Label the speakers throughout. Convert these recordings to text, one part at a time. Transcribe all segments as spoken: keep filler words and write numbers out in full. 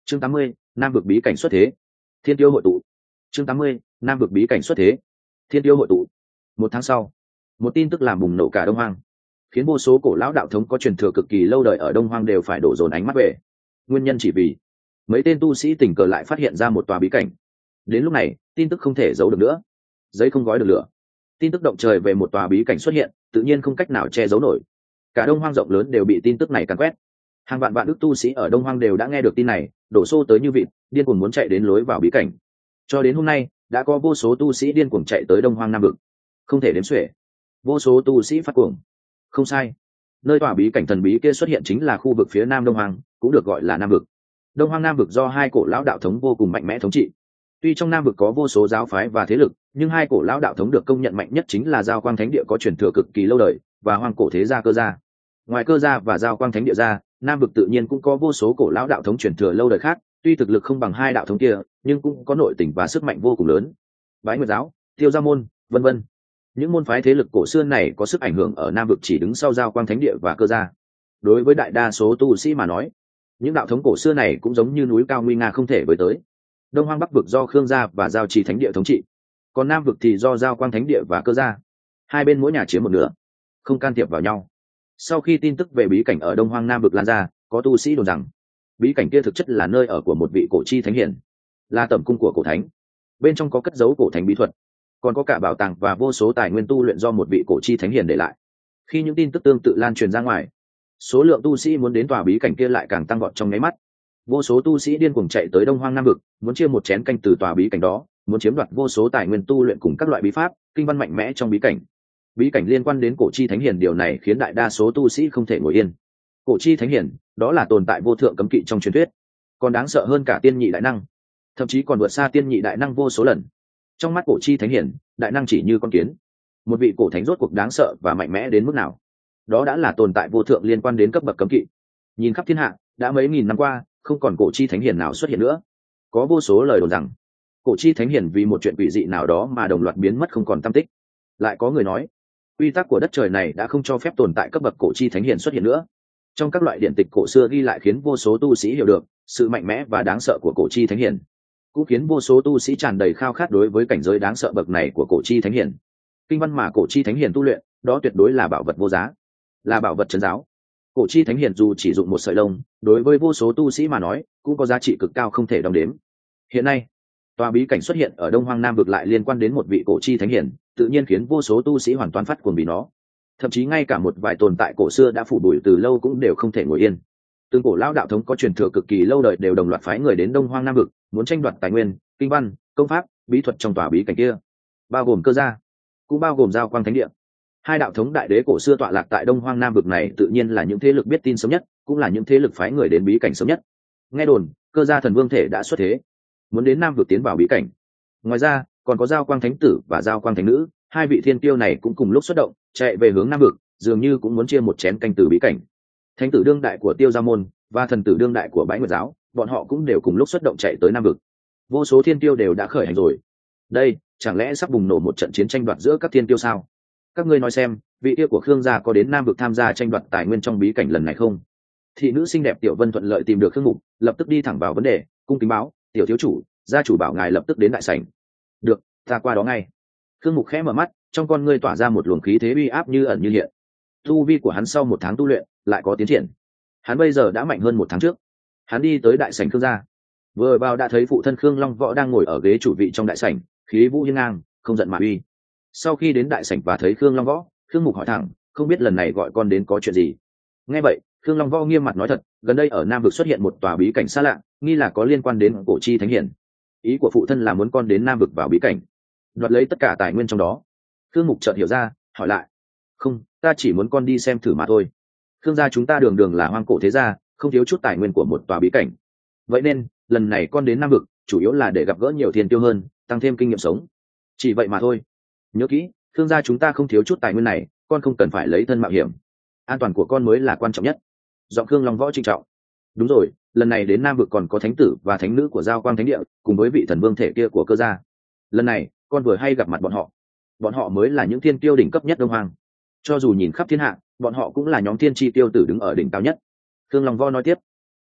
Speaker 1: chương tám mươi, nam vực bí cảnh xuất thế, thiên tiêu hội tụ. chương tám mươi, nam vực bí cảnh xuất thế, thiên tiêu hội tụ. Một tháng sau, một tin tức làm bùng nổ cả đông hoang, khiến vô số cổ lão đạo thống có truyền thừa cực kỳ lâu đời ở đông hoang đều phải đổ dồn ánh mắt về. Nguyên nhân chỉ vì mấy tên tu sĩ tình cờ lại phát hiện ra một tòa bí cảnh. Đến lúc này, tin tức không thể giấu được nữa, giấy không gói được lửa. Tin tức động trời về một tòa bí cảnh xuất hiện, tự nhiên không cách nào che giấu nổi. Cả đông hoang rộng lớn đều bị tin tức này càn quét. Hàng vạn vạn đức tu sĩ ở đông hoang đều đã nghe được tin này, đổ xô tới như vịt, điên cuồng muốn chạy đến lối vào bí cảnh. Cho đến hôm nay, đã có vô số tu sĩ điên cuồng chạy tới đông hoang nam vực, không thể đếm xuể. Vô số tu sĩ phát cuồng. Không sai, nơi tòa bí cảnh thần bí kia xuất hiện chính là khu vực phía nam đông hoang, cũng được gọi là nam vực. Đông hoang nam vực do hai cổ lão đạo thống vô cùng mạnh mẽ thống trị. Tuy trong nam vực có vô số giáo phái và thế lực, nhưng hai cổ lão đạo thống được công nhận mạnh nhất chính là Giao Quang Thánh Địa có truyền thừa cực kỳ lâu đời, và Hoang Cổ Thế Gia Cơ Gia. Ngoài Cơ Gia và Giao Quang Thánh Địa ra, nam vực tự nhiên cũng có vô số cổ lão đạo thống truyền thừa lâu đời khác, tuy thực lực không bằng hai đạo thống kia, nhưng cũng có nội tình và sức mạnh vô cùng lớn. Bái Nguyệt Giáo, Tiêu Gia Môn, vân vân. Những môn phái thế lực cổ xưa này có sức ảnh hưởng ở nam vực chỉ đứng sau Giao Quang Thánh Địa và Cơ Gia. Đối với đại đa số tu sĩ mà nói, những đạo thống cổ xưa này cũng giống như núi cao nguy nga không thể với tới. Đông hoang bắc vực do Khương Gia và Giao Trì Thánh Địa thống trị, còn nam vực thì do Giao Quang Thánh Địa và Cơ Gia. Hai bên mỗi nhà chiếm một nửa, không can thiệp vào nhau. Sau khi tin tức về bí cảnh ở đông hoang nam vực lan ra, có tu sĩ đồn rằng bí cảnh kia thực chất là nơi ở của một vị cổ chi thánh hiển, là tẩm cung của cổ thánh. Bên trong có cất giấu cổ thánh bí thuật, còn có cả bảo tàng và vô số tài nguyên tu luyện do một vị cổ chi thánh hiển để lại. Khi những tin tức tương tự lan truyền ra ngoài, số lượng tu sĩ muốn đến tòa bí cảnh kia lại càng tăng vọt trong nháy mắt. Vô số tu sĩ điên cuồng chạy tới đông hoang nam vực, muốn chia một chén canh từ tòa bí cảnh đó, muốn chiếm đoạt vô số tài nguyên tu luyện cùng các loại bí pháp kinh văn mạnh mẽ trong bí cảnh. Bí cảnh liên quan đến cổ chi thánh hiển, điều này khiến đại đa số tu sĩ không thể ngồi yên. Cổ chi thánh hiển đó là tồn tại vô thượng cấm kỵ trong truyền thuyết, còn đáng sợ hơn cả tiên nhị đại năng, thậm chí còn vượt xa tiên nhị đại năng vô số lần. Trong mắt cổ chi thánh hiển, đại năng chỉ như con kiến. Một vị cổ thánh rốt cuộc đáng sợ và mạnh mẽ đến mức nào? Đó đã là tồn tại vô thượng liên quan đến cấp bậc cấm kỵ. Nhìn khắp thiên hạ, đã mấy nghìn năm qua, không còn cổ chi thánh hiển nào xuất hiện nữa. Có vô số lời đồn rằng cổ chi thánh hiển vì một chuyện quỷ dị nào đó mà đồng loạt biến mất không còn tăm tích. Lại có người nói quy tắc của đất trời này đã không cho phép tồn tại cấp bậc cổ chi thánh hiển xuất hiện nữa. Trong các loại điển tịch cổ xưa ghi lại khiến vô số tu sĩ hiểu được sự mạnh mẽ và đáng sợ của cổ chi thánh hiển, cũng khiến vô số tu sĩ tràn đầy khao khát đối với cảnh giới đáng sợ bậc này của cổ chi thánh hiển. Kinh văn mà cổ chi thánh hiển tu luyện, đó tuyệt đối là bảo vật vô giá, là bảo vật trấn giáo. Cổ chi thánh hiển dù chỉ dụng một sợi lông, đối với vô số tu sĩ mà nói cũng có giá trị cực cao không thể đong đếm. Hiện nay, tòa bí cảnh xuất hiện ở đông hoang nam vực lại liên quan đến một vị cổ chi thánh hiển, tự nhiên khiến vô số tu sĩ hoàn toàn phát cuồng vì nó. Thậm chí ngay cả một vài tồn tại cổ xưa đã phủ bụi từ lâu cũng đều không thể ngồi yên. Từng cổ lão đạo thống có truyền thừa cực kỳ lâu đời đều đồng loạt phái người đến đông hoang nam vực, muốn tranh đoạt tài nguyên, kinh văn, công pháp, bí thuật trong tòa bí cảnh kia, bao gồm Cơ Gia, cũng bao gồm Giao Quang Thánh Địa. Hai đạo thống đại đế cổ xưa tọa lạc tại đông hoang nam vực này tự nhiên là những thế lực biết tin sớm nhất, cũng là những thế lực phái người đến bí cảnh sớm nhất. Nghe đồn Cơ Gia thần vương thể đã xuất thế, muốn đến nam vực tiến vào bí cảnh. Ngoài ra còn có Giao Quang Thánh Tử và Giao Quang Thánh Nữ, hai vị thiên tiêu này cũng cùng lúc xuất động, chạy về hướng nam vực, dường như cũng muốn chia một chén canh từ bí cảnh. Thánh tử đương đại của Tiêu Gia Môn và thần tử đương đại của Bái Nguyệt Giáo, bọn họ cũng đều cùng lúc xuất động chạy tới nam vực. Vô số thiên tiêu đều đã khởi hành rồi. Đây chẳng lẽ sắp bùng nổ một trận chiến tranh đoạt giữa các thiên tiêu sao? Các ngươi nói xem, vị tiêu của Khương gia có đến nam vực tham gia tranh đoạt tài nguyên trong bí cảnh lần này không? Thị nữ xinh đẹp Tiểu Vân thuận lợi tìm được Khương Mục, lập tức đi thẳng vào vấn đề, cung kính báo, tiểu thiếu chủ, gia chủ bảo ngài lập tức đến đại sảnh. Được, ta qua đó ngay. Khương Mục khẽ mở mắt, trong con ngươi tỏa ra một luồng khí thế uy áp như ẩn như hiện. Tu vi của hắn sau một tháng tu luyện lại có tiến triển, hắn bây giờ đã mạnh hơn một tháng trước. Hắn đi tới đại sảnh Khương gia, vừa vào đã thấy phụ thân Khương Long Võ đang ngồi ở ghế chủ vị trong đại sảnh, khí vũ hiên ngang, không giận mà uy. Sau khi đến đại sảnh và thấy Khương Long Võ, Khương Mục hỏi thẳng, không biết lần này gọi con đến có chuyện gì? Nghe vậy, Khương Long Võ nghiêm mặt nói thật, gần đây ở nam vực xuất hiện một tòa bí cảnh xa lạ, nghi là có liên quan đến cổ chi thánh hiển. Ý của phụ thân là muốn con đến nam vực vào bí cảnh, đoạt lấy tất cả tài nguyên trong đó. Khương Mục chợt hiểu ra, hỏi lại, không, ta chỉ muốn con đi xem thử mà thôi. Khương gia chúng ta đường đường là hoang cổ thế gia, không thiếu chút tài nguyên của một tòa bí cảnh. Vậy nên lần này con đến nam vực chủ yếu là để gặp gỡ nhiều thiên tiêu hơn, tăng thêm kinh nghiệm sống, chỉ vậy mà thôi. Nhớ kỹ, Khương gia chúng ta không thiếu chút tài nguyên này, con không cần phải lấy thân mạo hiểm, an toàn của con mới là quan trọng nhất. Giọng Khương Long Võ trịnh trọng. Đúng rồi, lần này đến nam vực còn có thánh tử và thánh nữ của Giao Quang Thánh Địa cùng với vị thần vương thể kia của Cơ gia. Lần này con vừa hay gặp mặt bọn họ, bọn họ mới là những thiên tiêu đỉnh cấp nhất đông hoàng. Cho dù nhìn khắp thiên hạ, bọn họ cũng là nhóm thiên chi tiêu tử đứng ở đỉnh cao nhất. Khương Long Võ nói tiếp,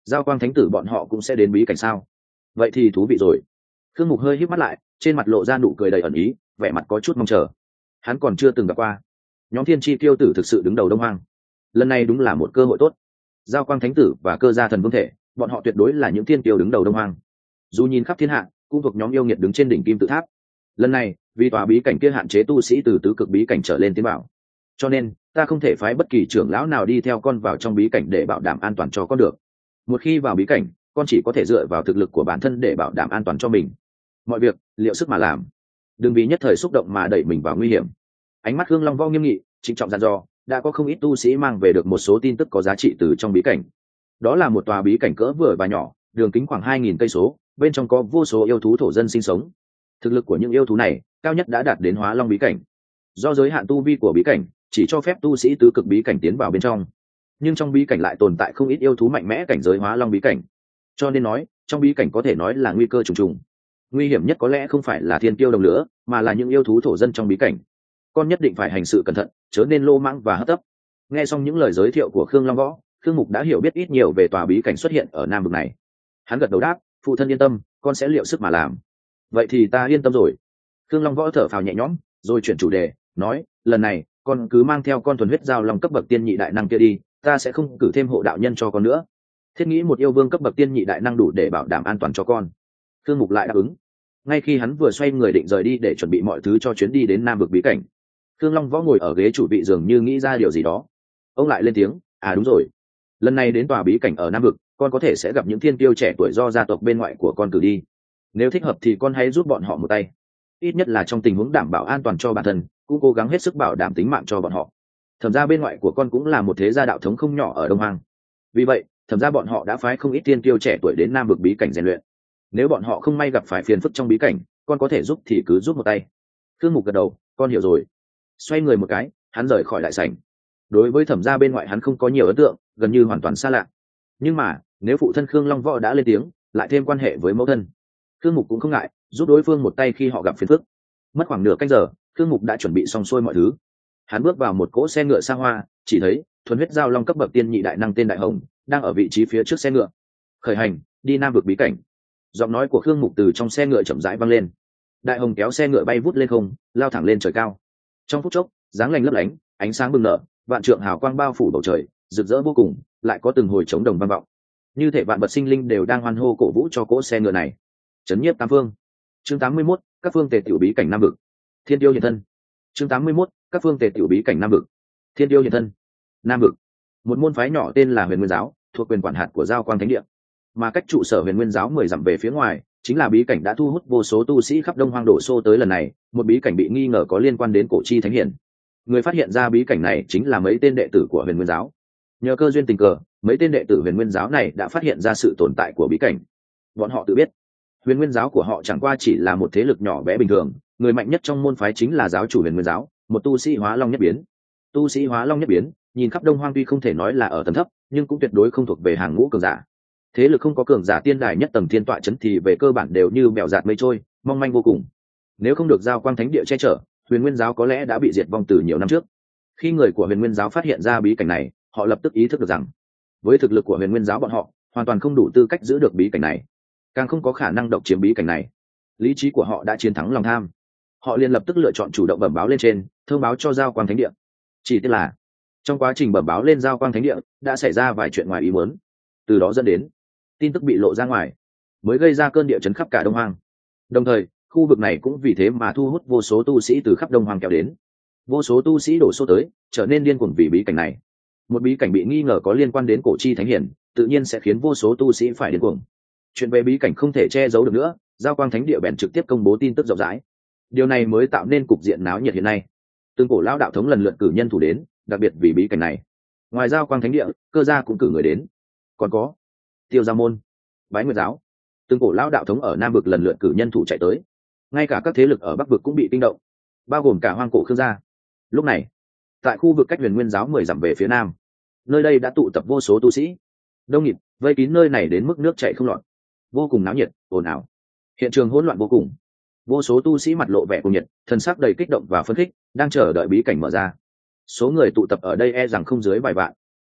Speaker 1: Giao quang thánh tử bọn họ cũng sẽ đến bí cảnh sao? Vậy thì thú vị rồi. Khương Mục hơi híp mắt lại, trên mặt lộ ra nụ cười đầy ẩn ý, vẻ mặt có chút mong chờ. Hắn còn chưa từng gặp qua nhóm thiên chi tiêu tử thực sự đứng đầu đông hoang, lần này đúng là một cơ hội tốt. Giao quang thánh tử và cơ gia thần vương thể, bọn họ tuyệt đối là những thiên tiêu đứng đầu đông hoang, dù nhìn khắp thiên hạ cũng thuộc nhóm yêu nghiệt đứng trên đỉnh kim tự tháp. Lần này vì tòa bí cảnh kia hạn chế tu sĩ từ tứ cực bí cảnh trở lên tiến bảo, cho nên ta không thể phái bất kỳ trưởng lão nào đi theo con vào trong bí cảnh để bảo đảm an toàn cho con được. Một khi vào bí cảnh, con chỉ có thể dựa vào thực lực của bản thân để bảo đảm an toàn cho mình. Mọi việc liệu sức mà làm, đừng vì nhất thời xúc động mà đẩy mình vào nguy hiểm. Ánh mắt Hương Long Võ nghiêm nghị, trịnh trọng dặn dò. Đã có không ít tu sĩ mang về được một số tin tức có giá trị từ trong bí cảnh. Đó là một tòa bí cảnh cỡ vừa và nhỏ, đường kính khoảng hai nghìn cây số, bên trong có vô số yêu thú thổ dân sinh sống. Thực lực của những yêu thú này cao nhất đã đạt đến Hóa Long bí cảnh. Do giới hạn tu vi của bí cảnh chỉ cho phép tu sĩ tứ cực bí cảnh tiến vào bên trong, nhưng trong bí cảnh lại tồn tại không ít yêu thú mạnh mẽ cảnh giới Hóa Long bí cảnh, cho nên nói trong bí cảnh có thể nói là nguy cơ trùng trùng. Nguy hiểm nhất có lẽ không phải là thiên tiêu đồng lửa, mà là những yêu thú thổ dân trong bí cảnh. Con nhất định phải hành sự cẩn thận, chớ nên lô mãng và hấp tấp. Nghe xong những lời giới thiệu của Khương Long Võ, Khương Mục đã hiểu biết ít nhiều về tòa bí cảnh xuất hiện ở nam vực này. Hắn gật đầu đáp, phụ thân yên tâm, con sẽ liệu sức mà làm. Vậy thì ta yên tâm rồi. Khương Long Võ thở phào nhẹ nhõm, rồi chuyển chủ đề, nói, lần này con cứ mang theo con thuần huyết giao long cấp bậc tiên nhị đại năng kia đi, ta sẽ không cử thêm hộ đạo nhân cho con nữa. Thiết nghĩ một yêu vương cấp bậc tiên nhị đại năng đủ để bảo đảm an toàn cho con. Khương Mục lại đáp ứng. Ngay khi hắn vừa xoay người định rời đi để chuẩn bị mọi thứ cho chuyến đi đến nam vực bí cảnh, Khương Long Võ ngồi ở ghế chủ vị dường như nghĩ ra điều gì đó. Ông lại lên tiếng, à đúng rồi, lần này đến tòa bí cảnh ở nam vực, con có thể sẽ gặp những thiên tiêu trẻ tuổi do gia tộc bên ngoại của con cử đi. Nếu thích hợp thì con hãy giúp bọn họ một tay, ít nhất là trong tình huống đảm bảo an toàn cho bản thân, cũng cố gắng hết sức bảo đảm tính mạng cho bọn họ. Thẩm gia bên ngoại của con cũng là một thế gia đạo thống không nhỏ ở Đông Hoang, vì vậy thẩm gia bọn họ đã phái không ít thiên tiêu trẻ tuổi đến nam vực bí cảnh rèn luyện. Nếu bọn họ không may gặp phải phiền phức trong bí cảnh, con có thể giúp thì cứ giúp một tay. Khương Mục gật đầu, con hiểu rồi. Xoay người một cái, hắn rời khỏi đại sảnh. Đối với thẩm gia bên ngoại hắn không có nhiều ấn tượng, gần như hoàn toàn xa lạ. Nhưng mà nếu phụ thân Khương Long Võ đã lên tiếng, lại thêm quan hệ với mẫu thân, Khương Mục cũng không ngại giúp đối phương một tay khi họ gặp phiền phức. Mất khoảng nửa canh giờ, Khương Mục đã chuẩn bị xong xuôi mọi thứ. Hắn bước vào một cỗ xe ngựa xa hoa, chỉ thấy thuần huyết giao long cấp bậc tiên nhị đại năng tên Đại Hồng đang ở vị trí phía trước xe ngựa. Khởi hành, đi nam vực bí cảnh. Giọng nói của Khương Mục từ trong xe ngựa chậm rãi vang lên. Đại Hồng kéo xe ngựa bay vút lên không, lao thẳng lên trời cao. Trong phút chốc, dáng lành lấp lánh, ánh sáng bừng nở, vạn trượng hào quang bao phủ bầu trời, rực rỡ vô cùng, lại có từng hồi trống đồng vang vọng. Như thể vạn vật sinh linh đều đang hoan hô cổ vũ cho cỗ xe ngựa này. Chấn nhiếp tam phương. Chương tám mươi mốt, các phương tề tiểu bí cảnh nam vực. Thiên tiêu hiện thân. Chương tám mươi mốt, các phương tề tiểu bí cảnh nam vực. Thiên tiêu hiện thân. Nam vực, một môn phái nhỏ tên là Huyền Nguyên giáo, thuộc quyền quản hạt của Giao Quang Thánh Địa. Mà cách trụ sở Huyền Nguyên giáo mười dặm về phía ngoài, chính là bí cảnh đã thu hút vô số tu sĩ khắp Đông Hoang đổ xô tới lần này, một bí cảnh bị nghi ngờ có liên quan đến cổ chi thánh hiển. Người phát hiện ra bí cảnh này chính là mấy tên đệ tử của Huyền Nguyên giáo. Nhờ cơ duyên tình cờ, mấy tên đệ tử Huyền Nguyên giáo này đã phát hiện ra sự tồn tại của bí cảnh. Bọn họ tự biết, Huyền Nguyên giáo của họ chẳng qua chỉ là một thế lực nhỏ bé bình thường, người mạnh nhất trong môn phái chính là giáo chủ Huyền Nguyên giáo, một tu sĩ Hóa Long nhất biến. Tu sĩ Hóa Long nhất biến, nhìn khắp Đông Hoang tuy không thể nói là ở tầng thấp, nhưng cũng tuyệt đối không thuộc về hàng ngũ cường giả. Thế lực không có cường giả tiên đài nhất tầng thiên tọa chấn thì về cơ bản đều như bèo dạt mây trôi, mong manh vô cùng. Nếu không được Giao Quang Thánh Địa che chở, Huyền Nguyên giáo có lẽ đã bị diệt vong từ nhiều năm trước. Khi người của Huyền Nguyên giáo phát hiện ra bí cảnh này, họ lập tức ý thức được rằng, với thực lực của Huyền Nguyên giáo bọn họ, hoàn toàn không đủ tư cách giữ được bí cảnh này, càng không có khả năng độc chiếm bí cảnh này. Lý trí của họ đã chiến thắng lòng tham, họ liền lập tức lựa chọn chủ động bẩm báo lên trên, thông báo cho Giao Quang Thánh Địa. Chỉ tiếc là trong quá trình bẩm báo lên Giao Quang Thánh Địa đã xảy ra vài chuyện ngoài ý muốn, từ đó dẫn đến tin tức bị lộ ra ngoài, mới gây ra cơn địa chấn khắp cả Đông Hoang. Đồng thời khu vực này cũng vì thế mà thu hút vô số tu sĩ từ khắp Đông Hoang kéo đến. Vô số tu sĩ đổ xô tới, trở nên điên cuồng vì bí cảnh này. Một bí cảnh bị nghi ngờ có liên quan đến cổ chi thánh hiển, tự nhiên sẽ khiến vô số tu sĩ phải điên cuồng. Chuyện về bí cảnh không thể che giấu được nữa, Giao Quang Thánh Địa bèn trực tiếp công bố tin tức rộng rãi. Điều này mới tạo nên cục diện náo nhiệt hiện nay. Từng cổ lão đạo thống lần lượt cử nhân thủ đến, đặc biệt vì bí cảnh này. Ngoài Giao Quang Thánh Địa, Cơ gia cũng cử người đến. Còn có Tiêu Gia môn, Bái Nguyệt giáo, từng cổ lão đạo thống ở Nam vực lần lượt cử nhân thủ chạy tới. Ngay cả các thế lực ở Bắc vực cũng bị kinh động, bao gồm cả Hoang Cổ Khương gia. Lúc này, tại khu vực cách Huyền Nguyên giáo mười dặm về phía nam, nơi đây đã tụ tập vô số tu sĩ, đông nghịt vây kín nơi này đến mức nước chảy không lọt, vô cùng náo nhiệt, ồn ào. Hiện trường hỗn loạn vô cùng, vô số tu sĩ mặt lộ vẻ cuồng nhiệt, thần sắc đầy kích động và phấn khích, đang chờ đợi bí cảnh mở ra. Số người tụ tập ở đây e rằng không dưới vài vạn.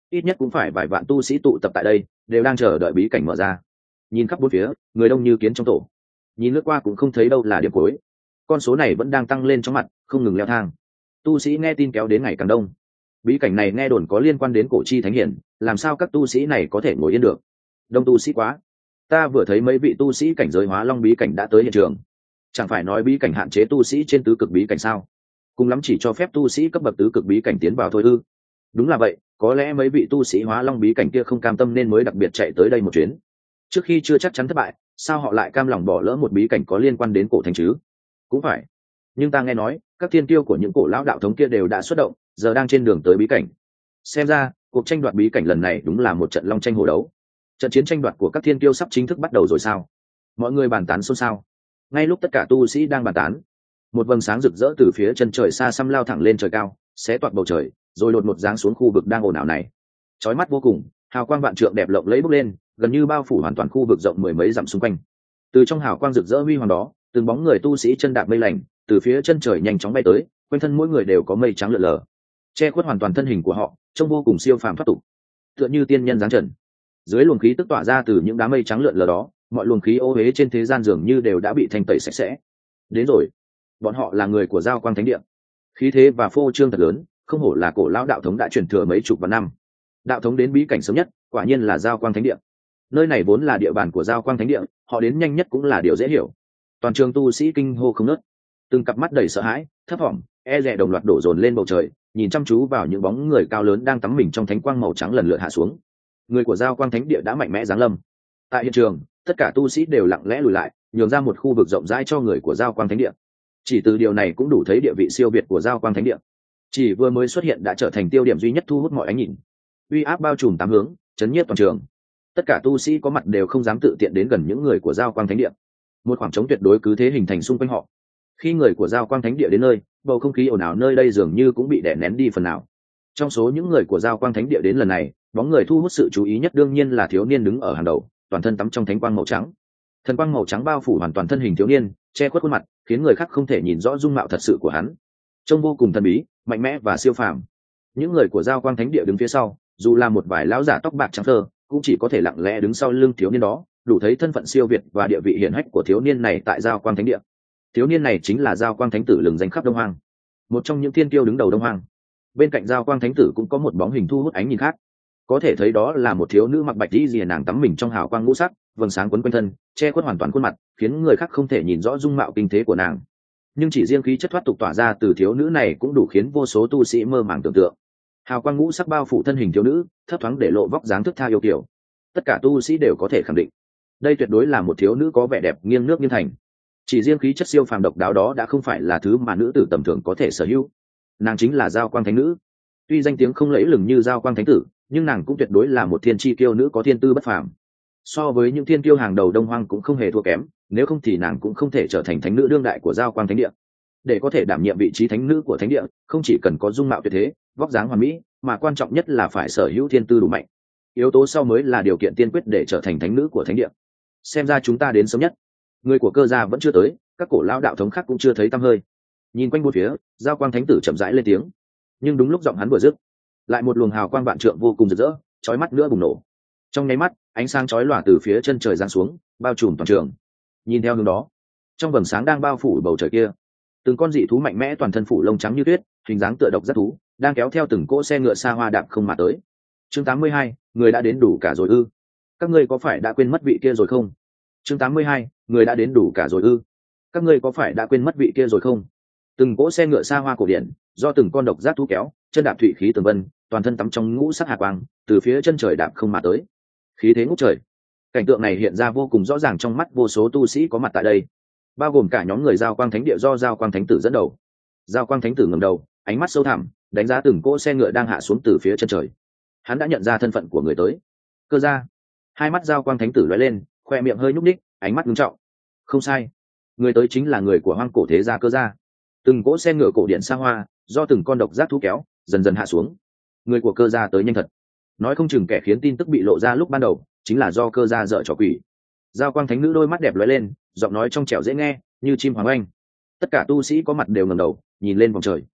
Speaker 1: ít nhất cũng phải vài vạn tu sĩ tụ tập tại đây, đều đang chờ đợi bí cảnh mở ra. Nhìn khắp bốn phía, người đông như kiến trong tổ, nhìn lướt qua cũng không thấy đâu là điểm cuối. Con số này vẫn đang tăng lên trong mặt, không ngừng leo thang. Tu sĩ nghe tin kéo đến ngày càng đông. Bí cảnh này nghe đồn có liên quan đến cổ chi thánh hiển, làm sao các tu sĩ này có thể ngồi yên được? Đông tu sĩ quá. Ta vừa thấy mấy vị tu sĩ cảnh giới hóa long bí cảnh đã tới hiện trường. Chẳng phải nói bí cảnh hạn chế tu sĩ trên tứ cực bí cảnh sao? Cùng lắm chỉ cho phép tu sĩ cấp bậc tứ cực bí cảnh tiến vào thôi ư? Đúng là vậy, có lẽ mấy vị tu sĩ hóa long bí cảnh kia không cam tâm nên mới đặc biệt chạy tới đây một chuyến. Trước khi chưa chắc chắn thất bại, sao họ lại cam lòng bỏ lỡ một bí cảnh có liên quan đến cổ thánh chứ? Cũng phải. Nhưng ta nghe nói các thiên tiêu của những cổ lão đạo thống kia đều đã xuất động, giờ đang trên đường tới bí cảnh. Xem ra cuộc tranh đoạt bí cảnh lần này đúng là một trận long tranh hổ đấu. Trận chiến tranh đoạt của các thiên tiêu sắp chính thức bắt đầu rồi sao? Mọi người bàn tán xôn xao. Ngay lúc tất cả tu sĩ đang bàn tán, một vầng sáng rực rỡ từ phía chân trời xa xăm lao thẳng lên trời cao, xé toạc bầu trời, rồi đột một giáng xuống khu vực đang ồn ào này. Chói mắt vô cùng, hào quang vạn trượng đẹp lộng lẫy bốc lên, gần như bao phủ hoàn toàn khu vực rộng mười mấy dặm xung quanh. Từ trong hào quang rực rỡ huy hoàng đó, từng bóng người tu sĩ chân đạp mây lành, từ phía chân trời nhanh chóng bay tới, quanh thân mỗi người đều có mây trắng lượn lờ, che khuất hoàn toàn thân hình của họ, trông vô cùng siêu phàm thoát tục, tựa như tiên nhân giáng trần. Dưới luồng khí tức tỏa ra từ những đám mây trắng lượn lờ đó, mọi luồng khí ô uế trên thế gian dường như đều đã bị thanh tẩy sạch sẽ. Đến rồi, bọn họ là người của Giao Quang Thánh Địa. Khí thế và phô trương thật lớn, không hổ là cổ lão đạo thống đã truyền thừa mấy chục vạn năm. Đạo thống đến bí cảnh sớm nhất, quả nhiên là Giao Quang Thánh Địa. Nơi này vốn là địa bàn của Giao Quang Thánh Địa, họ đến nhanh nhất cũng là điều dễ hiểu. Toàn trường tu sĩ kinh hô không ngớt, từng cặp mắt đầy sợ hãi, thấp thỏm, e dè đồng loạt đổ dồn lên bầu trời, nhìn chăm chú vào những bóng người cao lớn đang tắm mình trong thánh quang màu trắng lần lượt hạ xuống. Người của Giao Quang Thánh Địa đã mạnh mẽ giáng lâm. Tại hiện trường, tất cả tu sĩ đều lặng lẽ lùi lại, nhường ra một khu vực rộng rãi cho người của Giao Quang Thánh Địa. Chỉ từ điều này cũng đủ thấy địa vị siêu việt của Giao Quang Thánh Địa. Chỉ vừa mới xuất hiện đã trở thành tiêu điểm duy nhất thu hút mọi ánh nhìn. Uy áp bao trùm tám hướng, chấn nhiếp toàn trường. Tất cả tu sĩ có mặt đều không dám tự tiện đến gần những người của Giao Quang Thánh Địa. Một khoảng trống tuyệt đối cứ thế hình thành xung quanh họ. Khi người của Giao Quang Thánh Địa đến nơi, bầu không khí ồn ào nơi đây dường như cũng bị đè nén đi phần nào. Trong số những người của Giao Quang Thánh Địa đến lần này, bóng người thu hút sự chú ý nhất đương nhiên là thiếu niên đứng ở hàng đầu, toàn thân tắm trong thánh quang màu trắng. Thần quang màu trắng bao phủ hoàn toàn thân hình thiếu niên, che khuất khuôn mặt, khiến người khác không thể nhìn rõ dung mạo thật sự của hắn. Trông vô cùng thần bí, mạnh mẽ và siêu phàm. Những người của Giao Quang Thánh Địa đứng phía sau, dù là một vài lão giả tóc bạc trắng phơ, cũng chỉ có thể lặng lẽ đứng sau lưng thiếu niên đó, đủ thấy thân phận siêu việt và địa vị hiển hách của thiếu niên này tại Giao Quang Thánh Địa. Thiếu niên này chính là Giao Quang Thánh Tử lừng danh khắp Đông Hoang, một trong những thiên kiêu đứng đầu Đông Hoang. Bên cạnh Giao Quang Thánh Tử cũng có một bóng hình thu hút ánh nhìn khác, có thể thấy đó là một thiếu nữ mặc bạch y rìa, nàng tắm mình trong hào quang ngũ sắc, vầng sáng quấn quanh thân, che khuất hoàn toàn khuôn mặt, khiến người khác không thể nhìn rõ dung mạo kinh thế của nàng. Nhưng chỉ riêng khí chất thoát tục tỏa ra từ thiếu nữ này cũng đủ khiến vô số tu sĩ mơ màng tưởng tượng. Hào quang ngũ sắc bao phủ thân hình thiếu nữ, thấp thoáng để lộ vóc dáng thướt tha yêu kiều. Tất cả tu sĩ đều có thể khẳng định, đây tuyệt đối là một thiếu nữ có vẻ đẹp nghiêng nước nghiêng thành. Chỉ riêng khí chất siêu phàm độc đáo đó đã không phải là thứ mà nữ tử tầm thường có thể sở hữu. Nàng chính là Giao Quang Thánh Nữ. Tuy danh tiếng không lẫy lừng như Giao Quang Thánh Tử, nhưng nàng cũng tuyệt đối là một thiên chi kiêu nữ có thiên tư bất phàm. So với những thiên kiêu hàng đầu Đông Hoang cũng không hề thua kém, nếu không thì nàng cũng không thể trở thành thánh nữ đương đại của Giao Quang Thánh Địa. Để có thể đảm nhiệm vị trí thánh nữ của thánh địa, không chỉ cần có dung mạo tuyệt thế, vóc dáng hoàn mỹ, mà quan trọng nhất là phải sở hữu thiên tư đủ mạnh. Yếu tố sau mới là điều kiện tiên quyết để trở thành thánh nữ của thánh địa. Xem ra chúng ta đến sớm nhất. Người của Cơ gia vẫn chưa tới, các cổ lão đạo thống khác cũng chưa thấy tăm hơi. Nhìn quanh bốn phía, Giao Quang Thánh Tử chậm rãi lên tiếng. Nhưng đúng lúc giọng hắn vừa dứt, lại một luồng hào quang vạn trượng vô cùng rực rỡ, chói mắt nữa bùng nổ. Trong nháy mắt, ánh sáng chói lòa từ phía chân trời giáng xuống, bao trùm toàn trường. Nhìn theo hướng đó, trong vầng sáng đang bao phủ bầu trời kia, từng con dị thú mạnh mẽ toàn thân phủ lông trắng như tuyết, hình dáng tựa độc giác thú, đang kéo theo từng cỗ xe ngựa xa hoa đạp không mà tới. Chương tám mươi hai, người đã đến đủ cả rồi ư? Các ngươi có phải đã quên mất vị kia rồi không? Chương tám mươi hai, người đã đến đủ cả rồi ư? Các ngươi có phải đã quên mất vị kia rồi không? Từng cỗ xe ngựa xa hoa cổ điển, do từng con độc giác thú kéo, chân đạp thủy khí tường vân, toàn thân tắm trong ngũ sắc hà quang, từ phía chân trời đạp không mà tới. Khí thế ngút trời. Cảnh tượng này hiện ra vô cùng rõ ràng trong mắt vô số tu sĩ có mặt tại đây, bao gồm cả nhóm người Giao Quang Thánh Địa do Giao Quang Thánh Tử dẫn đầu. Giao Quang Thánh Tử ngẩng đầu, ánh mắt sâu thẳm, đánh giá từng cỗ xe ngựa đang hạ xuống từ phía chân trời. Hắn đã nhận ra thân phận của người tới. Cơ gia. Hai mắt Giao Quang Thánh Tử lóe lên, khoe miệng hơi nhúc nhích, ánh mắt nghiêm trọng. Không sai, người tới chính là người của Hoang Cổ Thế Gia Cơ gia. Từng cỗ xe ngựa cổ điển xa hoa, do từng con độc giác thú kéo, dần dần hạ xuống. Người của Cơ gia tới nhanh thật. Nói không chừng kẻ khiến tin tức bị lộ ra lúc ban đầu chính là do Cơ gia dở trò quỷ. Giao Quang Thánh Nữ đôi mắt đẹp lóe lên, giọng nói trong trẻo dễ nghe, như chim hoàng oanh. Tất cả tu sĩ có mặt đều ngẩng đầu, nhìn lên vòng trời.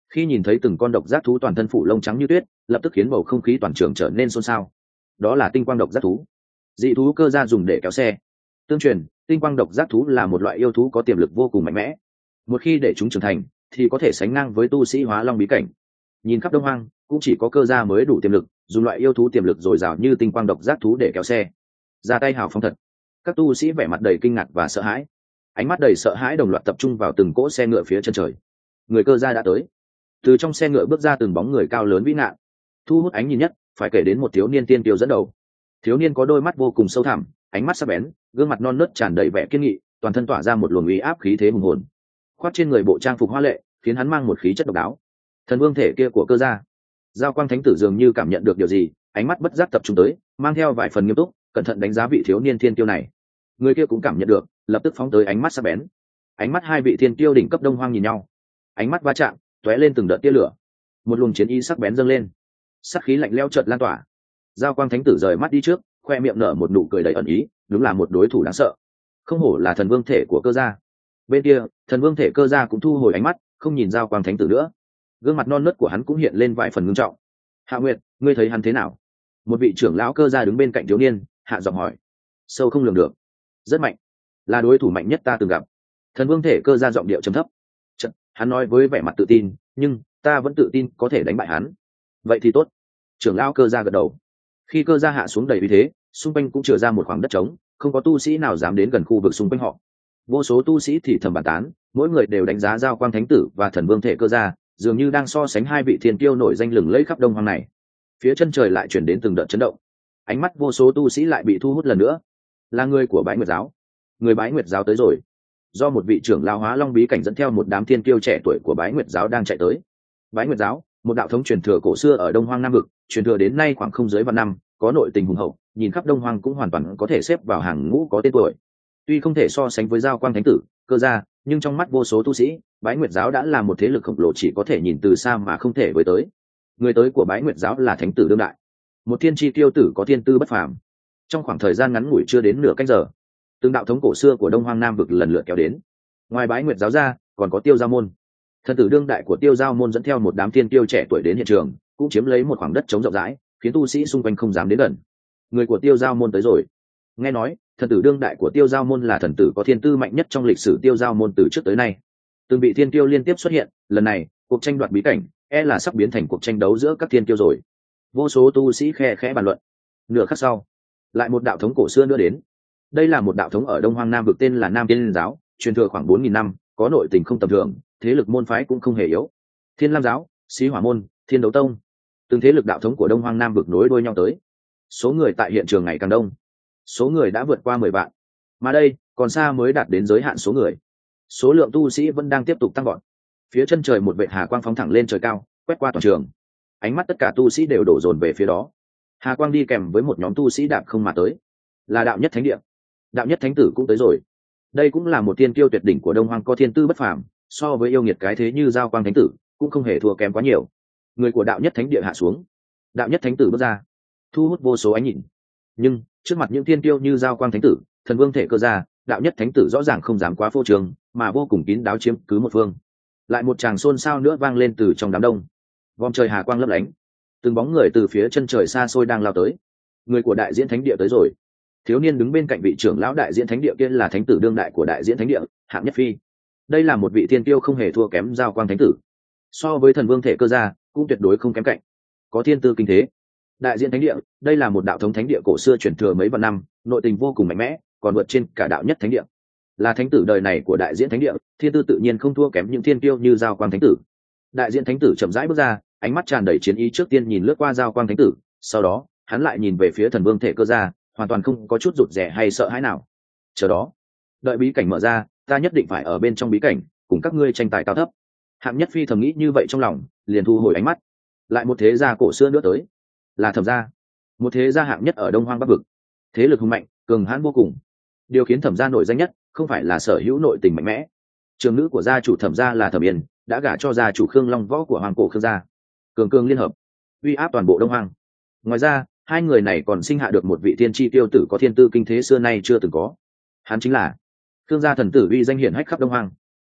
Speaker 1: khi nhìn thấy từng con độc giác thú toàn thân phủ lông trắng như tuyết, lập tức khiến bầu không khí toàn trường trở nên xôn xao. Đó là tinh quang độc giác thú, dị thú cơ gia dùng để kéo xe. Tương truyền, tinh quang độc giác thú là một loại yêu thú có tiềm lực vô cùng mạnh mẽ. Một khi để chúng trưởng thành, thì có thể sánh ngang với tu sĩ hóa long bí cảnh. Nhìn khắp Đông Hoang, cũng chỉ có cơ gia mới đủ tiềm lực, dùng loại yêu thú tiềm lực dồi dào như tinh quang độc giác thú để kéo xe. Ra tay hào phong thật. Các tu sĩ vẻ mặt đầy kinh ngạc và sợ hãi, ánh mắt đầy sợ hãi đồng loạt tập trung vào từng cỗ xe ngựa phía chân trời. Người cơ gia đã tới. Từ trong xe ngựa bước ra từng bóng người cao lớn vĩ ngạn, thu hút ánh nhìn nhất phải kể đến một thiếu niên tiên tiêu dẫn đầu. Thiếu niên có đôi mắt vô cùng sâu thẳm, ánh mắt sắc bén, gương mặt non nớt tràn đầy vẻ kiên nghị, toàn thân tỏa ra một luồng uy áp khí thế hùng hồn. Khoác trên người bộ trang phục hoa lệ, khiến hắn mang một khí chất độc đáo. Thần vương thể kia của cơ gia. Giao Quang Thánh tử dường như cảm nhận được điều gì, ánh mắt bất giác tập trung tới, mang theo vài phần nghiêm túc, cẩn thận đánh giá vị thiếu niên thiên tiêu này. Người kia cũng cảm nhận được, lập tức phóng tới ánh mắt sắc bén. Ánh mắt hai vị thiên tiêu đỉnh cấp Đông Hoang nhìn nhau, ánh mắt va chạm, tóe lên từng đợt tia lửa. Một luồng chiến ý sắc bén dâng lên, sát khí lạnh lẽo chợt lan tỏa. Giao Quang Thánh tử rời mắt đi trước, khoe miệng nở một nụ cười đầy ẩn ý, đúng là một đối thủ đáng sợ. Không hổ là thần vương thể của cơ gia. Bên kia, thần vương thể cơ gia cũng thu hồi ánh mắt, không nhìn Giao Quang Thánh tử nữa. Gương mặt non nớt của hắn cũng hiện lên vài phần ngưng trọng. Hạ Nguyệt, ngươi thấy hắn thế nào? Một vị trưởng lão cơ gia đứng bên cạnh thiếu niên, hạ giọng hỏi. Sâu không lường được, rất mạnh, là đối thủ mạnh nhất ta từng gặp. Thần vương thể cơ gia giọng điệu trầm thấp. Chật, hắn nói với vẻ mặt tự tin, nhưng ta vẫn tự tin có thể đánh bại hắn. Vậy thì tốt. Trưởng lão cơ gia gật đầu. Khi cơ gia hạ xuống đầy uy thế, xung quanh cũng chừa ra một khoảng đất trống, không có tu sĩ nào dám đến gần khu vực xung quanh họ. Vô số tu sĩ thì thầm bàn tán, mỗi người đều đánh giá Giao Quang Thánh tử và thần vương thể cơ gia, dường như đang so sánh hai vị thiên tiêu nổi danh lừng lẫy khắp Đông Hoang này. Phía chân trời lại chuyển đến từng đợt chấn động, ánh mắt vô số tu sĩ lại bị thu hút lần nữa. Là người của Bái Nguyệt giáo. Người Bái Nguyệt giáo tới rồi. Do một vị trưởng lão hóa long bí cảnh dẫn theo một đám thiên tiêu trẻ tuổi của Bái Nguyệt giáo đang chạy tới. Bái Nguyệt giáo, một đạo thống truyền thừa cổ xưa ở Đông Hoang Nam vực, truyền thừa đến nay khoảng không dưới vạn năm, có nội tình hùng hậu, nhìn khắp Đông Hoang cũng hoàn toàn có thể xếp vào hàng ngũ có tên tuổi. Tuy không thể so sánh với Giao Quang Thánh tử, cơ gia, nhưng trong mắt vô số tu sĩ, Bái Nguyệt giáo đã là một thế lực khổng lồ chỉ có thể nhìn từ xa mà không thể với tới. Người tới của Bái Nguyệt giáo là Thánh tử đương đại, một thiên chi tiêu tử có thiên tư bất phàm. Trong khoảng thời gian ngắn ngủi chưa đến nửa canh giờ, từng đạo thống cổ xưa của Đông Hoang Nam vực lần lượt kéo đến. Ngoài Bái Nguyệt giáo ra, còn có Tiêu Giao môn. Thần tử đương đại của Tiêu Giao môn dẫn theo một đám thiên tiêu trẻ tuổi đến hiện trường, cũng chiếm lấy một khoảng đất trống rộng rãi, khiến tu sĩ xung quanh không dám đến gần. Người của Tiêu Giao môn tới rồi. Nghe nói, thần tử đương đại của Tiêu Giao môn là thần tử có thiên tư mạnh nhất trong lịch sử Tiêu Giao môn từ trước tới nay. Từng vị thiên tiêu liên tiếp xuất hiện, lần này, cuộc tranh đoạt bí cảnh, e là sắp biến thành cuộc tranh đấu giữa các thiên tiêu rồi. Vô số tu sĩ khe khẽ bàn luận. Nửa khắc sau, lại một đạo thống cổ xưa nữa đến. Đây là một đạo thống ở Đông Hoang Nam vực tên là Nam Tiên giáo, truyền thừa khoảng bốn nghìn năm, có nội tình không tầm thường, thế lực môn phái cũng không hề yếu. Thiên Lam giáo, Xí Hỏa môn, Thiên Đấu tông, từng thế lực đạo thống của Đông Hoang Nam vực nối đuôi nhau tới. Số người tại hiện trường ngày càng đông, số người đã vượt qua mười vạn, mà đây còn xa mới đạt đến giới hạn số người. Số lượng tu sĩ vẫn đang tiếp tục tăng vọt. Phía chân trời một vệt hà quang phóng thẳng lên trời cao, quét qua toàn trường. Ánh mắt tất cả tu sĩ đều đổ dồn về phía đó. Hà quang đi kèm với một nhóm tu sĩ đạp không mà tới, là đạo nhất thánh địa. Đạo nhất thánh tử cũng tới rồi. Đây cũng là một tiên kiêu tuyệt đỉnh của Đông Hoang có thiên tư bất phàm, so với yêu nghiệt cái thế như Giao Quang Thánh tử, cũng không hề thua kém quá nhiều. Người của đạo nhất thánh địa hạ xuống, đạo nhất thánh tử bước ra, thu hút vô số ánh nhìn. Nhưng trước mặt những tiên kiêu như Giao Quang Thánh tử, thần vương thể cơ gia, đạo nhất thánh tử rõ ràng không dám quá phô trương, mà vô cùng kín đáo chiếm cứ một phương. Lại một tràng xôn xao nữa vang lên từ trong đám đông. Vòm trời hà quang lấp lánh, từng bóng người từ phía chân trời xa xôi đang lao tới. Người của đại diễn thánh địa tới rồi. Thiếu niên đứng bên cạnh vị trưởng lão đại diễn thánh địa kia là thánh tử đương đại của đại diễn thánh địa, Hạng Nhất Phi. Đây là một vị thiên tiêu không hề thua kém Giao Quang Thánh tử, so với thần vương thể cơ gia cũng tuyệt đối không kém cạnh, có thiên tư kinh thế. Đại diễn thánh địa, đây là một đạo thống thánh địa cổ xưa truyền thừa mấy vạn năm, nội tình vô cùng mạnh mẽ, còn vượt trên cả đạo nhất thánh địa. Là thánh tử đời này của đại diễn thánh địa, thiên tư tự nhiên không thua kém những thiên tiêu như Giao Quang Thánh tử. Đại diễn thánh tử chậm rãi bước ra, ánh mắt tràn đầy chiến ý, trước tiên nhìn lướt qua Giao Quang Thánh tử, sau đó hắn lại nhìn về phía thần vương thể cơ gia, hoàn toàn không có chút rụt rè hay sợ hãi nào. Chờ đó, đợi bí cảnh mở ra, ta nhất định phải ở bên trong bí cảnh cùng các ngươi tranh tài cao thấp. Hạng Nhất Phi thầm nghĩ như vậy trong lòng, liền thu hồi ánh mắt. Lại một thế gia cổ xưa nữa tới, là Thẩm gia, một thế gia hạng nhất ở Đông Hoang Bắc vực, thế lực hùng mạnh, cường hãn vô cùng. Điều khiến Thẩm gia nổi danh nhất không phải là sở hữu nội tình mạnh mẽ. Trường nữ của gia chủ Thẩm gia là Thẩm Yên, đã gả cho gia chủ Khương Long Võ của Hoàng cổ Khương gia, cường cường liên hợp, uy áp toàn bộ Đông Hoang. Ngoài ra, hai người này còn sinh hạ được một vị tiên tri tiêu tử có thiên tư kinh thế xưa nay chưa từng có. Hắn chính là Khương gia thần tử uy danh hiển hách khắp Đông Hoang.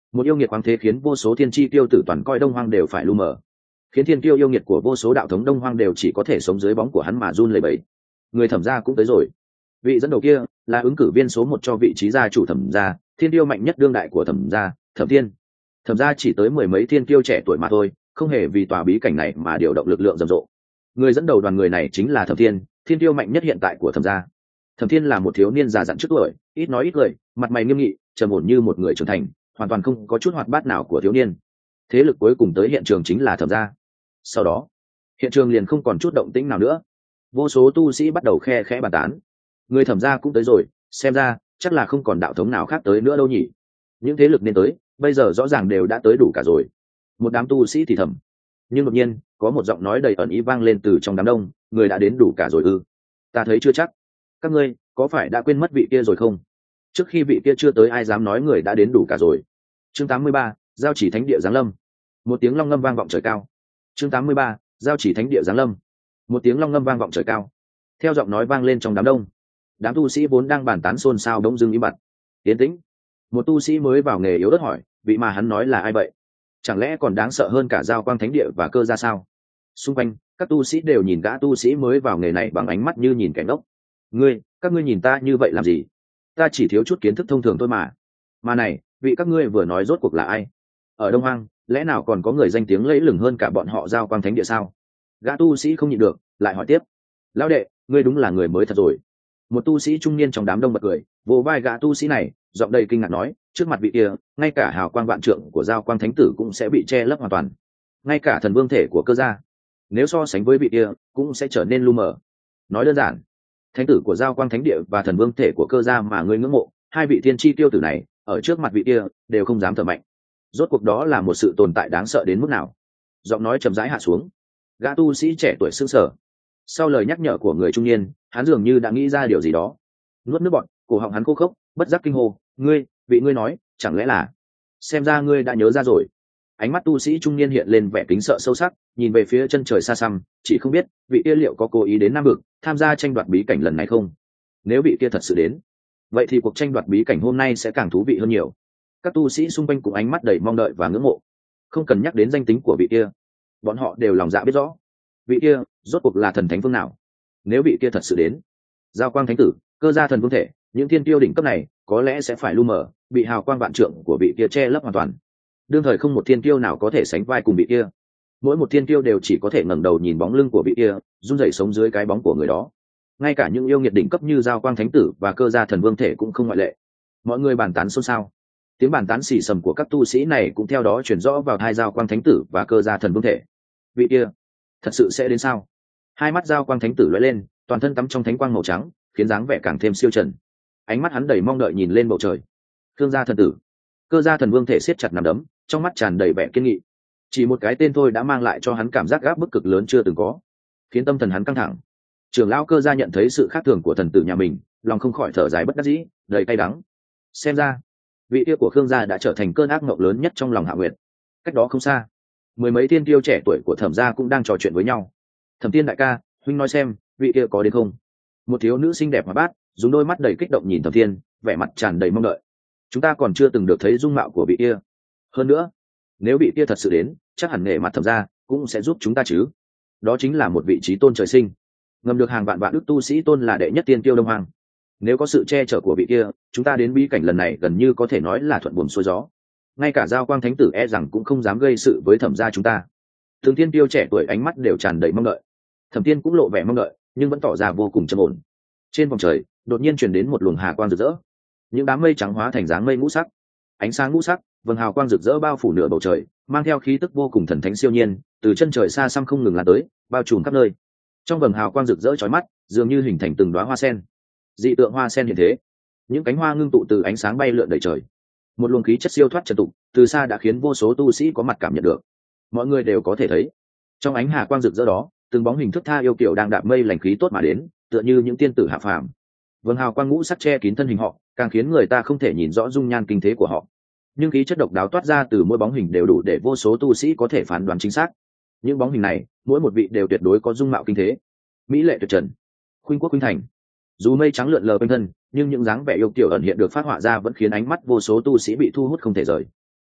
Speaker 1: Một yêu nghiệt khoáng thế khiến vô số thiên chi tiêu tử toàn coi Đông Hoang đều phải lu mờ, khiến thiên tiêu yêu nghiệt của vô số đạo thống Đông Hoang đều chỉ có thể sống dưới bóng của hắn mà run lẩy bẩy. Người Thẩm gia cũng tới rồi. Vị dẫn đầu kia là ứng cử viên số một cho vị trí gia chủ Thẩm gia, thiên tiêu mạnh nhất đương đại của Thẩm gia, Thẩm Thiên. Thẩm gia chỉ tới mười mấy thiên tiêu trẻ tuổi mà thôi, không hề vì tòa bí cảnh này mà điều động lực lượng rầm rộ. Người dẫn đầu đoàn người này chính là Thẩm Thiên, thiên tiêu mạnh nhất hiện tại của Thẩm gia. Thẩm Thiên là một thiếu niên già dặn trước tuổi, ít nói ít cười, mặt mày nghiêm nghị, trầm ổn như một người trưởng thành, hoàn toàn không có chút hoạt bát nào của thiếu niên. Thế lực cuối cùng tới hiện trường chính là Thẩm gia. Sau đó, hiện trường liền không còn chút động tĩnh nào nữa. Vô số tu sĩ bắt đầu khe khẽ bàn tán. Người Thẩm gia cũng tới rồi, xem ra chắc là không còn đạo thống nào khác tới nữa đâu nhỉ. Những thế lực nên tới, bây giờ rõ ràng đều đã tới đủ cả rồi. Một đám tu sĩ thì thầm. Nhưng đột nhiên, có một giọng nói đầy ẩn ý vang lên từ trong đám đông, người đã đến đủ cả rồi ư? Ta thấy chưa chắc. Các ngươi có phải đã quên mất vị kia rồi không? Trước khi vị kia chưa tới ai dám nói người đã đến đủ cả rồi. Chương tám mươi ba, giao chỉ thánh địa giáng lâm. Một tiếng long ngâm vang vọng trời cao. Chương tám mươi ba, giao chỉ thánh địa giáng lâm. Một tiếng long ngâm vang vọng trời cao. Theo giọng nói vang lên trong đám đông, đám tu sĩ vốn đang bàn tán xôn xao bỗng dưng im bặt. Tiến tĩnh. Một tu sĩ mới vào nghề yếu ớt hỏi, vị mà hắn nói là ai vậy? Chẳng lẽ còn đáng sợ hơn cả giao quang thánh địa và cơ ra sao? Xung quanh các tu sĩ đều nhìn gã tu sĩ mới vào nghề này bằng ánh mắt như nhìn kẻ ngốc. Ngươi, các ngươi nhìn ta như vậy làm gì? Ta chỉ thiếu chút kiến thức thông thường thôi mà. Mà này, vị các ngươi vừa nói rốt cuộc là ai? Ở Đông Hoang, lẽ nào còn có người danh tiếng lẫy lừng hơn cả bọn họ giao quang thánh địa sao? Gã tu sĩ không nhịn được, lại hỏi tiếp. Lão đệ, ngươi đúng là người mới thật rồi. Một tu sĩ trung niên trong đám đông bật cười, vỗ vai gã tu sĩ này, giọng đầy kinh ngạc nói, trước mặt vị kia, ngay cả hào quang vạn trượng của giao quang thánh tử cũng sẽ bị che lấp hoàn toàn, ngay cả thần vương thể của cơ gia, nếu so sánh với vị kia, cũng sẽ trở nên lu mờ. Nói đơn giản, thánh tử của giao quang thánh địa và thần vương thể của cơ gia mà ngươi ngưỡng mộ, hai vị thiên chi tiêu tử này, ở trước mặt vị kia đều không dám thở mạnh. Rốt cuộc đó là một sự tồn tại đáng sợ đến mức nào? Giọng nói chậm rãi hạ xuống, gã tu sĩ trẻ tuổi sững sờ. Sau lời nhắc nhở của người trung niên, hắn dường như đã nghĩ ra điều gì đó, nuốt nước bọt, cổ họng hắn khô khốc, bất giác kinh hô, ngươi, vị ngươi nói, chẳng lẽ là? Xem ra ngươi đã nhớ ra rồi. Ánh mắt tu sĩ trung niên hiện lên vẻ kính sợ sâu sắc, nhìn về phía chân trời xa xăm, chỉ không biết vị kia liệu có cố ý đến Nam Vực tham gia tranh đoạt bí cảnh lần này không? Nếu vị kia thật sự đến, vậy thì cuộc tranh đoạt bí cảnh hôm nay sẽ càng thú vị hơn nhiều. Các tu sĩ xung quanh cùng ánh mắt đầy mong đợi và ngưỡng mộ. Không cần nhắc đến danh tính của vị kia, bọn họ đều lòng dạ biết rõ. Vị kia rốt cuộc là thần thánh phương nào? Nếu vị kia thật sự đến, giao quang thánh tử, cơ gia thần vương thể, những thiên tiêu đỉnh cấp này có lẽ sẽ phải lu mờ, bị hào quang vạn trượng của vị kia che lấp hoàn toàn. Đương thời không một thiên tiêu nào có thể sánh vai cùng vị kia. Mỗi một thiên tiêu đều chỉ có thể ngẩng đầu nhìn bóng lưng của vị kia, run rẩy sống dưới cái bóng của người đó. Ngay cả những yêu nghiệt đỉnh cấp như giao quang thánh tử và cơ gia thần vương thể cũng không ngoại lệ. Mọi người bàn tán xôn xao. Tiếng bàn tán xì xầm của các tu sĩ này cũng theo đó truyền rõ vào hai giao quang thánh tử và cơ gia thần vương thể. Vị kia thật sự sẽ đến sao? Hai mắt giao quang thánh tử lóe lên, toàn thân tắm trong thánh quang màu trắng, khiến dáng vẻ càng thêm siêu trần. Ánh mắt hắn đầy mong đợi nhìn lên bầu trời. Khương gia thần tử, cơ gia thần vương thể siết chặt nắm đấm, trong mắt tràn đầy vẻ kiên nghị. Chỉ một cái tên thôi đã mang lại cho hắn cảm giác áp bức cực lớn chưa từng có, khiến tâm thần hắn căng thẳng. Trưởng lão cơ gia nhận thấy sự khác thường của thần tử nhà mình, lòng không khỏi thở dài bất đắc dĩ, đầy cay đắng. Xem ra vị kia của Khương gia đã trở thành cơn ác mộng lớn nhất trong lòng Hạ Nguyệt. Cách đó không xa, mười mấy thiên tiêu trẻ tuổi của Thẩm gia cũng đang trò chuyện với nhau. Thẩm Tiên đại ca, huynh nói xem, vị kia có đến không? Một thiếu nữ xinh đẹp mà bát, dùng đôi mắt đầy kích động nhìn Thẩm Thiên, vẻ mặt tràn đầy mong đợi. Chúng ta còn chưa từng được thấy dung mạo của vị kia. Hơn nữa, nếu vị kia thật sự đến, chắc hẳn nể mặt Thẩm gia cũng sẽ giúp chúng ta chứ. Đó chính là một vị trí tôn trời sinh, ngầm được hàng vạn vạn đức tu sĩ tôn là đệ nhất tiên tiêu Đông Hoàng. Nếu có sự che chở của vị kia, chúng ta đến bí cảnh lần này gần như có thể nói là thuận buồm xuôi gió. Ngay cả giao quang thánh tử e rằng cũng không dám gây sự với Thẩm gia chúng ta. Thường thiên tiêu trẻ tuổi ánh mắt đều tràn đầy mong đợi. Thẩm Thiên cũng lộ vẻ mong đợi, nhưng vẫn tỏ ra vô cùng trầm ổn. Trên vòng trời đột nhiên truyền đến một luồng hà quang rực rỡ, những đám mây trắng hóa thành dáng mây ngũ sắc, ánh sáng ngũ sắc, vầng hào quang rực rỡ bao phủ nửa bầu trời, mang theo khí tức vô cùng thần thánh siêu nhiên, từ chân trời xa xăm không ngừng lan tới, bao trùm khắp nơi. Trong vầng hào quang rực rỡ chói mắt, dường như hình thành từng đóa hoa sen. Dị tượng hoa sen hiện thế, những cánh hoa ngưng tụ từ ánh sáng bay lượn đầy trời. Một luồng khí chất siêu thoát trần tục, từ xa đã khiến vô số tu sĩ có mặt cảm nhận được. Mọi người đều có thể thấy, trong ánh hà quang rực rỡ đó, từng bóng hình thức tha yêu kiều đang đạp mây lành khí tốt mà đến, tựa như những tiên tử hạ phàm. Vầng hào quang ngũ sắc che kín thân hình họ, càng khiến người ta không thể nhìn rõ dung nhan kinh thế của họ. Nhưng khí chất độc đáo toát ra từ mỗi bóng hình đều đủ để vô số tu sĩ có thể phán đoán chính xác. Những bóng hình này, mỗi một vị đều tuyệt đối có dung mạo kinh thế, mỹ lệ tuyệt trần, khuynh quốc khuynh thành. Dù mây trắng lượn lờ quanh thân, nhưng những dáng vẻ yêu kiều ẩn hiện được phát họa ra vẫn khiến ánh mắt vô số tu sĩ bị thu hút không thể rời.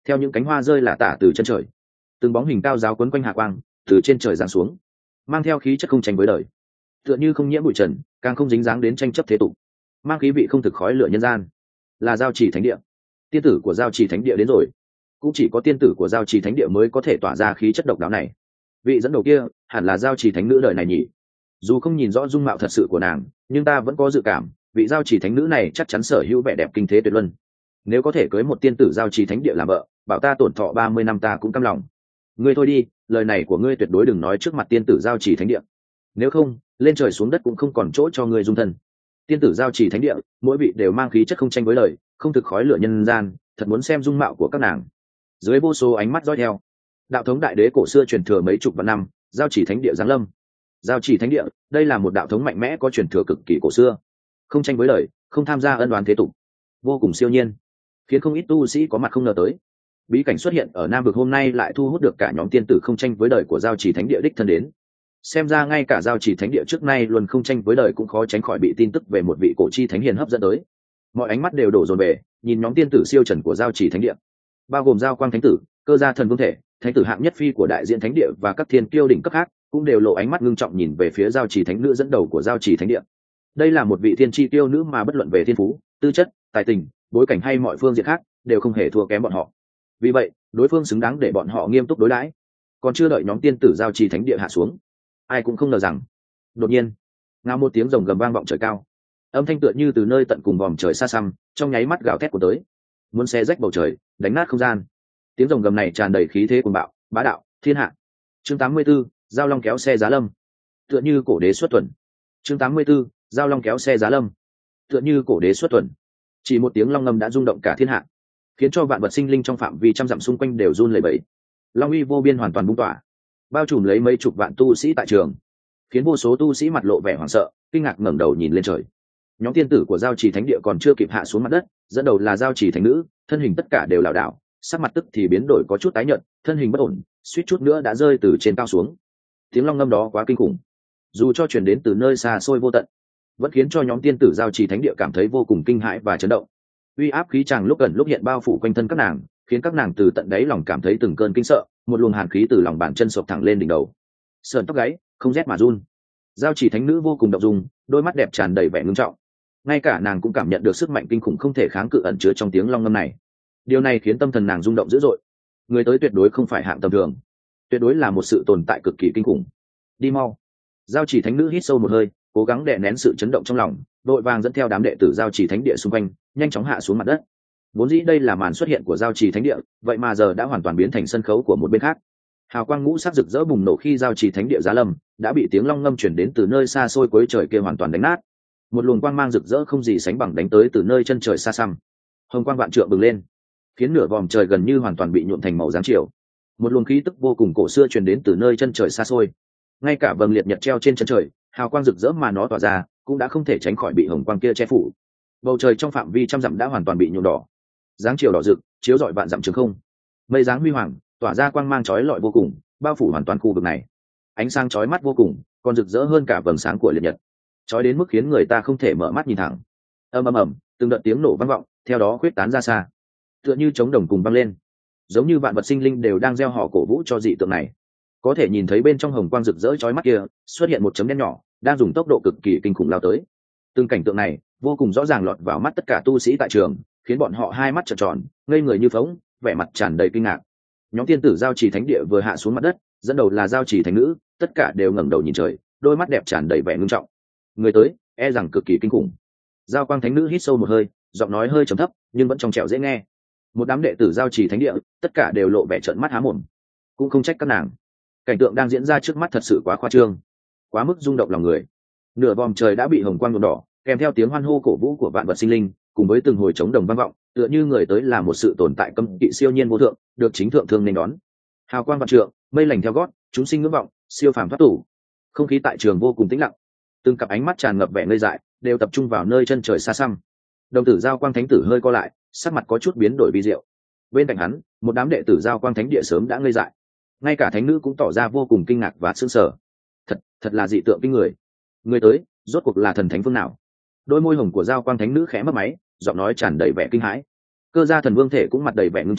Speaker 1: theo những cánh hoa rơi lả tả từ chân trời, từng bóng hình cao giáo quấn quanh hạ quang từ trên trời giáng xuống, mang theo khí chất không tranh với đời, tựa như không nhiễm bụi trần, càng không dính dáng đến tranh chấp thế tục, mang khí vị không thực khói lửa nhân gian. Là giao chỉ thánh địa, tiên tử của giao chỉ thánh địa đến rồi. Cũng chỉ có tiên tử của giao chỉ thánh địa mới có thể tỏa ra khí chất độc đáo này. Vị dẫn đầu kia hẳn là giao chỉ thánh nữ đời này nhỉ? Dù không nhìn rõ dung mạo thật sự của nàng, nhưng ta vẫn có dự cảm vị giao chỉ thánh nữ này chắc chắn sở hữu vẻ đẹp kinh thế tuyệt luân. Nếu có thể cưới một tiên tử giao chỉ thánh địa làm vợ, bảo ta tổn thọ ba mươi năm ta cũng cam lòng. Ngươi thôi đi, lời này của ngươi tuyệt đối đừng nói trước mặt tiên tử giao chỉ thánh địa. Nếu không, lên trời xuống đất cũng không còn chỗ cho ngươi dung thân. Tiên tử giao chỉ thánh địa, mỗi vị đều mang khí chất không tranh với lời, không thực khói lửa nhân gian, thật muốn xem dung mạo của các nàng. Dưới vô số ánh mắt dõi theo, đạo thống đại đế cổ xưa truyền thừa mấy chục vạn năm, giao chỉ thánh địa giáng lâm. Giao chỉ thánh địa, đây là một đạo thống mạnh mẽ có truyền thừa cực kỳ cổ xưa, không tranh với lời, không tham gia ân oán thế tục, vô cùng siêu nhiên, khiến không ít tu sĩ có mặt không ngờ tới. Bí cảnh xuất hiện ở Nam vực hôm nay lại thu hút được cả nhóm tiên tử không tranh với đời của giao chỉ thánh địa đích thân đến. Xem ra ngay cả giao chỉ thánh địa trước nay luôn không tranh với đời cũng khó tránh khỏi bị tin tức về một vị cổ chi thánh hiền hấp dẫn tới. Mọi ánh mắt đều đổ dồn về nhìn nhóm tiên tử siêu trần của giao chỉ thánh địa, bao gồm giao quang thánh tử, cơ gia thần vương thể, thánh tử hạng nhất phi của đại diện thánh địa và các thiên kiêu đỉnh cấp khác cũng đều lộ ánh mắt ngưng trọng nhìn về phía giao chỉ thánh nữ dẫn đầu của giao chỉ thánh địa. Đây là một vị thiên chi tiêu nữ mà bất luận về thiên phú, tư chất, tài tình, bối cảnh hay mọi phương diện khác đều không hề thua kém bọn họ. Vì vậy, đối phương xứng đáng để bọn họ nghiêm túc đối đãi. Còn chưa đợi nhóm tiên tử giao chỉ thánh địa hạ xuống, ai cũng không ngờ rằng, đột nhiên, ngao một tiếng rồng gầm vang vọng trời cao, âm thanh tựa như từ nơi tận cùng vòm trời xa xăm, trong nháy mắt gào thét của tới, muốn xé rách bầu trời, đánh nát không gian. Tiếng rồng gầm này tràn đầy khí thế cuồng bạo, bá đạo, thiên hạ. Chương tám mươi 84, giao long kéo xe giá lâm. Tựa như cổ đế xuất tuần. Chương tám mươi 84, giao long kéo xe giá lâm. Tựa như cổ đế xuất tuần. Chỉ một tiếng long ngâm đã rung động cả thiên hạ, khiến cho vạn vật sinh linh trong phạm vi trăm dặm xung quanh đều run lẩy bẩy. Long uy vô biên hoàn toàn bung tỏa, bao trùm lấy mấy chục vạn tu sĩ tại trường, khiến vô số tu sĩ mặt lộ vẻ hoảng sợ, kinh ngạc ngẩng đầu nhìn lên trời. Nhóm tiên tử của giao chỉ thánh địa còn chưa kịp hạ xuống mặt đất, dẫn đầu là giao chỉ thánh nữ, thân hình tất cả đều lảo đảo, sắc mặt tức thì biến đổi có chút tái nhợt, thân hình bất ổn, suýt chút nữa đã rơi từ trên cao xuống. Tiếng long ngâm đó quá kinh khủng, dù cho truyền đến từ nơi xa xôi vô tận, vẫn khiến cho nhóm tiên tử giao chỉ thánh địa cảm thấy vô cùng kinh hãi và chấn động. Uy áp khí tràng lúc gần lúc hiện bao phủ quanh thân các nàng, khiến các nàng từ tận đáy lòng cảm thấy từng cơn kinh sợ, một luồng hàn khí từ lòng bàn chân sộc thẳng lên đỉnh đầu, sờn tóc gáy, không rét mà run. Giao chỉ thánh nữ vô cùng động dung, đôi mắt đẹp tràn đầy vẻ ngưng trọng, ngay cả nàng cũng cảm nhận được sức mạnh kinh khủng không thể kháng cự ẩn chứa trong tiếng long ngâm này. Điều này khiến tâm thần nàng rung động dữ dội. Người tới tuyệt đối không phải hạng tầm thường, tuyệt đối là một sự tồn tại cực kỳ kinh khủng. Đi mau! Giao chỉ thánh nữ hít sâu một hơi, cố gắng đè nén sự chấn động trong lòng, đội vàng dẫn theo đám đệ tử giao chỉ thánh địa xung quanh nhanh chóng hạ xuống mặt đất. Vốn dĩ đây là màn xuất hiện của giao chỉ thánh địa, vậy mà giờ đã hoàn toàn biến thành sân khấu của một bên khác. Hào quang ngũ sắc rực rỡ bùng nổ khi giao chỉ thánh địa giá lâm, đã bị tiếng long ngâm truyền đến từ nơi xa xôi cuối trời kia hoàn toàn đánh nát. Một luồng quang mang rực rỡ không gì sánh bằng đánh tới từ nơi chân trời xa xăm, hồng quang vạn trượng bừng lên, khiến nửa vòm trời gần như hoàn toàn bị nhuộm thành màu dáng chiều. Một luồng khí tức vô cùng cổ xưa truyền đến từ nơi chân trời xa xôi, ngay cả vầng liệt nhật treo trên chân trời, hào quang rực rỡ mà nó tỏa ra cũng đã không thể tránh khỏi bị hồng quang kia che phủ. Bầu trời trong phạm vi trăm dặm đã hoàn toàn bị nhuộm đỏ, dáng chiều đỏ rực chiếu rọi vạn dặm trường không, mây dáng huy hoàng tỏa ra quang mang chói lọi vô cùng, bao phủ hoàn toàn khu vực này. Ánh sáng chói mắt vô cùng, còn rực rỡ hơn cả vầng sáng của liệt nhật, chói đến mức khiến người ta không thể mở mắt nhìn thẳng. Ầm ầm ầm, từng đợt tiếng nổ vang vọng, theo đó khuyết tán ra xa, tựa như trống đồng cùng vang lên, giống như vạn vật sinh linh đều đang gieo họ cổ vũ cho dị tượng này. Có thể nhìn thấy bên trong hồng quang rực rỡ chói mắt kia xuất hiện một chấm đen nhỏ, đang dùng tốc độ cực kỳ kinh khủng lao tới. Từng cảnh tượng này vô cùng rõ ràng lọt vào mắt tất cả tu sĩ tại trường, khiến bọn họ hai mắt trợn tròn, ngây người như phóng, vẻ mặt tràn đầy kinh ngạc. Nhóm tiên tử giao chỉ thánh địa vừa hạ xuống mặt đất, dẫn đầu là giao chỉ thánh nữ, tất cả đều ngẩng đầu nhìn trời, đôi mắt đẹp tràn đầy vẻ ngưng trọng. Người tới e rằng cực kỳ kinh khủng. Giao quang thánh nữ hít sâu một hơi, giọng nói hơi trầm thấp nhưng vẫn trong trẻo dễ nghe. Một đám đệ tử giao chỉ thánh địa tất cả đều lộ vẻ trợn mắt há mồm, cũng không trách các nàng. Cảnh tượng đang diễn ra trước mắt thật sự quá khoa trương, quá mức rung động lòng người. Nửa vòm trời đã bị hồng quang nhuộm đỏ, kèm theo tiếng hoan hô cổ vũ của vạn vật sinh linh, cùng với từng hồi trống đồng vang vọng, tựa như người tới là một sự tồn tại cấm kỵ siêu nhiên vô thượng, được chính thượng thương nên đón. Hào quang vạn trượng, mây lành theo gót, chúng sinh ngưỡng vọng, siêu phàm thoát tục. Không khí tại trường vô cùng tĩnh lặng, từng cặp ánh mắt tràn ngập vẻ ngây dại, đều tập trung vào nơi chân trời xa xăm. Đồng tử giao quang thánh tử hơi co lại, sắc mặt có chút biến đổi vi diệu. Bên cạnh hắn, một đám đệ tử giao quang thánh địa sớm đã ngây dại, ngay cả thánh nữ cũng tỏ ra vô cùng kinh ngạc và sững sờ. Thật, thật là dị tượng kinh người. Người tới, rốt cuộc là thần thánh phương nào? Đôi môi hồng của giao quang thánh nữ khẽ mấp máy, giọng nói tràn đầy vẻ kinh hãi. Cơ gia thần vương thể cũng mặt đầy vẻ ngưng trọng,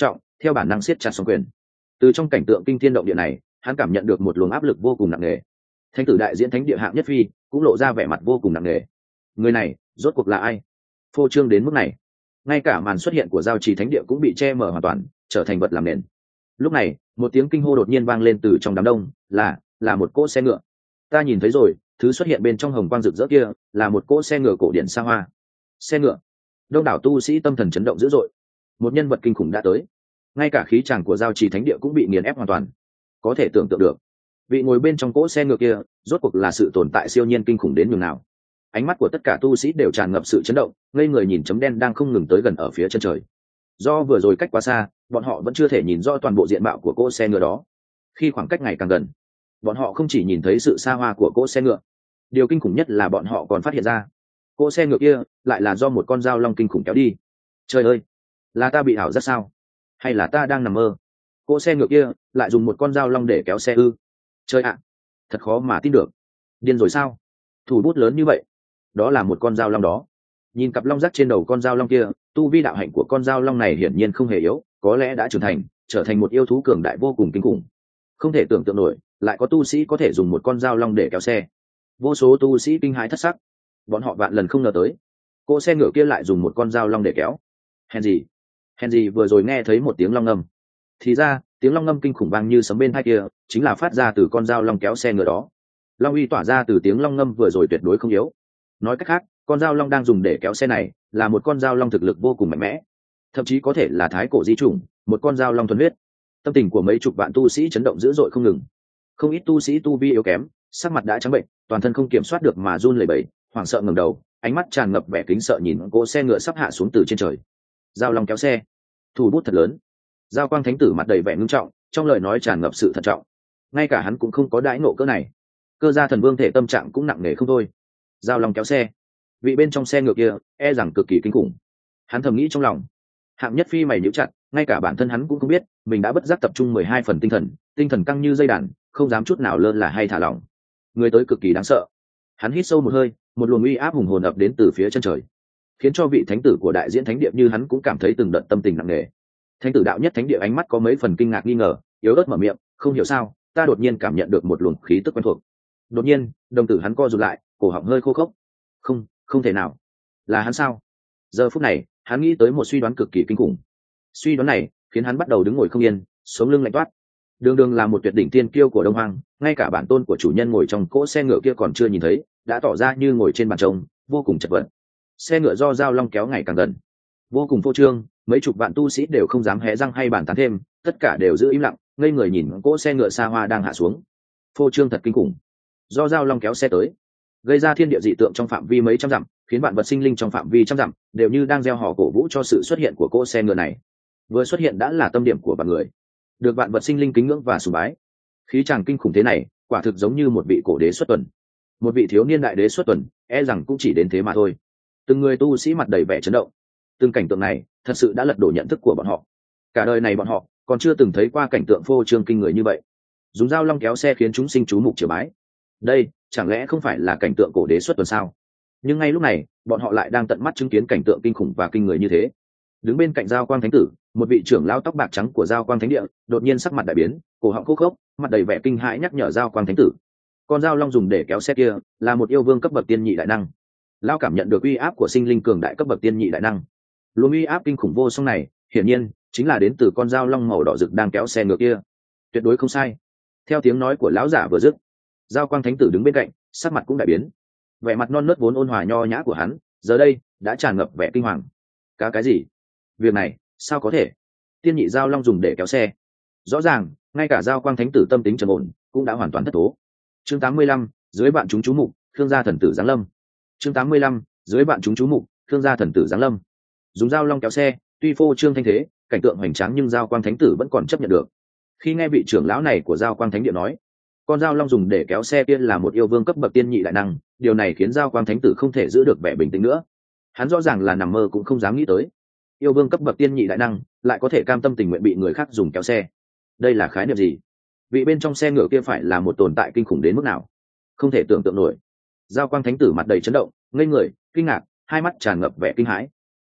Speaker 1: theo bản năng siết chặt song quyền. Từ trong cảnh tượng kinh thiên động địa này, hắn cảm nhận được một luồng áp lực vô cùng nặng nề. Thánh tử đại diễn thánh địa hạng nhất phi cũng lộ ra vẻ mặt vô cùng nặng nề. Người này rốt cuộc là ai? Phô trương đến mức này, ngay cả màn xuất hiện của giao trì thánh địa cũng bị che mờ hoàn toàn, trở thành vật làm nền. Lúc này, một tiếng kinh hô đột nhiên vang lên từ trong đám đông, là là một cỗ xe ngựa. Ta nhìn thấy rồi, thứ xuất hiện bên trong hồng quang rực rỡ kia là một cỗ xe ngựa cổ điển xa hoa. Xe ngựa. Đông đảo tu sĩ tâm thần chấn động dữ dội. Một nhân vật kinh khủng đã tới. Ngay cả khí tràng của giao trì thánh địa cũng bị nghiền ép hoàn toàn. Có thể tưởng tượng được, vị ngồi bên trong cỗ xe ngựa kia rốt cuộc là sự tồn tại siêu nhiên kinh khủng đến nhường nào. Ánh mắt của tất cả tu sĩ đều tràn ngập sự chấn động, ngây người nhìn chấm đen đang không ngừng tới gần ở phía chân trời. Do vừa rồi cách quá xa, bọn họ vẫn chưa thể nhìn rõ toàn bộ diện mạo của cỗ xe ngựa đó. Khi khoảng cách ngày càng gần, bọn họ không chỉ nhìn thấy sự xa hoa của cỗ xe ngựa, điều kinh khủng nhất là bọn họ còn phát hiện ra cỗ xe ngựa kia lại là do một con dao long kinh khủng kéo đi. Trời ơi, là ta bị ảo giác sao, hay là ta đang nằm mơ? Cỗ xe ngựa kia lại dùng một con dao long để kéo xe ư? Trời ạ, thật khó mà tin được. Điên rồi sao? Thủ bút lớn như vậy, đó là một con dao long đó. Nhìn cặp long rác trên đầu con dao long kia, tu vi đạo hạnh của con dao long này hiển nhiên không hề yếu, có lẽ đã trưởng thành, trở thành một yêu thú cường đại vô cùng kinh khủng. Không thể tưởng tượng nổi, lại có tu sĩ có thể dùng một con dao long để kéo xe. Vô số tu sĩ kinh hãi thất sắc, bọn họ vạn lần không ngờ tới, cô xe ngựa kia lại dùng một con dao long để kéo. Hèn gì, hèn gì vừa rồi nghe thấy một tiếng long ngâm. Thì ra, tiếng long ngâm kinh khủng vang như sấm bên tai kia, chính là phát ra từ con dao long kéo xe ngựa đó. Long uy tỏa ra từ tiếng long ngâm vừa rồi tuyệt đối không yếu. Nói cách khác, con dao long đang dùng để kéo xe này là một con dao long thực lực vô cùng mạnh mẽ, thậm chí có thể là thái cổ di chủng, một con dao long thuần huyết. Tâm tình của mấy chục vạn tu sĩ chấn động dữ dội không ngừng. Không ít tu sĩ tu vi yếu kém, sắc mặt đã trắng bệnh, toàn thân không kiểm soát được mà run lẩy bẩy, hoảng sợ ngẩng đầu, ánh mắt tràn ngập vẻ kính sợ nhìn cỗ xe ngựa sắp hạ xuống từ trên trời. Dao long kéo xe, thủ bút thật lớn. Giao quang thánh tử mặt đầy vẻ ngưng trọng, trong lời nói tràn ngập sự thận trọng. Ngay cả hắn cũng không có đãi ngộ cỡ này. Cơ gia thần vương thể tâm trạng cũng nặng nề không thôi. Dao long kéo xe, vị bên trong xe ngựa kia e rằng cực kỳ kinh khủng. Hắn thầm nghĩ trong lòng. Hạng nhất phi mày nhíu chặt, ngay cả bản thân hắn cũng không biết mình đã bất giác tập trung mười hai phần tinh thần, tinh thần căng như dây đàn, không dám chút nào lơ là hay thả lỏng. Người tới cực kỳ đáng sợ. Hắn hít sâu một hơi, một luồng uy áp hùng hồn ập đến từ phía chân trời, khiến cho vị thánh tử của đại diễn thánh địa như hắn cũng cảm thấy từng đợt tâm tình nặng nề. Thánh tử đạo nhất thánh địa ánh mắt có mấy phần kinh ngạc nghi ngờ, yếu ớt mở miệng, không hiểu sao, ta đột nhiên cảm nhận được một luồng khí tức quen thuộc. Đột nhiên, đồng tử hắn co rụt lại, cổ họng hơi khô khốc. Không, không thể nào, là hắn sao? Giờ phút này, hắn nghĩ tới một suy đoán cực kỳ kinh khủng. Suy đoán này khiến hắn bắt đầu đứng ngồi không yên, sống lưng lạnh toát. Đường đường là một tuyệt đỉnh tiên kiêu của Đông Hoang, ngay cả bản tôn của chủ nhân ngồi trong cỗ xe ngựa kia còn chưa nhìn thấy, đã tỏ ra như ngồi trên bàn trông, vô cùng chật vật. Xe ngựa do dao long kéo ngày càng gần, vô cùng phô trương, mấy chục vạn tu sĩ đều không dám hé răng hay bàn tán thêm, tất cả đều giữ im lặng, ngây người nhìn cỗ xe ngựa xa hoa đang hạ xuống. Phô trương thật kinh khủng. Do dao long kéo xe tới, gây ra thiên địa dị tượng trong phạm vi mấy trăm dặm, khiến vạn vật sinh linh trong phạm vi trăm dặm đều như đang gieo hò cổ vũ cho sự xuất hiện của cỗ xe ngựa này. Vừa xuất hiện đã là tâm điểm của vạn người, được vạn vật sinh linh kính ngưỡng và sùng bái. Khí tràng kinh khủng thế này, quả thực giống như một vị cổ đế xuất tuần, một vị thiếu niên đại đế xuất tuần, e rằng cũng chỉ đến thế mà thôi. Từng người tu sĩ mặt đầy vẻ chấn động. Từng cảnh tượng này thật sự đã lật đổ nhận thức của bọn họ. Cả đời này bọn họ còn chưa từng thấy qua cảnh tượng phô trương kinh người như vậy. Dùng dao long kéo xe khiến chúng sinh chú mục triều bái. Đây chẳng lẽ không phải là cảnh tượng cổ đế xuất tuần sao? Nhưng ngay lúc này, bọn họ lại đang tận mắt chứng kiến cảnh tượng kinh khủng và kinh người như thế. Đứng bên cạnh Giao Quang Thánh tử, một vị trưởng lão tóc bạc trắng của Giao Quang Thánh địa, đột nhiên sắc mặt đại biến, cổ họng khô khốc, mặt đầy vẻ kinh hãi nhắc nhở Giao Quang Thánh tử. Con dao long dùng để kéo xe kia là một yêu vương cấp bậc tiên nhị đại năng. Lão cảm nhận được uy áp của sinh linh cường đại cấp bậc tiên nhị đại năng. Luồng uy áp kinh khủng vô song này, hiển nhiên chính là đến từ con dao long màu đỏ rực đang kéo xe ngựa kia. Tuyệt đối không sai. Theo tiếng nói của lão giả vừa dứt, Giao Quang Thánh tử đứng bên cạnh, sắc mặt cũng đại biến. Vẻ mặt non nớt vốn ôn hòa nho nhã của hắn, giờ đây đã tràn ngập vẻ kinh hoàng. Cá cái gì? Việc này sao có thể? Tiên nhị dao long dùng để kéo xe, rõ ràng ngay cả Giao Quang Thánh tử tâm tính trầm ổn cũng đã hoàn toàn thất thố. Chương tám mươi lăm, dưới bạn chúng chú mục, Khương gia thần tử giáng lâm. Chương tám mươi lăm, dưới bạn chúng chú mục, Khương gia thần tử giáng lâm. Dùng dao long kéo xe, tuy phô trương thanh thế, cảnh tượng hoành tráng, nhưng Giao Quang Thánh tử vẫn còn chấp nhận được. Khi nghe vị trưởng lão này của Giao Quang Thánh địa nói, con dao long dùng để kéo xe kia là một yêu vương cấp bậc tiên nhị đại năng, điều này khiến Giao Quang Thánh tử không thể giữ được vẻ bình tĩnh nữa. Hắn rõ ràng là nằm mơ cũng không dám nghĩ tới, yêu vương cấp bậc tiên nhị đại năng lại có thể cam tâm tình nguyện bị người khác dùng kéo xe. Đây là khái niệm gì? Vị bên trong xe ngựa kia phải là một tồn tại kinh khủng đến mức nào? Không thể tưởng tượng nổi. Giao Quang Thánh tử mặt đầy chấn động, ngây người, kinh ngạc, hai mắt tràn ngập vẻ kinh hãi. Hít,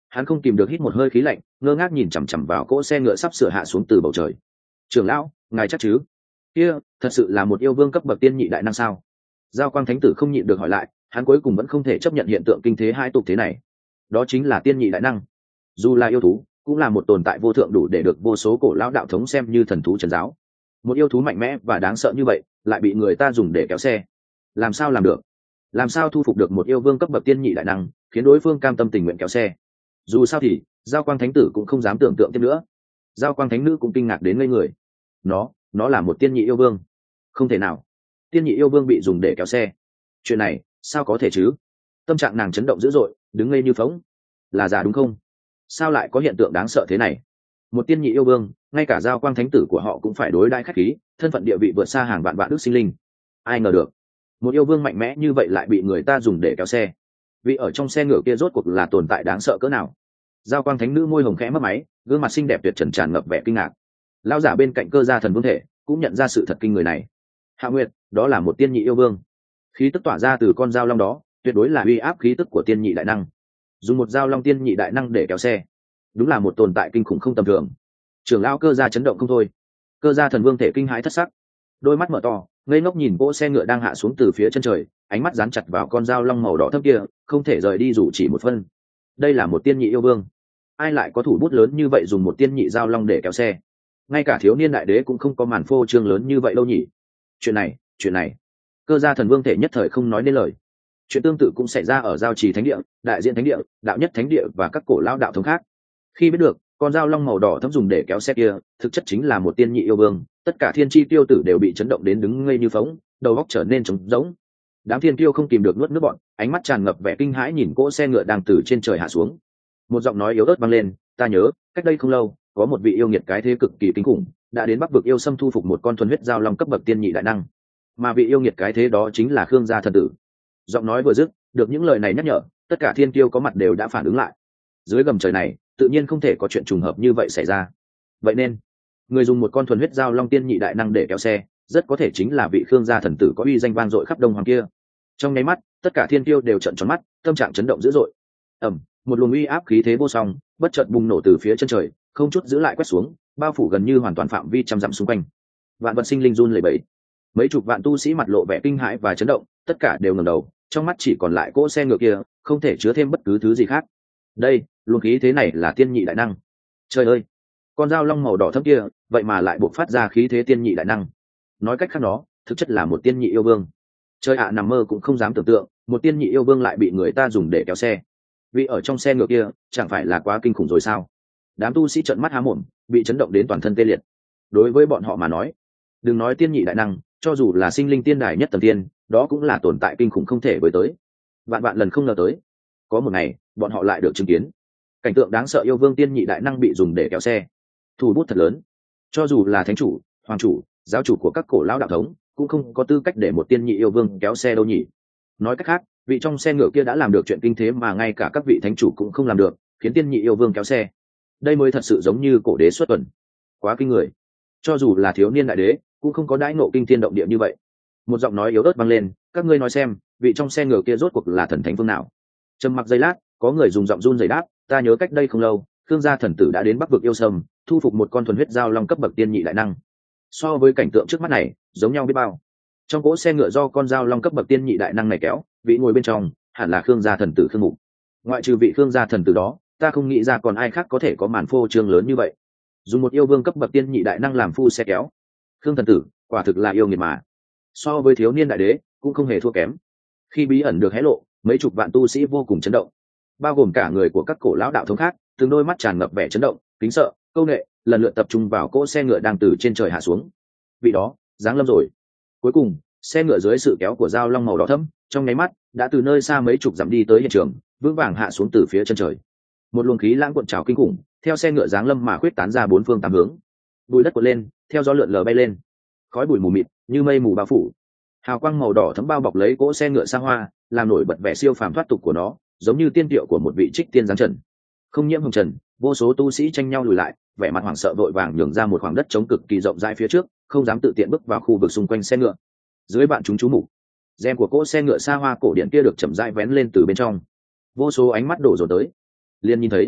Speaker 1: Hắn không kìm được hít một hơi khí lạnh, ngơ ngác nhìn chằm chằm vào cỗ xe ngựa sắp sửa hạ xuống từ bầu trời. Trưởng lão, ngài chắc chứ? Kia, thật sự là một yêu vương cấp bậc tiên nhị đại năng sao? Giao Quang Thánh Tử không nhịn được hỏi lại, hắn cuối cùng vẫn không thể chấp nhận hiện tượng kinh thế hai tục thế này. Đó chính là tiên nhị đại năng. Dù là yêu thú, cũng là một tồn tại vô thượng đủ để được vô số cổ lão đạo thống xem như thần thú trần giáo. Một yêu thú mạnh mẽ và đáng sợ như vậy, lại bị người ta dùng để kéo xe. Làm sao làm được? Làm sao thu phục được một yêu vương cấp bậc tiên nhị đại năng, khiến đối phương cam tâm tình nguyện kéo xe? Dù sao thì, Giao Quang Thánh Tử cũng không dám tưởng tượng tiếp nữa. Giao Quang Thánh Nữ cũng kinh ngạc đến ngây người. Nó, nó là một tiên nhị yêu vương. Không thể nào. Tiên nhị yêu vương bị dùng để kéo xe. Chuyện này, sao có thể chứ? Tâm trạng nàng chấn động dữ dội, đứng ngây như phóng. Là giả đúng không? Sao lại có hiện tượng đáng sợ thế này? Một tiên nhị yêu vương, ngay cả Giao Quang Thánh Tử của họ cũng phải đối đãi khách khí, thân phận địa vị vượt xa hàng vạn vạn đức sinh linh. Ai ngờ được, một yêu vương mạnh mẽ như vậy lại bị người ta dùng để kéo xe. Vì ở trong xe ngựa kia rốt cuộc là tồn tại đáng sợ cỡ nào? Giao Quang Thánh Nữ môi hồng khẽ mấp máy, gương mặt xinh đẹp tuyệt trần tràn ngập vẻ kinh ngạc. Lão giả bên cạnh Cơ Gia Thần Vương thể cũng nhận ra sự thật kinh người này. Hạ Nguyệt, đó là một tiên nhị yêu vương. Khí tức tỏa ra từ con dao long đó, tuyệt đối là uy áp khí tức của tiên nhị đại năng. Dùng một dao long tiên nhị đại năng để kéo xe, đúng là một tồn tại kinh khủng không tầm thường. Trưởng lão Cơ Gia chấn động không thôi. Cơ Gia Thần Vương thể kinh hãi thất sắc, đôi mắt mở to, ngây ngốc nhìn cỗ xe ngựa đang hạ xuống từ phía chân trời, ánh mắt dán chặt vào con dao long màu đỏ thẫm kia, không thể rời đi dù chỉ một phân. Đây là một tiên nhị yêu vương. Ai lại có thủ bút lớn như vậy dùng một tiên nhị dao long để kéo xe? Ngay cả thiếu niên đại đế cũng không có màn phô trương lớn như vậy đâu nhỉ? Chuyện này, chuyện này. Cơ Gia Thần Vương thể nhất thời không nói nên lời. Chuyện tương tự cũng xảy ra ở Giao Trì Thánh Địa, Đại Diện Thánh Địa, Đạo Nhất Thánh Địa và các cổ lão đạo thống khác. Khi biết được con dao long màu đỏ thẫm dùng để kéo xe kia thực chất chính là một tiên nhị yêu vương, tất cả thiên chi tiêu tử đều bị chấn động đến đứng ngây như phóng, đầu óc trở nên trống rỗng. Đám thiên tiêu không kìm được nuốt nước bọn, ánh mắt tràn ngập vẻ kinh hãi nhìn cỗ xe ngựa đang từ trên trời hạ xuống. Một giọng nói yếu ớt vang lên, ta nhớ cách đây không lâu có một vị yêu nghiệt cái thế cực kỳ kinh khủng đã đến Bắc vực yêu xâm thu phục một con thuần huyết giao long cấp bậc tiên nhị đại năng, mà vị yêu nghiệt cái thế đó chính là Khương Gia Thần Tử. Giọng nói vừa dứt, được những lời này nhắc nhở, tất cả thiên tiêu có mặt đều đã phản ứng lại. Dưới gầm trời này tự nhiên không thể có chuyện trùng hợp như vậy xảy ra, vậy nên người dùng một con thuần huyết giao long tiên nhị đại năng để kéo xe rất có thể chính là vị Khương Gia Thần Tử có uy danh vang dội khắp Đông Hoàng kia. Trong nháy mắt, tất cả thiên tiêu đều trợn tròn mắt, tâm trạng chấn động dữ dội. Ầm, một luồng uy áp khí thế vô song bất chợt bùng nổ từ phía chân trời, không chút giữ lại quét xuống, bao phủ gần như hoàn toàn phạm vi trăm dặm xung quanh. Vạn vật sinh linh run lẩy bẩy, mấy chục vạn tu sĩ mặt lộ vẻ kinh hãi và chấn động, tất cả đều ngẩng đầu, trong mắt chỉ còn lại cỗ xe ngựa kia, không thể chứa thêm bất cứ thứ gì khác. Đây, luồng khí thế này là tiên nhị đại năng. Trời ơi, con dao long màu đỏ thẫm kia, vậy mà lại bộc phát ra khí thế tiên nhị đại năng. Nói cách khác nó, thực chất là một tiên nhị yêu vương. Trời ạ, nằm mơ cũng không dám tưởng tượng, một tiên nhị yêu vương lại bị người ta dùng để kéo xe. Vì ở trong xe ngựa kia, chẳng phải là quá kinh khủng rồi sao? Đám tu sĩ trợn mắt há mồm, bị chấn động đến toàn thân tê liệt. Đối với bọn họ mà nói, đừng nói tiên nhị đại năng, cho dù là sinh linh tiên đài nhất tầng tiên, đó cũng là tồn tại kinh khủng không thể với tới. Vạn vạn lần không ngờ tới, có một ngày, bọn họ lại được chứng kiến cảnh tượng đáng sợ yêu vương tiên nhị đại năng bị dùng để kéo xe. Thủ bút thật lớn, cho dù là thánh chủ, hoàng chủ, giáo chủ của các cổ lão đạo thống, cũng không có tư cách để một tiên nhị yêu vương kéo xe đâu nhỉ. Nói cách khác, vị trong xe ngựa kia đã làm được chuyện kinh thế mà ngay cả các vị thánh chủ cũng không làm được, khiến tiên nhị yêu vương kéo xe. Đây mới thật sự giống như cổ đế xuất tuần, quá kinh người. Cho dù là thiếu niên đại đế, cũng không có đãi ngộ kinh thiên động địa như vậy. Một giọng nói yếu ớt vang lên, các ngươi nói xem, vị trong xe ngựa kia rốt cuộc là thần thánh phương nào? Trầm mặc giây lát, có người dùng giọng run rẩy đáp, ta nhớ cách đây không lâu, Khương Gia Thần Tử đã đến Bắc vực yêu sâm, thu phục một con thuần huyết giao long cấp bậc tiên nhị đại năng. So với cảnh tượng trước mắt này, giống nhau biết bao. Trong cỗ xe ngựa do con giao long cấp bậc tiên nhị đại năng này kéo, vị ngồi bên trong hẳn là Khương Gia Thần Tử Khương Mục. Ngoại trừ vị Khương Gia Thần Tử đó, ta không nghĩ ra còn ai khác có thể có màn phô trương lớn như vậy. Dùng một yêu vương cấp bậc tiên nhị đại năng làm phu xe kéo. Khương Thần Tử, quả thực là yêu nghiệt mà. So với thiếu niên đại đế, cũng không hề thua kém. Khi bí ẩn được hé lộ, mấy chục vạn tu sĩ vô cùng chấn động, bao gồm cả người của các cổ lão đạo thống khác, từng đôi mắt tràn ngập vẻ chấn động, kính sợ, câu nệ, lần lượt tập trung vào cỗ xe ngựa đang từ trên trời hạ xuống. Vị đó, giáng lâm rồi. Cuối cùng, xe ngựa dưới sự kéo của dao long màu đỏ thẫm, trong nháy mắt đã từ nơi xa mấy chục dặm đi tới hiện trường, vững vàng hạ xuống từ phía chân trời. Một luồng khí lãng cuộn trào kinh khủng, theo xe ngựa giáng lâm mà khuyết tán ra bốn phương tám hướng. Bụi đất cuộn lên, theo gió lượn lờ bay lên. Khói bụi mù mịt, như mây mù bao phủ. Hào quang màu đỏ thấm bao bọc lấy cỗ xe ngựa xa hoa, làm nổi bật vẻ siêu phàm thoát tục của nó, giống như tiên điệu của một vị trích tiên giáng trần. Không nhiễm hồng trần, vô số tu sĩ tranh nhau lùi lại, vẻ mặt hoảng sợ vội vàng nhường ra một khoảng đất trống cực kỳ rộng rãi phía trước, không dám tự tiện bước vào khu vực xung quanh xe ngựa. Dưới bạn chúng chú mục, rèm của cỗ xe ngựa xa hoa cổ điển kia được chậm rãi vén lên từ bên trong. Vô số ánh mắt đổ dồn tới, liền nhìn thấy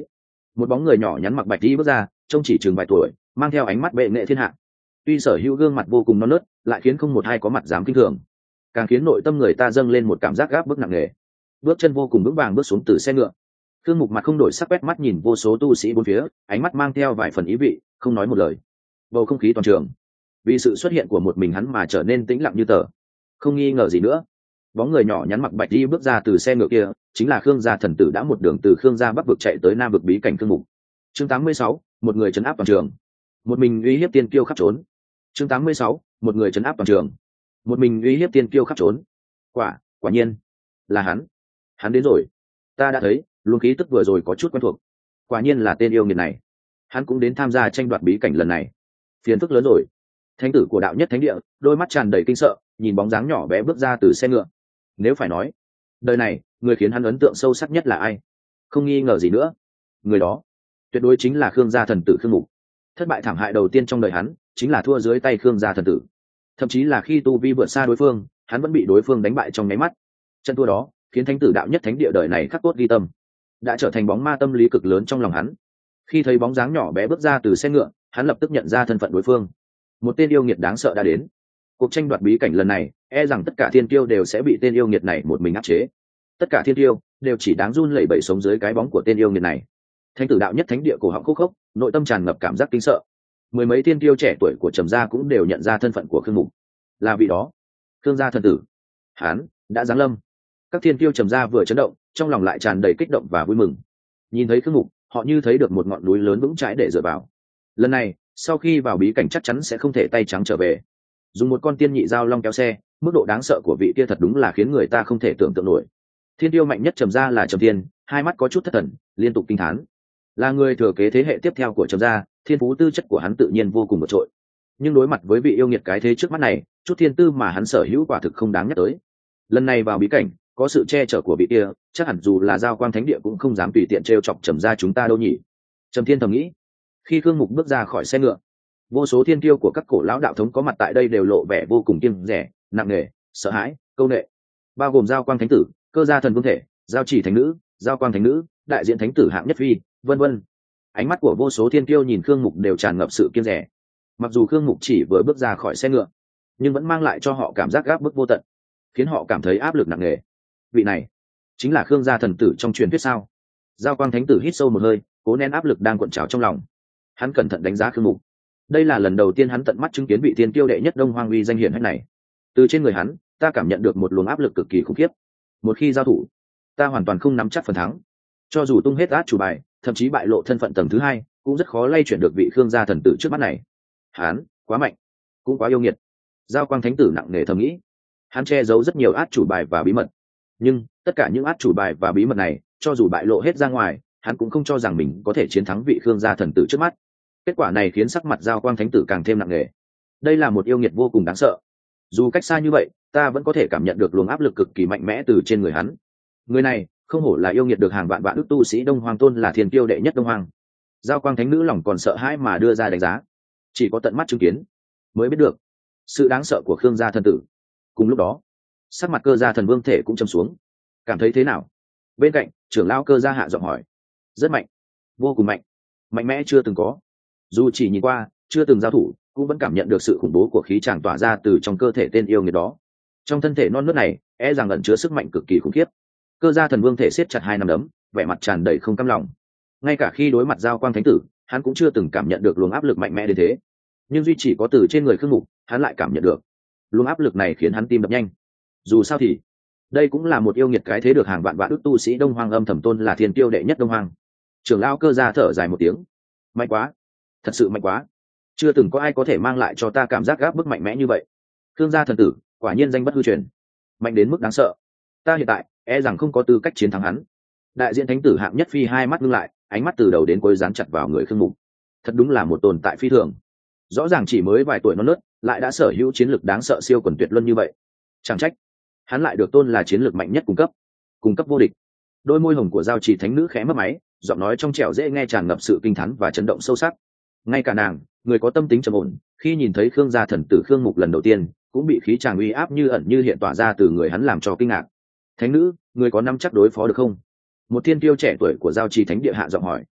Speaker 1: một bóng người nhỏ nhắn mặc bạch đi bước ra, trông chỉ chừng vài tuổi, mang theo ánh mắt bệ nghệ thiên hạ. Tuy sở hữu gương mặt vô cùng non nớt, lại khiến không một ai có mặt dám kinh thường, càng khiến nội tâm người ta dâng lên một cảm giác gáp bức nặng nề. Bước chân vô cùng vững vàng bước xuống từ xe ngựa. Khương Mục mặt không đổi sắc quét mắt nhìn vô số tu sĩ bốn phía, ánh mắt mang theo vài phần ý vị, không nói một lời. Bầu không khí toàn trường vì sự xuất hiện của một mình hắn mà trở nên tĩnh lặng như tờ. Không nghi ngờ gì nữa, bóng người nhỏ nhắn mặc bạch đi bước ra từ xe ngựa kia chính là Khương gia thần tử đã một đường từ Khương gia bắc vực chạy tới nam vực bí cảnh Khương Mục. Chương tám mươi sáu, một người trấn áp toàn trường, một mình uy hiếp tiên kiêu khắp trốn. Chương tám mươi sáu, một người trấn áp toàn trường, một mình uy hiếp tiên kiêu khắp trốn. Quả, quả nhiên là hắn. Hắn đến rồi. Ta đã thấy, luồng khí tức vừa rồi có chút quen thuộc. Quả nhiên là tên yêu nghiệt này. Hắn cũng đến tham gia tranh đoạt bí cảnh lần này. Phiền phức lớn rồi. Thánh tử của đạo nhất thánh địa, đôi mắt tràn đầy kinh sợ, nhìn bóng dáng nhỏ bé bước ra từ xe ngựa. Nếu phải nói, đời này, người khiến hắn ấn tượng sâu sắc nhất là ai? Không nghi ngờ gì nữa, người đó tuyệt đối chính là Khương gia thần tử Khương Mục. Thất bại thảm hại đầu tiên trong đời hắn chính là thua dưới tay Khương gia thần tử. Thậm chí là khi tu vi vượt xa đối phương, hắn vẫn bị đối phương đánh bại trong nháy mắt. Trận thua đó khiến thánh tử đạo nhất thánh địa đời này khắc cốt ghi tâm, đã trở thành bóng ma tâm lý cực lớn trong lòng hắn. Khi thấy bóng dáng nhỏ bé bước ra từ xe ngựa, hắn lập tức nhận ra thân phận đối phương. Một tên yêu nghiệt đáng sợ đã đến. Cuộc tranh đoạt bí cảnh lần này, e rằng tất cả thiên tiêu đều sẽ bị tên yêu nghiệt này một mình áp chế. Tất cả thiên tiêu đều chỉ đáng run lẩy bẩy sống dưới cái bóng của tên yêu nghiệt này. Thánh tử đạo nhất thánh địa cổ họng khúc khốc, nội tâm tràn ngập cảm giác kinh sợ. Mười mấy thiên tiêu trẻ tuổi của Trầm gia cũng đều nhận ra thân phận của Khương Mục, là vị đó, Khương gia thần tử. Hắn đã giáng lâm. Các thiên tiêu Trầm gia vừa chấn động, trong lòng lại tràn đầy kích động và vui mừng. Nhìn thấy Khương Mục, họ như thấy được một ngọn núi lớn vững chãi để dựa vào. Lần này, sau khi vào bí cảnh chắc chắn sẽ không thể tay trắng trở về. Dùng một con tiên nhị giao long kéo xe, mức độ đáng sợ của vị kia thật đúng là khiến người ta không thể tưởng tượng nổi. Thiên tiêu mạnh nhất Trầm gia là Trầm Thiên, hai mắt có chút thất thần, liên tục kinh thán. Là người thừa kế thế hệ tiếp theo của Trầm gia, thiên phú tư chất của hắn tự nhiên vô cùng vượt trội. Nhưng đối mặt với vị yêu nghiệt cái thế trước mắt này, chút thiên tư mà hắn sở hữu quả thực không đáng nhắc tới. Lần này vào bí cảnh, có sự che chở của vị kia, chắc hẳn dù là Giao Quang Thánh địa cũng không dám tùy tiện trêu chọc Trầm gia chúng ta đâu nhỉ. Trầm Thiên thầm nghĩ. Khi Khương Mục bước ra khỏi xe ngựa, vô số thiên tiêu của các cổ lão đạo thống có mặt tại đây đều lộ vẻ vô cùng kiêng rẻ, nặng nề, sợ hãi, câu nệ, bao gồm Giao Quang Thánh tử, Cơ gia thần vương thể, Giao Chỉ thánh nữ, Giao Quang thánh nữ, đại diện thánh tử hạng nhất phi, vân vân. Ánh mắt của vô số thiên tiêu nhìn Khương Mục đều tràn ngập sự kiêng rẻ. Mặc dù Khương Mục chỉ vừa bước ra khỏi xe ngựa, nhưng vẫn mang lại cho họ cảm giác gáp bức vô tận, khiến họ cảm thấy áp lực nặng nề. Vị này chính là Khương gia thần tử trong truyền thuyết sao? Giao Quang thánh tử hít sâu một hơi, cố nén áp lực đang cuộn trào trong lòng. Hắn cẩn thận đánh giá Khương Mục. Đây là lần đầu tiên hắn tận mắt chứng kiến vị thiên tiêu đệ nhất Đông Hoang uy danh hiển hách này. Từ trên người hắn, ta cảm nhận được một luồng áp lực cực kỳ khủng khiếp. Một khi giao thủ, ta hoàn toàn không nắm chắc phần thắng. Cho dù tung hết át chủ bài, thậm chí bại lộ thân phận tầng thứ hai, cũng rất khó lay chuyển được vị Khương gia thần tử trước mắt này. Hắn quá mạnh, cũng quá yêu nghiệt. Giao Quang thánh tử nặng nề thầm nghĩ. Hắn che giấu rất nhiều át chủ bài và bí mật, nhưng tất cả những át chủ bài và bí mật này, cho dù bại lộ hết ra ngoài, hắn cũng không cho rằng mình có thể chiến thắng vị Khương gia thần tử trước mắt. Kết quả này khiến sắc mặt Giao Quang thánh tử càng thêm nặng nề. Đây là một yêu nghiệt vô cùng đáng sợ. Dù cách xa như vậy, ta vẫn có thể cảm nhận được luồng áp lực cực kỳ mạnh mẽ từ trên người hắn. Người này không hổ là yêu nghiệt được hàng vạn vạn đức tu sĩ Đông Hoang tôn là thiên tiêu đệ nhất Đông Hoang. Giao Quang thánh nữ lòng còn sợ hãi mà đưa ra đánh giá. Chỉ có tận mắt chứng kiến mới biết được sự đáng sợ của Khương gia thần tử. Cùng lúc đó, sắc mặt Cơ gia thần vương thể cũng trầm xuống. Cảm thấy thế nào? Bên cạnh trưởng lão Cơ gia hạ giọng hỏi. Rất mạnh, vô cùng mạnh, mạnh mẽ chưa từng có. Dù chỉ nhìn qua, chưa từng giao thủ, cũng vẫn cảm nhận được sự khủng bố của khí tràng tỏa ra từ trong cơ thể tên yêu nghiệt đó. Trong thân thể non nớt này, e rằng ẩn chứa sức mạnh cực kỳ khủng khiếp. Cơ gia thần vương thể siết chặt hai nắm đấm, vẻ mặt tràn đầy không cam lòng. Ngay cả khi đối mặt Giao Quang thánh tử, hắn cũng chưa từng cảm nhận được luồng áp lực mạnh mẽ đến thế. Nhưng duy chỉ có từ trên người Khương Mục, hắn lại cảm nhận được. Luồng áp lực này khiến hắn tim đập nhanh. Dù sao thì, đây cũng là một yêu nghiệt cái thế được hàng vạn vạn đức tu sĩ Đông Hoang âm thầm tôn là thiên tiêu đệ nhất Đông Hoang. Trưởng lão Cơ gia thở dài một tiếng. Mạnh quá, thật sự mạnh quá. Chưa từng có ai có thể mang lại cho ta cảm giác gáp bức mạnh mẽ như vậy. Khương gia thần tử, quả nhiên danh bất hư truyền, mạnh đến mức đáng sợ. Ta hiện tại e rằng không có tư cách chiến thắng hắn. Đại diện thánh tử hạng nhất phi hai mắt ngưng lại, ánh mắt từ đầu đến cuối dán chặt vào người Khương Mục. Thật đúng là một tồn tại phi thường. Rõ ràng chỉ mới vài tuổi non nớt, lại đã sở hữu chiến lược đáng sợ siêu quần tuyệt luân như vậy. Chẳng trách hắn lại được tôn là chiến lược mạnh nhất cung cấp, cung cấp vô địch. Đôi môi hồng của Giao Chỉ thánh nữ khẽ mấp máy, giọng nói trong trẻo dễ nghe tràn ngập sự kinh thán và chấn động sâu sắc. Ngay cả nàng, người có tâm tính trầm ổn, khi nhìn thấy Khương gia thần tử Khương Mục lần đầu tiên, cũng bị khí tràng uy áp như ẩn như hiện tỏa ra từ người hắn làm cho kinh ngạc. Thánh nữ, người có nắm chắc đối phó được không? Một thiên tiêu trẻ tuổi của Giao Trì thánh địa hạ giọng hỏi.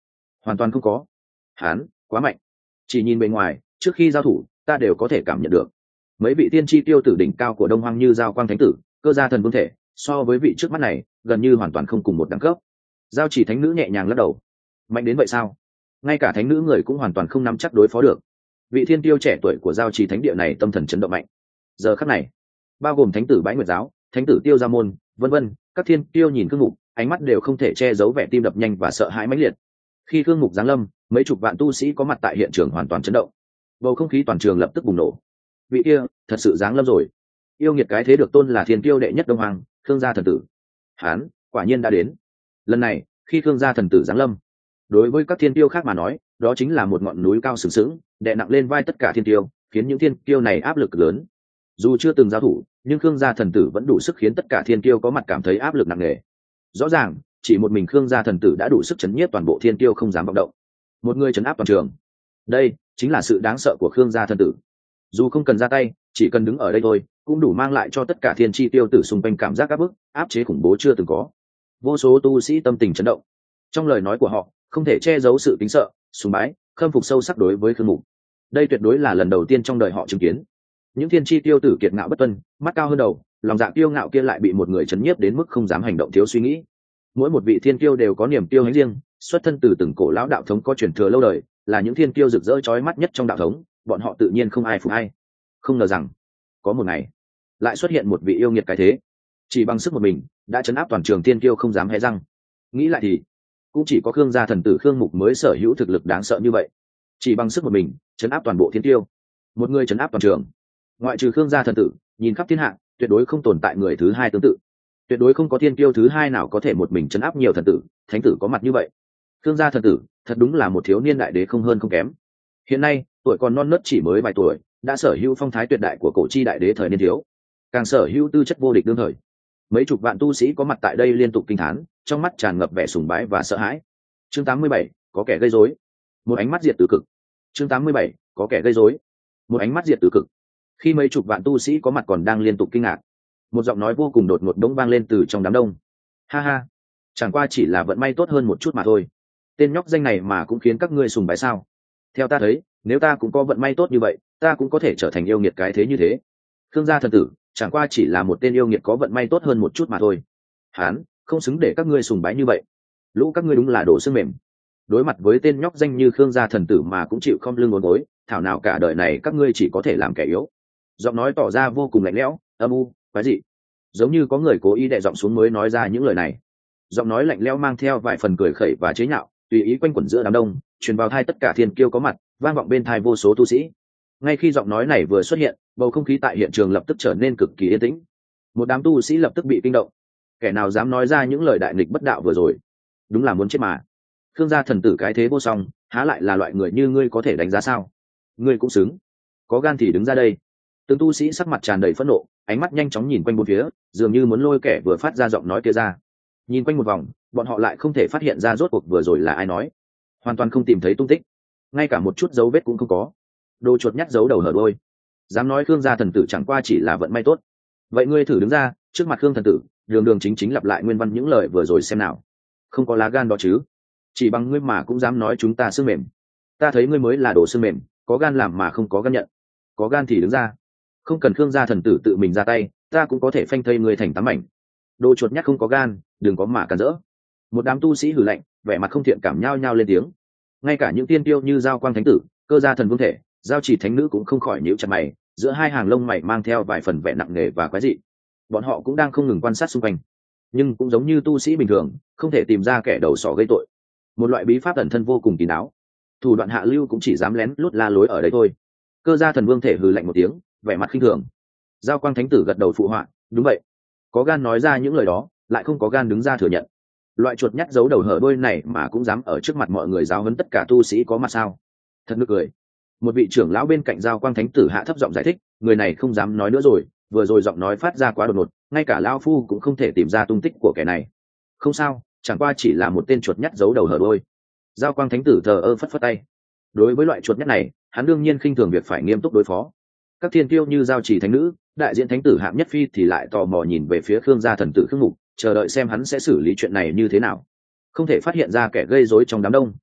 Speaker 1: hoàn toàn không có. Hán quá mạnh, chỉ nhìn bề ngoài trước khi giao thủ ta đều có thể cảm nhận được mấy vị tiên tri tiêu tử đỉnh cao của đông hoang như giao quang thánh tử, cơ gia thần vương thể, so với vị trước mắt này gần như hoàn toàn không cùng một đẳng cấp. Giao chỉ thánh nữ nhẹ nhàng lắc đầu. Mạnh đến vậy sao? Ngay cả thánh nữ người cũng hoàn toàn không nắm chắc đối phó được. Vị thiên tiêu trẻ tuổi của giao chỉ thánh địa này tâm thần chấn động mạnh. Giờ khắc này, bao gồm thánh tử Bái Nguyệt giáo, thánh tử Tiêu Gia môn, vân vân, các thiên tiêu nhìn Khương Mục, ánh mắt đều không thể che giấu vẻ tim đập nhanh và sợ hãi mãnh liệt. Khi Khương Mục giáng lâm, mấy chục vạn tu sĩ có mặt tại hiện trường hoàn toàn chấn động. Bầu không khí toàn trường lập tức bùng nổ. Vị kia, thật sự giáng lâm rồi. Yêu nghiệt cái thế được tôn là thiên tiêu đệ nhất Đông Hoàng, Khương gia thần tử. Hán, quả nhiên đã đến. Lần này, khi Khương gia thần tử giáng lâm, đối với các thiên tiêu khác mà nói, đó chính là một ngọn núi cao sừng sững, đè nặng lên vai tất cả thiên tiêu, khiến những thiên tiêu này áp lực lớn. Dù chưa từng giao thủ, nhưng Khương gia thần tử vẫn đủ sức khiến tất cả thiên tiêu có mặt cảm thấy áp lực nặng nề. Rõ ràng, chỉ một mình Khương gia thần tử đã đủ sức chấn nhiếp toàn bộ thiên tiêu không dám vọng động. Một người chấn áp toàn trường. Đây chính là sự đáng sợ của Khương gia thần tử. Dù không cần ra tay, chỉ cần đứng ở đây thôi, cũng đủ mang lại cho tất cả thiên chi tiêu tử xung quanh cảm giác áp bức, áp chế khủng bố chưa từng có. Vô số tu sĩ tâm tình chấn động. Trong lời nói của họ, không thể che giấu sự kính sợ, sùng bái, khâm phục sâu sắc đối với Khương Mục. Đây tuyệt đối là lần đầu tiên trong đời họ chứng kiến. Những thiên chi tiêu tử kiệt ngạo bất tuân, mắt cao hơn đầu, lòng dạ kiêu ngạo kia lại bị một người chấn nhiếp đến mức không dám hành động thiếu suy nghĩ. Mỗi một vị thiên kiêu đều có niềm tiêu hãnh riêng, xuất thân từ từng cổ lão đạo thống có truyền thừa lâu đời, là những thiên kiêu rực rỡ chói mắt nhất trong đạo thống, bọn họ tự nhiên không ai phục ai. Không ngờ rằng, có một ngày, lại xuất hiện một vị yêu nghiệt cái thế, chỉ bằng sức một mình, đã chấn áp toàn trường thiên kiêu không dám hé răng. Nghĩ lại thì, cũng chỉ có Khương gia thần tử Khương Mục mới sở hữu thực lực đáng sợ như vậy. Chỉ bằng sức một mình, chấn áp toàn bộ thiên kiêu. Một người chấn áp toàn trường. Ngoại trừ Khương gia thần tử, nhìn khắp thiên hạ, tuyệt đối không tồn tại người thứ hai tương tự. Tuyệt đối không có thiên kiêu thứ hai nào có thể một mình chấn áp nhiều thần tử, thánh tử có mặt như vậy. Khương gia thần tử, thật đúng là một thiếu niên đại đế không hơn không kém. Hiện nay, tuổi còn non nớt chỉ mới vài tuổi, đã sở hữu phong thái tuyệt đại của cổ chi đại đế thời niên thiếu, càng sở hữu tư chất vô địch đương thời. Mấy chục vạn tu sĩ có mặt tại đây liên tục kinh thán, trong mắt tràn ngập vẻ sùng bái và sợ hãi. Chương tám mươi bảy, có kẻ gây rối. Một ánh mắt diệt từ cực. Chương tám mươi bảy, có kẻ gây rối. Một ánh mắt diệt từ cực. Khi mấy chục vạn tu sĩ có mặt còn đang liên tục kinh ngạc, một giọng nói vô cùng đột ngột bỗng vang lên từ trong đám đông. Ha ha, chẳng qua chỉ là vận may tốt hơn một chút mà thôi. Tên nhóc danh này mà cũng khiến các ngươi sùng bái sao? Theo ta thấy, nếu ta cũng có vận may tốt như vậy, ta cũng có thể trở thành yêu nghiệt cái thế như thế. Khương gia thần tử, chẳng qua chỉ là một tên yêu nghiệt có vận may tốt hơn một chút mà thôi. Hán, không xứng để các ngươi sùng bái như vậy. Lũ các ngươi đúng là đồ xương mềm. Đối mặt với tên nhóc danh như Khương gia thần tử mà cũng chịu không lưng ngốn gối, thảo nào cả đời này các ngươi chỉ có thể làm kẻ yếu. Giọng nói tỏ ra vô cùng lạnh lẽo, âm u, quái dị, giống như có người cố ý đè giọng xuống mới nói ra những lời này. Giọng nói lạnh lẽo mang theo vài phần cười khẩy và chế nhạo, tùy ý quanh quẩn giữa đám đông, truyền vào tai tất cả thiên kiêu có mặt, vang vọng bên tai vô số tu sĩ. Ngay khi giọng nói này vừa xuất hiện, bầu không khí tại hiện trường lập tức trở nên cực kỳ yên tĩnh. Một đám tu sĩ lập tức bị kinh động. Kẻ nào dám nói ra những lời đại nghịch bất đạo vừa rồi, đúng là muốn chết mà. Khương gia thần tử cái thế vô song, há lại là loại người như ngươi có thể đánh giá sao? Ngươi cũng xứng, có gan thì đứng ra đây. Từng tu sĩ sắc mặt tràn đầy phẫn nộ, ánh mắt nhanh chóng nhìn quanh bốn phía, dường như muốn lôi kẻ vừa phát ra giọng nói kia ra. Nhìn quanh một vòng, bọn họ lại không thể phát hiện ra rốt cuộc vừa rồi là ai nói, hoàn toàn không tìm thấy tung tích, ngay cả một chút dấu vết cũng không có. Đồ chuột nhắt giấu đầu hở đôi, dám nói Khương gia thần tử chẳng qua chỉ là vận may tốt. Vậy ngươi thử đứng ra trước mặt Khương thần tử, đường đường chính chính lặp lại nguyên văn những lời vừa rồi xem nào. Không có lá gan đó chứ? Chỉ bằng ngươi mà cũng dám nói chúng ta xương mềm. Ta thấy ngươi mới là đồ xương mềm, có gan làm mà không có gan nhận. Có gan thì đứng ra, không cần Khương gia thần tử tự mình ra tay, ta cũng có thể phanh thây ngươi thành tám mảnh. Đồ chuột nhắt không có gan, đừng có mà cản rỡ. Một đám tu sĩ hừ lạnh, vẻ mặt không thiện cảm nhao nhao lên tiếng. Ngay cả những tiên tiêu như giao quang thánh tử, cơ gia thần vương thể, giao chỉ thánh nữ cũng không khỏi nhíu chặt mày, giữa hai hàng lông mày mang theo vài phần vẻ nặng nề và quái dị. Bọn họ cũng đang không ngừng quan sát xung quanh, nhưng cũng giống như tu sĩ bình thường, không thể tìm ra kẻ đầu sỏ gây tội. Một loại bí pháp ẩn thân vô cùng kín đáo, thủ đoạn hạ lưu cũng chỉ dám lén lút la lối ở đây thôi. Cơ gia thần vương thể hừ lạnh một tiếng, vẻ mặt khinh thường. Giao quang thánh tử gật đầu phụ họa, đúng vậy, có gan nói ra những lời đó, lại không có gan đứng ra thừa nhận. Loại chuột nhắt giấu đầu hở đôi này mà cũng dám ở trước mặt mọi người giáo huấn tất cả tu sĩ có mặt sao? Thật nực cười. Một vị trưởng lão bên cạnh giao quang thánh tử hạ thấp giọng giải thích, người này không dám nói nữa rồi, vừa rồi giọng nói phát ra quá đột ngột, ngay cả lão phu cũng không thể tìm ra tung tích của kẻ này. Không sao, chẳng qua chỉ là một tên chuột nhắt giấu đầu hở đôi. Giao quang thánh tử thờ ơ phất phất tay. Đối với loại chuột nhắt này, hắn đương nhiên khinh thường việc phải nghiêm túc đối phó. Các thiên kiêu như giao chỉ thánh nữ, đại diện thánh tử hạng nhất phi thì lại tò mò nhìn về phía Khương gia thần tử Khương Mục, chờ đợi xem hắn sẽ xử lý chuyện này như thế nào. Không thể phát hiện ra kẻ gây rối trong đám đông.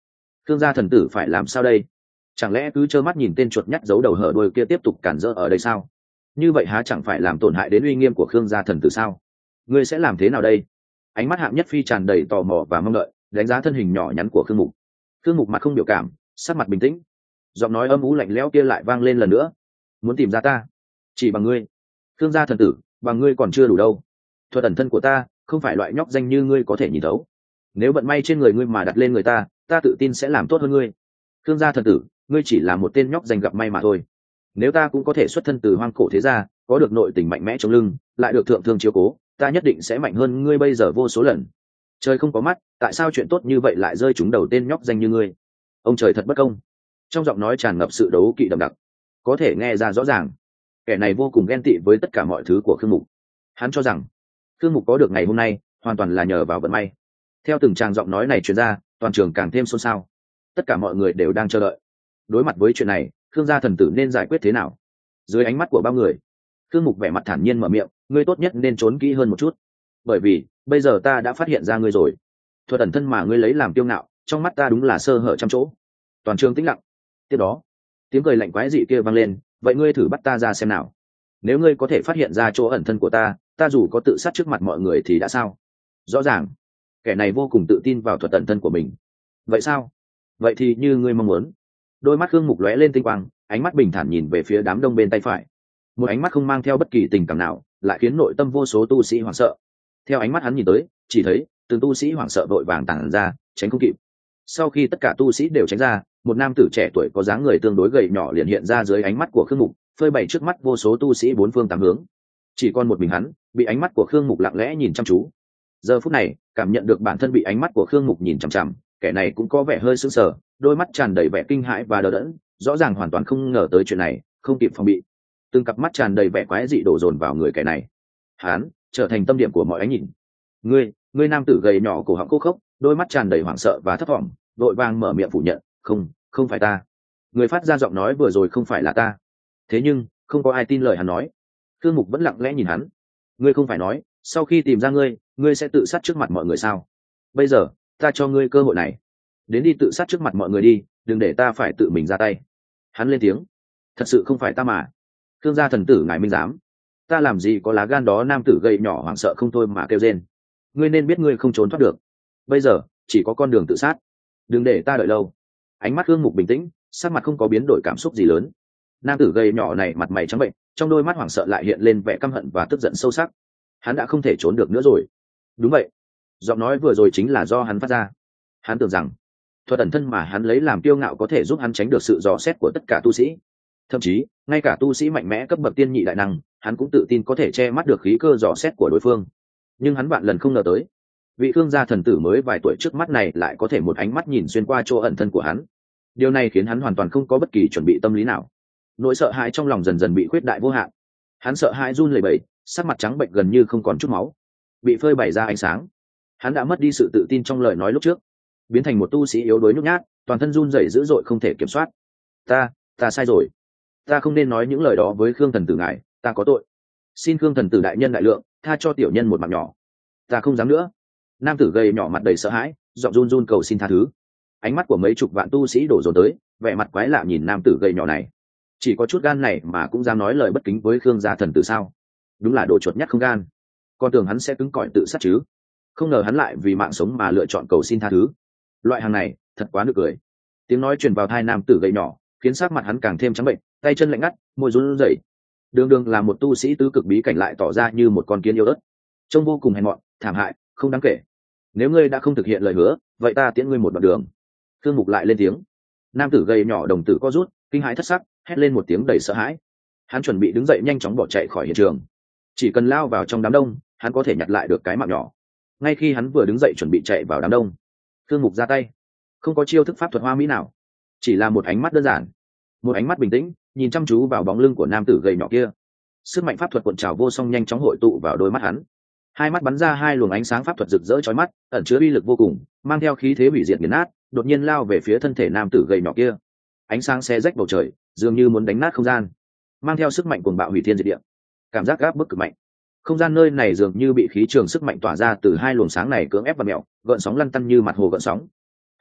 Speaker 1: Khương gia thần tử phải làm sao đây? Chẳng lẽ cứ trơ mắt nhìn tên chuột nhắt giấu đầu hở đuôi kia tiếp tục cản rỡ ở đây sao? Như vậy há chẳng phải làm tổn hại đến uy nghiêm của Khương gia thần tử sao? Ngươi sẽ làm thế nào đây? Ánh mắt Hạng Nhất Phi tràn đầy tò mò và mong đợi, đánh giá thân hình nhỏ nhắn của Khương Mục. Khương Mục mặt không biểu cảm, sắc mặt bình tĩnh. Giọng nói âm u lạnh lẽo kia lại vang lên lần nữa. Muốn tìm ra ta, chỉ bằng ngươi. Khương gia thần tử, bằng ngươi còn chưa đủ đâu. Thuật ẩn thân của ta không phải loại nhóc danh như ngươi có thể nhìn thấu. Nếu vận may trên người ngươi mà đặt lên người ta, ta tự tin sẽ làm tốt hơn ngươi. Khương gia thần tử, ngươi chỉ là một tên nhóc danh gặp may mà thôi. Nếu ta cũng có thể xuất thân từ hoang cổ thế gia, có được nội tình mạnh mẽ trong lưng, lại được thượng thương chiếu cố, ta nhất định sẽ mạnh hơn ngươi bây giờ vô số lần. Trời không có mắt, tại sao chuyện tốt như vậy lại rơi trúng đầu tên nhóc danh như ngươi? Ông trời thật bất công. Trong giọng nói tràn ngập sự đấu kỵ đậm đặc, có thể nghe ra rõ ràng kẻ này vô cùng ghen tị với tất cả mọi thứ của Khương Mục. Hắn cho rằng Khương Mục có được ngày hôm nay hoàn toàn là nhờ vào vận may. Theo từng tràng giọng nói này truyền ra, toàn trường càng thêm xôn xao. Tất cả mọi người đều đang chờ đợi. Đối mặt với chuyện này, Khương gia thần tử nên giải quyết thế nào? Dưới ánh mắt của bao người, Khương Mục vẻ mặt thản nhiên mở miệng, ngươi tốt nhất nên trốn kỹ hơn một chút, bởi vì bây giờ ta đã phát hiện ra ngươi rồi. Thuật ẩn thân mà ngươi lấy làm kiêu ngạo, trong mắt ta đúng là sơ hở trăm chỗ. Toàn trường tĩnh lặng. Tiếp đó, tiếng cười lạnh quái dị kia vang lên, vậy ngươi thử bắt ta ra xem nào. Nếu ngươi có thể phát hiện ra chỗ ẩn thân của ta, ta dù có tự sát trước mặt mọi người thì đã sao? Rõ ràng kẻ này vô cùng tự tin vào thuật ẩn thân của mình. Vậy sao? Vậy thì như ngươi mong muốn. Đôi mắt Khương Mục lóe lên tinh quang, ánh mắt bình thản nhìn về phía đám đông bên tay phải. Một ánh mắt không mang theo bất kỳ tình cảm nào, lại khiến nội tâm vô số tu sĩ hoảng sợ. Theo ánh mắt hắn nhìn tới, chỉ thấy từng tu sĩ hoảng sợ vội vàng tản ra, tránh không kịp. Sau khi tất cả tu sĩ đều tránh ra, một nam tử trẻ tuổi có dáng người tương đối gầy nhỏ liền hiện ra dưới ánh mắt của Khương Mục, phơi bày trước mắt vô số tu sĩ bốn phương tám hướng. Chỉ còn một mình hắn, bị ánh mắt của Khương Mục lặng lẽ nhìn chăm chú. Giờ phút này, cảm nhận được bản thân bị ánh mắt của Khương Mục nhìn chằm chằm, kẻ này cũng có vẻ hơi sững sờ, đôi mắt tràn đầy vẻ kinh hãi và đờ đẫn, rõ ràng hoàn toàn không ngờ tới chuyện này, không kịp phòng bị. Từng cặp mắt tràn đầy vẻ quái dị đổ dồn vào người kẻ này. Hắn trở thành tâm điểm của mọi ánh nhìn. Ngươi, ngươi nam tử gầy nhỏ cổ họng khô khốc, đôi mắt tràn đầy hoảng sợ và thất vọng, vội vàng mở miệng phủ nhận, "Không, không phải ta." Người phát ra giọng nói vừa rồi không phải là ta. Thế nhưng, không có ai tin lời hắn nói. Khương Mục vẫn lặng lẽ nhìn hắn. Ngươi không phải nói, sau khi tìm ra ngươi, ngươi sẽ tự sát trước mặt mọi người sao? Bây giờ, ta cho ngươi cơ hội này. Đến đi tự sát trước mặt mọi người đi, đừng để ta phải tự mình ra tay. Hắn lên tiếng. Thật sự không phải ta mà. Khương gia thần tử ngài minh giám. Ta làm gì có lá gan đó, nam tử gầy nhỏ hoảng sợ không thôi mà kêu rên. Ngươi nên biết ngươi không trốn thoát được. Bây giờ, chỉ có con đường tự sát. Đừng để ta đợi lâu. Ánh mắt Khương Mục bình tĩnh, sắc mặt không có biến đổi cảm xúc gì lớn. Nam tử gầy nhỏ này mặt mày trắng bệnh, trong đôi mắt hoảng sợ lại hiện lên vẻ căm hận và tức giận sâu sắc. Hắn đã không thể trốn được nữa rồi. Đúng vậy, giọng nói vừa rồi chính là do hắn phát ra. Hắn tưởng rằng thuật ẩn thân mà hắn lấy làm kiêu ngạo có thể giúp hắn tránh được sự dò xét của tất cả tu sĩ. Thậm chí, ngay cả tu sĩ mạnh mẽ cấp bậc tiên nhị đại năng, hắn cũng tự tin có thể che mắt được khí cơ dò xét của đối phương. Nhưng hắn vạn lần không ngờ tới, vị Khương gia thần tử mới vài tuổi trước mắt này lại có thể một ánh mắt nhìn xuyên qua chỗ ẩn thân của hắn. Điều này khiến hắn hoàn toàn không có bất kỳ chuẩn bị tâm lý nào. Nỗi sợ hãi trong lòng dần dần bị khuyết đại vô hạn. Hắn sợ hãi run lẩy bẩy, sắc mặt trắng bệnh gần như không còn chút máu, bị phơi bày ra ánh sáng. Hắn đã mất đi sự tự tin trong lời nói lúc trước, biến thành một tu sĩ yếu đuối nhút nhát, toàn thân run rẩy dữ dội không thể kiểm soát. Ta, ta sai rồi. Ta không nên nói những lời đó với Khương thần tử ngài, ta có tội. Xin Khương thần tử đại nhân đại lượng, tha cho tiểu nhân một mạng nhỏ. Ta không dám nữa. Nam tử gầy nhỏ mặt đầy sợ hãi, giọng run run cầu xin tha thứ. Ánh mắt của mấy chục vạn tu sĩ đổ dồn tới, vẻ mặt quái lạ nhìn nam tử gầy nhỏ này. Chỉ có chút gan này mà cũng dám nói lời bất kính với Khương gia thần tử sao? Đúng là đồ chuột nhắt không gan. Con tưởng hắn sẽ cứng cỏi tự sát chứ? Không ngờ hắn lại vì mạng sống mà lựa chọn cầu xin tha thứ. Loại hàng này thật quá nực cười. Tiếng nói truyền vào tai nam tử gầy nhỏ, khiến sắc mặt hắn càng thêm trắng bệnh, tay chân lạnh ngắt, môi run rẩy. Đường đường là một tu sĩ tứ cực bí cảnh lại tỏ ra như một con kiến yếu ớt, trông vô cùng hèn mọn, thảm hại, không đáng kể. Nếu ngươi đã không thực hiện lời hứa, vậy ta tiễn ngươi một đoạn đường. Khương Mục lại lên tiếng. Nam tử gầy nhỏ đồng tử co rút, kinh hãi thất sắc, hét lên một tiếng đầy sợ hãi. Hắn chuẩn bị đứng dậy nhanh chóng bỏ chạy khỏi hiện trường. Chỉ cần lao vào trong đám đông, hắn có thể nhặt lại được cái mạng nhỏ. Ngay khi hắn vừa đứng dậy chuẩn bị chạy vào đám đông, Khương Mục ra tay. Không có chiêu thức pháp thuật hoa mỹ nào, chỉ là một ánh mắt đơn giản, một ánh mắt bình tĩnh, nhìn chăm chú vào bóng lưng của nam tử gầy nhỏ kia. Sức mạnh pháp thuật cuộn trào vô song nhanh chóng hội tụ vào đôi mắt hắn. Hai mắt bắn ra hai luồng ánh sáng pháp thuật rực rỡ chói mắt, ẩn chứa uy lực vô cùng, mang theo khí thế hủy diệt nghiền nát, đột nhiên lao về phía thân thể nam tử gầy nhỏ kia. Ánh sáng xé rách bầu trời, dường như muốn đánh nát không gian, mang theo sức mạnh cuồng bạo hủy thiên diệt địa. Cảm giác áp bức cực mạnh. Không gian nơi này dường như bị khí trường sức mạnh tỏa ra từ hai luồng sáng này cưỡng ép và mèo, gợn sóng lăn tăn như mặt hồ gợn sóng.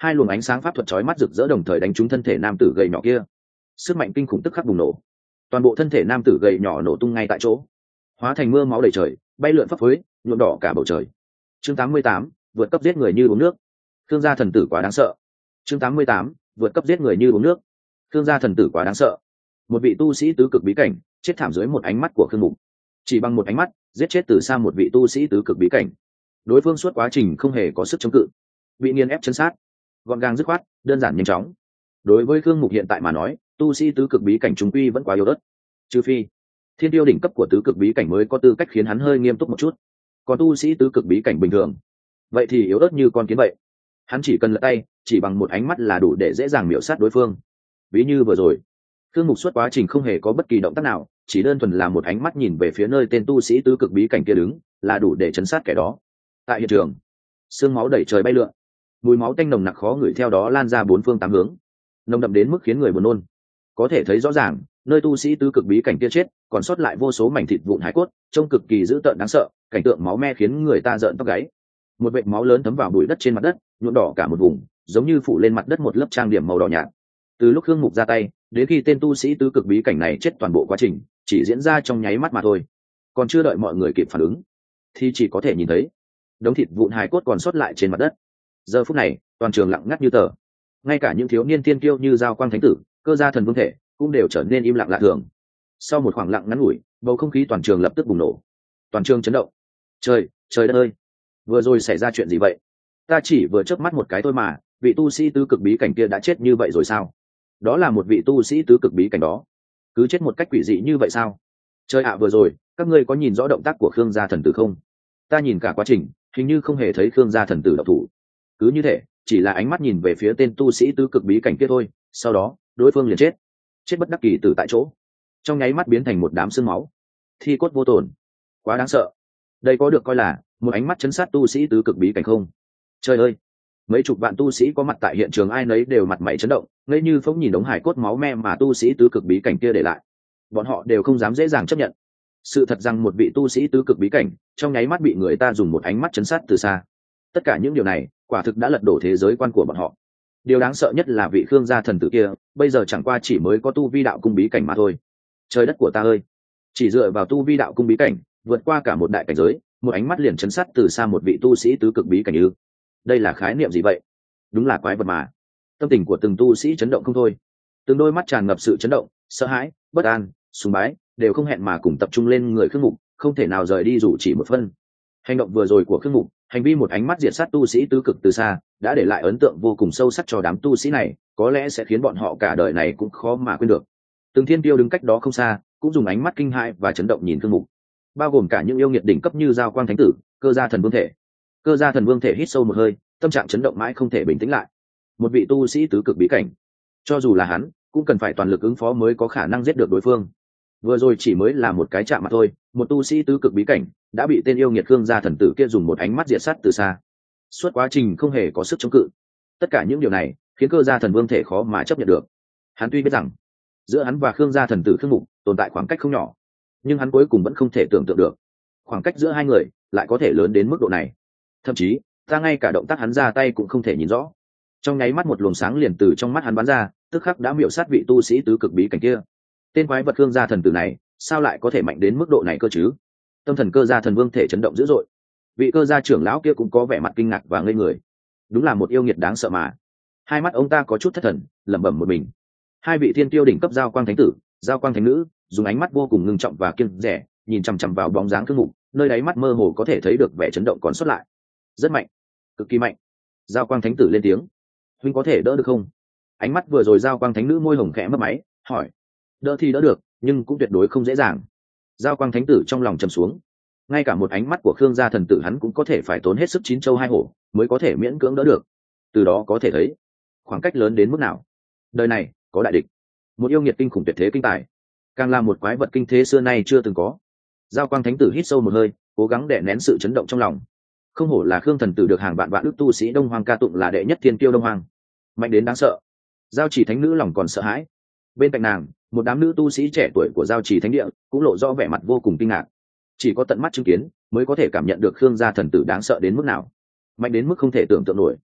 Speaker 1: hai luồng ánh sáng pháp thuật chói mắt rực rỡ đồng thời đánh trúng thân thể nam tử gầy nhỏ kia. Sức mạnh kinh khủng tức khắc bùng nổ, toàn bộ thân thể nam tử gầy nhỏ nổ tung ngay tại chỗ, hóa thành mưa máu đầy trời, bay lượn phấp phới, nhuộm đỏ cả bầu trời. Chương tám mươi tám, vượt cấp giết người như uống nước. Khương gia thần tử quá đáng sợ. Chương tám mươi tám, vượt cấp giết người như uống nước. Khương gia thần tử quá đáng sợ. Một vị tu sĩ tứ cực bí cảnh chết thảm dưới một ánh mắt của Khương Mục. Chỉ bằng một ánh mắt giết chết từ xa một vị tu sĩ tứ cực bí cảnh. Đối phương suốt quá trình không hề có sức chống cự, bị nghiền ép chân sát, gọn gàng dứt khoát, đơn giản nhanh chóng. Đối với Khương Mục hiện tại mà nói, tu sĩ tứ cực bí cảnh trung quy vẫn quá yếu ớt, trừ phi thiên tiêu đỉnh cấp của tứ cực bí cảnh mới có tư cách khiến hắn hơi nghiêm túc một chút. Còn tu sĩ tứ cực bí cảnh bình thường, vậy thì yếu ớt như con kiến vậy. Hắn chỉ cần lật tay, chỉ bằng một ánh mắt là đủ để dễ dàng miểu sát đối phương. Ví như vừa rồi, Khương Mục suốt quá trình không hề có bất kỳ động tác nào, chỉ đơn thuần là một ánh mắt nhìn về phía nơi tên tu sĩ tứ cực bí cảnh kia đứng, là đủ để chấn sát kẻ đó. Tại hiện trường, xương máu đầy trời bay lượn, mùi máu tanh nồng nặc khó ngửi theo đó lan ra bốn phương tám hướng, nồng đậm đến mức khiến người buồn nôn. Có thể thấy rõ ràng, nơi tu sĩ tứ cực bí cảnh kia chết, còn sót lại vô số mảnh thịt vụn hải cốt, trông cực kỳ dữ tợn đáng sợ, cảnh tượng máu me khiến người ta rợn tóc gáy. Một vệt máu lớn thấm vào bụi đất trên mặt đất, nhuộm đỏ cả một vùng, giống như phủ lên mặt đất một lớp trang điểm màu đỏ nhạt. Từ lúc Khương Mục ra tay đến khi tên tu sĩ tứ cực bí cảnh này chết, toàn bộ quá trình chỉ diễn ra trong nháy mắt mà thôi. Còn chưa đợi mọi người kịp phản ứng, thì chỉ có thể nhìn thấy đống thịt vụn hài cốt còn sót lại trên mặt đất. Giờ phút này, toàn trường lặng ngắt như tờ. Ngay cả những thiếu niên tiên kiêu như Giao Quang Thánh Tử, Cơ Gia Thần Vương Thể cũng đều trở nên im lặng lạ thường. Sau một khoảng lặng ngắn ngủi, bầu không khí toàn trường lập tức bùng nổ. Toàn trường chấn động. Trời, trời đất ơi! Vừa rồi xảy ra chuyện gì vậy? Ta chỉ vừa chớp mắt một cái thôi mà, vị tu sĩ tứ cực bí cảnh kia đã chết như vậy rồi sao? Đó là một vị tu sĩ tứ cực bí cảnh đó, cứ chết một cách quỷ dị như vậy sao? Trời ạ, vừa rồi các ngươi có nhìn rõ động tác của Khương Gia Thần Tử không? Ta nhìn cả quá trình, hình như không hề thấy Khương Gia Thần Tử động thủ. Cứ như thế, chỉ là ánh mắt nhìn về phía tên tu sĩ tứ cực bí cảnh kia thôi, sau đó đối phương liền chết, chết bất đắc kỳ tử tại chỗ, trong nháy mắt biến thành một đám xương máu, thi cốt vô tổn. Quá đáng sợ. Đây có được coi là một ánh mắt chấn sát tu sĩ tứ cực bí cảnh không? Trời ơi! Mấy chục vạn tu sĩ có mặt tại hiện trường ai nấy đều mặt mày chấn động, ngây như phóng nhìn đống hải cốt máu me mà tu sĩ tứ cực bí cảnh kia để lại. Bọn họ đều không dám dễ dàng chấp nhận sự thật rằng một vị tu sĩ tứ cực bí cảnh trong nháy mắt bị người ta dùng một ánh mắt chấn sát từ xa. Tất cả những điều này quả thực đã lật đổ thế giới quan của bọn họ. Điều đáng sợ nhất là vị Khương Gia Thần Tử kia bây giờ chẳng qua chỉ mới có tu vi đạo cung bí cảnh mà thôi. Trời đất của ta ơi! Chỉ dựa vào tu vi đạo cung bí cảnh vượt qua cả một đại cảnh giới, một ánh mắt liền chấn sát từ xa một vị tu sĩ tứ cực bí cảnh ư? Đây là khái niệm gì vậy? Đúng là quái vật mà. Tâm tình của từng tu sĩ chấn động không thôi, từng đôi mắt tràn ngập sự chấn động, sợ hãi, bất an, sùng bái, đều không hẹn mà cùng tập trung lên người Khương Mục, không thể nào rời đi dù chỉ một phân. Hành động vừa rồi của Khương Mục, hành vi một ánh mắt diệt sát tu sĩ tứ cực từ xa, đã để lại ấn tượng vô cùng sâu sắc cho đám tu sĩ này, có lẽ sẽ khiến bọn họ cả đời này cũng khó mà quên được. Từng thiên tiêu đứng cách đó không xa, cũng dùng ánh mắt kinh hãi và chấn động nhìn Khương Mục, bao gồm cả những yêu nghiệt đỉnh cấp như Giao Quang Thánh Tử, Cơ Gia Thần Vương Thể. Cơ Gia Thần Vương Thể hít sâu một hơi, tâm trạng chấn động mãi không thể bình tĩnh lại. Một vị tu sĩ tứ cực bí cảnh, cho dù là hắn, cũng cần phải toàn lực ứng phó mới có khả năng giết được đối phương. Vừa rồi chỉ mới là một cái chạm mà thôi, một tu sĩ tứ cực bí cảnh đã bị tên yêu nghiệt Khương Gia Thần Tử kia dùng một ánh mắt diệt sát từ xa. Suốt quá trình không hề có sức chống cự. Tất cả những điều này khiến Cơ Gia Thần Vương Thể khó mà chấp nhận được. Hắn tuy biết rằng giữa hắn và Khương Gia Thần Tử Khương Mục tồn tại khoảng cách không nhỏ, nhưng hắn cuối cùng vẫn không thể tưởng tượng được khoảng cách giữa hai người lại có thể lớn đến mức độ này. Thậm chí ta ngay cả động tác hắn ra tay cũng không thể nhìn rõ. Trong nháy mắt một luồng sáng liền từ trong mắt hắn bắn ra, tức khắc đã miểu sát vị tu sĩ tứ cực bí cảnh kia. Tên quái vật Khương Gia Thần Tử này sao lại có thể mạnh đến mức độ này cơ chứ? Tâm thần Cơ Gia Thần Vương Thể chấn động dữ dội. Vị Cơ Gia trưởng lão kia cũng có vẻ mặt kinh ngạc và ngây người. Đúng là một yêu nghiệt đáng sợ mà. Hai mắt ông ta có chút thất thần, lẩm bẩm một mình. Hai vị thiên tiêu đỉnh cấp Giao Quang Thánh Tử, Giao Quang Thánh Nữ dùng ánh mắt vô cùng ngưng trọng và kiêng dè nhìn chằm chằm vào bóng dáng Khương Mục, nơi đáy mắt mơ hồ có thể thấy được vẻ chấn động còn sót lại. Rất mạnh, cực kỳ mạnh. Giao Quang Thánh Tử lên tiếng. Huynh có thể đỡ được không? Ánh mắt vừa rồi Giao Quang Thánh Nữ môi hồng khẽ mấp máy, hỏi. Đỡ thì đỡ được, nhưng cũng tuyệt đối không dễ dàng. Giao Quang Thánh Tử trong lòng trầm xuống. Ngay cả một ánh mắt của Khương Gia Thần Tử hắn cũng có thể phải tốn hết sức chín châu hai hổ mới có thể miễn cưỡng đỡ được. Từ đó có thể thấy khoảng cách lớn đến mức nào. Đời này có đại địch, một yêu nghiệt kinh khủng tuyệt thế kinh tài, càng là một quái vật kinh thế xưa nay chưa từng có. Giao Quang Thánh Tử hít sâu một hơi, cố gắng đè nén sự chấn động trong lòng. Không hổ là Khương Thần Tử được hàng vạn vạn ước tu sĩ Đông Hoang ca tụng là đệ nhất thiên kiêu Đông Hoang, mạnh đến đáng sợ. Giao Chỉ Thánh Nữ lòng còn sợ hãi. Bên cạnh nàng, một đám nữ tu sĩ trẻ tuổi của Giao Chỉ Thánh Địa cũng lộ rõ vẻ mặt vô cùng kinh ngạc. Chỉ có tận mắt chứng kiến mới có thể cảm nhận được Khương Gia Thần Tử đáng sợ đến mức nào, mạnh đến mức không thể tưởng tượng nổi.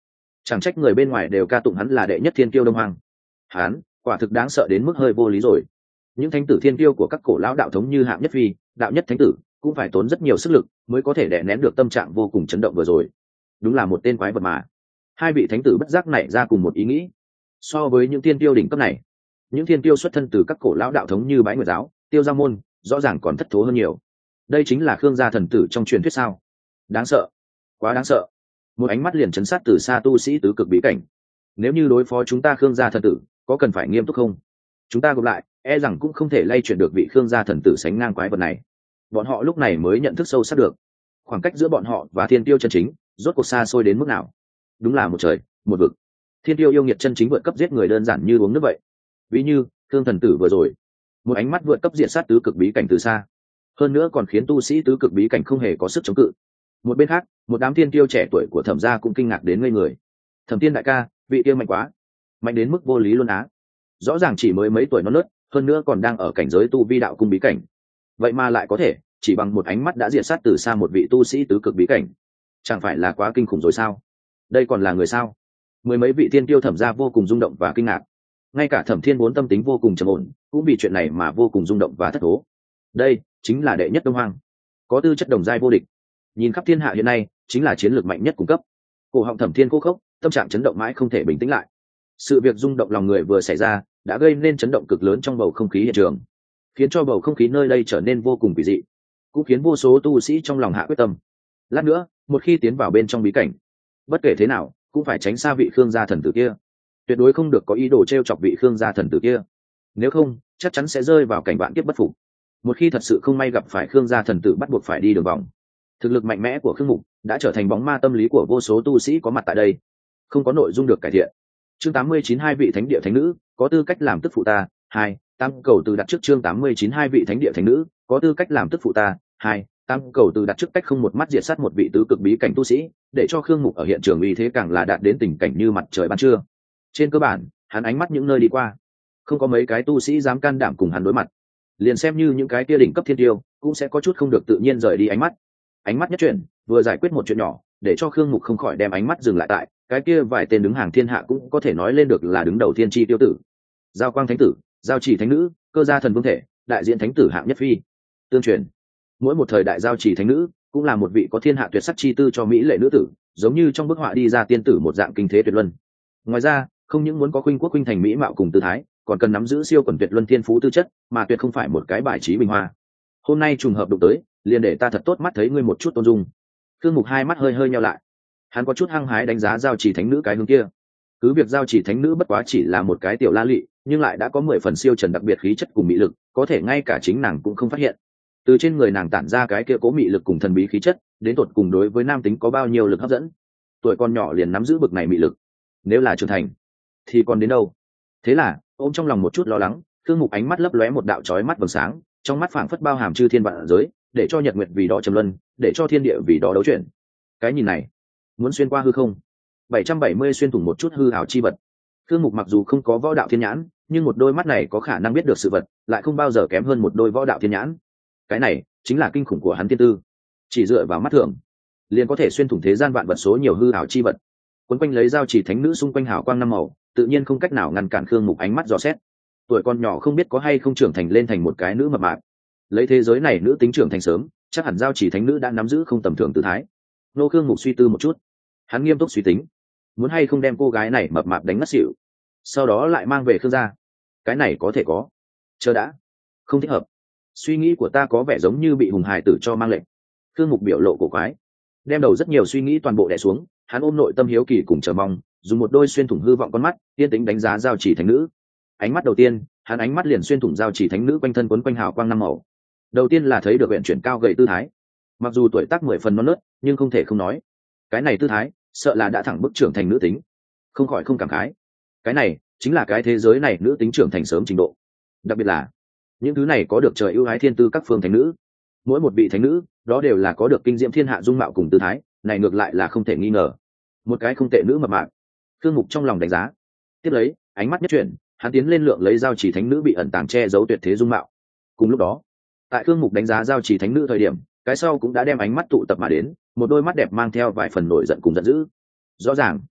Speaker 1: Chẳng trách người bên ngoài đều ca tụng hắn là đệ nhất thiên kiêu đông hoang. Hắn quả thực đáng sợ đến mức hơi vô lý rồi. Những thánh tử thiên kiêu của các cổ lão đạo thống như Hạng Nhất Phi, Đạo Nhất Thánh Tử cũng phải tốn rất nhiều sức lực mới có thể đè nén được tâm trạng vô cùng chấn động vừa rồi. Đúng là một tên quái vật mà. Hai vị thánh tử bất giác nảy ra cùng một ý nghĩ. So với những thiên kiêu đỉnh cấp này, những thiên kiêu xuất thân từ các cổ lão đạo thống như Bái Nguyệt giáo, Tiêu Gia môn, rõ ràng còn thất thố hơn nhiều. Đây chính là Khương gia thần tử trong truyền thuyết sao? Đáng sợ, quá đáng sợ. Một ánh mắt liền chấn sát từ xa tu sĩ tứ cực bí cảnh. Nếu như đối phó chúng ta Khương gia thần tử, có cần phải nghiêm túc không? Chúng ta gộp lại, e rằng cũng không thể lay chuyển được vị Khương gia thần tử sánh ngang quái vật này. Bọn họ lúc này mới nhận thức sâu sắc được khoảng cách giữa bọn họ và thiên tiêu chân chính rốt cuộc xa xôi đến mức nào. Đúng là một trời một vực. Thiên tiêu yêu nghiệt chân chính vượt cấp giết người đơn giản như uống nước vậy. Ví như Khương thần tử vừa rồi, một ánh mắt vượt cấp diệt sát tứ cực bí cảnh từ xa, hơn nữa còn khiến tu sĩ tứ cực bí cảnh không hề có sức chống cự. Một bên khác, một đám thiên tiêu trẻ tuổi của Thẩm gia cũng kinh ngạc đến ngây người. Thẩm Tiên đại ca, vị tiêu mạnh quá, mạnh đến mức vô lý luôn á. Rõ ràng chỉ mới mấy tuổi non nớt, hơn nữa còn đang ở cảnh giới tu vi đạo cung bí cảnh, vậy mà lại có thể chỉ bằng một ánh mắt đã diệt sát từ xa một vị tu sĩ tứ cực bí cảnh. Chẳng phải là quá kinh khủng rồi sao? Đây còn là người sao? Mười mấy vị thiên tiêu Thẩm gia vô cùng rung động và kinh ngạc. Ngay cả Thẩm Thiên vốn tâm tính vô cùng trầm ổn, cũng vì chuyện này mà vô cùng rung động và thất thố. Đây chính là đệ nhất đông hoang, có tư chất đồng giai vô địch, nhìn khắp thiên hạ hiện nay chính là chiến lược mạnh nhất cung cấp. Cổ họng Thẩm Thiên khô khốc, tâm trạng chấn động mãi không thể bình tĩnh lại. Sự việc rung động lòng người vừa xảy ra đã gây nên chấn động cực lớn trong bầu không khí hiện trường, khiến cho bầu không khí nơi đây trở nên vô cùng kỳ dị, cũng khiến vô số tu sĩ trong lòng hạ quyết tâm. Lát nữa, một khi tiến vào bên trong bí cảnh, bất kể thế nào cũng phải tránh xa vị Khương gia thần tử kia, tuyệt đối không được có ý đồ t r e o chọc vị Khương gia thần tử kia, nếu không chắc chắn sẽ rơi vào cảnh vạn kiếp bất phục. Một khi thật sự không may gặp phải Khương gia thần tử bắt buộc phải đi đường vòng, thực lực mạnh mẽ của Khương Mục đã trở thành bóng ma tâm lý của vô số tu sĩ có mặt tại đây, không có nội dung được cải thiện. Chương tám mươi chín hai vị thánh địa thánh nữ có tư cách làm tức phụ ta. Hai tam cầu từ đặt trước. Chương tám mươi chín hai vị thánh địa thánh nữ có tư cách làm tức phụ ta. Hai tam cầu từ đặt trước cách không một mắt diệt sát một vị tứ cực bí cảnh tu sĩ, để cho Khương Mục ở hiện trường uy thế càng là đạt đến tình cảnh như mặt trời ban trưa. Trên cơ bản, hắn ánh mắt những nơi đi qua, không có mấy cái tu sĩ dám can đảm cùng hắn đối mặt. Liền xem như những cái kia đỉnh cấp thiên tiêu, cũng sẽ có chút không được tự nhiên rời đi ánh mắt. Ánh mắt nhất chuyển, vừa giải quyết một chuyện nhỏ, để cho Khương Mục không khỏi đem ánh mắt dừng lại tại cái kia vài tên đứng hàng thiên hạ cũng có thể nói lên được là đứng đầu thiên chi tiêu tử. Giao Quang thánh tử, Giao Chỉ thánh nữ, Cơ Gia thần vương thể, đại diện thánh tử Hạng Nhất Phi. Tương truyền, mỗi một thời đại Giao Chỉ thánh nữ cũng là một vị có thiên hạ tuyệt sắc chi tư cho mỹ lệ nữ tử, giống như trong bức họa đi ra tiên tử một dạng kinh thế tuyệt luân. Ngoài ra, không những muốn có khuynh quốc khuynh thành mỹ mạo cùng tư thái, còn cần nắm giữ siêu quần tuyệt luân thiên phú tư chất, mà tuyệt không phải một cái bài trí bình hoa. Hôm nay trùng hợp đụng tới, liền để ta thật tốt mắt thấy ngươi một chút tôn dung. Khương Mục hai mắt hơi hơi nheo lại, hắn có chút hăng hái đánh giá Giao Chỉ thánh nữ cái hướng kia. Cứ việc Giao Chỉ thánh nữ bất quá chỉ là một cái tiểu la lị, nhưng lại đã có mười phần siêu trần đặc biệt khí chất cùng mỹ lực, có thể ngay cả chính nàng cũng không phát hiện. Từ trên người nàng tản ra cái kia cố mỹ lực cùng thần bí khí chất, đến tột cùng đối với nam tính có bao nhiêu lực hấp dẫn. Tuổi con nhỏ liền nắm giữ bực này mỹ lực, nếu là trưởng thành thì còn đến đâu. Thế là ôm trong lòng một chút lo lắng, Khương Mục ánh mắt lấp lóe một đạo chói mắt vầng sáng, trong mắt phảng phất bao hàm chư thiên vạn giới, để cho nhật nguyệt vì đó trầm luân, để cho thiên địa vì đó đấu chuyển. Cái nhìn này muốn xuyên qua hư không, bảy trăm bảy mươi xuyên thủng một chút hư ảo chi vật. Khương Mục mặc dù không có võ đạo thiên nhãn, nhưng một đôi mắt này có khả năng biết được sự vật, lại không bao giờ kém hơn một đôi võ đạo thiên nhãn. Cái này chính là kinh khủng của hắn tiên tư, chỉ dựa vào mắt thường liền có thể xuyên thủng thế gian vạn vật số nhiều hư ảo chi vật. Quấn quanh lấy Giao Chỉ thánh nữ xung quanh hào quang năm màu, tự nhiên không cách nào ngăn cản Khương Mục ánh mắt dò xét. Tuổi con nhỏ không biết có hay không trưởng thành lên thành một cái nữ mập mạp. Lấy thế giới này nữ tính trưởng thành sớm, chắc hẳn Giao Chỉ thánh nữ đã nắm giữ không tầm thường tư thái. Nô Khương Mục suy tư một chút, hắn nghiêm túc suy tính, muốn hay không đem cô gái này mập mạp đánh ngất xỉu, sau đó lại mang về Khương gia. Cái này có thể có. Chờ đã, không thích hợp. Suy nghĩ của ta có vẻ giống như bị hùng hài tử cho mang lệnh. Khương Mục biểu lộ cổ quái, đem đầu rất nhiều suy nghĩ toàn bộ đè xuống, hắn ôm nội tâm hiếu kỳ cùng chờ mong, dùng một đôi xuyên thủng hư vọng con mắt tiên tính đánh giá Giao Chỉ thánh nữ. Ánh mắt đầu tiên, hắn ánh mắt liền xuyên thủng Giao Chỉ thánh nữ quanh thân quấn quanh hào quang năm màu. Đầu tiên là thấy được huyện chuyển cao gầy tư thái, mặc dù tuổi tác mười phần non nớt, nhưng không thể không nói, cái này tư thái sợ là đã thẳng bức trưởng thành nữ tính. Không khỏi không cảm khái, cái này chính là cái thế giới này nữ tính trưởng thành sớm trình độ. Đặc biệt là những thứ này có được trời ưu ái thiên tư các phương thánh nữ, mỗi một vị thánh nữ đó đều là có được kinh diễm thiên hạ dung mạo cùng tư thái, này ngược lại là không thể nghi ngờ. Một cái không tệ nữ mập mạp, Khương Mục trong lòng đánh giá. Tiếp lấy, ánh mắt nhất chuyển, hắn tiến lên lượng lấy Giao Chỉ thánh nữ bị ẩn tàng che giấu tuyệt thế dung mạo. Cùng lúc đó, tại Khương Mục đánh giá Giao Chỉ thánh nữ thời điểm, cái sau cũng đã đem ánh mắt tụ tập mà đến, một đôi mắt đẹp mang theo vài phần nổi giận cùng giận dữ. Rõ ràng,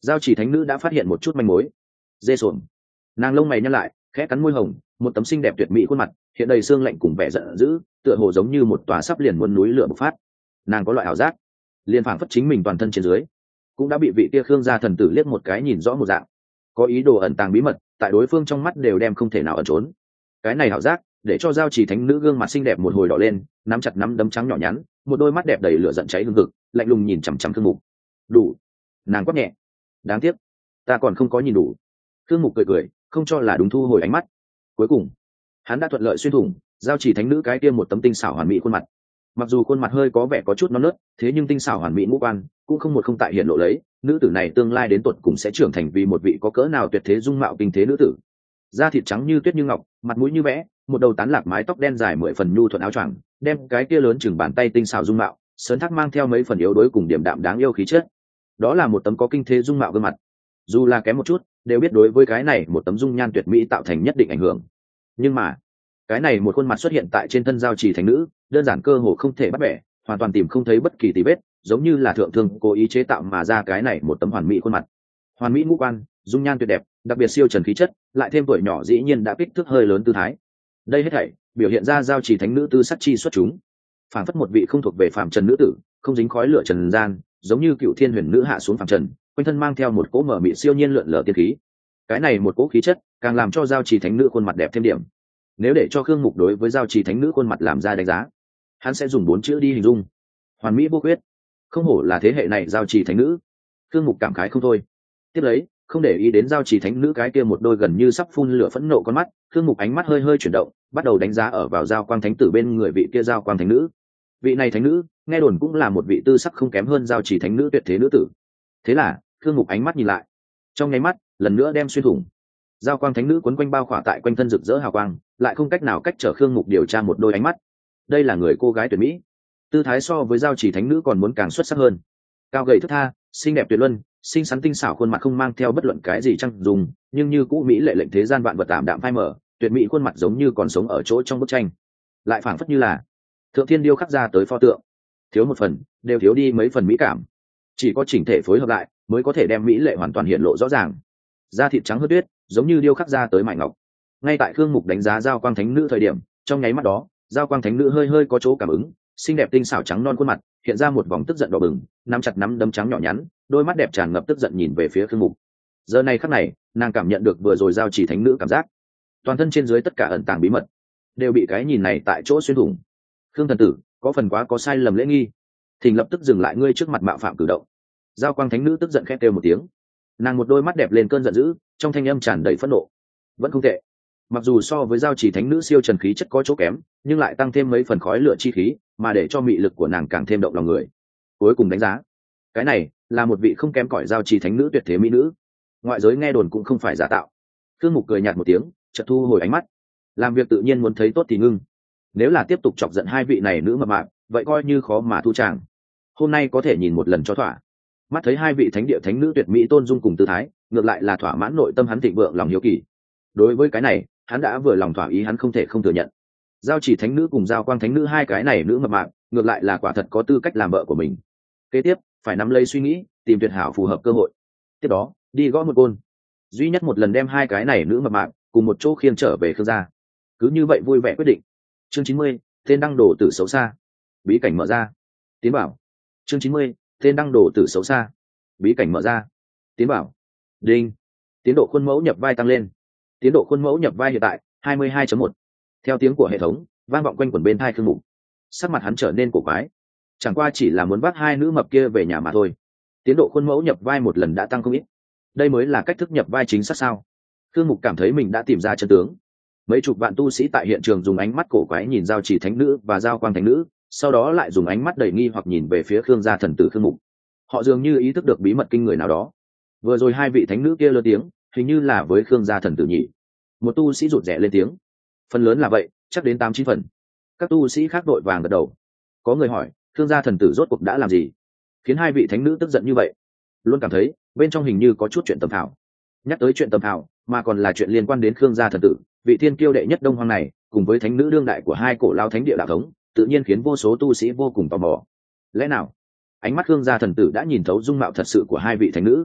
Speaker 1: Giao chỉ thánh nữ đã phát hiện một chút manh mối. Dê xuồng, nàng lông mày nhăn lại, khẽ cắn môi hồng, một tấm xinh đẹp tuyệt mỹ khuôn mặt hiện đầy xương lạnh cùng vẻ giận dữ, tựa hồ giống như một tòa sắp liền muốn núi lửa bộc phát. Nàng có loại ảo giác, liền phảng phất chính mình toàn thân trên dưới cũng đã bị vị kia Khương gia thần tử liếc một cái nhìn rõ một dạng, có ý đồ ẩn tàng bí mật tại đối phương trong mắt đều đem không thể nào ẩn trốn. Cái này ảo giác để cho giao chỉ thánh nữ gương mặt xinh đẹp một hồi đỏ lên, nắm chặt nắm đấm trắng nhỏ nhắn, một đôi mắt đẹp đầy lửa giận cháy hừng hực, lạnh lùng nhìn chằm chằm Khương Mục. Đủ, nàng quát nhẹ. Đáng tiếc, ta còn không có nhìn đủ. Khương Mục cười cười, không cho là đúng thu hồi ánh mắt. Cuối cùng, hắn đã thuận lợi xuyên thủng giao chỉ thánh nữ cái kia một tấm tinh xảo hoàn mỹ khuôn mặt. Mặc dù khuôn mặt hơi có vẻ có chút non nớt, thế nhưng tinh xảo hoàn mỹ ngũ quan cũng không một không tại hiện lộ lấy nữ tử này tương lai đến tuột cùng sẽ trưởng thành vì một vị có cỡ nào tuyệt thế dung mạo kinh thế nữ tử. Da thịt trắng như tuyết như ngọc, mặt mũi như vẽ, một đầu tán lạc mái tóc đen dài mười phần nhu thuận áo choàng, đem cái kia lớn chừng bàn tay tinh xảo dung mạo sớn thác mang theo mấy phần yếu đuối cùng điểm đạm đáng yêu khí chất. Đó là một tấm có kinh thế dung mạo gương mặt, dù là kém một chút đều biết đối với cái này một tấm dung nhan tuyệt mỹ tạo thành nhất định ảnh hưởng. Nhưng mà cái này một khuôn mặt xuất hiện tại trên thân giao trì thánh nữ, đơn giản cơ hồ không thể bắt bẻ, hoàn toàn tìm không thấy bất kỳ tì vết, giống như là thượng thương cố ý chế tạo mà ra cái này một tấm hoàn mỹ khuôn mặt. Hoàn mỹ ngũ quan, dung nhan tuyệt đẹp, đặc biệt siêu trần khí chất, lại thêm tuổi nhỏ dĩ nhiên đã kích thước hơi lớn tư thái. Đây hết thảy biểu hiện ra giao trì thánh nữ tư sắc chi xuất chúng, phản phất một vị không thuộc về phàm trần nữ tử, không dính khói lửa trần gian, giống như cựu thiên huyền nữ hạ xuống phàm trần, quanh thân mang theo một cỗ mở mị siêu nhiên lượn lờ tiên khí. Cái này một cỗ khí chất càng làm cho giao trì thánh nữ khuôn mặt đẹp thêm điểm. Nếu để cho Khương Mục đối với giao trì thánh nữ khuôn mặt làm ra đánh giá, hắn sẽ dùng bốn chữ đi hình dung: hoàn mỹ vô khuyết. Không hổ là thế hệ này giao trì thánh nữ. Khương Mục cảm khái không thôi. Tiếp lấy, không để ý đến giao trì thánh nữ cái kia một đôi gần như sắp phun lửa phẫn nộ con mắt, Khương Mục ánh mắt hơi hơi chuyển động, bắt đầu đánh giá ở vào giao quang thánh tử bên người vị kia giao quang thánh nữ. Vị này thánh nữ, nghe đồn cũng là một vị tư sắc không kém hơn giao trì thánh nữ tuyệt thế nữ tử. Thế là, Khương Mục ánh mắt nhìn lại, trong nháy mắt, lần nữa đem xuyên thủng. Giao quang thánh nữ quấn quanh bao khỏa tại quanh thân rực rỡ hào quang, lại không cách nào cách trở Khương Mục điều tra một đôi ánh mắt. Đây là người cô gái tuyệt mỹ, tư thái so với giao chỉ thánh nữ còn muốn càng xuất sắc hơn. Cao gầy thướt tha, xinh đẹp tuyệt luân, xinh xắn tinh xảo khuôn mặt không mang theo bất luận cái gì trang dùng, nhưng như cũ mỹ lệ lệnh thế gian vạn vật tạm đạm phai mở, tuyệt mỹ khuôn mặt giống như còn sống ở chỗ trong bức tranh, lại phảng phất như là thượng thiên điêu khắc ra tới pho tượng, thiếu một phần đều thiếu đi mấy phần mỹ cảm, chỉ có chỉnh thể phối hợp lại mới có thể đem mỹ lệ hoàn toàn hiện lộ rõ ràng. Da thịt trắng hớt tuyết, giống như điêu khắc ra tới mại ngọc. Ngay tại Khương Mục đánh giá giao quang thánh nữ thời điểm, trong nháy mắt đó, giao quang thánh nữ hơi hơi có chỗ cảm ứng, xinh đẹp tinh xảo trắng non khuôn mặt hiện ra một vòng tức giận đỏ bừng, nắm chặt nắm đấm trắng nhỏ nhắn, đôi mắt đẹp tràn ngập tức giận nhìn về phía Khương Mục. Giờ này khắc này, nàng cảm nhận được vừa rồi giao chỉ thánh nữ cảm giác, toàn thân trên dưới tất cả ẩn tàng bí mật đều bị cái nhìn này tại chỗ xuyên thủng. Khương thần tử, có phần quá có sai lầm lễ nghi, thỉnh lập tức dừng lại ngươi trước mặt mạo phạm cử động. Giao quang thánh nữ tức giận khẽ kêu một tiếng, nàng một đôi mắt đẹp lên cơn giận dữ, trong thanh âm tràn đầy phẫn nộ. Vẫn không tệ, mặc dù so với giao chỉ thánh nữ siêu trần khí chất có chỗ kém, nhưng lại tăng thêm mấy phần khói lửa chi khí, mà để cho mị lực của nàng càng thêm động lòng người. Cuối cùng đánh giá, cái này là một vị không kém cỏi giao chỉ thánh nữ tuyệt thế mỹ nữ. Ngoại giới nghe đồn cũng không phải giả tạo. Khương Mục cười nhạt một tiếng, chợt thu hồi ánh mắt. Làm việc tự nhiên muốn thấy tốt thì ngưng. Nếu là tiếp tục chọc giận hai vị này nữ mập mạp, vậy coi như khó mà thu tràng. Hôm nay có thể nhìn một lần cho thỏa. Mắt thấy hai vị thánh địa thánh nữ tuyệt mỹ tôn dung cùng tư thái, ngược lại là thỏa mãn nội tâm hắn thịnh vượng lòng hiếu kỳ. Đối với cái này, hắn đã vừa lòng thỏa ý, hắn không thể không thừa nhận. Giao chỉ thánh nữ cùng giao quang thánh nữ hai cái này nữ mập mạp, ngược lại là quả thật có tư cách làm vợ của mình. Kế tiếp, phải nắm lấy suy nghĩ, tìm tuyệt hảo phù hợp cơ hội. Tiếp đó, đi gõ một côn, duy nhất một lần đem hai cái này nữ mập mạp cùng một chỗ khiêng trở về Khương gia. Cứ như vậy vui vẻ quyết định. Chương chín mươi, tên đăng đồ tử xấu xa. Bí cảnh mở ra. Tiến bảo. Chương chín mươi, tên đăng đồ tử xấu xa. Bí cảnh mở ra. Tiến bảo. Đinh. Tiến độ khuôn mẫu nhập vai tăng lên. Tiến độ khuôn mẫu nhập vai hiện tại hai mươi hai chấm một. Theo tiếng của hệ thống vang vọng quanh quẩn bên tai Khương Mục, sắc mặt hắn trở nên cổ quái. Chẳng qua chỉ là muốn bắt hai nữ mập kia về nhà mà thôi. Tiến độ khuôn mẫu nhập vai một lần đã tăng không ít. Đây mới là cách thức nhập vai chính xác sao? Khương Mục cảm thấy mình đã tìm ra chân tướng. Mấy chục vạn tu sĩ tại hiện trường dùng ánh mắt cổ quái nhìn giao chỉ thánh nữ và giao quang thánh nữ, sau đó lại dùng ánh mắt đầy nghi hoặc nhìn về phía Khương gia thần tử Khương Mục. Họ dường như ý thức được bí mật kinh người nào đó. Vừa rồi hai vị thánh nữ kia lớn tiếng, hình như là với Khương gia thần tử nhỉ? Một tu sĩ rụt rè lên tiếng. Phần lớn là vậy, chắc đến tám chín phần. Các tu sĩ khác đội vàng gật đầu. Có người hỏi, Khương gia thần tử rốt cuộc đã làm gì, khiến hai vị thánh nữ tức giận như vậy? Luôn cảm thấy bên trong hình như có chút chuyện tầm thảo. Nhắc tới chuyện tầm thảo, mà còn là chuyện liên quan đến Khương gia thần tử, vị thiên kiêu đệ nhất Đông Hoang này, cùng với thánh nữ đương đại của hai cổ lao thánh địa đạo thống, tự nhiên khiến vô số tu sĩ vô cùng tò mò. Lẽ nào ánh mắt Khương gia thần tử đã nhìn thấu dung mạo thật sự của hai vị thánh nữ?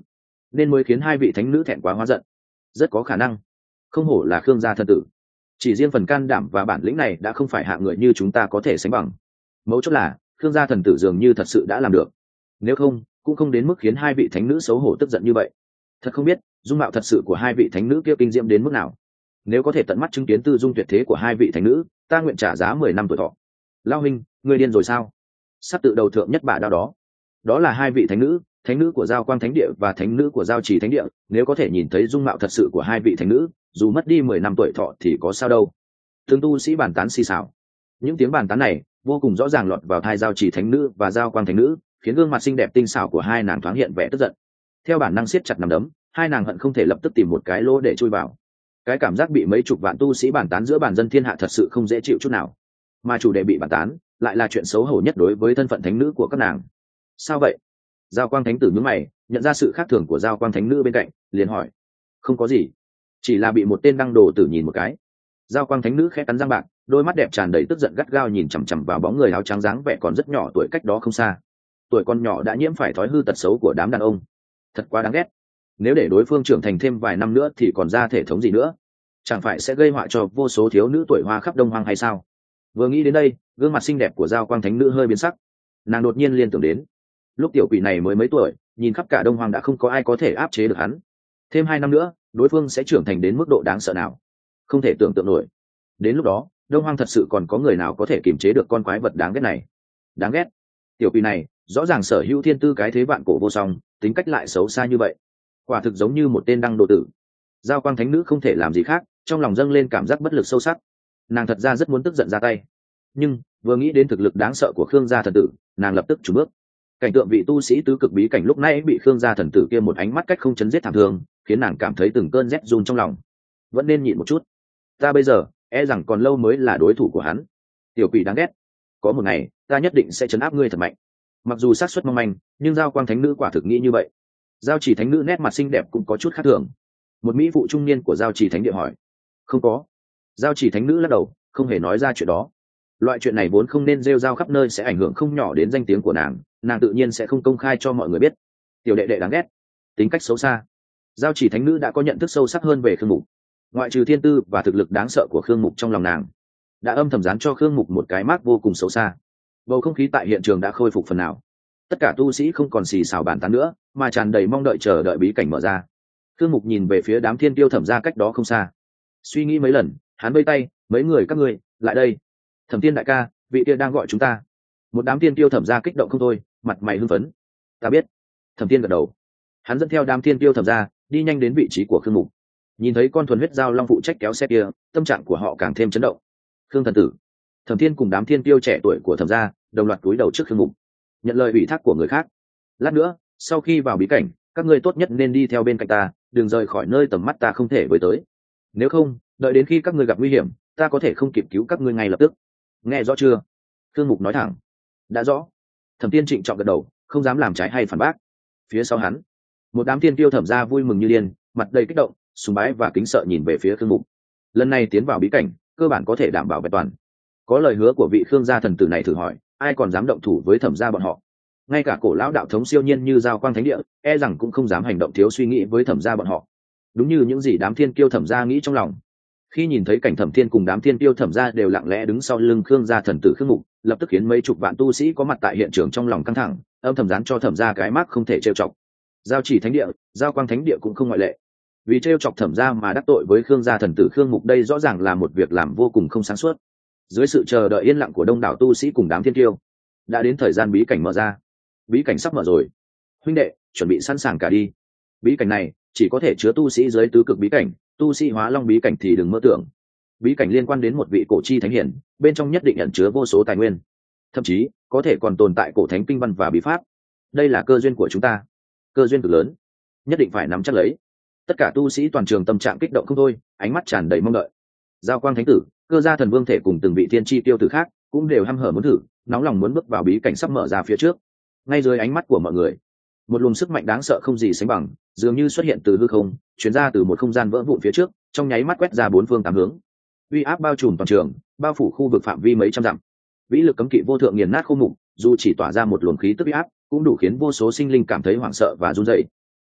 Speaker 1: nên mới khiến hai vị thánh nữ thẹn quá hóa giận. Rất có khả năng, không hổ là Khương gia thần tử, chỉ riêng phần can đảm và bản lĩnh này đã không phải hạng người như chúng ta có thể sánh bằng. Mấu chốt là Khương gia thần tử dường như thật sự đã làm được, nếu không cũng không đến mức khiến hai vị thánh nữ xấu hổ tức giận như vậy. Thật không biết dung mạo thật sự của hai vị thánh nữ kia kinh diễm đến mức nào. Nếu có thể tận mắt chứng kiến tư dung tuyệt thế của hai vị thánh nữ, ta nguyện trả giá mười năm tuổi thọ. Lao huynh, ngươi điên rồi sao? Sắp tự đầu thượng nhất bả đao đó. Đó là hai vị thánh nữ, thánh nữ của Giao Quang Thánh Địa và thánh nữ của Giao Trì Thánh Địa. Nếu có thể nhìn thấy dung mạo thật sự của hai vị thánh nữ, dù mất đi mười năm tuổi thọ thì có sao đâu. Từng tu sĩ bàn tán xì xào. Những tiếng bàn tán này vô cùng rõ ràng lọt vào tai Giao Trì Thánh Nữ và Giao Quang Thánh Nữ, khiến gương mặt xinh đẹp tinh xảo của hai nàng thoáng hiện vẻ tức giận. Theo bản năng siết chặt nắm đấm, hai nàng hận không thể lập tức tìm một cái lỗ để chui vào. Cái cảm giác bị mấy chục vạn tu sĩ bàn tán giữa bàn dân thiên hạ thật sự không dễ chịu chút nào, mà chủ đề bị bàn tán lại là chuyện xấu hổ nhất đối với thân phận thánh nữ của các nàng. Sao vậy? Giao Quang Thánh tử nhướng mày, nhận ra sự khác thường của Giao Quang Thánh nữ bên cạnh, liền hỏi. Không có gì, chỉ là bị một tên đăng đồ tử nhìn một cái. Giao Quang Thánh nữ khẽ cắn răng bạc, đôi mắt đẹp tràn đầy tức giận gắt gao nhìn chằm chằm vào bóng người áo trắng dáng vẻ còn rất nhỏ tuổi cách đó không xa. Tuổi còn nhỏ đã nhiễm phải thói hư tật xấu của đám đàn ông, thật quá đáng ghét. Nếu để đối phương trưởng thành thêm vài năm nữa thì còn ra thể thống gì nữa, chẳng phải sẽ gây họa cho vô số thiếu nữ tuổi hoa khắp Đông Hoang hay sao? Vừa nghĩ đến đây, gương mặt xinh đẹp của Giao Quang Thánh nữ hơi biến sắc. Nàng đột nhiên liên tưởng đến, lúc tiểu quỷ này mới mấy tuổi, nhìn khắp cả Đông Hoang đã không có ai có thể áp chế được hắn. Thêm hai năm nữa, đối phương sẽ trưởng thành đến mức độ đáng sợ nào? Không thể tưởng tượng nổi. Đến lúc đó, Đông Hoang thật sự còn có người nào có thể kiềm chế được con quái vật đáng ghét này? Đáng ghét. Tiểu quỷ này rõ ràng sở hữu thiên tư cái thế vạn cổ vô song, tính cách lại xấu xa như vậy, quả thực giống như một tên đăng đồ tử. Giao Quang Thánh nữ không thể làm gì khác, trong lòng dâng lên cảm giác bất lực sâu sắc. Nàng thật ra rất muốn tức giận ra tay, nhưng vừa nghĩ đến thực lực đáng sợ của Khương gia thần tử, nàng lập tức chùn bước. Cảnh tượng vị tu sĩ tứ cực bí cảnh lúc nãy bị Khương gia thần tử kia một ánh mắt cách không chấn giết thảm thương, khiến nàng cảm thấy từng cơn rét run trong lòng. Vẫn nên nhịn một chút, ta bây giờ e rằng còn lâu mới là đối thủ của hắn. Tiểu quỷ đáng ghét, có một ngày ta nhất định sẽ chấn áp ngươi thật mạnh. Mặc dù xác suất mong manh, nhưng Giao Quang Thánh nữ quả thực nghĩ như vậy. Giao Chỉ Thánh nữ nét mặt xinh đẹp cũng có chút khác thường. Một mỹ phụ trung niên của Giao Chỉ Thánh Địa hỏi. Không có. Giao Chỉ Thánh nữ lắc đầu, không hề nói ra chuyện đó. Loại chuyện này vốn không nên rêu rao khắp nơi, sẽ ảnh hưởng không nhỏ đến danh tiếng của nàng, nàng tự nhiên sẽ không công khai cho mọi người biết. Tiểu đệ đệ đáng ghét, tính cách xấu xa. Giao Chỉ Thánh nữ đã có nhận thức sâu sắc hơn về Khương Mục. Ngoại trừ thiên tư và thực lực đáng sợ của Khương Mục, trong lòng nàng đã âm thầm dán cho Khương Mục một cái mác vô cùng xấu xa. Bầu không khí tại hiện trường đã khôi phục phần nào. Tất cả tu sĩ không còn xì xào bàn tán nữa, mà tràn đầy mong đợi chờ đợi bí cảnh mở ra. Khương Mục nhìn về phía đám thiên tiêu thẩm gia cách đó không xa, suy nghĩ mấy lần, hắn vây tay, mấy người các ngươi lại đây. Thẩm Thiên đại ca, vị kia đang gọi chúng ta. Một đám thiên tiêu thẩm gia kích động không thôi, mặt mày hưng phấn. Ta biết. Thẩm Thiên gật đầu. Hắn dẫn theo đám thiên tiêu thẩm gia đi nhanh đến vị trí của Khương Mục. Nhìn thấy con thuần huyết giao long phụ trách kéo xe kia, tâm trạng của họ càng thêm chấn động. Khương thần tử. Thẩm Thiên cùng đám thiên tiêu trẻ tuổi của thẩm gia đồng loạt cúi đầu trước Khương Mục, nhận lời ủy thác của người khác. Lát nữa, sau khi vào bí cảnh, các ngươi tốt nhất nên đi theo bên cạnh ta, đừng rời khỏi nơi tầm mắt ta không thể với tới. Nếu không, đợi đến khi các ngươi gặp nguy hiểm, ta có thể không kịp cứu các ngươi ngay lập tức. Nghe rõ chưa? Khương Mục nói thẳng. Đã rõ. Thẩm Thiên trịnh trọng gật đầu, không dám làm trái hay phản bác. Phía sau hắn, một đám thiên tiêu thẩm gia vui mừng như điên, mặt đầy kích động, sùng bái và kính sợ nhìn về phía Khương Mục. Lần này tiến vào bí cảnh, cơ bản có thể đảm bảo vẹn toàn. Có lời hứa của vị Khương gia thần tử này, thử hỏi ai còn dám động thủ với thẩm gia bọn họ? Ngay cả cổ lão đạo thống siêu nhiên như Giao Quang Thánh Địa e rằng cũng không dám hành động thiếu suy nghĩ với thẩm gia bọn họ. Đúng như những gì đám thiên kiêu thẩm gia nghĩ trong lòng. Khi nhìn thấy cảnh Thẩm Thiên cùng đám thiên kiêu thẩm gia đều lặng lẽ đứng sau lưng Khương gia thần tử Khương Mục, lập tức khiến mấy chục vạn tu sĩ có mặt tại hiện trường trong lòng căng thẳng, âm thầm dán cho thẩm gia cái mác không thể trêu chọc. Giao Chỉ Thánh Địa, Giao Quang Thánh Địa cũng không ngoại lệ. Vì trêu chọc thẩm gia mà đắc tội với Khương gia thần tử Khương Mục, đây rõ ràng là một việc làm vô cùng không sáng suốt. Dưới sự chờ đợi yên lặng của đông đảo tu sĩ cùng đám thiên kiêu, đã đến thời gian bí cảnh mở ra. Bí cảnh sắp mở rồi, huynh đệ, chuẩn bị sẵn sàng cả đi. Bí cảnh này chỉ có thể chứa tu sĩ dưới tứ cực bí cảnh, tu sĩ hóa long bí cảnh thì đừng mơ tưởng. Bí cảnh liên quan đến một vị cổ chi thánh hiển, bên trong nhất định ẩn chứa vô số tài nguyên, thậm chí có thể còn tồn tại cổ thánh kinh văn và bí pháp. Đây là cơ duyên của chúng ta, cơ duyên cực lớn, nhất định phải nắm chắc lấy. Tất cả tu sĩ toàn trường tâm trạng kích động không thôi, ánh mắt tràn đầy mong đợi. Giao Quang Thánh tử, Cơ gia thần vương thể cùng từng vị thiên chi tiêu tử khác cũng đều hăm hở muốn thử, nóng lòng muốn bước vào bí cảnh sắp mở ra phía trước. Ngay dưới ánh mắt của mọi người, một luồng sức mạnh đáng sợ không gì sánh bằng dường như xuất hiện từ hư không, chuyển ra từ một không gian vỡ vụn phía trước, trong nháy mắt quét ra bốn phương tám hướng. Uy áp bao trùm toàn trường, bao phủ khu vực phạm vi mấy trăm dặm. Vĩ lực cấm kỵ vô thượng nghiền nát khô mục, dù chỉ tỏa ra một luồng khí tức uy áp, cũng đủ khiến vô số sinh linh cảm thấy hoảng sợ và run rẩy.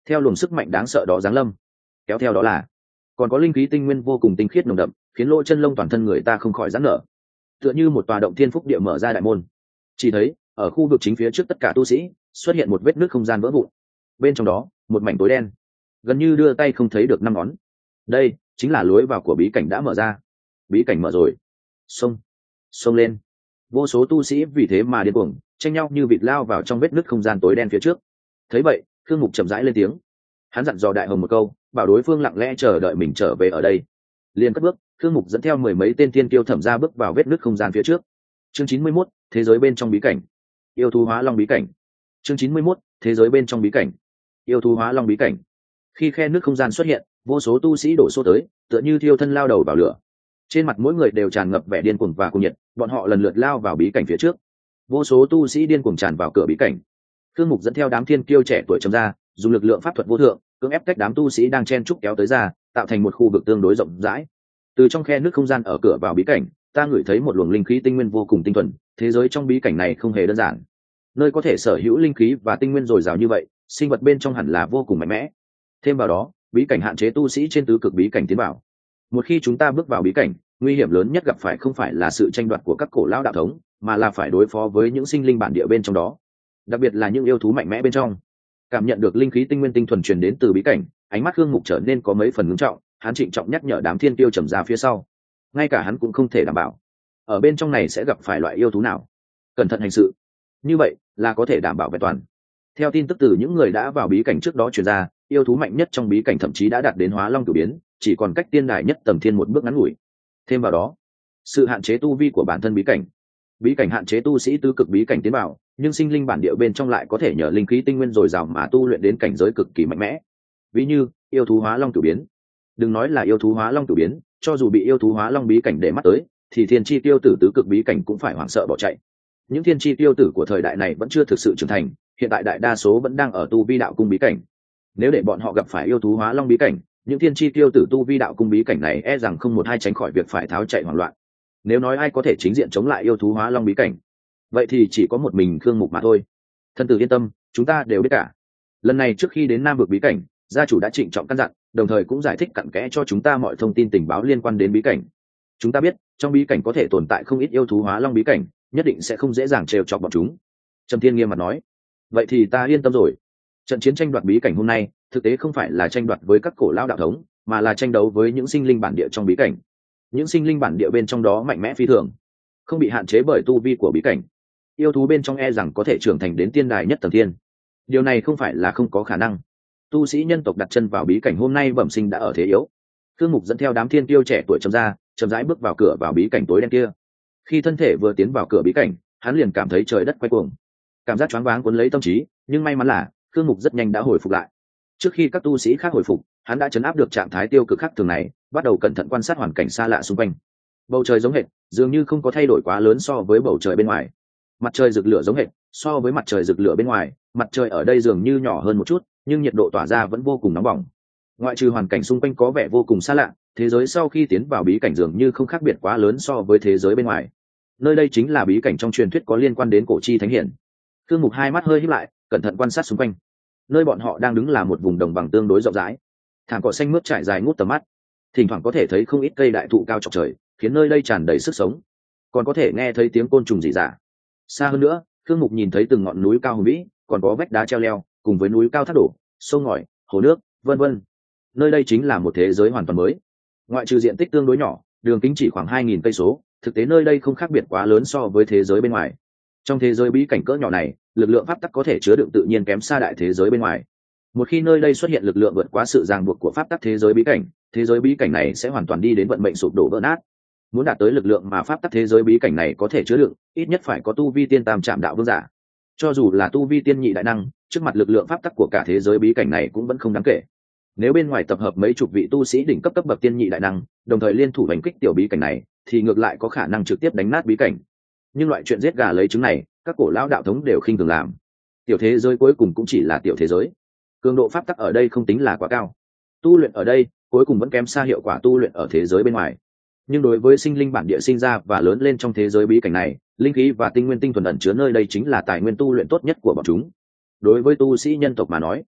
Speaker 1: theo luồng sức mạnh đáng sợ đó giáng lâm, kéo theo đó là còn có linh khí tinh nguyên vô cùng tinh khiết nồng đậm, khiến lỗ chân lông toàn thân người ta không khỏi giãn nở, tựa như một tòa động thiên phúc địa mở ra đại môn. Chỉ thấy ở khu vực chính phía trước tất cả tu sĩ xuất hiện một vết nứt không gian vỡ vụn, bên trong đó một mảnh tối đen, gần như đưa tay không thấy được năm ngón. Đây chính là lối vào của bí cảnh đã mở ra. Bí cảnh mở rồi, xông xông lên. Vô số tu sĩ vì thế mà điên cuồng tranh nhau như vịt lao vào trong vết nứt không gian tối đen phía trước. Thấy vậy, Khương Mục chậm rãi lên tiếng, hắn dặn dò Đại Hồng một câu, bảo đối phương lặng lẽ chờ đợi mình trở về ở đây. Liền cất bước, Khương Mục dẫn theo mười mấy tên thiên kiêu thẩm ra bước vào vết nứt không gian phía trước. Chương chín mươi mốt, thế giới bên trong bí cảnh. Yêu thú hóa long bí cảnh. Chương chín mươi mốt, thế giới bên trong bí cảnh. Yêu thú hóa long bí cảnh. Khi khe nước không gian xuất hiện, vô số tu sĩ đổ xô tới, tựa như thiêu thân lao đầu vào lửa. Trên mặt mỗi người đều tràn ngập vẻ điên cuồng và cuồng nhiệt, bọn họ lần lượt lao vào bí cảnh phía trước. Vô số tu sĩ điên cuồng tràn vào cửa bí cảnh. Khương Mục dẫn theo đám thiên kiêu trẻ tuổi chấm ra, dùng lực lượng pháp thuật vô thượng, cưỡng ép cách đám tu sĩ đang chen trúc kéo tới ra, tạo thành một khu vực tương đối rộng rãi. Từ trong khe nước không gian ở cửa vào bí cảnh, ta ngửi thấy một luồng linh khí tinh nguyên vô cùng tinh thuần. Thế giới trong bí cảnh này không hề đơn giản, nơi có thể sở hữu linh khí và tinh nguyên dồi dào như vậy, sinh vật bên trong hẳn là vô cùng mạnh mẽ. Thêm vào đó, bí cảnh hạn chế tu sĩ trên tứ cực bí cảnh tiến vào. Một khi chúng ta bước vào bí cảnh, nguy hiểm lớn nhất gặp phải không phải là sự tranh đoạt của các cổ lão đạo thống, mà là phải đối phó với những sinh linh bản địa bên trong đó, đặc biệt là những yêu thú mạnh mẽ bên trong. Cảm nhận được linh khí tinh nguyên tinh thuần truyền đến từ bí cảnh, ánh mắt Khương Mục trở nên có mấy phần ngưng trọng, hắn trịnh trọng nhắc nhở đám thiên tiêu trầm ra phía sau, ngay cả hắn cũng không thể đảm bảo ở bên trong này sẽ gặp phải loại yêu thú nào, cẩn thận hành sự, như vậy là có thể đảm bảo vẹn toàn. Theo tin tức từ những người đã vào bí cảnh trước đó truyền ra, yêu thú mạnh nhất trong bí cảnh thậm chí đã đạt đến hóa long cửu biến, chỉ còn cách tiên đài nhất tầng thiên một bước ngắn ngủi. Thêm vào đó, sự hạn chế tu vi của bản thân bí cảnh, bí cảnh hạn chế tu sĩ tứ cực bí cảnh tiến vào, nhưng sinh linh bản địa bên trong lại có thể nhờ linh khí tinh nguyên dồi dào mà tu luyện đến cảnh giới cực kỳ mạnh mẽ. Ví như yêu thú hóa long cửu biến. Đừng nói là yêu thú hóa long cửu biến, cho dù bị yêu thú hóa long bí cảnh để mắt tới, thì thiên chi tiêu tử tứ cực bí cảnh cũng phải hoảng sợ bỏ chạy. Những thiên chi tiêu tử của thời đại này vẫn chưa thực sự trưởng thành, hiện tại đại đa số vẫn đang ở tu vi đạo cung bí cảnh. Nếu để bọn họ gặp phải yêu thú hóa long bí cảnh, những thiên chi tiêu tử tu vi đạo cung bí cảnh này e rằng không một hai tránh khỏi việc phải tháo chạy hoảng loạn. Nếu nói ai có thể chính diện chống lại yêu thú hóa long bí cảnh, vậy thì chỉ có một mình Khương Mục mà thôi. Thân tử yên tâm, chúng ta đều biết cả. Lần này trước khi đến Nam vực bí cảnh, gia chủ đã trịnh trọng căn dặn, đồng thời cũng giải thích cặn kẽ cho chúng ta mọi thông tin tình báo liên quan đến bí cảnh. Chúng ta biết trong bí cảnh có thể tồn tại không ít yêu thú hóa long bí cảnh, nhất định sẽ không dễ dàng trêu chọc bọn chúng. Trầm Thiên nghiêm mặt nói, vậy thì ta yên tâm rồi. Trận chiến tranh đoạt bí cảnh hôm nay thực tế không phải là tranh đoạt với các cổ lão đạo thống, mà là tranh đấu với những sinh linh bản địa trong bí cảnh. Những sinh linh bản địa bên trong đó mạnh mẽ phi thường, không bị hạn chế bởi tu vi của bí cảnh. Yêu thú bên trong e rằng có thể trưởng thành đến tiên đài nhất tầng thiên. Điều này không phải là không có khả năng. Tu sĩ nhân tộc đặt chân vào bí cảnh hôm nay bẩm sinh đã ở thế yếu. Khương Mục dẫn theo đám thiên tiêu trẻ tuổi chậm ra, chậm rãi bước vào cửa vào bí cảnh tối đen kia. Khi thân thể vừa tiến vào cửa bí cảnh, hắn liền cảm thấy trời đất quay cuồng, cảm giác choáng váng cuốn lấy tâm trí, nhưng may mắn là Khương Mục rất nhanh đã hồi phục lại. Trước khi các tu sĩ khác hồi phục, hắn đã chấn áp được trạng thái tiêu cực khác thường này, bắt đầu cẩn thận quan sát hoàn cảnh xa lạ xung quanh. Bầu trời giống hệt, dường như không có thay đổi quá lớn so với bầu trời bên ngoài. Mặt trời rực lửa giống hệt, so với mặt trời rực lửa bên ngoài, mặt trời ở đây dường như nhỏ hơn một chút, nhưng nhiệt độ tỏa ra vẫn vô cùng nóng bỏng. Ngoại trừ hoàn cảnh xung quanh có vẻ vô cùng xa lạ, thế giới sau khi tiến vào bí cảnh dường như không khác biệt quá lớn so với thế giới bên ngoài. Nơi đây chính là bí cảnh trong truyền thuyết có liên quan đến cổ chi thánh hiển. Khương Mục hai mắt hơi híp lại, cẩn thận quan sát xung quanh. Nơi bọn họ đang đứng là một vùng đồng bằng tương đối rộng rãi, thảm cỏ xanh mướt trải dài ngút tầm mắt, thỉnh thoảng có thể thấy không ít cây đại thụ cao chọc trời, khiến nơi đây tràn đầy sức sống, còn có thể nghe thấy tiếng côn trùng rỉ rả. Xa hơn nữa, Khương Mục nhìn thấy từng ngọn núi cao hùng vĩ, còn có vách đá treo leo, cùng với núi cao thác đổ, sông ngòi, hồ nước, vân vân. Nơi đây chính là một thế giới hoàn toàn mới. Ngoại trừ diện tích tương đối nhỏ, đường kính chỉ khoảng hai nghìn cây số, thực tế nơi đây không khác biệt quá lớn so với thế giới bên ngoài. Trong thế giới bí cảnh cỡ nhỏ này, lực lượng pháp tắc có thể chứa đựng tự nhiên kém xa đại thế giới bên ngoài. Một khi nơi đây xuất hiện lực lượng vượt quá sự ràng buộc của pháp tắc thế giới bí cảnh, thế giới bí cảnh này sẽ hoàn toàn đi đến vận mệnh sụp đổ vỡ nát. Muốn đạt tới lực lượng mà pháp tắc thế giới bí cảnh này có thể chứa đựng, ít nhất phải có tu vi tiên tam trạm đạo vương giả. Cho dù là tu vi tiên nhị đại năng, trước mặt lực lượng pháp tắc của cả thế giới bí cảnh này cũng vẫn không đáng kể. Nếu bên ngoài tập hợp mấy chục vị tu sĩ đỉnh cấp cấp bậc tiên nhị đại năng, đồng thời liên thủ đánh kích tiểu bí cảnh này, thì ngược lại có khả năng trực tiếp đánh nát bí cảnh. Nhưng loại chuyện giết gà lấy trứng này, các cổ lão đạo thống đều khinh thường làm. Tiểu thế giới cuối cùng cũng chỉ là tiểu thế giới, cường độ pháp tắc ở đây không tính là quá cao. Tu luyện ở đây cuối cùng vẫn kém xa hiệu quả tu luyện ở thế giới bên ngoài. Nhưng đối với sinh linh bản địa sinh ra và lớn lên trong thế giới bí cảnh này, linh khí và tinh nguyên tinh thuần ẩn chứa nơi đây chính là tài nguyên tu luyện tốt nhất của bọn chúng. Đối với tu sĩ nhân tộc mà nói,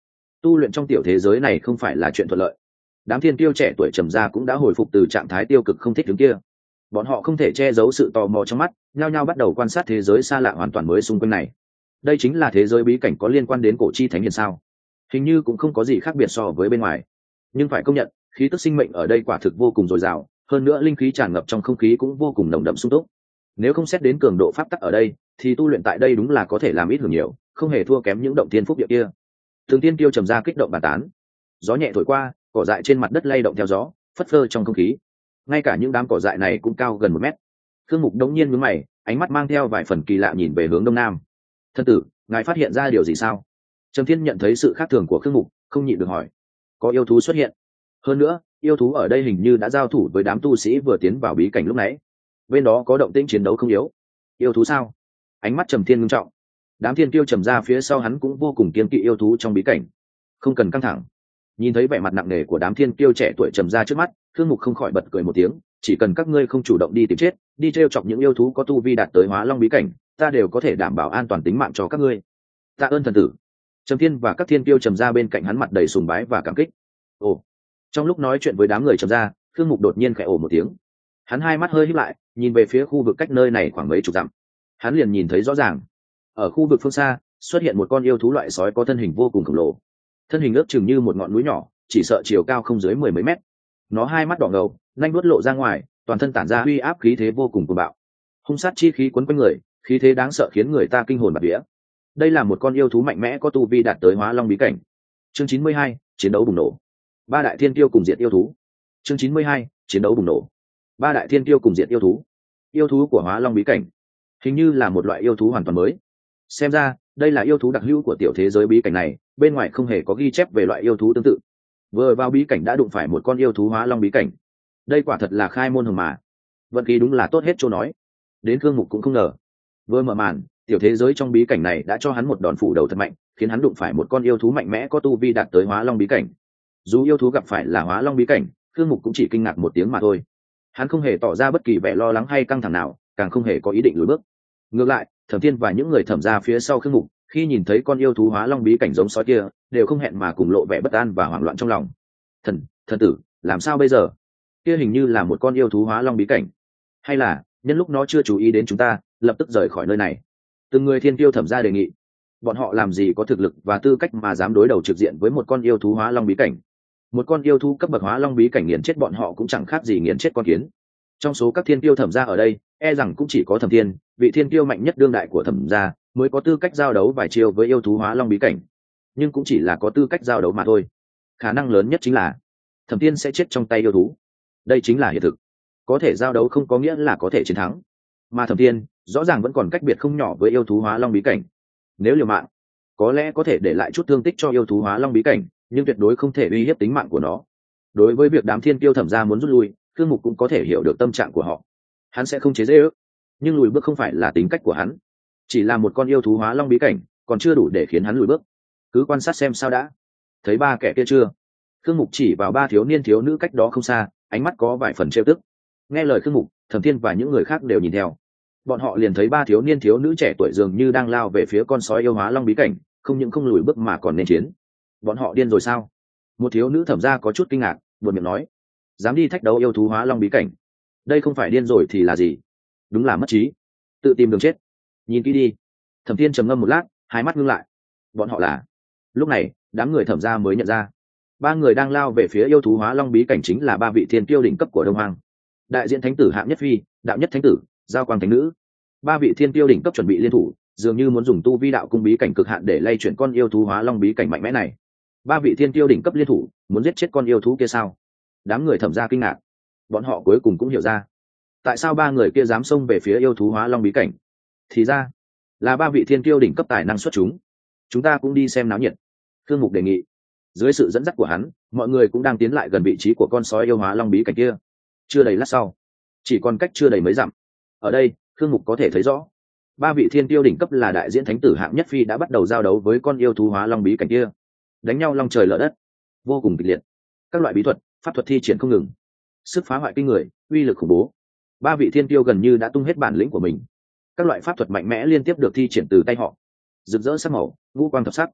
Speaker 1: tu luyện trong tiểu thế giới này không phải là chuyện thuận lợi. Đám thiên tiêu trẻ tuổi trầm gia cũng đã hồi phục từ trạng thái tiêu cực không thích đứng kia. Bọn họ không thể che giấu sự tò mò trong mắt, nhao nhao bắt đầu quan sát thế giới xa lạ hoàn toàn mới xung quanh này. Đây chính là thế giới bí cảnh có liên quan đến cổ chi thánh hiền sao? Hình như cũng không có gì khác biệt so với bên ngoài. Nhưng phải công nhận, khí tức sinh mệnh ở đây quả thực vô cùng dồi dào, hơn nữa linh khí tràn ngập trong không khí cũng vô cùng nồng đậm sung túc. Nếu không xét đến cường độ pháp tắc ở đây, thì tu luyện tại đây đúng là có thể làm ít hưởng nhiều, không hề thua kém những động thiên phúc địa kia. Thường tiên tiêu trầm ra kích động bàn tán. Gió nhẹ thổi qua, cỏ dại trên mặt đất lay động theo gió, phất phơ trong không khí. Ngay cả những đám cỏ dại này cũng cao gần một mét. Khương Mục đống nhiên nhướng mày, ánh mắt mang theo vài phần kỳ lạ nhìn về hướng đông nam. Thân tử, ngài phát hiện ra điều gì sao? Trầm Thiên nhận thấy sự khác thường của Khương Mục, không nhịn được hỏi. Có yêu thú xuất hiện. Hơn nữa, yêu thú ở đây hình như đã giao thủ với đám tu sĩ vừa tiến vào bí cảnh lúc nãy. Bên đó có động tĩnh chiến đấu không yếu. Yêu thú sao? Ánh mắt Trầm Thiên ngưng trọng. Đám thiên tiêu trầm ra phía sau hắn cũng vô cùng kiên kỵ yêu thú trong bí cảnh. Không cần căng thẳng. Nhìn thấy vẻ mặt nặng nề của đám thiên tiêu trẻ tuổi trầm ra trước mắt, Khương Mục không khỏi bật cười một tiếng. Chỉ cần các ngươi không chủ động đi tìm chết, đi trêu chọc những yêu thú có tu vi đạt tới Hóa Long bí cảnh, ta đều có thể đảm bảo an toàn tính mạng cho các ngươi. Tạ ơn thần tử. Trầm Thiên và các thiên tiêu trầm ra bên cạnh hắn mặt đầy sùng bái và cảm kích. Ồ. Trong lúc nói chuyện với đám người trầm ra, Khương Mục đột nhiên khẽ ồ một tiếng. Hắn hai mắt hơi híp lại, nhìn về phía khu vực cách nơi này khoảng mấy chục dặm. Hắn liền nhìn thấy rõ ràng, ở khu vực phương xa xuất hiện một con yêu thú loại sói có thân hình vô cùng khổng lồ, thân hình ước chừng như một ngọn núi nhỏ, chỉ sợ chiều cao không dưới mười mấy mét. Nó hai mắt đỏ ngầu, nanh vuốt lộ ra ngoài, toàn thân tản ra uy áp khí thế vô cùng cuồng bạo, hung sát chi khí quấn quanh người, khí thế đáng sợ khiến người ta kinh hồn bạt vía. Đây là một con yêu thú mạnh mẽ có tu vi đạt tới Hóa Long bí cảnh. Chương chín mươi hai, chiến đấu bùng nổ. Ba đại thiên tiêu cùng diệt yêu thú. Chương chín mươi hai, chiến đấu bùng nổ. Ba đại thiên tiêu cùng diệt yêu thú. Yêu thú của Hóa Long bí cảnh, hình như là một loại yêu thú hoàn toàn mới. Xem ra, đây là yêu thú đặc hữu của tiểu thế giới bí cảnh này, bên ngoài không hề có ghi chép về loại yêu thú tương tự. Vừa vào bí cảnh đã đụng phải một con yêu thú Hóa Long bí cảnh. Đây quả thật là khai môn hồng mà. Vận khí đúng là tốt hết chỗ nói. Đến Khương Mục cũng không ngờ. Vừa mở màn, tiểu thế giới trong bí cảnh này đã cho hắn một đòn phủ đầu thật mạnh, khiến hắn đụng phải một con yêu thú mạnh mẽ có tu vi đạt tới Hóa Long bí cảnh. Dù yêu thú gặp phải là Hóa Long bí cảnh, Khương Mục cũng chỉ kinh ngạc một tiếng mà thôi. Hắn không hề tỏ ra bất kỳ vẻ lo lắng hay căng thẳng nào, càng không hề có ý định lùi bước. Ngược lại, Thẩm Thiên và những người thẩm ra phía sau Khương Mục, khi nhìn thấy con yêu thú Hóa Long bí cảnh giống sói kia, đều không hẹn mà cùng lộ vẻ bất an và hoảng loạn trong lòng. Thần, thần tử, làm sao bây giờ? Kia hình như là một con yêu thú Hóa Long bí cảnh, hay là nhân lúc nó chưa chú ý đến chúng ta, lập tức rời khỏi nơi này? Từng người thiên tiêu thẩm ra đề nghị. Bọn họ làm gì có thực lực và tư cách mà dám đối đầu trực diện với một con yêu thú Hóa Long bí cảnh? Một con yêu thú cấp bậc Hóa Long bí cảnh nghiền chết bọn họ cũng chẳng khác gì nghiền chết con kiến. Trong số các thiên tiêu thẩm gia ở đây, e rằng cũng chỉ có Thẩm Thiên, vị thiên tiêu mạnh nhất đương đại của thẩm gia, mới có tư cách giao đấu vài chiêu với yêu thú Hóa Long bí cảnh. Nhưng cũng chỉ là có tư cách giao đấu mà thôi. Khả năng lớn nhất chính là Thẩm Thiên sẽ chết trong tay yêu thú. Đây chính là hiện thực. Có thể giao đấu không có nghĩa là có thể chiến thắng. Mà Thẩm Thiên rõ ràng vẫn còn cách biệt không nhỏ với yêu thú Hóa Long bí cảnh. Nếu liều mạng, có lẽ có thể để lại chút thương tích cho yêu thú Hóa Long bí cảnh, nhưng tuyệt đối không thể uy hiếp tính mạng của nó. Đối với việc đám thiên tiêu thẩm gia muốn rút lui, Khương Mục cũng có thể hiểu được tâm trạng của họ. Hắn sẽ không chế giễu, nhưng lùi bước không phải là tính cách của hắn. Chỉ là một con yêu thú Hóa Long bí cảnh, còn chưa đủ để khiến hắn lùi bước. Cứ quan sát xem sao đã. Thấy ba kẻ kia chưa? Khương Mục chỉ vào ba thiếu niên thiếu nữ cách đó không xa, ánh mắt có vài phần trêu tức. Nghe lời Khương Mục, Thẩm Thiên và những người khác đều nhìn theo. Bọn họ liền thấy ba thiếu niên thiếu nữ trẻ tuổi dường như đang lao về phía con sói yêu Hóa Long bí cảnh, không những không lùi bước mà còn nên chiến. Bọn họ điên rồi sao? Một thiếu nữ thẩm ra có chút kinh ngạc, buồn miệng nói. Dám đi thách đấu yêu thú Hóa Long bí cảnh, đây không phải điên rồi thì là gì? Đúng là mất trí, tự tìm đường chết. Nhìn kỹ đi. Thẩm Thiên trầm ngâm một lát, hai mắt ngưng lại. Bọn họ là... Lúc này, đám người thẩm ra mới nhận ra, ba người đang lao về phía yêu thú Hóa Long bí cảnh chính là ba vị thiên tiêu đỉnh cấp của Đông Hoang. Đại diện thánh tử Hạng Nhất Phi, đạo nhất thánh tử, Giao Quang thánh nữ. Ba vị thiên tiêu đỉnh cấp chuẩn bị liên thủ, dường như muốn dùng tu vi đạo cung bí cảnh cực hạn để lay chuyển con yêu thú Hóa Long bí cảnh mạnh mẽ này. Ba vị thiên tiêu đỉnh cấp liên thủ, muốn giết chết con yêu thú kia sao? Đám người thẩm ra kinh ngạc. Bọn họ cuối cùng cũng hiểu ra, tại sao ba người kia dám xông về phía yêu thú Hóa Long bí cảnh. Thì ra là ba vị thiên tiêu đỉnh cấp tài năng xuất chúng. Chúng ta cũng đi xem náo nhiệt. Khương Mục đề nghị. Dưới sự dẫn dắt của hắn, mọi người cũng đang tiến lại gần vị trí của con sói yêu Hóa Long bí cảnh kia. Chưa đầy lát sau, chỉ còn cách chưa đầy mấy dặm, ở đây Khương Mục có thể thấy rõ, ba vị thiên tiêu đỉnh cấp là đại diễn thánh tử Hạng Nhất Phi đã bắt đầu giao đấu với con yêu thú Hóa Long bí cảnh kia. Đánh nhau long trời lở đất, vô cùng kịch liệt. Các loại bí thuật, pháp thuật thi triển không ngừng, sức phá hoại kinh người, uy lực khủng bố. Ba vị thiên tiêu gần như đã tung hết bản lĩnh của mình. Các loại pháp thuật mạnh mẽ liên tiếp được thi triển từ tay họ, rực rỡ sắc màu, ngũ quang thập sắc.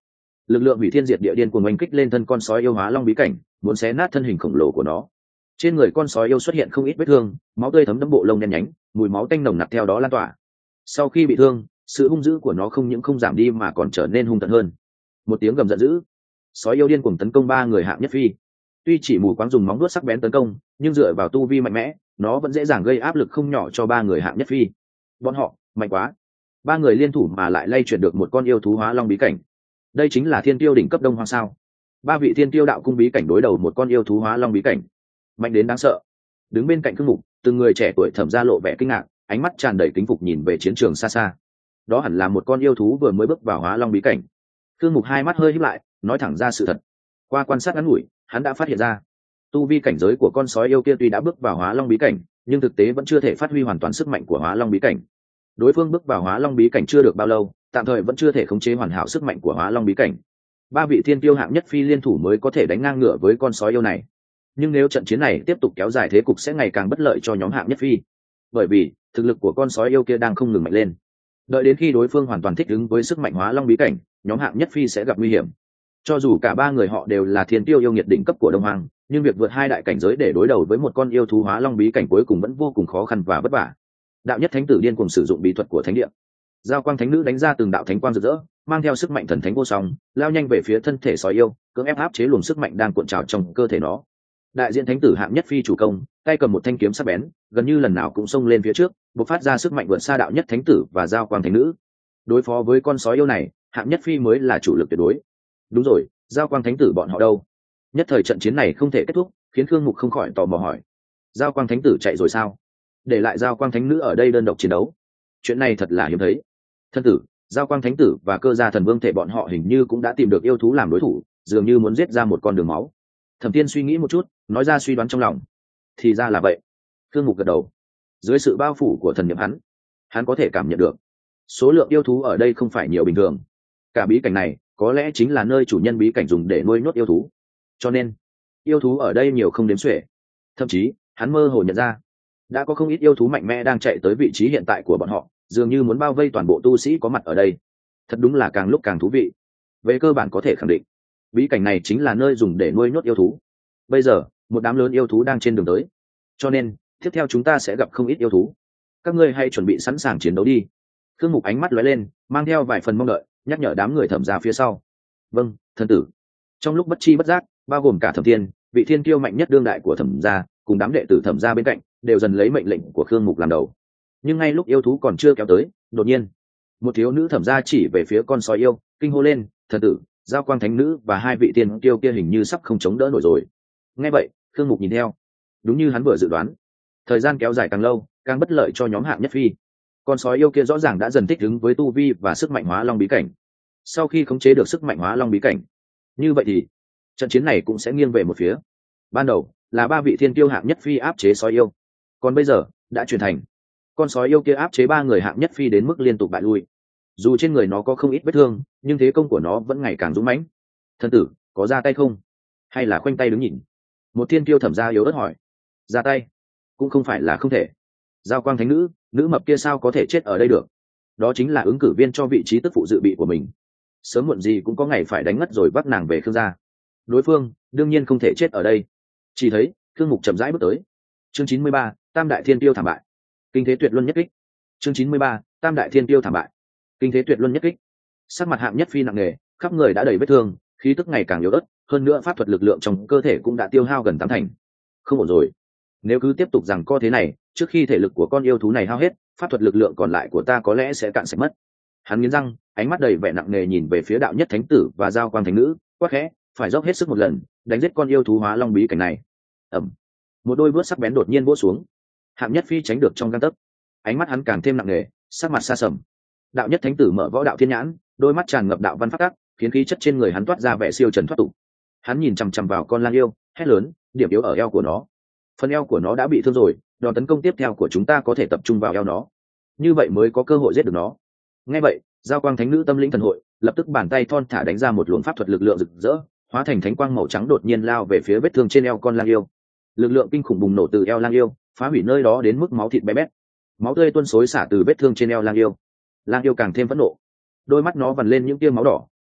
Speaker 1: lực lượng hủy thiên diệt địa điên cuồng oanh kích lên thân con sói yêu hóa long bí cảnh, muốn xé nát thân hình khổng lồ của nó. Trên người con sói yêu xuất hiện không ít vết thương, máu tươi thấm đẫm bộ lông đen nhánh, mùi máu tanh nồng nặc theo đó lan tỏa. Sau khi bị thương, sự hung dữ của nó không những không giảm đi mà còn trở nên hung tợn hơn. Một tiếng gầm giận dữ, sói yêu điên cuồng tấn công ba người hạng nhất phi. Tuy chỉ mù quáng dùng móng vuốt sắc bén tấn công, nhưng dựa vào tu vi mạnh mẽ, nó vẫn dễ dàng gây áp lực không nhỏ cho ba người hạng nhất phi. Bọn họ mạnh quá, ba người liên thủ mà lại lay chuyển được một con yêu thú hóa long bí cảnh. Đây chính là thiên tiêu đỉnh cấp đông hoang sao? Ba vị thiên tiêu đạo cung bí cảnh đối đầu một con yêu thú hóa long bí cảnh, mạnh đến đáng sợ. Đứng bên cạnh Khương Mục, từng người trẻ tuổi thẩm ra lộ vẻ kinh ngạc, ánh mắt tràn đầy kính phục nhìn về chiến trường xa xa. Đó hẳn là một con yêu thú vừa mới bước vào hóa long bí cảnh. Khương Mục hai mắt hơi híp lại, nói thẳng ra sự thật. Qua quan sát ngắn ngủi, hắn đã phát hiện ra, tu vi cảnh giới của con sói yêu kia tuy đã bước vào hóa long bí cảnh, nhưng thực tế vẫn chưa thể phát huy hoàn toàn sức mạnh của hóa long bí cảnh. Đối phương bước vào hóa long bí cảnh chưa được bao lâu, tạm thời vẫn chưa thể khống chế hoàn hảo sức mạnh của hóa long bí cảnh. Ba vị thiên tiêu hạng nhất phi liên thủ mới có thể đánh ngang ngửa với con sói yêu này. Nhưng nếu trận chiến này tiếp tục kéo dài, thế cục sẽ ngày càng bất lợi cho nhóm hạng nhất phi, bởi vì thực lực của con sói yêu kia đang không ngừng mạnh lên. Đợi đến khi đối phương hoàn toàn thích ứng với sức mạnh hóa long bí cảnh, nhóm hạng nhất phi sẽ gặp nguy hiểm. Cho dù cả ba người họ đều là thiên tiêu yêu nghiệt đỉnh cấp của đông hoàng, nhưng việc vượt hai đại cảnh giới để đối đầu với một con yêu thú hóa long bí cảnh cuối cùng vẫn vô cùng khó khăn và vất vả. Đạo nhất thánh tử điên cuồng sử dụng bí thuật của thánh địa, giao quang thánh nữ đánh ra từng đạo thánh quang rực rỡ, mang theo sức mạnh thần thánh vô song, lao nhanh về phía thân thể sói yêu, cưỡng ép áp chế luồng sức mạnh đang cuộn trào trong cơ thể nó. Đại diện thánh tử hạng nhất phi chủ công, tay cầm một thanh kiếm sắc bén, gần như lần nào cũng xông lên phía trước, bộc phát ra sức mạnh vượt xa đạo nhất thánh tử và giao quang thánh nữ. Đối phó với con sói yêu này, hạng nhất phi mới là chủ lực tuyệt đối. Đúng rồi, giao quang thánh tử bọn họ đâu? Nhất thời trận chiến này không thể kết thúc, khiến Khương Mục không khỏi tò mò hỏi. Giao quang thánh tử chạy rồi sao? Để lại giao quang thánh nữ ở đây đơn độc chiến đấu, chuyện này thật là hiếm thấy. Thân tử, giao quang thánh tử và cơ gia thần vương thể bọn họ hình như cũng đã tìm được yêu thú làm đối thủ, dường như muốn giết ra một con đường máu. Thẩm Tiên suy nghĩ một chút, nói ra suy đoán trong lòng. Thì ra là vậy. Khương Mục gật đầu. Dưới sự bao phủ của thần niệm hắn, hắn có thể cảm nhận được số lượng yêu thú ở đây không phải nhiều bình thường. Cả bí cảnh này có lẽ chính là nơi chủ nhân bí cảnh dùng để nuôi nhốt yêu thú, cho nên yêu thú ở đây nhiều không đếm xuể. Thậm chí hắn mơ hồ nhận ra, đã có không ít yêu thú mạnh mẽ đang chạy tới vị trí hiện tại của bọn họ, dường như muốn bao vây toàn bộ tu sĩ có mặt ở đây. Thật đúng là càng lúc càng thú vị. Về cơ bản có thể khẳng định, bí cảnh này chính là nơi dùng để nuôi nhốt yêu thú. Bây giờ một đám lớn yêu thú đang trên đường tới, cho nên tiếp theo chúng ta sẽ gặp không ít yêu thú. Các ngươi hãy chuẩn bị sẵn sàng chiến đấu đi. Khương Mục ánh mắt lóe lên, mang theo vài phần mong đợi, nhắc nhở đám người thẩm gia phía sau. Vâng, thân tử. Trong lúc bất chi bất giác, bao gồm cả Thẩm Thiên, vị thiên kiêu mạnh nhất đương đại của thẩm gia, cùng đám đệ tử thẩm gia bên cạnh, đều dần lấy mệnh lệnh của Khương Mục làm đầu. Nhưng ngay lúc yêu thú còn chưa kéo tới, đột nhiên một thiếu nữ thẩm gia chỉ về phía con sói yêu, kinh hô lên, thần tử, giao quang thánh nữ và hai vị tiên kiêu kia hình như sắp không chống đỡ nổi rồi. Nghe vậy, Khương Mục nhìn theo. Đúng như hắn vừa dự đoán, thời gian kéo dài càng lâu, càng bất lợi cho nhóm hạng nhất phi. Con sói yêu kia rõ ràng đã dần thích ứng với tu vi và sức mạnh hóa long bí cảnh. Sau khi khống chế được sức mạnh hóa long bí cảnh, như vậy thì trận chiến này cũng sẽ nghiêng về một phía. Ban đầu là ba vị thiên kiêu hạng nhất phi áp chế sói yêu, còn bây giờ đã chuyển thành con sói yêu kia áp chế ba người hạng nhất phi đến mức liên tục bại lui. Dù trên người nó có không ít vết thương, nhưng thế công của nó vẫn ngày càng dũng mãnh. Thân tử, có ra tay không? Hay là khoanh tay đứng nhìn? Một thiên kiêu thẩm gia yếu ớt hỏi. Ra tay cũng không phải là không thể. Giao quang thánh nữ, nữ mập kia sao có thể chết ở đây được? Đó chính là ứng cử viên cho vị trí tức phụ dự bị của mình. Sớm muộn gì cũng có ngày phải đánh ngất rồi vác nàng về Khương gia. Đối phương đương nhiên không thể chết ở đây. Chỉ thấy Khương Mục chậm rãi bước tới. Chương chín mươi ba, Tam đại thiên tiêu thảm bại. Kinh thế tuyệt luân nhất kích. Chương chín mươi ba, Tam đại thiên tiêu thảm bại. Kinh thế tuyệt luân nhất kích. Sắc mặt hạng nhất phi nặng nề, khắp người đã đầy vết thương, khí tức ngày càng yếu ớt, hơn nữa pháp thuật lực lượng trong cơ thể cũng đã tiêu hao gần tám thành. Không ổn rồi. Nếu cứ tiếp tục rằng co thế này, trước khi thể lực của con yêu thú này hao hết, pháp thuật lực lượng còn lại của ta có lẽ sẽ cạn sạch mất. Hắn nghiến răng, ánh mắt đầy vẻ nặng nề nhìn về phía đạo nhất thánh tử và giao quang thánh nữ, quát khẽ, phải dốc hết sức một lần, đánh giết con yêu thú hóa long bí cảnh này. Ầm. Một đôi vuốt sắc bén đột nhiên vỗ xuống. Hạng nhất phi tránh được trong gang tấc, ánh mắt hắn càng thêm nặng nề, sắc mặt xa sầm. Đạo nhất thánh tử mở võ đạo thiên nhãn, đôi mắt tràn ngập đạo văn pháp tắc, khiến khí chất trên người hắn toát ra vẻ siêu trần thoát tục. Hắn nhìn chằm chằm vào con lang yêu, hét lớn, điểm yếu ở eo của nó. Phần eo của nó đã bị thương rồi, đòn tấn công tiếp theo của chúng ta có thể tập trung vào eo nó, như vậy mới có cơ hội giết được nó. Nghe vậy, giao quang thánh nữ tâm linh thần hội, lập tức bàn tay thon thả đánh ra một luồng pháp thuật lực lượng rực rỡ, hóa thành thánh quang màu trắng đột nhiên lao về phía vết thương trên eo con lang yêu. Lực lượng kinh khủng bùng nổ từ eo lang yêu, phá hủy nơi đó đến mức máu thịt bé bét, máu tươi tuôn xối xả từ vết thương trên eo lang yêu. Lang yêu càng thêm phẫn nộ, đôi mắt nó vằn lên những tia máu đỏ,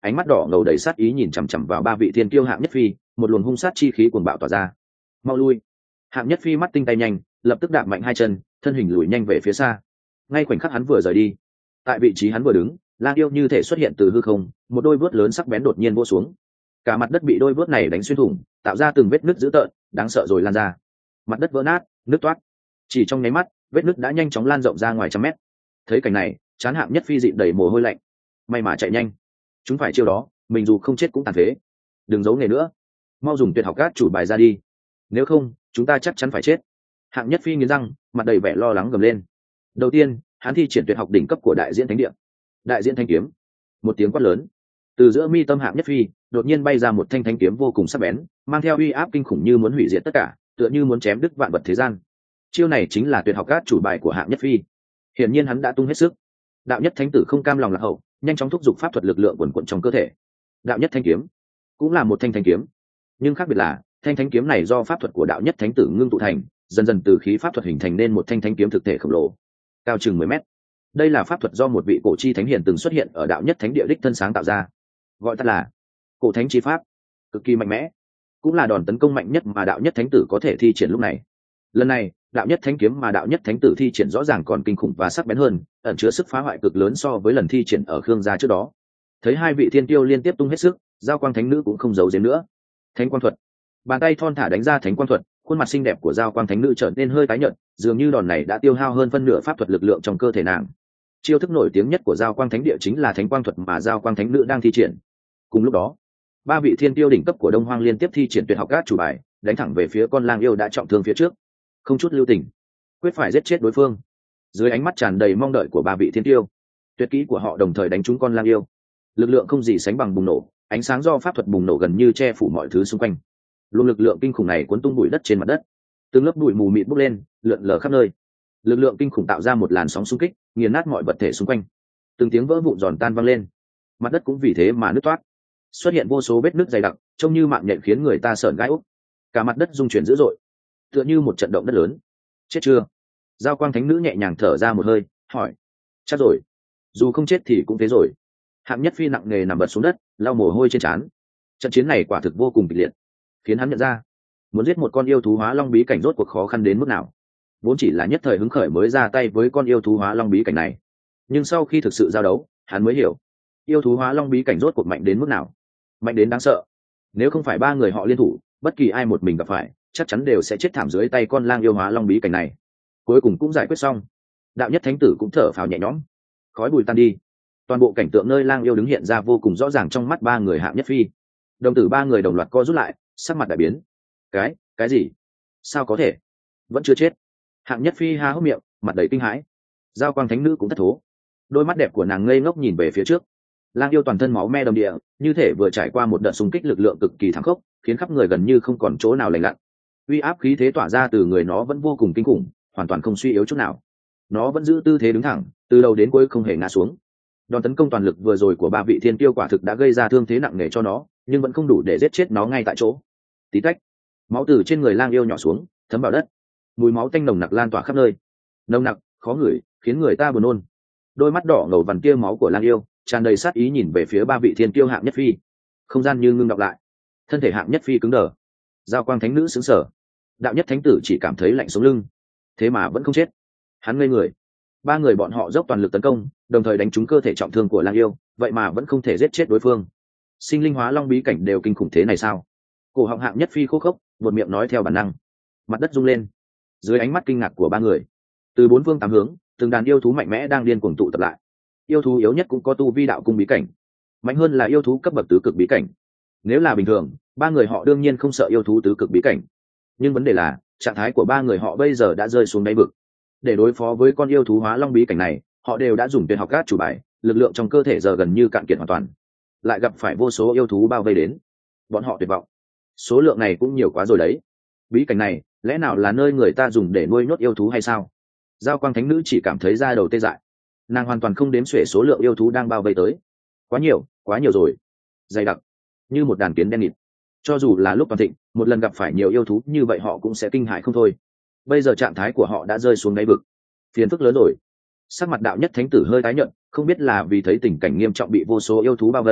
Speaker 1: ánh mắt đỏ ngầu đầy sát ý nhìn chằm chằm vào ba vị thiên kiêu hạng nhất phi, một luồng hung sát chi khí cuồng bạo tỏa ra. Mau lui! Hạng nhất phi mắt tinh tay nhanh, lập tức đạp mạnh hai chân, thân hình lùi nhanh về phía xa. Ngay khoảnh khắc hắn vừa rời đi, tại vị trí hắn vừa đứng, lang yêu như thể xuất hiện từ hư không, một đôi vuốt lớn sắc bén đột nhiên vỗ xuống, cả mặt đất bị đôi vuốt này đánh xuyên thủng, tạo ra từng vết nứt dữ tợn, đáng sợ rồi lan ra. Mặt đất vỡ nát, nứt toát. Chỉ trong nháy mắt, vết nứt đã nhanh chóng lan rộng ra ngoài trăm mét. Thấy cảnh này, chán hạng nhất phi dịn đầy mồ hôi lạnh. May mà chạy nhanh, chúng phải chiêu đó, mình dù không chết cũng tàn phế. Đừng giấu nghề nữa, mau dùng tuyệt học cát chủ bài ra đi, nếu không chúng ta chắc chắn phải chết. Hạng nhất phi nghiến răng, mặt đầy vẻ lo lắng gầm lên. Đầu tiên, hắn thi triển tuyệt học đỉnh cấp của đại diễn thánh địa, đại diễn thanh kiếm. Một tiếng quát lớn, từ giữa mi tâm hạng nhất phi đột nhiên bay ra một thanh thanh kiếm vô cùng sắc bén, mang theo uy áp kinh khủng như muốn hủy diệt tất cả, tựa như muốn chém đứt vạn vật thế gian. Chiêu này chính là tuyệt học cát chủ bài của hạng nhất phi. Hiển nhiên hắn đã tung hết sức. Đạo nhất thánh tử không cam lòng lạc hậu, nhanh chóng thúc giục pháp thuật lực lượng quần quận trong cơ thể. Đạo nhất thanh kiếm cũng là một thanh thanh kiếm, nhưng khác biệt là thanh thanh kiếm này do pháp thuật của đạo nhất thánh tử ngưng tụ thành, dần dần từ khí pháp thuật hình thành nên một thanh thanh kiếm thực thể khổng lồ, cao chừng mười mét. Đây là pháp thuật do một vị cổ chi thánh hiền từng xuất hiện ở đạo nhất thánh địa đích thân sáng tạo ra, gọi tắt là cổ thánh chi pháp, cực kỳ mạnh mẽ, cũng là đòn tấn công mạnh nhất mà đạo nhất thánh tử có thể thi triển lúc này. Lần này, đạo nhất thánh kiếm mà đạo nhất thánh tử thi triển rõ ràng còn kinh khủng và sắc bén hơn, ẩn chứa sức phá hoại cực lớn so với lần thi triển ở Khương gia trước đó. Thấy hai vị thiên tiêu liên tiếp tung hết sức, Giao Quang thánh nữ cũng không giấu giếm nữa. Thánh quang thuật, bàn tay thon thả đánh ra thánh quang thuật, khuôn mặt xinh đẹp của Giao Quang thánh nữ trở nên hơi tái nhợt, dường như đòn này đã tiêu hao hơn phân nửa pháp thuật lực lượng trong cơ thể nàng. Chiêu thức nổi tiếng nhất của Giao Quang thánh địa chính là thánh quang thuật mà Giao Quang thánh nữ đang thi triển. Cùng lúc đó, ba vị thiên tiêu đỉnh cấp của Đông Hoang liên tiếp thi triển tuyệt học cát chủ bài, đánh thẳng về phía con lang yêu đã trọng thương phía trước, không chút lưu tình, quyết phải giết chết đối phương. Dưới ánh mắt tràn đầy mong đợi của ba vị thiên tiêu, tuyệt kỹ của họ đồng thời đánh trúng con lang yêu, lực lượng không gì sánh bằng bùng nổ, ánh sáng do pháp thuật bùng nổ gần như che phủ mọi thứ xung quanh. Luồng lực lượng kinh khủng này cuốn tung bụi đất trên mặt đất, từng lớp bụi mù mịt bốc lên, lượn lờ khắp nơi. Lực lượng kinh khủng tạo ra một làn sóng xung kích, nghiền nát mọi vật thể xung quanh. Từng tiếng vỡ vụn giòn tan vang lên, mặt đất cũng vì thế mà nứt toát, xuất hiện vô số vết nứt dày đặc, trông như mạng nhện khiến người ta sởn gai ốc. Cả mặt đất rung chuyển dữ dội, tựa như một trận động đất lớn. Chết chưa? Giao Quang thánh nữ nhẹ nhàng thở ra một hơi, hỏi. Chắc rồi, dù không chết thì cũng thế rồi. Hạng nhất phi nặng nề nằm bật xuống đất, lau mồ hôi trên trán. Trận chiến này quả thực vô cùng kịch liệt, khiến hắn nhận ra muốn giết một con yêu thú hóa long bí cảnh rốt cuộc khó khăn đến mức nào. Vốn chỉ là nhất thời hứng khởi mới ra tay với con yêu thú hóa long bí cảnh này, nhưng sau khi thực sự giao đấu, hắn mới hiểu yêu thú hóa long bí cảnh rốt cuộc mạnh đến mức nào, mạnh đến đáng sợ. Nếu không phải ba người họ liên thủ, bất kỳ ai một mình gặp phải chắc chắn đều sẽ chết thảm dưới tay con lang yêu hóa long bí cảnh này. Cuối cùng cũng giải quyết xong, đạo nhất thánh tử cũng thở phào nhẹ nhõm. Khói bụi tan đi, toàn bộ cảnh tượng nơi lang yêu đứng hiện ra vô cùng rõ ràng trong mắt ba người hạng nhất phi. Đồng tử ba người đồng loạt co rút lại, sắc mặt đại biến. cái cái gì? Sao có thể? Vẫn chưa chết? Hạng nhất phi há hốc miệng, mặt đầy kinh hãi. Giao Quang thánh nữ cũng thất thố, đôi mắt đẹp của nàng ngây ngốc nhìn về phía trước. Lang yêu toàn thân máu me đầm địa, như thể vừa trải qua một đợt xung kích lực lượng cực kỳ thảm khốc, khiến khắp người gần như không còn chỗ nào lành lặn. Uy áp khí thế tỏa ra từ người nó vẫn vô cùng kinh khủng, hoàn toàn không suy yếu chút nào. Nó vẫn giữ tư thế đứng thẳng, từ đầu đến cuối không hề ngã xuống. Đòn tấn công toàn lực vừa rồi của ba vị thiên tiêu quả thực đã gây ra thương thế nặng nề cho nó, nhưng vẫn không đủ để giết chết nó ngay tại chỗ. Tí tách, máu từ trên người lang yêu nhỏ xuống, thấm vào đất. Mùi máu tanh nồng nặc lan tỏa khắp nơi, nồng nặc, khó ngửi, khiến người ta buồn nôn. Đôi mắt đỏ ngầu vằn tia máu của lang yêu tràn đầy sát ý nhìn về phía ba vị thiên tiêu hạng nhất phi. Không gian như ngưng đọng lại, thân thể hạng nhất phi cứng đờ. Giao Quang thánh nữ sững sờ, đạo nhất thánh tử chỉ cảm thấy lạnh sống lưng, thế mà vẫn không chết. Hắn ngây người. Ba người bọn họ dốc toàn lực tấn công, đồng thời đánh trúng cơ thể trọng thương của lang yêu, vậy mà vẫn không thể giết chết đối phương. Sinh linh hóa long bí cảnh đều kinh khủng thế này sao? Cổ họng hạng nhất phi khô khốc, một miệng nói theo bản năng. Mặt đất rung lên dưới ánh mắt kinh ngạc của ba người. Từ bốn phương tám hướng, từng đàn yêu thú mạnh mẽ đang điên cuồng tụ tập lại. Yêu thú yếu nhất cũng có tu vi đạo cung bí cảnh, mạnh hơn là yêu thú cấp bậc tứ cực bí cảnh. Nếu là bình thường, ba người họ đương nhiên không sợ yêu thú tứ cực bí cảnh, nhưng vấn đề là trạng thái của ba người họ bây giờ đã rơi xuống đáy vực. Để đối phó với con yêu thú hóa long bí cảnh này, họ đều đã dùng tuyệt học cát chủ bài, lực lượng trong cơ thể giờ gần như cạn kiệt hoàn toàn, lại gặp phải vô số yêu thú bao vây đến, bọn họ tuyệt vọng. Số lượng này cũng nhiều quá rồi đấy. Bí cảnh này lẽ nào là nơi người ta dùng để nuôi nhốt yêu thú hay sao? Giao Quang thánh nữ chỉ cảm thấy da đầu tê dại, nàng hoàn toàn không đếm xuể số lượng yêu thú đang bao vây tới. Quá nhiều, quá nhiều rồi, dày đặc như một đàn kiến đen nghịt. Cho dù là lúc toàn thịnh, một lần gặp phải nhiều yêu thú như vậy họ cũng sẽ kinh hãi không thôi. Bây giờ trạng thái của họ đã rơi xuống đáy vực, phiền phức lớn rồi. Sắc mặt đạo nhất thánh tử hơi tái nhợt, không biết là vì thấy tình cảnh nghiêm trọng bị vô số yêu thú bao vây,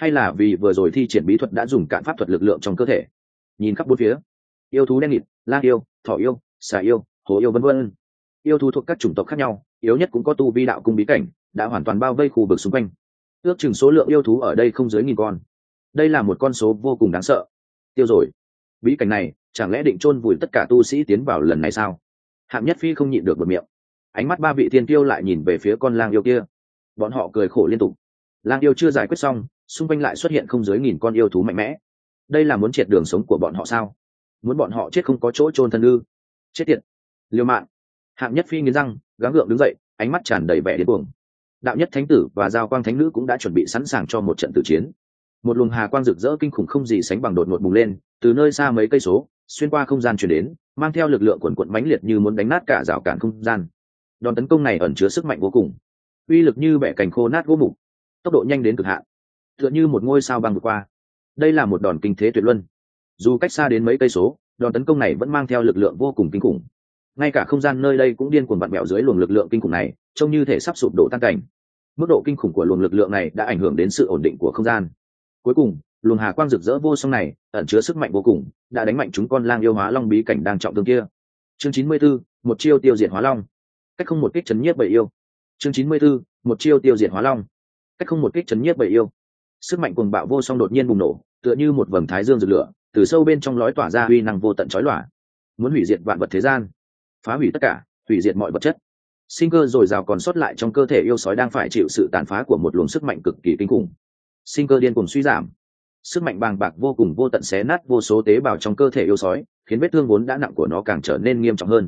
Speaker 1: hay là vì vừa rồi thi triển bí thuật đã dùng cạn pháp thuật lực lượng trong cơ thể. Nhìn khắp bốn phía, yêu thú đen nghịt, lang yêu, thỏ yêu, xà yêu, hổ yêu vân vân, yêu thú thuộc các chủng tộc khác nhau, yếu nhất cũng có tu vi đạo cung bí cảnh, đã hoàn toàn bao vây khu vực xung quanh. Ước chừng số lượng yêu thú ở đây không dưới nghìn con. Đây là một con số vô cùng đáng sợ. Tiêu rồi, bí cảnh này chẳng lẽ định chôn vùi tất cả tu sĩ tiến vào lần này sao? Hạng Nhất Phi không nhịn được bật miệng. Ánh mắt ba vị thiên tiêu lại nhìn về phía con lang yêu kia. Bọn họ cười khổ liên tục. Lang yêu chưa giải quyết xong, xung quanh lại xuất hiện không dưới nghìn con yêu thú mạnh mẽ. Đây là muốn triệt đường sống của bọn họ sao? Muốn bọn họ chết không có chỗ chôn thân ư? Chết tiệt, liều mạng. Hạng Nhất Phi nghiến răng, gắng gượng đứng dậy, ánh mắt tràn đầy vẻ điên cuồng. Đạo Nhất Thánh Tử và Giao Quang Thánh Nữ cũng đã chuẩn bị sẵn sàng cho một trận tử chiến. Một luồng hà quang rực rỡ kinh khủng không gì sánh bằng đột ngột bùng lên, từ nơi xa mấy cây số, xuyên qua không gian truyền đến, mang theo lực lượng quần quần mãnh liệt như muốn đánh nát cả rào cản không gian. Đòn tấn công này ẩn chứa sức mạnh vô cùng, uy lực như bẻ cành khô nát gỗ mục, tốc độ nhanh đến cực hạn, tựa như một ngôi sao băng vượt qua. Đây là một đòn kinh thế tuyệt luân. Dù cách xa đến mấy cây số, đòn tấn công này vẫn mang theo lực lượng vô cùng kinh khủng. Ngay cả không gian nơi đây cũng điên cuồng vặn vẹo dưới luồng lực lượng kinh khủng này, trông như thể sắp sụp đổ tan cảnh. Mức độ kinh khủng của luồng lực lượng này đã ảnh hưởng đến sự ổn định của không gian. Cuối cùng, luồng hà quang rực rỡ vô song này ẩn chứa sức mạnh vô cùng, đã đánh mạnh chúng con lang yêu hóa long bí cảnh đang trọng thương kia. Chương chín mươi tư, một chiêu tiêu diệt hóa long. Cách không một kích chấn nhiếp bầy yêu. Chương chín mươi tư, một chiêu tiêu diệt hóa long. Cách không một kích chấn nhiếp bầy yêu. Sức mạnh cuồng bạo vô song đột nhiên bùng nổ, tựa như một vầng thái dương rực lửa, từ sâu bên trong lói tỏa ra uy năng vô tận chói lòa, muốn hủy diệt vạn vật thế gian, phá hủy tất cả, hủy diệt mọi vật chất. Sinh cơ dồi dào còn sót lại trong cơ thể yêu sói đang phải chịu sự tàn phá của một luồng sức mạnh cực kỳ kinh khủng. Sinh cơ điên cuồng suy giảm, sức mạnh bàng bạc vô cùng vô tận xé nát vô số tế bào trong cơ thể yêu sói, khiến vết thương vốn đã nặng của nó càng trở nên nghiêm trọng hơn.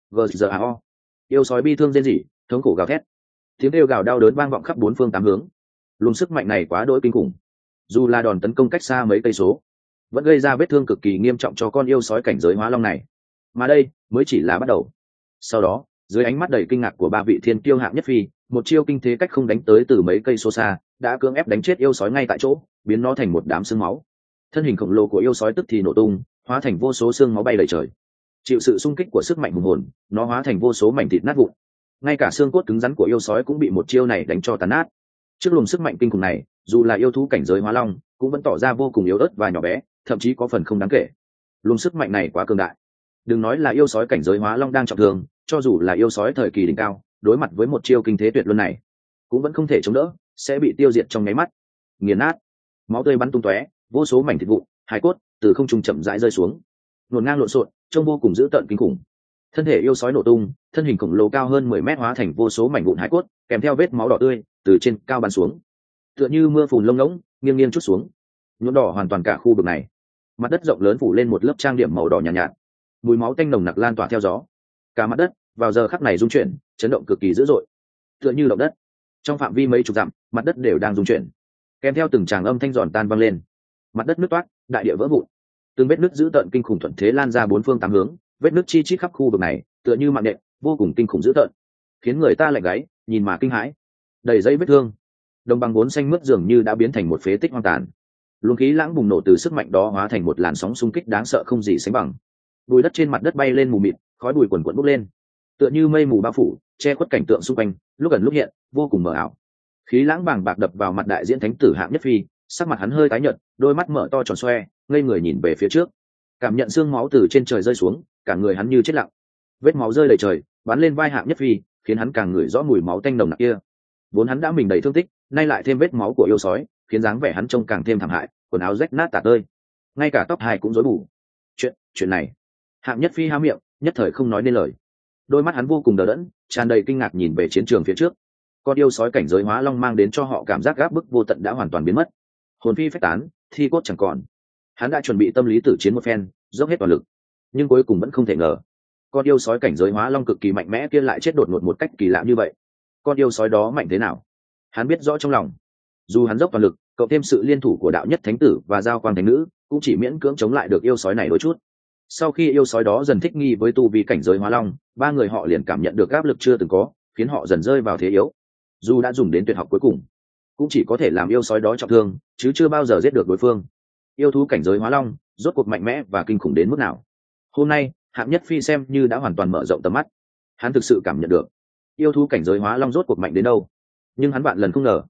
Speaker 1: Gzao, yêu sói bi thương rên rỉ, thống khổ gào thét, tiếng kêu gào đau đớn vang vọng khắp bốn phương tám hướng. Luồng sức mạnh này quá đỗi kinh khủng, dù là đòn tấn công cách xa mấy cây số, vẫn gây ra vết thương cực kỳ nghiêm trọng cho con yêu sói cảnh giới hóa long này. Mà đây mới chỉ là bắt đầu. Sau đó, dưới ánh mắt đầy kinh ngạc của ba vị thiên kiêu hạng nhất phi, một chiêu kinh thế cách không đánh tới từ mấy cây số xa, đã cưỡng ép đánh chết yêu sói ngay tại chỗ, biến nó thành một đám xương máu. Thân hình khổng lồ của yêu sói tức thì nổ tung, hóa thành vô số xương máu bay đầy trời. Chịu sự xung kích của sức mạnh hùng hồn, nó hóa thành vô số mảnh thịt nát vụn. Ngay cả xương cốt cứng rắn của yêu sói cũng bị một chiêu này đánh cho tàn nát. Trước luồng sức mạnh kinh khủng này, dù là yêu thú cảnh giới hóa long, cũng vẫn tỏ ra vô cùng yếu ớt và nhỏ bé, thậm chí có phần không đáng kể. Luồng sức mạnh này quá cường đại. Đừng nói là yêu sói cảnh giới hóa long đang trọng thương, cho dù là yêu sói thời kỳ đỉnh cao, đối mặt với một chiêu kinh thế tuyệt luân này, cũng vẫn không thể chống đỡ, sẽ bị tiêu diệt trong nháy mắt, nghiền nát. Máu tươi bắn tung tóe, vô số mảnh thịt vụn, hài cốt từ không trung chậm rãi rơi xuống, luồn ngang lộn xộn, trông vô cùng dữ tợn kinh khủng. Thân thể yêu sói nổ tung, thân hình khổng lồ cao hơn mười mét hóa thành vô số mảnh vụn hài cốt, kèm theo vết máu đỏ tươi từ trên cao bắn xuống, tựa như mưa phùn lông ngỗng, nghiêng nghiêng chút xuống, nhuộm đỏ hoàn toàn cả khu vực này. Mặt đất rộng lớn phủ lên một lớp trang điểm màu đỏ nhàn nhạt, nhạt, mùi máu tanh nồng nặc lan tỏa theo gió. Cả mặt đất vào giờ khắc này rung chuyển, chấn động cực kỳ dữ dội, tựa như động đất. Trong phạm vi mấy chục dặm, mặt đất đều đang rung chuyển, kèm theo từng tràng âm thanh giòn tan vang lên. Mặt đất nứt toác, đại địa vỡ vụn, từng vết nứt dữ tợn kinh khủng thuận thế lan ra bốn phương tám hướng, vết nứt chi chít khắp khu vực này, tựa như mạng nhện, vô cùng kinh khủng dữ tợn, khiến người ta lạnh gáy, nhìn mà kinh hãi. Đầy dây vết thương, đồng bằng vốn xanh mướt dường như đã biến thành một phế tích hoang tàn. Luồng khí lãng bùng nổ từ sức mạnh đó hóa thành một làn sóng xung kích đáng sợ không gì sánh bằng. Bụi đất trên mặt đất bay lên mù mịt, khói bụi quần quần bốc lên, tựa như mây mù bao phủ, che khuất cảnh tượng xung quanh, lúc ẩn lúc hiện, vô cùng mờ ảo. Khí lãng bàng bạc đập vào mặt đại diễn thánh tử hạng nhất phi, sắc mặt hắn hơi tái nhợt, đôi mắt mở to tròn xoe, ngây người nhìn về phía trước, cảm nhận xương máu từ trên trời rơi xuống, cả người hắn như chết lặng. Vết máu rơi đầy trời, bắn lên vai hạng nhất phi, khiến hắn càng ngửi rõ mùi máu tanh nồng nặc kia. Vốn hắn đã mình đầy thương tích, nay lại thêm vết máu của yêu sói, khiến dáng vẻ hắn trông càng thêm thảm hại, quần áo rách nát tả tơi, ngay cả tóc hai cũng rối bù. Chuyện, chuyện này, hạng nhất phi há miệng, nhất thời không nói nên lời. Đôi mắt hắn vô cùng đờ đẫn, tràn đầy kinh ngạc nhìn về chiến trường phía trước. Con yêu sói cảnh giới hóa long mang đến cho họ cảm giác gáp bức vô tận đã hoàn toàn biến mất, hồn phi phách tán, thi cốt chẳng còn. Hắn đã chuẩn bị tâm lý tử chiến một phen, dốc hết toàn lực, nhưng cuối cùng vẫn không thể ngờ, con yêu sói cảnh giới hóa long cực kỳ mạnh mẽ kia lại chết đột ngột một cách kỳ lạ như vậy. Con yêu sói đó mạnh thế nào, hắn biết rõ trong lòng. Dù hắn dốc toàn lực, cộng thêm sự liên thủ của đạo nhất thánh tử và giao quang thánh nữ, cũng chỉ miễn cưỡng chống lại được yêu sói này đôi chút. Sau khi yêu sói đó dần thích nghi với tu vi cảnh giới hóa long, ba người họ liền cảm nhận được áp lực chưa từng có, khiến họ dần rơi vào thế yếu. Dù đã dùng đến tuyệt học cuối cùng, cũng chỉ có thể làm yêu sói đó trọng thương, chứ chưa bao giờ giết được đối phương. Yêu thú cảnh giới hóa long rốt cuộc mạnh mẽ và kinh khủng đến mức nào? Hôm nay, hạng nhất phi xem như đã hoàn toàn mở rộng tầm mắt. Hắn thực sự cảm nhận được yêu thú cảnh giới hóa long rốt cuộc mạnh đến đâu. Nhưng hắn vạn lần không ngờ,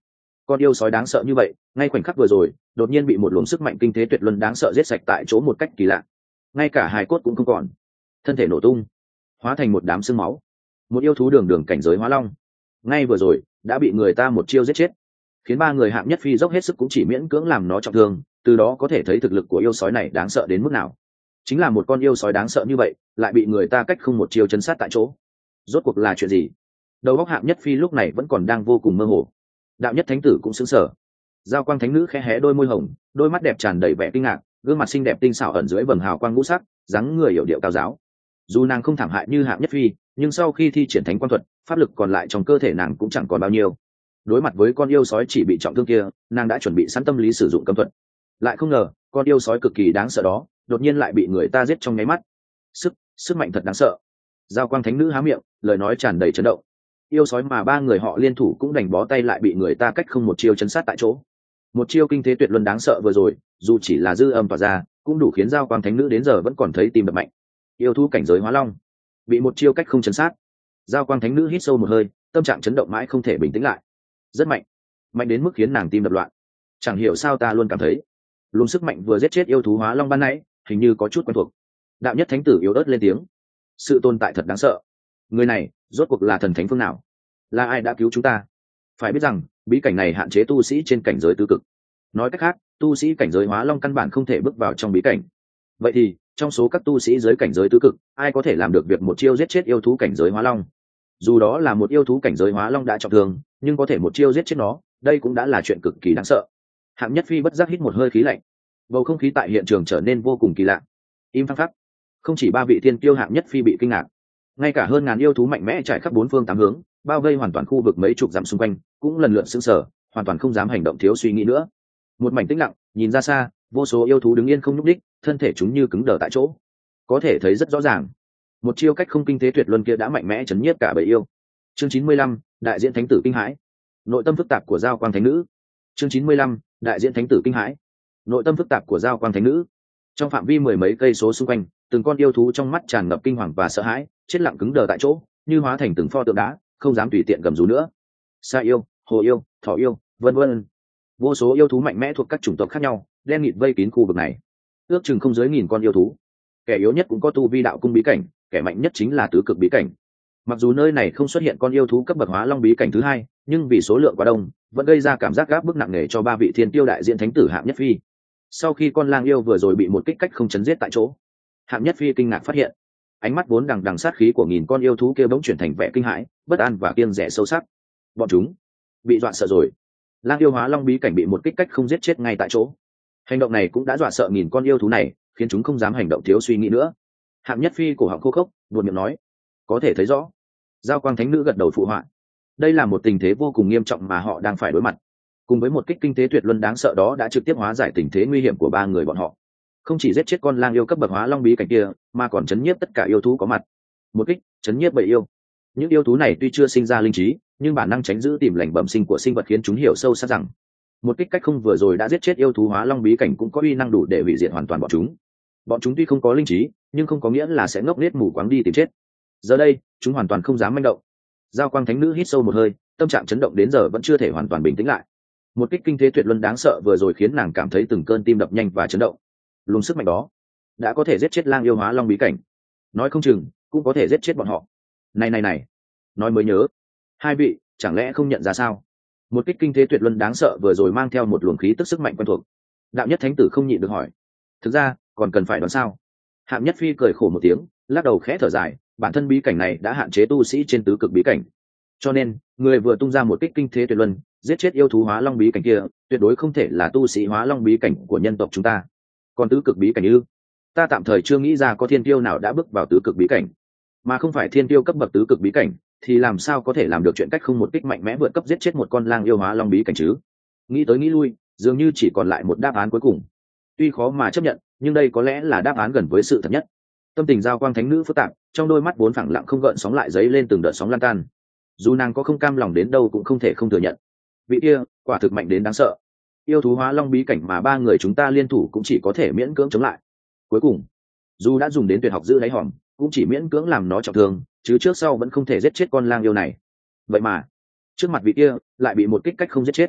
Speaker 1: con yêu sói đáng sợ như vậy ngay khoảnh khắc vừa rồi đột nhiên bị một luồng sức mạnh kinh thế tuyệt luân đáng sợ giết sạch tại chỗ một cách kỳ lạ, ngay cả hài cốt cũng không còn, thân thể nổ tung hóa thành một đám xương máu. Một yêu thú đường đường cảnh giới hóa long ngay vừa rồi đã bị người ta một chiêu giết chết, khiến ba người hạng nhất phi dốc hết sức cũng chỉ miễn cưỡng làm nó trọng thương. Từ đó có thể thấy thực lực của yêu sói này đáng sợ đến mức nào. Chính là một con yêu sói đáng sợ như vậy lại bị người ta cách không một chiêu chấn sát tại chỗ. Rốt cuộc là chuyện gì? Đầu óc hạng nhất phi lúc này vẫn còn đang vô cùng mơ hồ. Đạo nhất thánh tử cũng sững sờ. Giao quang thánh nữ khẽ hé đôi môi hồng, đôi mắt đẹp tràn đầy vẻ kinh ngạc, gương mặt xinh đẹp tinh xảo ẩn dưới vầng hào quang ngũ sắc, dáng người hiểu điệu cao giáo. Dù nàng không thảm hại như hạng nhất phi, nhưng sau khi thi triển thánh quan thuật, pháp lực còn lại trong cơ thể nàng cũng chẳng còn bao nhiêu. Đối mặt với con yêu sói chỉ bị trọng thương kia, nàng đã chuẩn bị sẵn tâm lý sử dụng cấm thuật. Lại không ngờ con yêu sói cực kỳ đáng sợ đó đột nhiên lại bị người ta giết trong nháy mắt. Sức sức mạnh thật đáng sợ. Giao quang thánh nữ há miệng, lời nói tràn đầy chấn động. Yêu sói mà ba người họ liên thủ cũng đành bó tay lại bị người ta cách không một chiêu chấn sát tại chỗ. Một chiêu kinh thế tuyệt luân đáng sợ vừa rồi, dù chỉ là dư âm tỏa ra, cũng đủ khiến giao quang thánh nữ đến giờ vẫn còn thấy tim đập mạnh. Yêu thú cảnh giới hóa long bị một chiêu cách không chấn sát. Giao quang thánh nữ hít sâu một hơi, tâm trạng chấn động mãi không thể bình tĩnh lại. Rất mạnh, mạnh đến mức khiến nàng tim đập loạn. Chẳng hiểu sao ta luôn cảm thấy luồng sức mạnh vừa giết chết yêu thú hóa long ban nãy hình như có chút quen thuộc. Đạo nhất thánh tử yếu ớt lên tiếng. Sự tồn tại thật đáng sợ. Người này rốt cuộc là thần thánh phương nào? Là ai đã cứu chúng ta? Phải biết rằng bí cảnh này hạn chế tu sĩ trên cảnh giới tứ cực. Nói cách khác, tu sĩ cảnh giới hóa long căn bản không thể bước vào trong bí cảnh. Vậy thì trong số các tu sĩ dưới cảnh giới tứ cực, ai có thể làm được việc một chiêu giết chết yêu thú cảnh giới hóa long? Dù đó là một yêu thú cảnh giới hóa long đã trọng thương, nhưng có thể một chiêu giết chết nó, đây cũng đã là chuyện cực kỳ đáng sợ. Hạng nhất phi bất giác hít một hơi khí lạnh. Bầu không khí tại hiện trường trở nên vô cùng kỳ lạ. Im phăng phắc. Không chỉ ba vị thiên kiêu hạng nhất phi bị kinh ngạc, ngay cả hơn ngàn yêu thú mạnh mẽ trải khắp bốn phương tám hướng, bao vây hoàn toàn khu vực mấy chục dặm xung quanh, cũng lần lượt sững sờ, hoàn toàn không dám hành động thiếu suy nghĩ nữa. Một mảnh tĩnh lặng, nhìn ra xa, vô số yêu thú đứng yên không nhúc nhích, thân thể chúng như cứng đờ tại chỗ. Có thể thấy rất rõ ràng, một chiêu cách không kinh thế tuyệt luân kia đã mạnh mẽ chấn nhiếp cả bầy yêu. Chương chín mươi lăm, đại diện thánh tử kinh hãi. Nội tâm phức tạp của giao quang thánh nữ. Chương chín mươi lăm, đại diện thánh tử kinh hãi. Nội tâm phức tạp của giao quang thánh nữ. Trong phạm vi mười mấy cây số xung quanh, từng con yêu thú trong mắt tràn ngập kinh hoàng và sợ hãi, chết lặng cứng đờ tại chỗ, như hóa thành từng pho tượng đá, không dám tùy tiện gầm rú nữa. Sa yêu, hồ yêu, thỏ yêu, vân vân. Vô số yêu thú mạnh mẽ thuộc các chủng tộc khác nhau, đen nghịt vây kín khu vực này. Ước chừng không dưới nghìn con yêu thú. Kẻ yếu nhất cũng có tu vi đạo cung bí cảnh, kẻ mạnh nhất chính là tứ cực bí cảnh. Mặc dù nơi này không xuất hiện con yêu thú cấp bậc hóa long bí cảnh thứ hai, nhưng vì số lượng quá đông, vẫn gây ra cảm giác gáp bức nặng nề cho ba vị thiên tiêu đại diện thánh tử hạng nhất phi. Sau khi con lang yêu vừa rồi bị một kích cách không chấn giết tại chỗ, hạng nhất phi kinh ngạc phát hiện, ánh mắt vốn đằng đằng sát khí của nghìn con yêu thú kia bỗng chuyển thành vẻ kinh hãi, bất an và kiêng dè sâu sắc. Bọn chúng bị dọa sợ rồi. Lang yêu hóa long bí cảnh bị một kích cách không giết chết ngay tại chỗ. Hành động này cũng đã dọa sợ nghìn con yêu thú này, khiến chúng không dám hành động thiếu suy nghĩ nữa. Hạng nhất phi cổ họng khô khốc, buột miệng nói: có thể thấy rõ. Giao quang thánh nữ gật đầu phụ họa. Đây là một tình thế vô cùng nghiêm trọng mà họ đang phải đối mặt. Cùng với một kích kinh tế tuyệt luân đáng sợ đó đã trực tiếp hóa giải tình thế nguy hiểm của ba người bọn họ. Không chỉ giết chết con lang yêu cấp bậc hóa long bí cảnh kia, mà còn chấn nhiếp tất cả yêu thú có mặt. Một kích chấn nhiếp bầy yêu. Những yêu thú này tuy chưa sinh ra linh trí, nhưng bản năng tránh giữ tìm lành bẩm sinh của sinh vật khiến chúng hiểu sâu sắc rằng một kích cách không vừa rồi đã giết chết yêu thú hóa long bí cảnh cũng có uy năng đủ để hủy diệt hoàn toàn bọn chúng. Bọn chúng tuy không có linh trí, nhưng không có nghĩa là sẽ ngốc nghếch mù quáng đi tìm chết. Giờ đây, chúng hoàn toàn không dám manh động. Giao quang thánh nữ hít sâu một hơi, tâm trạng chấn động đến giờ vẫn chưa thể hoàn toàn bình tĩnh lại. Một kích kinh thế tuyệt luân đáng sợ vừa rồi khiến nàng cảm thấy từng cơn tim đập nhanh và chấn động. Luồng sức mạnh đó đã có thể giết chết lang yêu hóa long bí cảnh, nói không chừng cũng có thể giết chết bọn họ. Này này này, nói mới nhớ, hai vị chẳng lẽ không nhận ra sao? Một kích kinh thế tuyệt luân đáng sợ vừa rồi mang theo một luồng khí tức sức mạnh quen thuộc. Đạo nhất thánh tử không nhịn được hỏi: thực ra còn cần phải đoán sao? Hạng nhất phi cười khổ một tiếng, lắc đầu khẽ thở dài. Bản thân bí cảnh này đã hạn chế tu sĩ trên tứ cực bí cảnh, cho nên người vừa tung ra một kích kinh thế tuyệt luân giết chết yêu thú hóa long bí cảnh kia tuyệt đối không thể là tu sĩ hóa long bí cảnh của nhân tộc chúng ta. Còn tứ cực bí cảnh ư? Ta tạm thời chưa nghĩ ra có thiên tiêu nào đã bước vào tứ cực bí cảnh, mà không phải thiên tiêu cấp bậc tứ cực bí cảnh thì làm sao có thể làm được chuyện cách không một kích mạnh mẽ vượt cấp giết chết một con lang yêu hóa long bí cảnh chứ? Nghĩ tới nghĩ lui, dường như chỉ còn lại một đáp án cuối cùng. Tuy khó mà chấp nhận, nhưng đây có lẽ là đáp án gần với sự thật nhất. Tâm tình giao quang thánh nữ phức tạp, trong đôi mắt vốn phẳng lặng không gợn sóng lại dấy lên từng đợt sóng lan tan. Dù nàng có không cam lòng đến đâu cũng không thể không thừa nhận, vị kia quả thực mạnh đến đáng sợ. Yêu thú hóa long bí cảnh mà ba người chúng ta liên thủ cũng chỉ có thể miễn cưỡng chống lại. Cuối cùng, dù đã dùng đến tuyệt học giữ đáy hòm, cũng chỉ miễn cưỡng làm nó trọng thương, chứ trước sau vẫn không thể giết chết con lang yêu này. Vậy mà trước mặt vị kia lại bị một kích cách không giết chết.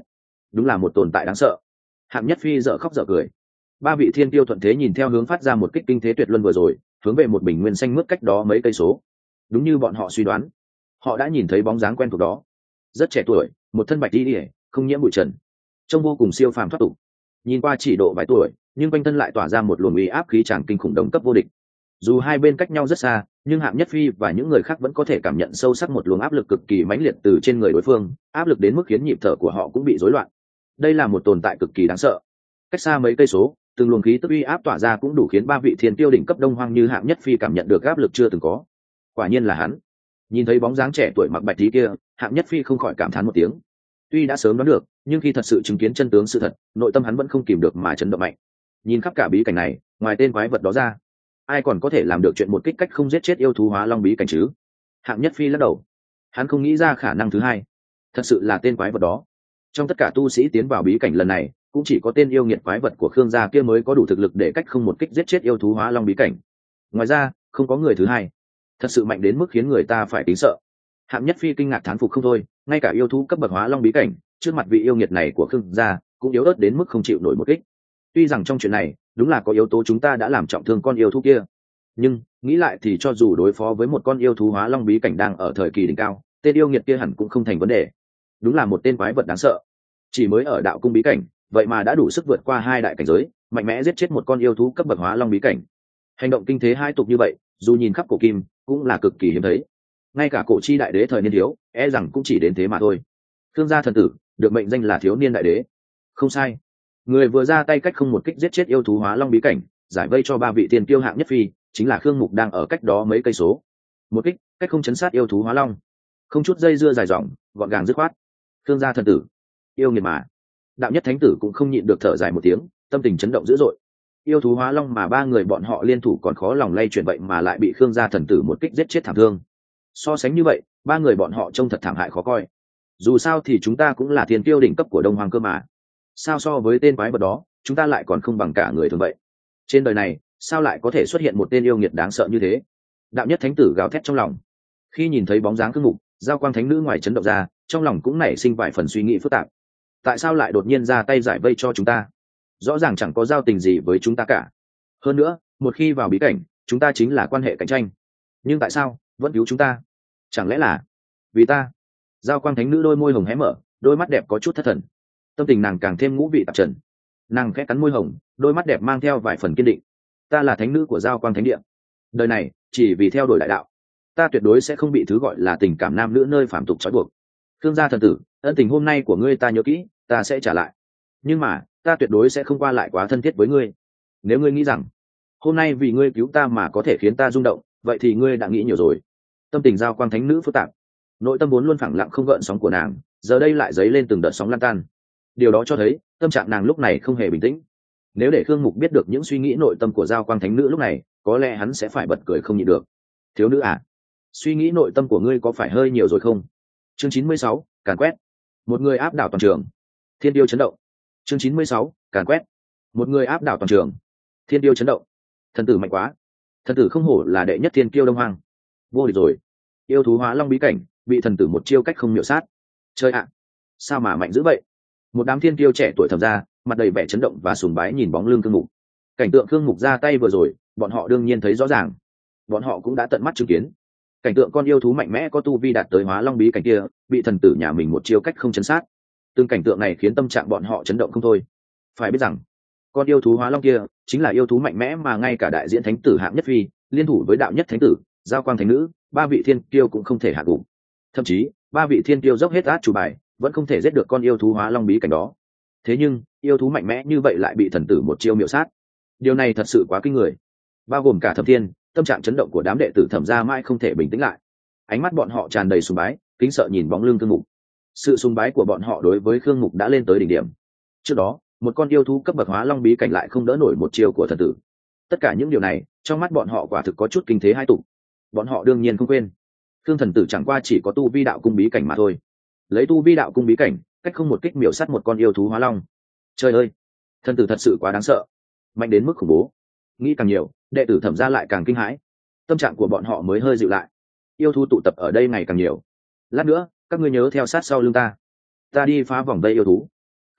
Speaker 1: đúng là một tồn tại đáng sợ. Hạng Nhất Phi dở khóc dở cười. Ba vị thiên tiêu thuận thế nhìn theo hướng phát ra một kích kinh thế tuyệt luân vừa rồi, hướng về một bình nguyên xanh mướt cách đó mấy cây số. Đúng như bọn họ suy đoán, họ đã nhìn thấy bóng dáng quen thuộc đó. Rất trẻ tuổi, một thân bạch y, không nhiễm bụi trần, trông vô cùng siêu phàm thoát tục. Nhìn qua chỉ độ vài tuổi, nhưng quanh thân lại tỏa ra một luồng uy áp khí tràng kinh khủng đồng cấp vô địch. Dù hai bên cách nhau rất xa, nhưng Hạng Nhất Phi và những người khác vẫn có thể cảm nhận sâu sắc một luồng áp lực cực kỳ mãnh liệt từ trên người đối phương, áp lực đến mức khiến nhịp thở của họ cũng bị rối loạn. Đây là một tồn tại cực kỳ đáng sợ. Cách xa mấy cây số, từng luồng khí tức uy áp tỏa ra cũng đủ khiến ba vị thiên tiêu đỉnh cấp đông hoang như Hạng Nhất Phi cảm nhận được áp lực chưa từng có. Quả nhiên là hắn. Nhìn thấy bóng dáng trẻ tuổi mặc bạch tí kia, Hạng Nhất Phi không khỏi cảm thán một tiếng. Tuy đã sớm đoán được, nhưng khi thật sự chứng kiến chân tướng sự thật, nội tâm hắn vẫn không kìm được mà chấn động mạnh. Nhìn khắp cả bí cảnh này, ngoài tên quái vật đó ra, ai còn có thể làm được chuyện một kích cách không giết chết yêu thú hóa long bí cảnh chứ? Hạng Nhất Phi lắc đầu, hắn không nghĩ ra khả năng thứ hai. Thật sự là tên quái vật đó. Trong tất cả tu sĩ tiến vào bí cảnh lần này, cũng chỉ có tên yêu nghiệt quái vật của Khương gia kia mới có đủ thực lực để cách không một kích giết chết yêu thú hóa long bí cảnh. Ngoài ra, không có người thứ hai. Thật sự mạnh đến mức khiến người ta phải kính sợ. Hạng Nhất Phi kinh ngạc thán phục không thôi, ngay cả yêu thú cấp bậc hóa long bí cảnh, trước mặt vị yêu nghiệt này của Khương gia, cũng yếu ớt đến mức không chịu nổi một kích. Tuy rằng trong chuyện này, đúng là có yếu tố chúng ta đã làm trọng thương con yêu thú kia, nhưng nghĩ lại thì cho dù đối phó với một con yêu thú hóa long bí cảnh đang ở thời kỳ đỉnh cao, tên yêu nghiệt kia hẳn cũng không thành vấn đề. Đúng là một tên quái vật đáng sợ. Chỉ mới ở đạo cung bí cảnh, vậy mà đã đủ sức vượt qua hai đại cảnh giới, mạnh mẽ giết chết một con yêu thú cấp bậc hóa long bí cảnh. Hành động kinh thế hai tục như vậy, dù nhìn khắp cổ kim, cũng là cực kỳ hiếm thấy. Ngay cả cổ chi đại đế thời niên thiếu, e rằng cũng chỉ đến thế mà thôi. Khương gia thần tử được mệnh danh là thiếu niên đại đế. Không sai, người vừa ra tay cách không một kích giết chết yêu thú hóa long bí cảnh, giải vây cho ba vị tiền tiêu Hạng Nhất Phi, chính là Khương Mục đang ở cách đó mấy cây số. Một kích cách không chấn sát yêu thú hóa long, không chút dây dưa dài dòng, gọn gàng dứt khoát. Khương gia thần tử yêu nghiệt mà. Đạo Nhất Thánh tử cũng không nhịn được thở dài một tiếng, tâm tình chấn động dữ dội. Yêu thú hóa long mà ba người bọn họ liên thủ còn khó lòng lay chuyển, vậy mà lại bị Khương gia thần tử một kích giết chết thảm thương. So sánh như vậy, ba người bọn họ trông thật thảm hại khó coi. Dù sao thì chúng ta cũng là thiên tiêu đỉnh cấp của Đông Hoàng cơ mà. Sao so với tên quái vật đó, chúng ta lại còn không bằng cả người thường vậy. Trên đời này, sao lại có thể xuất hiện một tên yêu nghiệt đáng sợ như thế? Đạo Nhất Thánh tử gào thét trong lòng. Khi nhìn thấy bóng dáng Khương Mục, Giao Quang Thánh nữ ngoài chấn động ra, trong lòng cũng nảy sinh vài phần suy nghĩ phức tạp. Tại sao lại đột nhiên ra tay giải vây cho chúng ta? Rõ ràng chẳng có giao tình gì với chúng ta cả. Hơn nữa, một khi vào bí cảnh, chúng ta chính là quan hệ cạnh tranh. Nhưng tại sao vẫn cứu chúng ta? Chẳng lẽ là vì ta? Giao Quang Thánh nữ đôi môi hồng hé mở, đôi mắt đẹp có chút thất thần. Tâm tình nàng càng thêm ngũ vị tạp trần. Nàng khẽ cắn môi hồng, đôi mắt đẹp mang theo vài phần kiên định. Ta là thánh nữ của Giao Quang Thánh Địa. Đời này chỉ vì theo đuổi đại đạo, ta tuyệt đối sẽ không bị thứ gọi là tình cảm nam nữ nơi phàm tục trói buộc. Khương gia thần tử, ân tình hôm nay của ngươi ta nhớ kỹ, ta sẽ trả lại. Nhưng mà ta tuyệt đối sẽ không qua lại quá thân thiết với ngươi. Nếu ngươi nghĩ rằng hôm nay vì ngươi cứu ta mà có thể khiến ta rung động, vậy thì ngươi đã nghĩ nhiều rồi. Tâm tình Giao Quang Thánh nữ phức tạp, nội tâm vốn luôn phẳng lặng không gợn sóng của nàng, giờ đây lại dấy lên từng đợt sóng lan tan. Điều đó cho thấy tâm trạng nàng lúc này không hề bình tĩnh. Nếu để Khương Mục biết được những suy nghĩ nội tâm của Giao Quang Thánh nữ lúc này, có lẽ hắn sẽ phải bật cười không nhịn được. Thiếu nữ à, suy nghĩ nội tâm của ngươi có phải hơi nhiều rồi không? Chương chín mươi sáu, càn quét. Một người áp đảo toàn trường. Thiên tiêu chấn động. Chương chín mươi sáu, càn quét. Một người áp đảo toàn trường. Thiên tiêu chấn động. Thần tử mạnh quá. Thần tử không hổ là đệ nhất thiên kiêu Đông Hoang. Vô địch rồi. Yêu thú hóa long bí cảnh bị thần tử một chiêu cách không miểu sát. Chơi ạ, sao mà mạnh dữ vậy? Một đám thiên kiêu trẻ tuổi thầm ra, mặt đầy vẻ chấn động và sùng bái nhìn bóng lưng Khương Mục. Cảnh tượng Khương Mục ra tay vừa rồi, bọn họ đương nhiên thấy rõ ràng. Bọn họ cũng đã tận mắt chứng kiến cảnh tượng con yêu thú mạnh mẽ có tu vi đạt tới hóa long bí cảnh kia bị thần tử nhà mình một chiêu cách không chấn sát. Từng cảnh tượng này khiến tâm trạng bọn họ chấn động không thôi. Phải biết rằng con yêu thú hóa long kia chính là yêu thú mạnh mẽ mà ngay cả đại diễn thánh tử Hạng Nhất Phi liên thủ với đạo nhất thánh tử Giao Quang Thánh nữ, ba vị thiên kiêu cũng không thể hạ gục. Thậm chí ba vị thiên kiêu dốc hết át chủ bài vẫn không thể giết được con yêu thú hóa long bí cảnh đó. Thế nhưng yêu thú mạnh mẽ như vậy lại bị thần tử một chiêu miểu sát. Điều này thật sự quá kinh người. Bao gồm cả Thẩm Thiên, tâm trạng chấn động của đám đệ tử Thẩm gia mãi không thể bình tĩnh lại. Ánh mắt bọn họ tràn đầy sùng bái, kính sợ nhìn bóng lưng Khương Mục. Sự sùng bái của bọn họ đối với Khương Mục đã lên tới đỉnh điểm. Trước đó, một con yêu thú cấp bậc hóa long bí cảnh lại không đỡ nổi một chiêu của thần tử. Tất cả những điều này, trong mắt bọn họ quả thực có chút kinh thế hai tục. Bọn họ đương nhiên không quên, Khương thần tử chẳng qua chỉ có tu vi đạo cung bí cảnh mà thôi. Lấy tu vi đạo cung bí cảnh, cách không một kích miểu sát một con yêu thú hóa long. Trời ơi, thần tử thật sự quá đáng sợ, mạnh đến mức khủng bố. Nghĩ càng nhiều, đệ tử Thẩm gia lại càng kinh hãi. Tâm trạng của bọn họ mới hơi dịu lại. Yêu thú tụ tập ở đây ngày càng nhiều. Lát nữa, các ngươi nhớ theo sát sau lưng ta. Ta đi phá vòng vây yêu thú.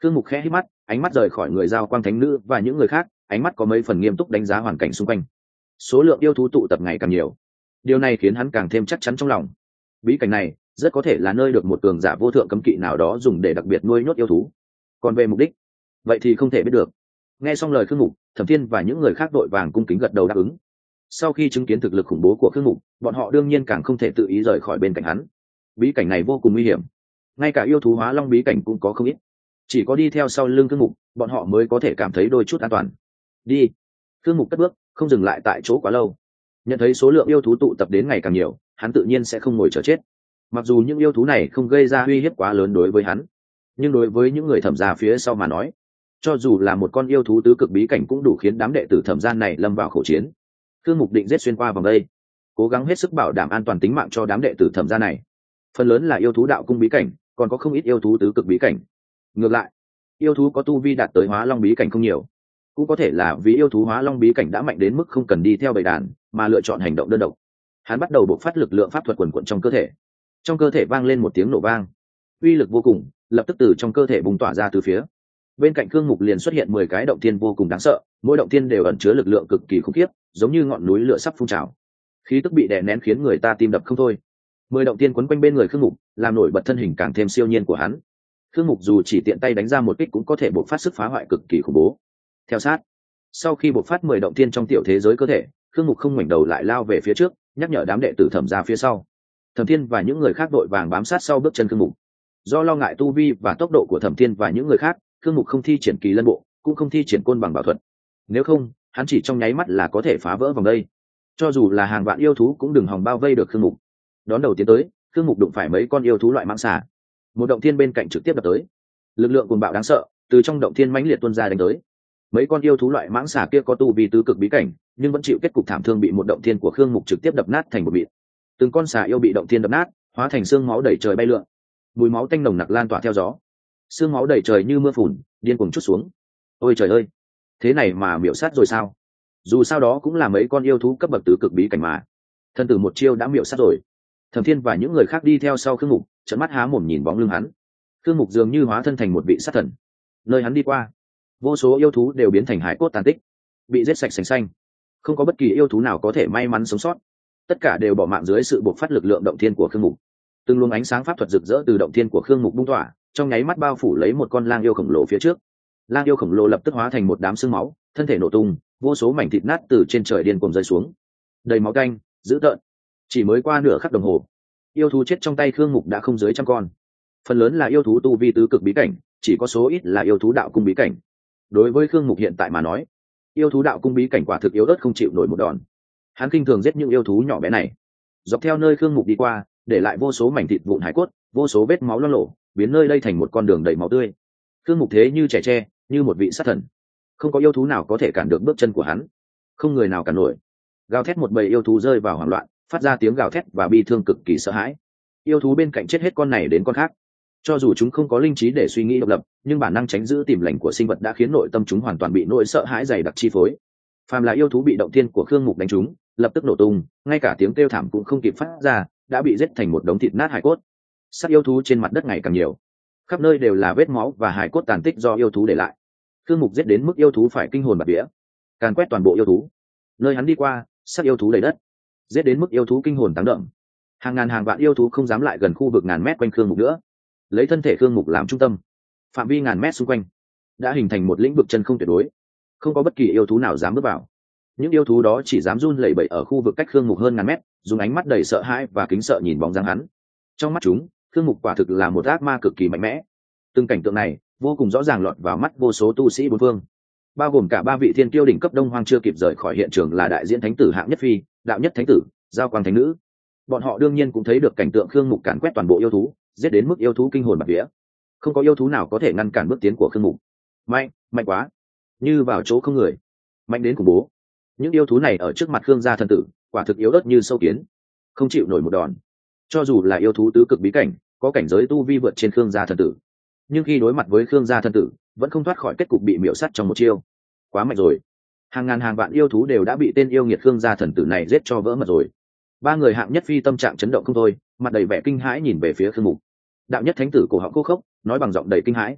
Speaker 1: Khương Mục khẽ hít mắt, ánh mắt rời khỏi người giao quang thánh nữ và những người khác, ánh mắt có mấy phần nghiêm túc đánh giá hoàn cảnh xung quanh. Số lượng yêu thú tụ tập ngày càng nhiều, điều này khiến hắn càng thêm chắc chắn trong lòng. Bí cảnh này rất có thể là nơi được một cường giả vô thượng cấm kỵ nào đó dùng để đặc biệt nuôi nhốt yêu thú. Còn về mục đích, vậy thì không thể biết được. Nghe xong lời Khương Mục, Thẩm Thiên và những người khác đội vàng cung kính gật đầu đáp ứng. Sau khi chứng kiến thực lực khủng bố của Khương Mục, bọn họ đương nhiên càng không thể tự ý rời khỏi bên cạnh hắn. Bí cảnh này vô cùng nguy hiểm, ngay cả yêu thú hóa long bí cảnh cũng có không ít. Chỉ có đi theo sau lưng Khương Mục, bọn họ mới có thể cảm thấy đôi chút an toàn. Đi. Khương Mục cất bước, không dừng lại tại chỗ quá lâu. Nhận thấy số lượng yêu thú tụ tập đến ngày càng nhiều, hắn tự nhiên sẽ không ngồi chờ chết. Mặc dù những yêu thú này không gây ra uy hiếp quá lớn đối với hắn, nhưng đối với những người Thẩm gia phía sau mà nói, cho dù là một con yêu thú tứ cực bí cảnh cũng đủ khiến đám đệ tử Thẩm gia này lâm vào khổ chiến. Khương Mục định giết xuyên qua vòng đây, cố gắng hết sức bảo đảm an toàn tính mạng cho đám đệ tử Thẩm gia này. Phần lớn là yêu thú đạo cung bí cảnh, còn có không ít yêu thú tứ cực bí cảnh. Ngược lại, yêu thú có tu vi đạt tới hóa long bí cảnh không nhiều, cũng có thể là vì yêu thú hóa long bí cảnh đã mạnh đến mức không cần đi theo bầy đàn mà lựa chọn hành động đơn độc. Hắn bắt đầu bộc phát lực lượng pháp thuật quần quận trong cơ thể. Trong cơ thể vang lên một tiếng nổ vang, uy lực vô cùng, lập tức từ trong cơ thể bùng tỏa ra từ phía. Bên cạnh Khương Mục liền xuất hiện mười cái động thiên vô cùng đáng sợ, mỗi động thiên đều ẩn chứa lực lượng cực kỳ khủng khiếp, giống như ngọn núi lửa sắp phun trào. Khí tức bị đè nén khiến người ta tim đập không thôi. Mười động thiên quấn quanh bên người Khương Mục, làm nổi bật thân hình càng thêm siêu nhiên của hắn. Khương Mục dù chỉ tiện tay đánh ra một kích cũng có thể bộc phát sức phá hoại cực kỳ khủng bố. Theo sát, sau khi bộc phát mười động thiên trong tiểu thế giới cơ thể, Khương Mục không ngoảnh đầu lại lao về phía trước, nhắc nhở đám đệ tử Thẩm gia phía sau. Thẩm Thiên và những người khác đội vàng bám sát sau bước chân Khương Mục. Do lo ngại tu vi và tốc độ của Thẩm Thiên và những người khác, Khương Mục không thi triển kỳ lân bộ, cũng không thi triển côn bằng bảo thuật. Nếu không, hắn chỉ trong nháy mắt là có thể phá vỡ vòng đây. Cho dù là hàng vạn yêu thú cũng đừng hòng bao vây được Khương Mục. Đón đầu tiến tới, Khương Mục đụng phải mấy con yêu thú loại mãng xà. Một động thiên bên cạnh trực tiếp đập tới. Lực lượng cuồng bạo đáng sợ, từ trong động thiên mãnh liệt tuôn ra đánh tới. Mấy con yêu thú loại mãng xà kia có tu vi tứ cực bí cảnh, nhưng vẫn chịu kết cục thảm thương, bị một động thiên của Khương Mục trực tiếp đập nát thành một mịn. Từng con xà yêu bị động thiên đập nát, hóa thành xương máu đầy trời bay lượn. Mùi máu tanh nồng nặc lan tỏa theo gió. Xương máu đầy trời như mưa phùn, điên cuồng trút xuống. Ôi trời ơi, thế này mà miểu sát rồi sao? Dù sao đó cũng là mấy con yêu thú cấp bậc tứ cực bí cảnh mà. Thân tử một chiêu đã miểu sát rồi. Thẩm Thiên và những người khác đi theo sau Khương Mục, trợn mắt há mồm nhìn bóng lưng hắn. Khương Mục dường như hóa thân thành một vị sát thần. Nơi hắn đi qua, vô số yêu thú đều biến thành hải cốt tàn tích, bị giết sạch sành xanh. Không có bất kỳ yêu thú nào có thể may mắn sống sót. Tất cả đều bỏ mạng dưới sự bộc phát lực lượng động thiên của Khương Mục. Từng luồng ánh sáng pháp thuật rực rỡ từ động thiên của Khương Mục bung tỏa, trong nháy mắt bao phủ lấy một con lang yêu khổng lồ phía trước. Lang yêu khổng lồ lập tức hóa thành một đám xương máu, thân thể nổ tung, vô số mảnh thịt nát từ trên trời điên cuồng rơi xuống, đầy máu canh, dữ tợn. Chỉ mới qua nửa khắc đồng hồ, yêu thú chết trong tay Khương Mục đã không dưới trăm con. Phần lớn là yêu thú tu vi tứ cực bí cảnh, chỉ có số ít là yêu thú đạo cung bí cảnh. Đối với Khương Mục hiện tại mà nói, yêu thú đạo cung bí cảnh quả thực yếu ớt không chịu nổi một đòn. Hắn kinh thường giết những yêu thú nhỏ bé này. Dọc theo nơi Khương Mục đi qua, để lại vô số mảnh thịt vụn hải cốt, vô số vết máu loang lổ, biến nơi đây thành một con đường đầy máu tươi. Khương Mục thế như trẻ tre, như một vị sát thần, không có yêu thú nào có thể cản được bước chân của hắn, không người nào cản nổi. Gào thét một bầy yêu thú rơi vào hoảng loạn, phát ra tiếng gào thét và bi thương cực kỳ sợ hãi. Yêu thú bên cạnh chết hết con này đến con khác. Cho dù chúng không có linh trí để suy nghĩ độc lập, nhưng bản năng tránh giữ tìm lành của sinh vật đã khiến nội tâm chúng hoàn toàn bị nỗi sợ hãi dày đặc chi phối. Phàm là yêu thú bị động thiên của Khương Mục đánh trúng, lập tức nổ tung, ngay cả tiếng kêu thảm cũng không kịp phát ra, đã bị giết thành một đống thịt nát hải cốt. Sát yêu thú trên mặt đất ngày càng nhiều, khắp nơi đều là vết máu và hải cốt tàn tích do yêu thú để lại. Khương Mục giết đến mức yêu thú phải kinh hồn bạt vía, càn quét toàn bộ yêu thú. Nơi hắn đi qua, sát yêu thú đầy đất, giết đến mức yêu thú kinh hồn táng động. Hàng ngàn hàng vạn yêu thú không dám lại gần khu vực ngàn mét quanh Khương Mục nữa. Lấy thân thể Khương Mục làm trung tâm, phạm vi ngàn mét xung quanh đã hình thành một lĩnh vực chân không tuyệt đối, không có bất kỳ yêu thú nào dám bước vào. Những yêu thú đó chỉ dám run lẩy bẩy ở khu vực cách Khương Mục hơn ngàn mét, dùng ánh mắt đầy sợ hãi và kính sợ nhìn bóng dáng hắn. Trong mắt chúng, Khương Mục quả thực là một ác ma cực kỳ mạnh mẽ. Từng cảnh tượng này vô cùng rõ ràng lọt vào mắt vô số tu sĩ bốn phương, bao gồm cả ba vị thiên kiêu đỉnh cấp Đông Hoang chưa kịp rời khỏi hiện trường là đại diễn thánh tử hạng nhất phi, đạo nhất thánh tử, giao quang thánh nữ. Bọn họ đương nhiên cũng thấy được cảnh tượng Khương Mục càn quét toàn bộ yêu thú, giết đến mức yêu thú kinh hồn bạt vía. Không có yêu thú nào có thể ngăn cản bước tiến của Khương Mục. Mạnh, mạnh quá, như vào chỗ không người, mạnh đến khủng bố. Những yêu thú này ở trước mặt Khương gia thần tử, quả thực yếu ớt như sâu kiến, không chịu nổi một đòn. Cho dù là yêu thú tứ cực bí cảnh, có cảnh giới tu vi vượt trên Khương gia thần tử, nhưng khi đối mặt với Khương gia thần tử, vẫn không thoát khỏi kết cục bị miểu sát trong một chiêu. Quá mạnh rồi. Hàng ngàn hàng vạn yêu thú đều đã bị tên yêu nghiệt Khương gia thần tử này giết cho vỡ mật rồi. Ba người hạng nhất phi tâm trạng chấn động không thôi, mặt đầy vẻ kinh hãi nhìn về phía Khương Mục. Đạo nhất thánh tử cổ họng khô khốc, nói bằng giọng đầy kinh hãi: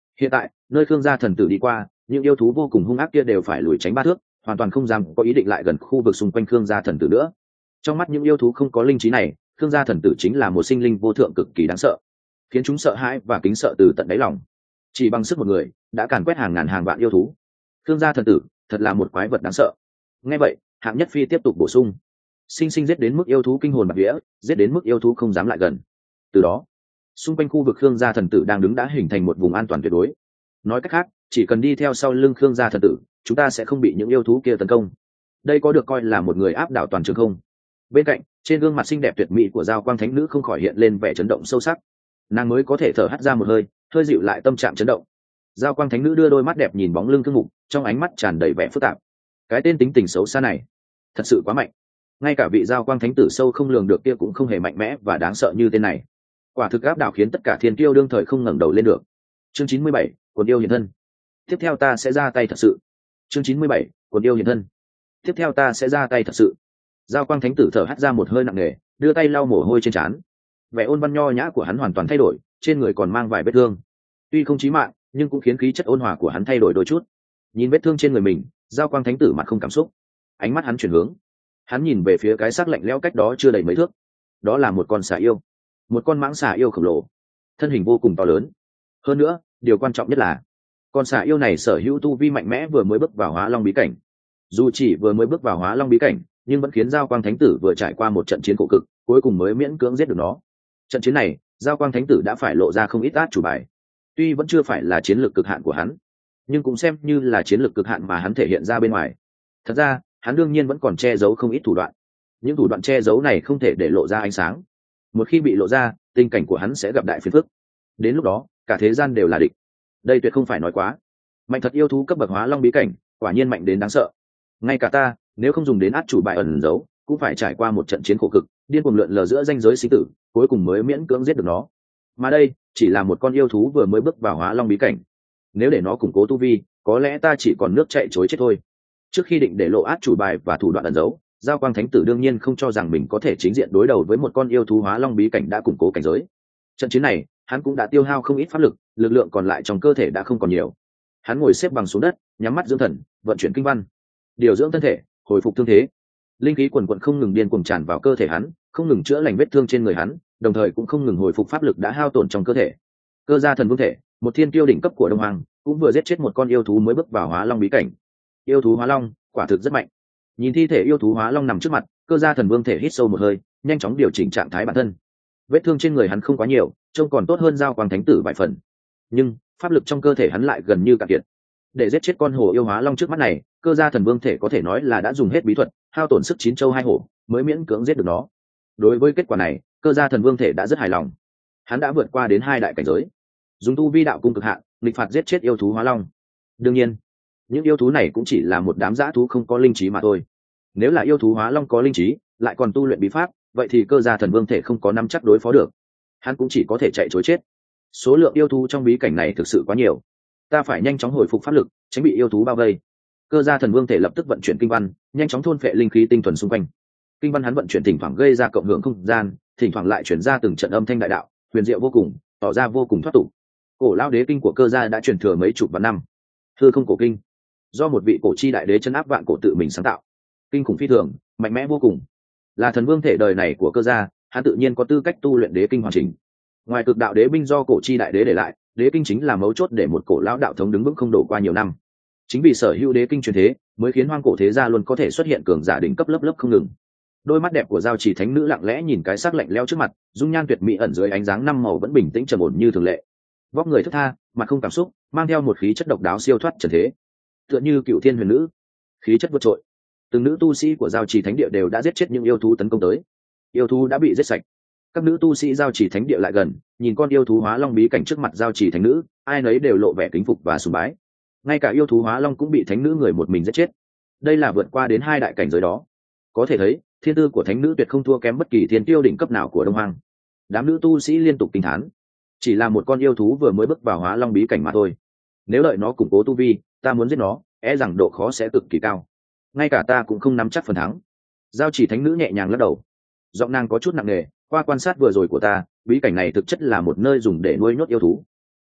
Speaker 1: Hiện tại nơi Khương gia thần tử đi qua, những yêu thú vô cùng hung ác kia đều phải lùi tránh ba thước, hoàn toàn không dám có ý định lại gần khu vực xung quanh Khương gia thần tử nữa. Trong mắt những yêu thú không có linh trí này, Khương gia thần tử chính là một sinh linh vô thượng cực kỳ đáng sợ, khiến chúng sợ hãi và kính sợ từ tận đáy lòng. Chỉ bằng sức một người đã càn quét hàng ngàn hàng vạn yêu thú. Khương gia thần tử thật là một quái vật đáng sợ. Nghe vậy, Hạng Nhất Phi tiếp tục bổ sung: sinh sinh giết đến mức yêu thú kinh hồn bạt vía, giết đến mức yêu thú không dám lại gần. Từ đó, xung quanh khu vực Khương gia thần tử đang đứng đã hình thành một vùng an toàn tuyệt đối. Nói cách khác, chỉ cần đi theo sau lưng Khương gia thần tử, chúng ta sẽ không bị những yêu thú kia tấn công. Đây có được coi là một người áp đảo toàn trường không? Bên cạnh, trên gương mặt xinh đẹp tuyệt mỹ của Giao Quang Thánh Nữ không khỏi hiện lên vẻ chấn động sâu sắc. Nàng mới có thể thở hắt ra một hơi, hơi dịu lại tâm trạng chấn động. Giao Quang Thánh Nữ đưa đôi mắt đẹp nhìn bóng lưng Thương Mục, trong ánh mắt tràn đầy vẻ phức tạp. Cái tên tính tình xấu xa này, thật sự quá mạnh. Ngay cả vị Giao Quang Thánh tử sâu không lường được kia cũng không hề mạnh mẽ và đáng sợ như tên này. Quả thực áp đảo khiến tất cả thiên kiêu đương thời không ngẩng đầu lên được. Chương chín mươi bảy, Quần yêu hiện thân. Tiếp theo ta sẽ ra tay thật sự. Chương chín mươi bảy, Quần yêu hiện thân. Tiếp theo ta sẽ ra tay thật sự. Giao Quang Thánh tử thở hắt ra một hơi nặng nề, đưa tay lau mồ hôi trên trán. Vẻ ôn văn nho nhã của hắn hoàn toàn thay đổi, trên người còn mang vài vết thương. Tuy không chí mạng, nhưng cũng khiến khí chất ôn hòa của hắn thay đổi đôi chút. Nhìn vết thương trên người mình, Giao Quang Thánh tử mặt không cảm xúc. Ánh mắt hắn chuyển hướng. Hắn nhìn về phía cái xác lạnh lẽo cách đó chưa đầy mấy thước. Đó là một con xà yêu, một con mãng xà yêu khổng lồ, thân hình vô cùng to lớn. Hơn nữa, điều quan trọng nhất là con xà yêu này sở hữu tu vi mạnh mẽ, vừa mới bước vào Hóa Long bí cảnh. Dù chỉ vừa mới bước vào Hóa Long bí cảnh, nhưng vẫn khiến Giao Quang Thánh tử vừa trải qua một trận chiến khổ cực, cuối cùng mới miễn cưỡng giết được nó. Trận chiến này, Giao Quang Thánh tử đã phải lộ ra không ít át chủ bài. Tuy vẫn chưa phải là chiến lược cực hạn của hắn, nhưng cũng xem như là chiến lược cực hạn mà hắn thể hiện ra bên ngoài. Thật ra, hắn đương nhiên vẫn còn che giấu không ít thủ đoạn. Những thủ đoạn che giấu này không thể để lộ ra ánh sáng. Một khi bị lộ ra, tình cảnh của hắn sẽ gặp đại phiền phức. Đến lúc đó, cả thế gian đều là địch. Đây tuyệt không phải nói quá. Mạnh thật, yêu thú cấp bậc Hóa Long bí cảnh, quả nhiên mạnh đến đáng sợ. Ngay cả ta, nếu không dùng đến át chủ bài ẩn giấu, cũng phải trải qua một trận chiến khổ cực, điên cuồng lượn lờ giữa ranh giới sinh tử, cuối cùng mới miễn cưỡng giết được nó. Mà đây, chỉ là một con yêu thú vừa mới bước vào Hóa Long bí cảnh. Nếu để nó củng cố tu vi, có lẽ ta chỉ còn nước chạy trối chết thôi. Trước khi định để lộ át chủ bài và thủ đoạn ẩn giấu, Giao Quang Thánh tử đương nhiên không cho rằng mình có thể chính diện đối đầu với một con yêu thú Hóa Long bí cảnh đã củng cố cảnh giới. Trận chiến này, hắn cũng đã tiêu hao không ít pháp lực, lực lượng còn lại trong cơ thể đã không còn nhiều. Hắn ngồi xếp bằng xuống đất, nhắm mắt dưỡng thần, vận chuyển kinh văn, điều dưỡng thân thể, hồi phục thương thế. Linh khí quần quần không ngừng điên cuồng tràn vào cơ thể hắn, không ngừng chữa lành vết thương trên người hắn, đồng thời cũng không ngừng hồi phục pháp lực đã hao tổn trong cơ thể. Cơ gia thần vương thể, một thiên tiêu đỉnh cấp của Đông Hoàng, cũng vừa giết chết một con yêu thú mới bước vào Hóa Long bí cảnh. Yêu thú Hóa Long, quả thực rất mạnh. Nhìn thi thể yêu thú Hóa Long nằm trước mặt, Cơ gia thần vương thể hít sâu một hơi, nhanh chóng điều chỉnh trạng thái bản thân. Vết thương trên người hắn không quá nhiều, trông còn tốt hơn Giao Quang Thánh tử vài phần. Nhưng pháp lực trong cơ thể hắn lại gần như cạn kiệt. Để giết chết con hổ yêu Hóa Long trước mắt này, Cơ gia thần vương thể có thể nói là đã dùng hết bí thuật, hao tổn sức chín châu hai hổ, mới miễn cưỡng giết được nó. Đối với kết quả này, Cơ gia thần vương thể đã rất hài lòng. Hắn đã vượt qua đến hai đại cảnh giới, dùng tu vi đạo cung cực hạn, nghịch phạt giết chết yêu thú Hóa Long. Đương nhiên, những yêu thú này cũng chỉ là một đám dã thú không có linh trí mà thôi. Nếu là yêu thú Hóa Long có linh trí, lại còn tu luyện bí pháp, vậy thì Cơ gia thần vương thể không có nắm chắc đối phó được. Hắn cũng chỉ có thể chạy trối chết. Số lượng yêu thú trong bí cảnh này thực sự quá nhiều, ta phải nhanh chóng hồi phục pháp lực, tránh bị yêu thú bao vây. Cơ gia thần vương thể lập tức vận chuyển kinh văn, nhanh chóng thôn phệ linh khí tinh thuần xung quanh. Kinh văn hắn vận chuyển thỉnh thoảng gây ra cộng hưởng không gian, thỉnh thoảng lại chuyển ra từng trận âm thanh đại đạo, huyền diệu vô cùng, tỏ ra vô cùng thoát tục. Cổ lão đế kinh của Cơ gia đã truyền thừa mấy chục vạn năm. Hư không cổ kinh, do một vị cổ chi đại đế chân áp vạn cổ tự mình sáng tạo, kinh khủng phi thường, mạnh mẽ vô cùng. Là thần vương thể đời này của Cơ gia, hắn tự nhiên có tư cách tu luyện đế kinh hoàn chỉnh. Ngoài cực đạo đế binh do cổ chi đại đế để lại, đế kinh chính là mấu chốt để một cổ lão đạo thống đứng vững không đổ qua nhiều năm. Chính vì sở hữu đế kinh truyền thế, mới khiến hoang cổ thế gia luôn có thể xuất hiện cường giả đỉnh cấp lớp lớp không ngừng. Đôi mắt đẹp của Giao Chỉ Thánh Nữ lặng lẽ nhìn cái xác lạnh lẽo trước mặt, dung nhan tuyệt mỹ ẩn dưới ánh dáng năm màu vẫn bình tĩnh trầm ổn như thường lệ. Vóc người thướt tha, mặt không cảm xúc, mang theo một khí chất độc đáo siêu thoát trần thế, tựa như cựu thiên huyền nữ, khí chất vượt trội. Từng nữ tu sĩ của Giao Chỉ Thánh Địa đều đã giết chết những yêu thú tấn công tới, yêu thú đã bị giết sạch. Các nữ tu sĩ Giao Chỉ Thánh Địa lại gần, nhìn con yêu thú Hóa Long bí cảnh trước mặt Giao Chỉ Thánh Nữ, ai nấy đều lộ vẻ kính phục và sùng bái. Ngay cả yêu thú Hóa Long cũng bị Thánh Nữ người một mình giết chết. Đây là vượt qua đến hai đại cảnh giới đó. Có thể thấy, thiên tư của Thánh Nữ tuyệt không thua kém bất kỳ thiên tiêu đỉnh cấp nào của Đông Hoang. Đám nữ tu sĩ liên tục kinh thán. Chỉ là một con yêu thú vừa mới bước vào Hóa Long bí cảnh mà thôi. Nếu đợi nó củng cố tu vi, ta muốn giết nó, e rằng độ khó sẽ cực kỳ cao. Ngay cả ta cũng không nắm chắc phần thắng. Giao Chỉ Thánh Nữ nhẹ nhàng lắc đầu, giọng nàng có chút nặng nề. Qua quan sát vừa rồi của ta, bí cảnh này thực chất là một nơi dùng để nuôi nhốt yêu thú.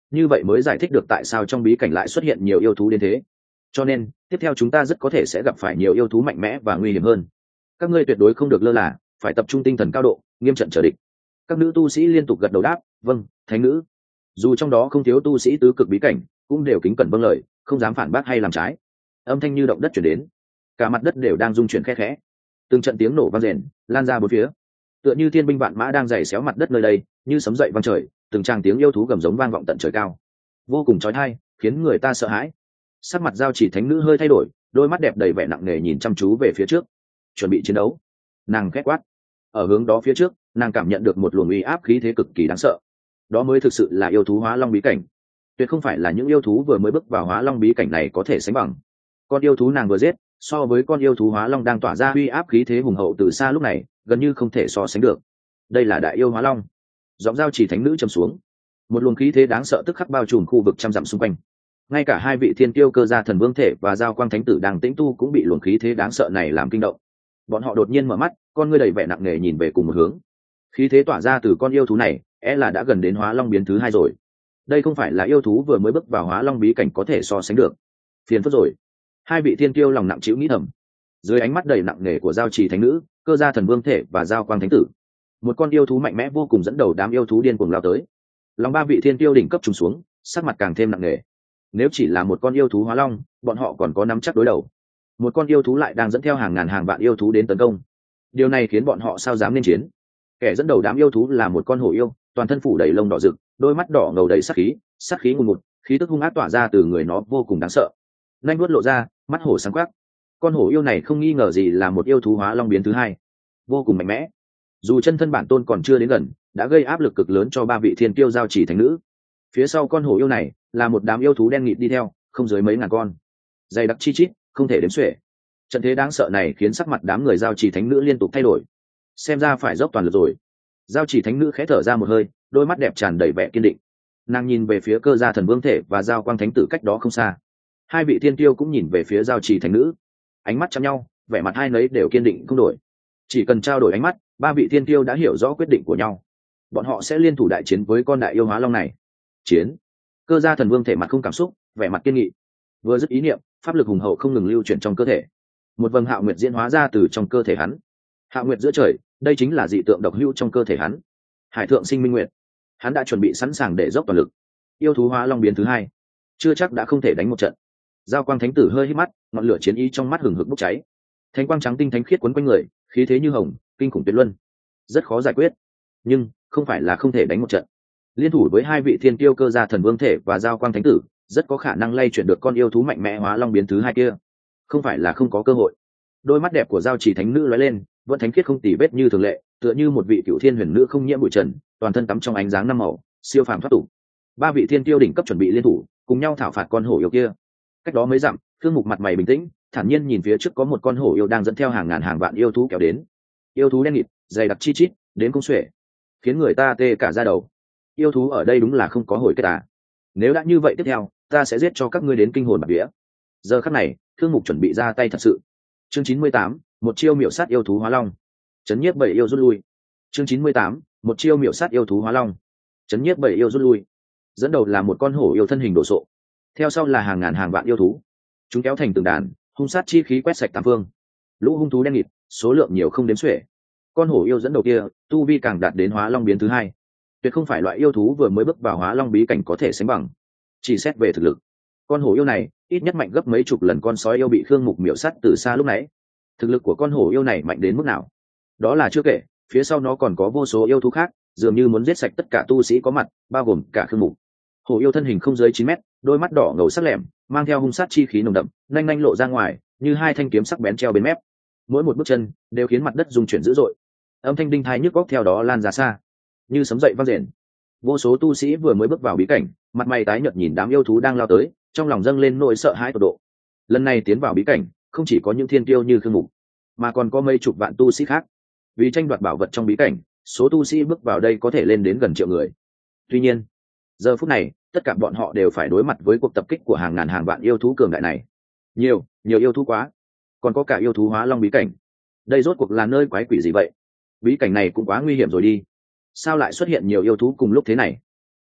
Speaker 1: như vậy mới giải thích được tại sao trong bí cảnh lại xuất hiện nhiều yêu thú đến thế. Cho nên tiếp theo chúng ta rất có thể sẽ gặp phải nhiều yêu thú mạnh mẽ và nguy hiểm hơn. Các ngươi tuyệt đối không được lơ là, phải tập trung tinh thần cao độ, nghiêm trận trở địch. Các nữ tu sĩ liên tục gật đầu đáp vâng thánh nữ. Dù trong đó không thiếu tu sĩ tứ cực bí cảnh, cũng đều kính cẩn vâng lời, không dám phản bác hay làm trái. Âm thanh như động đất chuyển đến, cả mặt đất đều đang rung chuyển khe khẽ, từng trận tiếng nổ vang rền lan ra bốn phía, tựa như thiên binh vạn mã đang giày xéo mặt đất nơi đây, như sấm dậy vang trời, từng tràng tiếng yêu thú gầm giống vang vọng tận trời cao, vô cùng chói tai, khiến người ta sợ hãi. Sắc mặt Giao Chỉ thánh nữ hơi thay đổi, đôi mắt đẹp đầy vẻ nặng nề nhìn chăm chú về phía trước, chuẩn bị chiến đấu. Nàng khẽ quát. Ở hướng đó phía trước, nàng cảm nhận được một luồng uy áp khí thế cực kỳ đáng sợ. Đó mới thực sự là yêu thú hóa long bí cảnh, tuyệt không phải là những yêu thú vừa mới bước vào hóa long bí cảnh này có thể sánh bằng. Con yêu thú nàng vừa giết, so với con yêu thú hóa long đang tỏa ra uy áp khí thế hùng hậu từ xa lúc này, gần như không thể so sánh được. Đây là đại yêu hóa long. Giọng Giao Chỉ thánh nữ trầm xuống, một luồng khí thế đáng sợ tức khắc bao trùm khu vực trăm dặm xung quanh. Ngay cả hai vị thiên tiêu cơ gia thần vương thể và Giao Quang thánh tử đang tĩnh tu cũng bị luồng khí thế đáng sợ này làm kinh động. Bọn họ đột nhiên mở mắt, con ngươi đầy vẻ nặng nề nhìn về cùng một hướng. Khí thế tỏa ra từ con yêu thú này, é là đã gần đến hóa long biến thứ hai rồi. Đây không phải là yêu thú vừa mới bước vào hóa long bí cảnh có thể so sánh được. Phiền phức rồi. Hai vị thiên tiêu lòng nặng trĩu nghĩ thầm. Dưới ánh mắt đầy nặng nề của Giao Trì thánh nữ, cơ gia thần vương thể và Giao Quang thánh tử, một con yêu thú mạnh mẽ vô cùng dẫn đầu đám yêu thú điên cuồng lao tới. Lòng ba vị thiên tiêu đỉnh cấp trùng xuống, sắc mặt càng thêm nặng nề. Nếu chỉ là một con yêu thú hóa long, bọn họ còn có nắm chắc đối đầu. Một con yêu thú lại đang dẫn theo hàng ngàn hàng vạn yêu thú đến tấn công. Điều này khiến bọn họ sao dám nên chiến. Kẻ dẫn đầu đám yêu thú là một con hổ yêu, toàn thân phủ đầy lông đỏ rực, đôi mắt đỏ ngầu đầy sát khí, sát khí ngùn ngụt, khí tức hung ác tỏa ra từ người nó vô cùng đáng sợ. Nanh vuốt lộ ra, mắt hổ sáng quắc. Con hổ yêu này không nghi ngờ gì là một yêu thú hóa long biến thứ hai, vô cùng mạnh mẽ. Dù chân thân bản tôn còn chưa đến gần, đã gây áp lực cực lớn cho ba vị thiên tiêu Giao Chỉ thánh nữ. Phía sau con hổ yêu này là một đám yêu thú đen nghịt đi theo, không dưới mấy ngàn con, dày đặc chi chít, không thể đếm xuể. Trận thế đáng sợ này khiến sắc mặt đám người Giao Chỉ thánh nữ liên tục thay đổi. Xem ra phải dốc toàn lực rồi. Giao Chỉ thánh nữ khẽ thở ra một hơi, đôi mắt đẹp tràn đầy vẻ kiên định. Nàng nhìn về phía cơ gia thần vương thể và Giao Quang thánh tử cách đó không xa. Hai vị thiên tiêu cũng nhìn về phía Giao Chỉ thánh nữ, ánh mắt chạm nhau, vẻ mặt hai nấy đều kiên định không đổi. Chỉ cần trao đổi ánh mắt, ba vị thiên tiêu đã hiểu rõ quyết định của nhau. Bọn họ sẽ liên thủ đại chiến với con đại yêu hóa long này. Chiến. Cơ gia thần vương thể mặt không cảm xúc, vẻ mặt kiên nghị. Vừa dứt ý niệm, pháp lực hùng hậu không ngừng lưu chuyển trong cơ thể. Một vầng hạo nguyệt diễn hóa ra từ trong cơ thể hắn. Hạo nguyệt giữa trời, đây chính là dị tượng độc hữu trong cơ thể hắn. Hải thượng sinh minh nguyệt. Hắn đã chuẩn bị sẵn sàng để dốc toàn lực. Yêu thú hóa long biến thứ hai, chưa chắc đã không thể đánh một trận. Giao Quang thánh tử hơi hít mắt, ngọn lửa chiến ý trong mắt hừng hực bốc cháy. Thánh quang trắng tinh thánh khiết quấn quanh người, khí thế như hồng, kinh khủng tuyệt luân. Rất khó giải quyết, nhưng không phải là không thể đánh một trận. Liên thủ với hai vị thiên tiêu cơ gia thần vương thể và Giao Quang thánh tử, rất có khả năng lay chuyển được con yêu thú mạnh mẽ hóa long biến thứ hai kia. Không phải là không có cơ hội. Đôi mắt đẹp của Giao Chỉ thánh nữ lóe lên, vẫn thánh khiết không tì vết như thường lệ, tựa như một vị cựu thiên huyền nữ không nhiễm bụi trần, toàn thân tắm trong ánh sáng năm màu, siêu phàm thoát tục. Ba vị thiên tiêu đỉnh cấp chuẩn bị liên thủ, cùng nhau thảo phạt con hổ yêu kia. Cách đó mấy dặm, Thương Mục mặt mày bình tĩnh, thản nhiên nhìn phía trước có một con hổ yêu đang dẫn theo hàng ngàn hàng vạn yêu thú kéo đến. Yêu thú đen nghịt, dày đặc chi chít, đến không xuể, khiến người ta tê cả da đầu. Yêu thú ở đây đúng là không có hồi kết à. Nếu đã như vậy tiếp theo, ta sẽ giết cho các ngươi đến kinh hồn bạt vía. Giờ khắc này, Thương Mục chuẩn bị ra tay thật sự. Chương chín mươi tám, một chiêu miểu sát yêu thú hóa long. Chấn nhiếp bảy yêu rút lui. Chương chín mươi tám, một chiêu miểu sát yêu thú hóa long. Chấn nhiếp bảy yêu rút lui. Dẫn đầu là một con hổ yêu thân hình đồ sộ, theo sau là hàng ngàn hàng vạn yêu thú. Chúng kéo thành từng đàn, hung sát chi khí quét sạch tám phương. Lũ hung thú đen nghịt, số lượng nhiều không đếm xuể. Con hổ yêu dẫn đầu kia, tu vi càng đạt đến hóa long biến thứ hai, tuyệt không phải loại yêu thú vừa mới bước vào hóa long bí cảnh có thể sánh bằng. Chỉ xét về thực lực, con hổ yêu này ít nhất mạnh gấp mấy chục lần con sói yêu bị Khương Mục miểu sát từ xa lúc nãy. Thực lực của con hổ yêu này mạnh đến mức nào, đó là chưa kể, phía sau nó còn có vô số yêu thú khác, dường như muốn giết sạch tất cả tu sĩ có mặt, bao gồm cả Khương Mục. Hổ yêu thân hình không dưới chín mét, đôi mắt đỏ ngầu sắc lẹm, mang theo hung sát chi khí nồng đậm, nhanh nhanh lộ ra ngoài, như hai thanh kiếm sắc bén treo bên mép. Mỗi một bước chân đều khiến mặt đất rung chuyển dữ dội. Âm thanh đinh tai nhức óc theo đó lan ra xa, như sấm dậy vang rền. Vô số tu sĩ vừa mới bước vào bí cảnh, mặt mày tái nhợt nhìn đám yêu thú đang lao tới, trong lòng dâng lên nỗi sợ hãi tột độ. Lần này tiến vào bí cảnh, không chỉ có những thiên tiêu như Khương Mục, mà còn có mấy chục vạn tu sĩ khác. Vì tranh đoạt bảo vật trong bí cảnh, số tu sĩ bước vào đây có thể lên đến gần triệu người. Tuy nhiên, giờ phút này, tất cả bọn họ đều phải đối mặt với cuộc tập kích của hàng ngàn hàng vạn yêu thú cường đại này. Nhiều, nhiều yêu thú quá. Còn có cả yêu thú hóa long bí cảnh. Đây rốt cuộc là nơi quái quỷ gì vậy? Bí cảnh này cũng quá nguy hiểm rồi đi. Sao lại xuất hiện nhiều yêu thú cùng lúc thế này?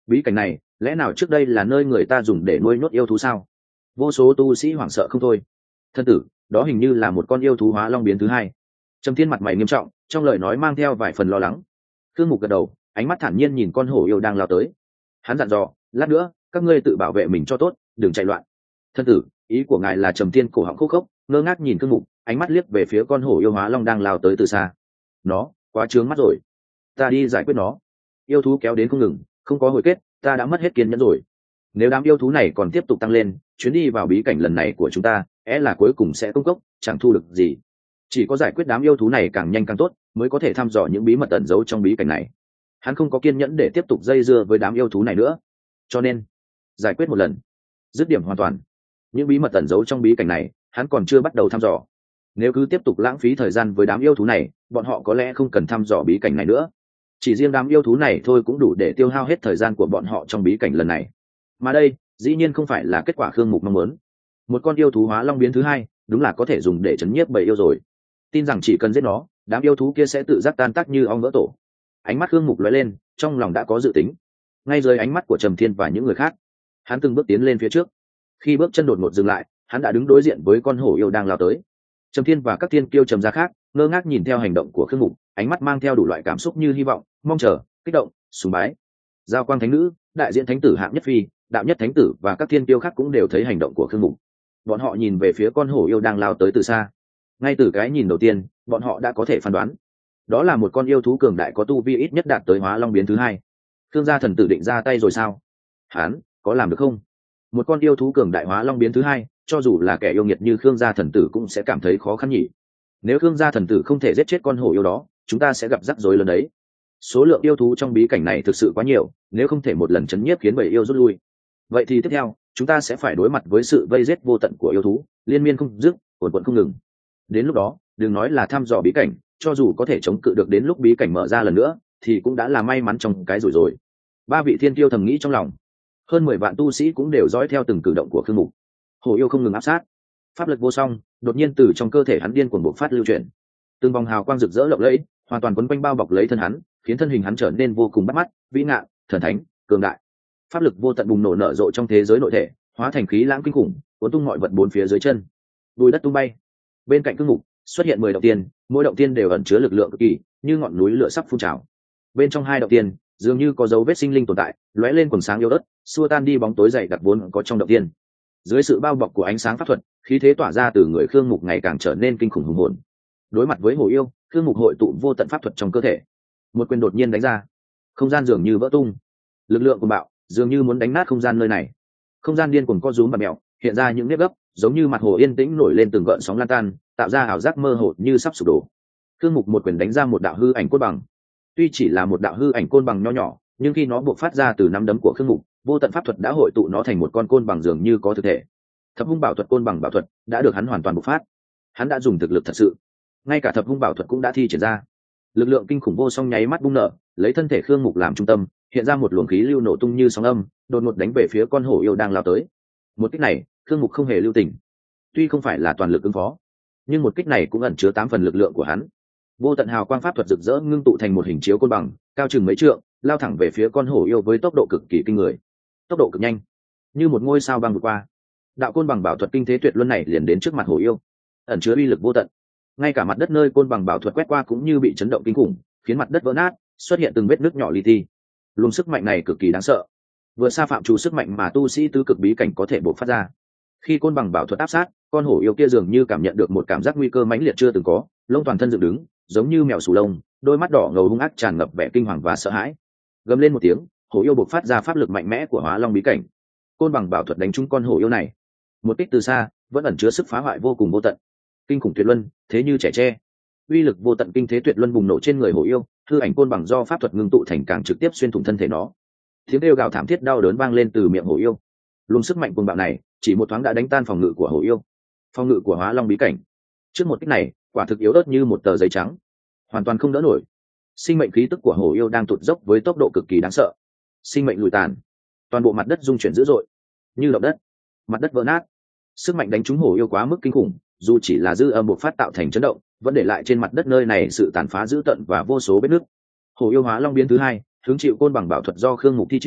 Speaker 1: bí cảnh này lẽ nào trước đây là nơi người ta dùng để nuôi nhốt yêu thú sao? Vô số tu sĩ hoảng sợ không thôi. Thân tử, đó hình như là một con yêu thú hóa long biến thứ hai. Trầm Thiên mặt mày nghiêm trọng, trong lời nói mang theo vài phần lo lắng. Khương Mục gật đầu, ánh mắt thản nhiên nhìn con hổ yêu đang lao tới. Hắn dặn dò, lát nữa các ngươi tự bảo vệ mình cho tốt, đừng chạy loạn. Thân tử, ý của ngài là? Trầm Thiên cổ họng khô khốc, ngơ ngác nhìn Khương Mục, ánh mắt liếc về phía con hổ yêu hóa long đang lao tới từ xa. Nó quá trướng mắt rồi, ta đi giải quyết nó. Yêu thú kéo đến không ngừng, không có hồi kết, ta đã mất hết kiên nhẫn rồi. Nếu đám yêu thú này còn tiếp tục tăng lên, chuyến đi vào bí cảnh lần này của chúng ta é là cuối cùng sẽ công cốc, chẳng thu được gì. Chỉ có giải quyết đám yêu thú này càng nhanh càng tốt, mới có thể thăm dò những bí mật ẩn giấu trong bí cảnh này. Hắn không có kiên nhẫn để tiếp tục dây dưa với đám yêu thú này nữa, cho nên giải quyết một lần, dứt điểm hoàn toàn. Những bí mật ẩn giấu trong bí cảnh này hắn còn chưa bắt đầu thăm dò. Nếu cứ tiếp tục lãng phí thời gian với đám yêu thú này, bọn họ có lẽ không cần thăm dò bí cảnh này nữa. Chỉ riêng đám yêu thú này thôi cũng đủ để tiêu hao hết thời gian của bọn họ trong bí cảnh lần này. Mà đây dĩ nhiên không phải là kết quả Khương Mục mong muốn. Một con yêu thú hóa long biến thứ hai đúng là có thể dùng để chấn nhiếp bầy yêu rồi. Tin rằng chỉ cần giết nó, đám yêu thú kia sẽ tự giác tan tác như ong vỡ tổ. Ánh mắt Khương Mục lóe lên, trong lòng đã có dự tính. Ngay dưới ánh mắt của Trầm Thiên và những người khác, hắn từng bước tiến lên phía trước. Khi bước chân đột ngột dừng lại, hắn đã đứng đối diện với con hổ yêu đang lao tới. Trầm Thiên và các thiên kiêu trầm gia khác ngơ ngác nhìn theo hành động của Khương Mục, ánh mắt mang theo đủ loại cảm xúc như hy vọng, mong chờ, kích động, sùng bái. Giao Quang thánh nữ, đại diện thánh tử hạng nhất phi, đạo nhất thánh tử và các thiên kiêu khác cũng đều thấy hành động của Khương Mục. Bọn họ nhìn về phía con hổ yêu đang lao tới từ xa. Ngay từ cái nhìn đầu tiên, bọn họ đã có thể phán đoán, đó là một con yêu thú cường đại có tu vi ít nhất đạt tới hóa long biến thứ hai. Khương gia thần tử định ra tay rồi sao? Hắn có làm được không? Một con yêu thú cường đại hóa long biến thứ hai, cho dù là kẻ yêu nghiệt như Khương gia thần tử cũng sẽ cảm thấy khó khăn nhỉ. Nếu Khương gia thần tử không thể giết chết con hổ yêu đó, chúng ta sẽ gặp rắc rối lớn đấy. Số lượng yêu thú trong bí cảnh này thực sự quá nhiều, nếu không thể một lần chấn nhiếp khiến bầy yêu rút lui, vậy thì tiếp theo chúng ta sẽ phải đối mặt với sự vây giết vô tận của yêu thú, liên miên không dứt, cuồn cuộn không ngừng. Đến lúc đó, đừng nói là thăm dò bí cảnh, cho dù có thể chống cự được đến lúc bí cảnh mở ra lần nữa, thì cũng đã là may mắn trong cái rủi rồi. Ba vị thiên kiêu thầm nghĩ trong lòng. Hơn mười vạn tu sĩ cũng đều dõi theo từng cử động của Khương Mục. Hổ yêu không ngừng áp sát, pháp lực vô song đột nhiên từ trong cơ thể hắn điên cuồng bộc phát lưu chuyển. Từng vòng hào quang rực rỡ lộng lẫy, hoàn toàn quấn quanh bao bọc lấy thân hắn, khiến thân hình hắn trở nên vô cùng bắt mắt, vĩ ngạn, thần thánh, cường đại. Pháp lực vô tận bùng nổ nở rộ trong thế giới nội thể, hóa thành khí lãng kinh khủng, cuốn tung mọi vật bốn phía dưới chân. Bùi đất tung bay. Bên cạnh Khương Mục xuất hiện mười động tiên, mỗi động tiên đều ẩn chứa lực lượng cực kỳ, như ngọn núi lửa sắp phun trào. Bên trong hai động tiên, dường như có dấu vết sinh linh tồn tại, lóe lên quần sáng yếu ớt, xua tan đi bóng tối dày đặc vốn có trong động tiên. Dưới sự bao bọc của ánh sáng pháp thuật, khí thế tỏa ra từ người Khương Mục ngày càng trở nên kinh khủng hùng hồn. Đối mặt với hổ yêu, Khương Mục hội tụ vô tận pháp thuật trong cơ thể, một quyền đột nhiên đánh ra, không gian dường như vỡ tung, lực lượng của bạo dường như muốn đánh nát không gian nơi này. Không gian điên cuồng co rúm và mèo, hiện ra những nếp gấp, giống như mặt hồ yên tĩnh nổi lên từng gợn sóng lan tan, tạo ra ảo giác mơ hồ như sắp sụp đổ. Khương Mục một quyền đánh ra một đạo hư ảnh côn bằng. Tuy chỉ là một đạo hư ảnh côn bằng nho nhỏ, nhưng khi nó buộc phát ra từ nắm đấm của Khương Mục, vô tận pháp thuật đã hội tụ nó thành một con côn bằng dường như có thực thể. Thập hung bảo thuật côn bằng bảo thuật đã được hắn hoàn toàn bộc phát. Hắn đã dùng thực lực thật sự, ngay cả thập hung bảo thuật cũng đã thi triển ra. Lực lượng kinh khủng vô song nháy mắt bung nở, lấy thân thể Khương Mục làm trung tâm, hiện ra một luồng khí lưu nổ tung như sóng âm, đột ngột đánh về phía con hổ yêu đang lao tới. Một kích này, Khương Mục không hề lưu tình. Tuy không phải là toàn lực ứng phó, nhưng một kích này cũng ẩn chứa tám phần lực lượng của hắn. Vô tận hào quang pháp thuật rực rỡ ngưng tụ thành một hình chiếu côn bằng, cao chừng mấy trượng, lao thẳng về phía con hổ yêu với tốc độ cực kỳ kinh người. Tốc độ cực nhanh, như một ngôi sao băng vượt qua. Đạo côn bằng bảo thuật kinh thế tuyệt luân này liền đến trước mặt hổ yêu, ẩn chứa uy lực vô tận. Ngay cả mặt đất nơi côn bằng bảo thuật quét qua cũng như bị chấn động kinh khủng, khiến mặt đất vỡ nát, xuất hiện từng vết nứt nhỏ li ti. Luồng sức mạnh này cực kỳ đáng sợ, vừa xa phạm trù sức mạnh mà tu sĩ tứ cực bí cảnh có thể bộc phát ra. Khi côn bằng bảo thuật áp sát, con hổ yêu kia dường như cảm nhận được một cảm giác nguy cơ mãnh liệt chưa từng có, lông toàn thân dựng đứng, giống như mèo sù lông, đôi mắt đỏ ngầu hung ác tràn ngập vẻ kinh hoàng và sợ hãi. Gầm lên một tiếng, hổ yêu bộc phát ra pháp lực mạnh mẽ của hóa long bí cảnh. Côn bằng bảo thuật đánh trúng con hổ yêu này, một kích từ xa vẫn ẩn chứa sức phá hoại vô cùng vô tận, kinh khủng tuyệt luân, thế như trẻ tre. Uy lực vô tận kinh thế tuyệt luân bùng nổ trên người hổ yêu, hư ảnh côn bằng do pháp thuật ngưng tụ thành càng trực tiếp xuyên thủng thân thể nó. Tiếng kêu gào thảm thiết đau đớn vang lên từ miệng hổ yêu. Luồng sức mạnh cuồng bạo này chỉ một thoáng đã đánh tan phòng ngự của hổ yêu, phòng ngự của hóa long bí cảnh. Trước một kích này, quả thực yếu ớt như một tờ giấy trắng, hoàn toàn không đỡ nổi. Sinh mệnh khí tức của hổ yêu đang tụt dốc với tốc độ cực kỳ đáng sợ. Sinh mệnh lùi tàn, toàn bộ mặt đất rung chuyển dữ dội, như động đất, mặt đất vỡ nát. Sức mạnh đánh trúng hổ yêu quá mức kinh khủng, dù chỉ là dư âm bộc phát tạo thành chấn động, vẫn để lại trên mặt đất nơi này sự tàn phá dữ tợn và vô số vết nứt. Hổ yêu hóa long biến thứ hai, hứng chịu côn bằng bảo thuật do Khương Mục thi triển,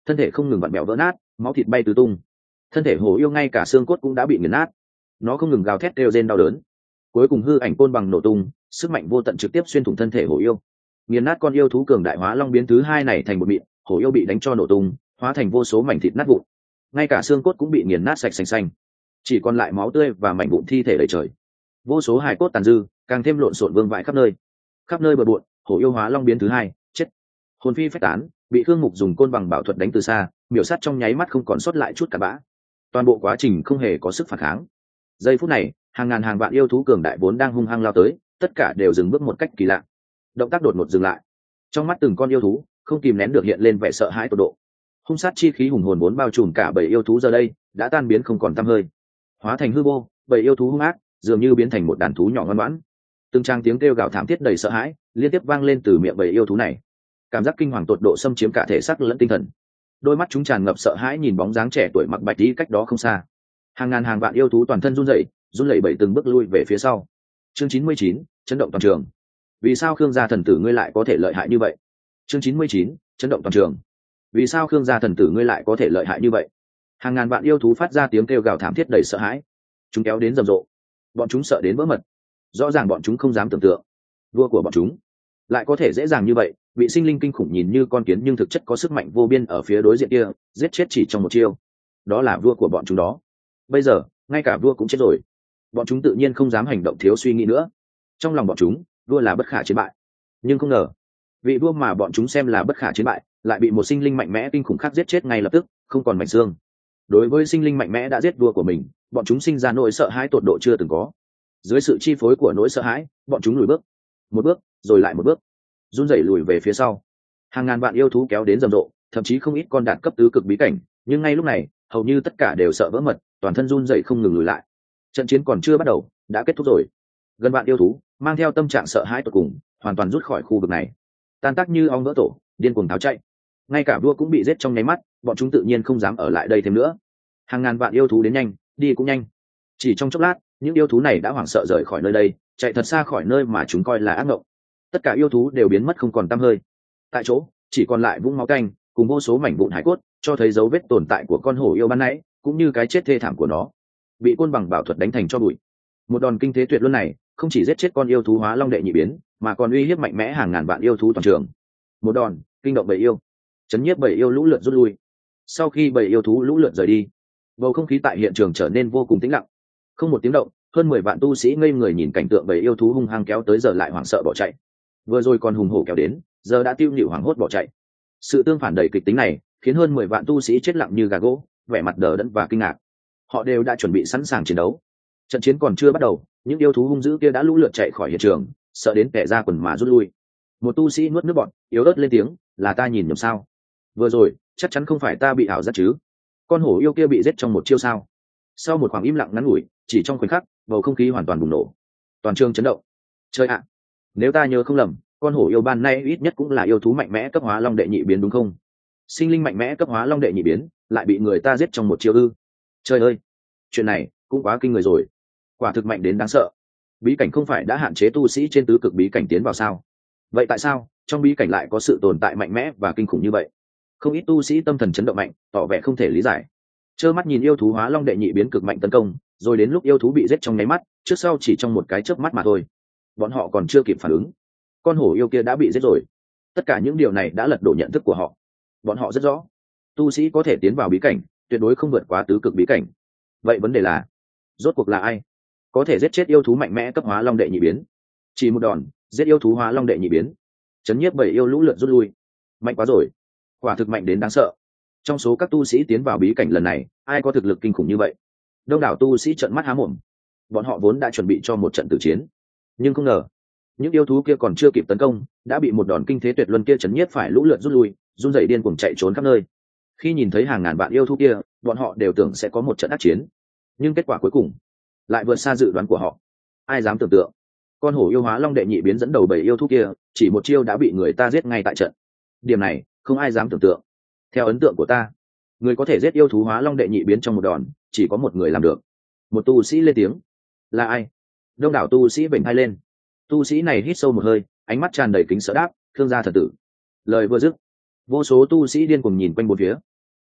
Speaker 1: thân thể không ngừng vặn bẹo vỡ nát, máu thịt bay tứ tung. Thân thể hổ yêu ngay cả xương cốt cũng đã bị nghiền nát, nó không ngừng gào thét kêu rên đau đớn. Cuối cùng hư ảnh côn bằng nổ tung, sức mạnh vô tận trực tiếp xuyên thủng thân thể hổ yêu, nghiền nát con yêu thú cường đại hóa long biến thứ hai này thành một mịn. Hổ yêu bị đánh cho nổ tung, hóa thành vô số mảnh thịt nát vụn, ngay cả xương cốt cũng bị nghiền nát sạch xanh xanh, chỉ còn lại máu tươi và mảnh vụn thi thể đầy trời. Vô số hài cốt tàn dư càng thêm lộn xộn vương vãi khắp nơi, khắp nơi bờ bộn. Hổ yêu hóa long biến thứ hai chết, hồn phi phách tán, bị Khương Mục dùng côn bằng bảo thuật đánh từ xa, miểu sát trong nháy mắt không còn sót lại chút cả bã. Toàn bộ quá trình không hề có sức phản kháng. Giây phút này, hàng ngàn hàng vạn yêu thú cường đại vốn đang hung hăng lao tới, tất cả đều dừng bước một cách kỳ lạ. Động tác đột ngột dừng lại, trong mắt từng con yêu thú không kìm nén được hiện lên vẻ sợ hãi tột độ. Hung sát chi khí hùng hồn vốn bao trùm cả bầy yêu thú giờ đây đã tan biến không còn tăm hơi, hóa thành hư vô. Bầy yêu thú hung ác dường như biến thành một đàn thú nhỏ ngoan ngoãn. Từng trang tiếng kêu gào thảm thiết đầy sợ hãi liên tiếp vang lên từ miệng bầy yêu thú này. Cảm giác kinh hoàng tột độ xâm chiếm cả thể xác lẫn tinh thần. Đôi mắt chúng tràn ngập sợ hãi nhìn bóng dáng trẻ tuổi mặc bạch đi cách đó không xa. Hàng ngàn hàng vạn yêu thú toàn thân run rẩy, run lẩy bẩy từng bước lui về phía sau. Chương chín mươi chín, chấn động toàn trường. Vì sao Khương gia thần tử ngươi lại có thể lợi hại như vậy? Chương chín mươi chín, chấn động toàn trường. Vì sao Khương gia thần tử ngươi lại có thể lợi hại như vậy? Hàng ngàn vạn yêu thú phát ra tiếng kêu gào thảm thiết đầy sợ hãi. Chúng kéo đến rầm rộ, bọn chúng sợ đến vỡ mật. Rõ ràng bọn chúng không dám tưởng tượng, vua của bọn chúng lại có thể dễ dàng như vậy bị sinh linh kinh khủng nhìn như con kiến nhưng thực chất có sức mạnh vô biên ở phía đối diện kia giết chết chỉ trong một chiêu. Đó là vua của bọn chúng đó. Bây giờ ngay cả vua cũng chết rồi, bọn chúng tự nhiên không dám hành động thiếu suy nghĩ nữa. Trong lòng bọn chúng, vua là bất khả chiến bại. Nhưng không ngờ, vị vua mà bọn chúng xem là bất khả chiến bại lại bị một sinh linh mạnh mẽ kinh khủng khác giết chết ngay lập tức, không còn mảnh xương. Đối với sinh linh mạnh mẽ đã giết vua của mình, bọn chúng sinh ra nỗi sợ hãi tột độ chưa từng có. Dưới sự chi phối của nỗi sợ hãi, bọn chúng lùi bước, một bước rồi lại một bước, run rẩy lùi về phía sau. Hàng ngàn vạn yêu thú kéo đến rầm rộ, thậm chí không ít con đạt cấp tứ cực bí cảnh, nhưng ngay lúc này hầu như tất cả đều sợ vỡ mật, toàn thân run rẩy không ngừng lùi lại. Trận chiến còn chưa bắt đầu đã kết thúc rồi. Gần vạn yêu thú mang theo tâm trạng sợ hãi tột cùng hoàn toàn rút khỏi khu vực này, tan tác như ong vỡ tổ, điên cuồng tháo chạy. Ngay cả vua cũng bị giết trong nháy mắt, bọn chúng tự nhiên không dám ở lại đây thêm nữa. Hàng ngàn vạn yêu thú đến nhanh, đi cũng nhanh. Chỉ trong chốc lát, những yêu thú này đã hoảng sợ rời khỏi nơi đây, chạy thật xa khỏi nơi mà chúng coi là ác mộng. Tất cả yêu thú đều biến mất không còn tăm hơi. Tại chỗ chỉ còn lại vũng máu canh cùng vô số mảnh vụn hải cốt, cho thấy dấu vết tồn tại của con hổ yêu ban nãy, cũng như cái chết thê thảm của nó, bị côn bằng bảo thuật đánh thành cho bụi. Một đòn kinh thế tuyệt luân này không chỉ giết chết con yêu thú hóa long đệ nhị biến, mà còn uy hiếp mạnh mẽ hàng ngàn vạn yêu thú toàn trường. Một đòn kinh động bầy yêu, chấn nhiếp bầy yêu lũ lượt rút lui. Sau khi bầy yêu thú lũ lượt rời đi, bầu không khí tại hiện trường trở nên vô cùng tĩnh lặng, không một tiếng động. Hơn mười vạn tu sĩ ngây người nhìn cảnh tượng bầy yêu thú hung hăng kéo tới giờ lại hoảng sợ bỏ chạy. Vừa rồi còn hùng hổ kéo đến, giờ đã tiêu nhịu hoảng hốt bỏ chạy. Sự tương phản đầy kịch tính này khiến hơn mười vạn tu sĩ chết lặng như gà gỗ, vẻ mặt đờ đẫn và kinh ngạc. Họ đều đã chuẩn bị sẵn sàng chiến đấu. Trận chiến còn chưa bắt đầu, những yêu thú hung dữ kia đã lũ lượt chạy khỏi hiện trường, sợ đến kẻ ra quần mà rút lui. Một tu sĩ nuốt nước bọt, yếu ớt lên tiếng, là ta nhìn nhầm sao? Vừa rồi chắc chắn không phải ta bị ảo giác chứ? Con hổ yêu kia bị giết trong một chiêu sao? Sau một khoảng im lặng ngắn ngủi, chỉ trong khoảnh khắc, bầu không khí hoàn toàn bùng nổ, toàn trường chấn động. Chơi ạ, nếu ta nhớ không lầm, con hổ yêu ban nay ít nhất cũng là yêu thú mạnh mẽ cấp hóa long đệ nhị biến đúng không? Sinh linh mạnh mẽ cấp hóa long đệ nhị biến lại bị người ta giết trong một chiêu ư? Trời ơi, chuyện này cũng quá kinh người rồi, quả thực mạnh đến đáng sợ. Bí cảnh không phải đã hạn chế tu sĩ trên tứ cực bí cảnh tiến vào sao? Vậy tại sao trong bí cảnh lại có sự tồn tại mạnh mẽ và kinh khủng như vậy? Không ít tu sĩ tâm thần chấn động mạnh, tỏ vẻ không thể lý giải. Trơ mắt nhìn yêu thú hóa long đệ nhị biến cực mạnh tấn công, rồi đến lúc yêu thú bị giết trong nháy mắt, trước sau chỉ trong một cái chớp mắt mà thôi. Bọn họ còn chưa kịp phản ứng, con hổ yêu kia đã bị giết rồi. Tất cả những điều này đã lật đổ nhận thức của họ. Bọn họ rất rõ, tu sĩ có thể tiến vào bí cảnh, tuyệt đối không vượt quá tứ cực bí cảnh. Vậy vấn đề là, rốt cuộc là ai có thể giết chết yêu thú mạnh mẽ cấp hóa long đệ nhị biến? Chỉ một đòn giết yêu thú hóa long đệ nhị biến, chấn nhiếp bảy yêu lũ lượt rút lui. Mạnh quá rồi, quả thực mạnh đến đáng sợ. Trong số các tu sĩ tiến vào bí cảnh lần này, ai có thực lực kinh khủng như vậy? Đông đảo tu sĩ trợn mắt há mồm. Bọn họ vốn đã chuẩn bị cho một trận tử chiến, nhưng không ngờ những yêu thú kia còn chưa kịp tấn công đã bị một đòn kinh thế tuyệt luân kia chấn nhiếp phải lũ lượt rút lui, run rẩy điên cuồng chạy trốn khắp nơi. Khi nhìn thấy hàng ngàn vạn yêu thú kia, bọn họ đều tưởng sẽ có một trận ác chiến, nhưng kết quả cuối cùng lại vượt xa dự đoán của họ. Ai dám tưởng tượng, con hổ yêu hóa long đệ nhị biến dẫn đầu bảy yêu thú kia chỉ một chiêu đã bị người ta giết ngay tại trận. Điểm này không ai dám tưởng tượng. Theo ấn tượng của ta, người có thể giết yêu thú hóa long đệ nhị biến trong một đòn chỉ có một người làm được. Một tu sĩ lên tiếng. Là ai? Đông đảo tu sĩ vểnh hai lên. Tu sĩ này hít sâu một hơi, ánh mắt tràn đầy kính sợ đáp, Khương gia thần tử. Lời vừa dứt, vô số tu sĩ điên cuồng nhìn quanh bốn phía.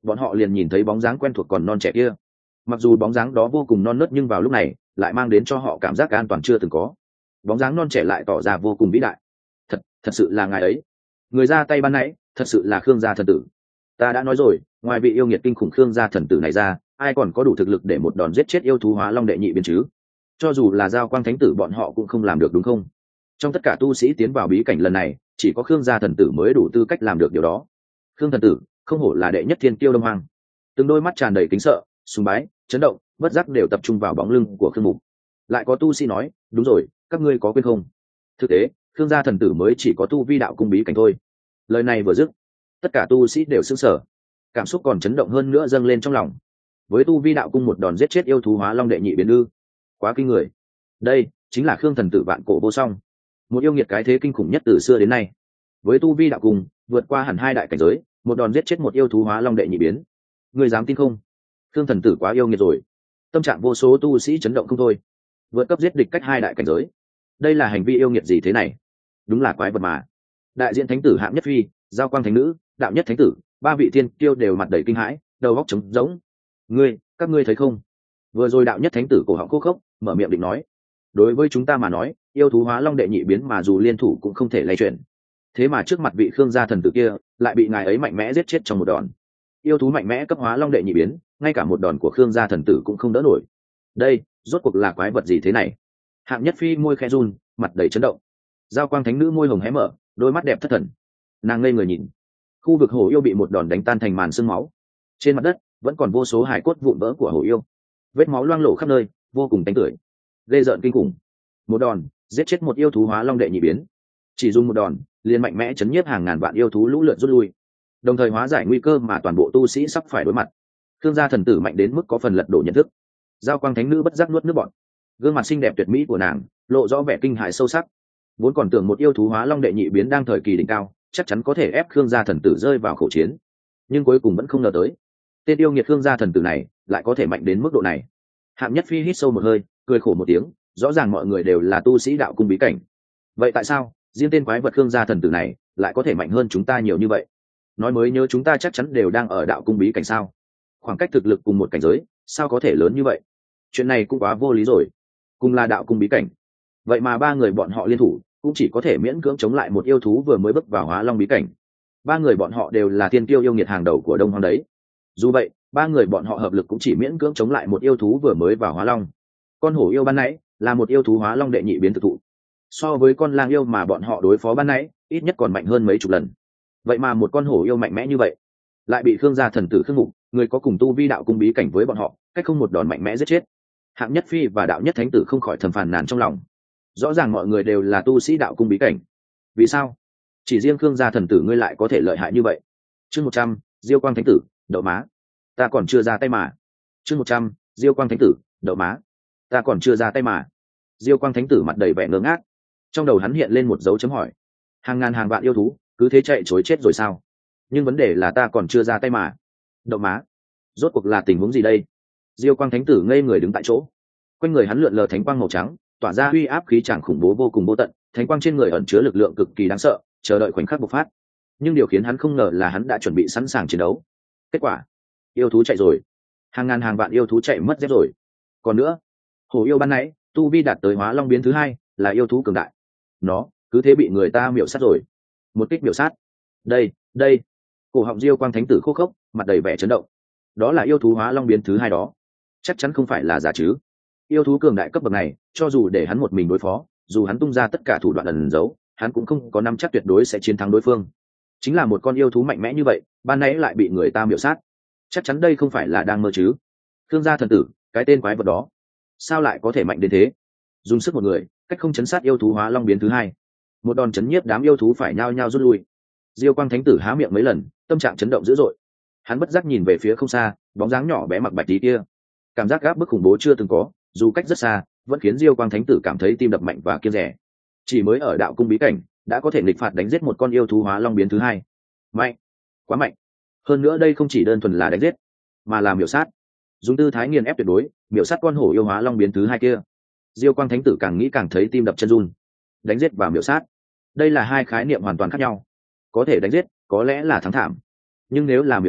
Speaker 1: bọn họ liền nhìn thấy bóng dáng quen thuộc còn non trẻ kia. Mặc dù bóng dáng đó vô cùng non nớt nhưng vào lúc này lại mang đến cho họ cảm giác an toàn chưa từng có. Bóng dáng non trẻ lại tỏ ra vô cùng vĩ đại. Thật, thật sự là ngài ấy. Người ra tay ban nãy, thật sự là Khương gia thần tử. Ta đã nói rồi, ngoài vị yêu nghiệt kinh khủng Khương gia thần tử này ra, ai còn có đủ thực lực để một đòn giết chết yêu thú hóa long đệ nhị biến chứ? Cho dù là Giao Quang thánh tử bọn họ cũng không làm được, đúng không? Trong tất cả tu sĩ tiến vào bí cảnh lần này, chỉ có Khương gia thần tử mới đủ tư cách làm được điều đó. Khương thần tử, không hổ là đệ nhất thiên tiêu Đông Hoang. Từng đôi mắt tràn đầy kính sợ, sùng bái, chấn động, bất giác đều tập trung vào bóng lưng của Khương Mục. Lại có tu sĩ nói, đúng rồi, các ngươi có quên không? Thực tế, Khương gia thần tử mới chỉ có tu vi đạo cung bí cảnh thôi. Lời này vừa dứt, tất cả tu sĩ đều sững sờ, cảm xúc còn chấn động hơn nữa dâng lên trong lòng. Với tu vi đạo cung một đòn giết chết yêu thú hóa long đệ nhị biến ư? Quá kinh người. Đây chính là Khương thần tử vạn cổ vô song, một yêu nghiệt cái thế kinh khủng nhất từ xưa đến nay. Với tu vi đạo cung vượt qua hẳn hai đại cảnh giới, một đòn giết chết một yêu thú hóa long đệ nhị biến. Người dám tin không? Khương thần tử quá yêu nghiệt rồi. Tâm trạng vô số tu sĩ chấn động không thôi. Vượt cấp giết địch cách hai đại cảnh giới, đây là hành vi yêu nghiệt gì thế này? Đúng là quái vật mà. Đại diện thánh tử Hạng Nhất Phi, Giao Quang thánh nữ, Đạo Nhất thánh tử, ba vị thiên kiêu đều mặt đầy kinh hãi, đầu óc trống rỗng. Ngươi, các ngươi thấy không? Vừa rồi Đạo Nhất thánh tử cổ họng khô khốc, mở miệng định nói, đối với chúng ta mà nói, yêu thú hóa long đệ nhị biến mà dù liên thủ cũng không thể lay chuyển. Thế mà trước mặt vị Khương gia thần tử kia, lại bị ngài ấy mạnh mẽ giết chết trong một đòn. Yêu thú mạnh mẽ cấp hóa long đệ nhị biến, ngay cả một đòn của Khương gia thần tử cũng không đỡ nổi. Đây, rốt cuộc là quái vật gì thế này? Hạng Nhất Phi môi khẽ run, mặt đầy chấn động. Giao Quang thánh nữ môi hồng hé mở, đôi mắt đẹp thất thần. Nàng ngây người nhìn. Khu vực hổ yêu bị một đòn đánh tan thành màn sương máu. Trên mặt đất vẫn còn vô số hài cốt vụn vỡ của hổ yêu, vết máu loang lổ khắp nơi, vô cùng tanh tưởi, ghê rợn kinh khủng. Một đòn giết chết một yêu thú hóa long đệ nhị biến, chỉ dùng một đòn liền mạnh mẽ chấn nhiếp hàng ngàn vạn yêu thú lũ lượt rút lui, đồng thời hóa giải nguy cơ mà toàn bộ tu sĩ sắp phải đối mặt. Khương gia thần tử mạnh đến mức có phần lật đổ nhận thức. Giao Quang thánh nữ bất giác nuốt nước bọt, gương mặt xinh đẹp tuyệt mỹ của nàng lộ rõ vẻ kinh hãi sâu sắc. Vốn còn tưởng một yêu thú hóa long đệ nhị biến đang thời kỳ đỉnh cao, chắc chắn có thể ép Khương gia thần tử rơi vào khẩu chiến, nhưng cuối cùng vẫn không ngờ tới, tên yêu nghiệt Khương gia thần tử này lại có thể mạnh đến mức độ này. Hạng Nhất Phi hít sâu một hơi, cười khổ một tiếng, rõ ràng mọi người đều là tu sĩ đạo cung bí cảnh, vậy tại sao riêng tên quái vật Khương gia thần tử này lại có thể mạnh hơn chúng ta nhiều như vậy? Nói mới nhớ chúng ta chắc chắn đều đang ở đạo cung bí cảnh sao? Khoảng cách thực lực cùng một cảnh giới sao có thể lớn như vậy? Chuyện này cũng quá vô lý rồi. Cùng là đạo cung bí cảnh, vậy mà ba người bọn họ liên thủ cũng chỉ có thể miễn cưỡng chống lại một yêu thú vừa mới bước vào hóa long bí cảnh. Ba người bọn họ đều là thiên tiêu yêu nghiệt hàng đầu của Đông Hoang đấy. Dù vậy, ba người bọn họ hợp lực cũng chỉ miễn cưỡng chống lại một yêu thú vừa mới vào hóa long. Con hổ yêu ban nãy là một yêu thú hóa long đệ nhị biến thực thụ, so với con lang yêu mà bọn họ đối phó ban nãy ít nhất còn mạnh hơn mấy chục lần. Vậy mà một con hổ yêu mạnh mẽ như vậy lại bị Khương gia thần tử Khương Mục, người có cùng tu vi đạo cung bí cảnh với bọn họ, cách không một đòn mạnh mẽ giết chết. Hạng Nhất Phi và Đạo Nhất thánh tử không khỏi thầm phàn nàn trong lòng. Rõ ràng mọi người đều là tu sĩ đạo cung bí cảnh, vì sao chỉ riêng Khương gia thần tử ngươi lại có thể lợi hại như vậy? Chương một trăm, Diêu Quang thánh tử, đậu má. Ta còn chưa ra tay mà. Chương một trăm, Diêu Quang thánh tử, đậu má. Ta còn chưa ra tay mà. Diêu Quang thánh tử mặt đầy vẻ ngơ ngác, trong đầu hắn hiện lên một dấu chấm hỏi. Hàng ngàn hàng vạn yêu thú cứ thế chạy chối chết rồi sao? Nhưng vấn đề là ta còn chưa ra tay mà. Đậu má, rốt cuộc là tình huống gì đây? Diêu Quang thánh tử ngây người đứng tại chỗ, quanh người hắn lượn lờ thánh quang màu trắng, tỏa ra uy áp khí tràng khủng bố vô cùng vô tận. Thánh quang trên người ẩn chứa lực lượng cực kỳ đáng sợ, chờ đợi khoảnh khắc bộc phát. Nhưng điều khiến hắn không ngờ là hắn đã chuẩn bị sẵn sàng chiến đấu. Kết quả, yêu thú chạy rồi. Hàng ngàn hàng vạn yêu thú chạy mất dép rồi. Còn nữa, hổ yêu ban nãy tu vi đạt tới hóa long biến thứ hai, là yêu thú cường đại, nó cứ thế bị người ta miểu sát rồi. Một kích miểu sát. Đây, đây. Cổ họng Diêu Quang thánh tử khô khốc, mặt đầy vẻ chấn động. Đó là yêu thú hóa long biến thứ hai đó, chắc chắn không phải là giả chứ? Yêu thú cường đại cấp bậc này, cho dù để hắn một mình đối phó, dù hắn tung ra tất cả thủ đoạn ẩn giấu, hắn cũng không có nắm chắc tuyệt đối sẽ chiến thắng đối phương. Chính là một con yêu thú mạnh mẽ như vậy, ban nãy lại bị người ta miểu sát, chắc chắn đây không phải là đang mơ chứ? Khương gia thần tử, cái tên quái vật đó sao lại có thể mạnh đến thế? Dùng sức một người, cách không chấn sát yêu thú hóa long biến thứ hai, một đòn chấn nhiếp đám yêu thú phải nhao nhao rút lui. Diêu Quang thánh tử há miệng mấy lần, tâm trạng chấn động dữ dội. Hắn bất giác nhìn về phía không xa, bóng dáng nhỏ bé mặc bạch tí kia, cảm giác gáp bức khủng bố chưa từng có, dù cách rất xa vẫn khiến Diêu Quang thánh tử cảm thấy tim đập mạnh và kiêng dè. Chỉ mới ở đạo cung bí cảnh đã có thể nghịch phạt đánh giết một con yêu thú hóa long biến thứ hai, mạnh, quá mạnh. Hơn nữa đây không chỉ đơn thuần là đánh giết, mà là miểu sát, dùng tư thái nghiền ép tuyệt đối miểu sát con hổ yêu hóa long biến thứ hai kia. Diêu Quang thánh tử càng nghĩ càng thấy tim đập chân run. Đánh giết và miểu sát, đây là hai khái niệm hoàn toàn khác nhau. Có thể đánh giết có lẽ là thắng thảm, nhưng nếu là miểu sát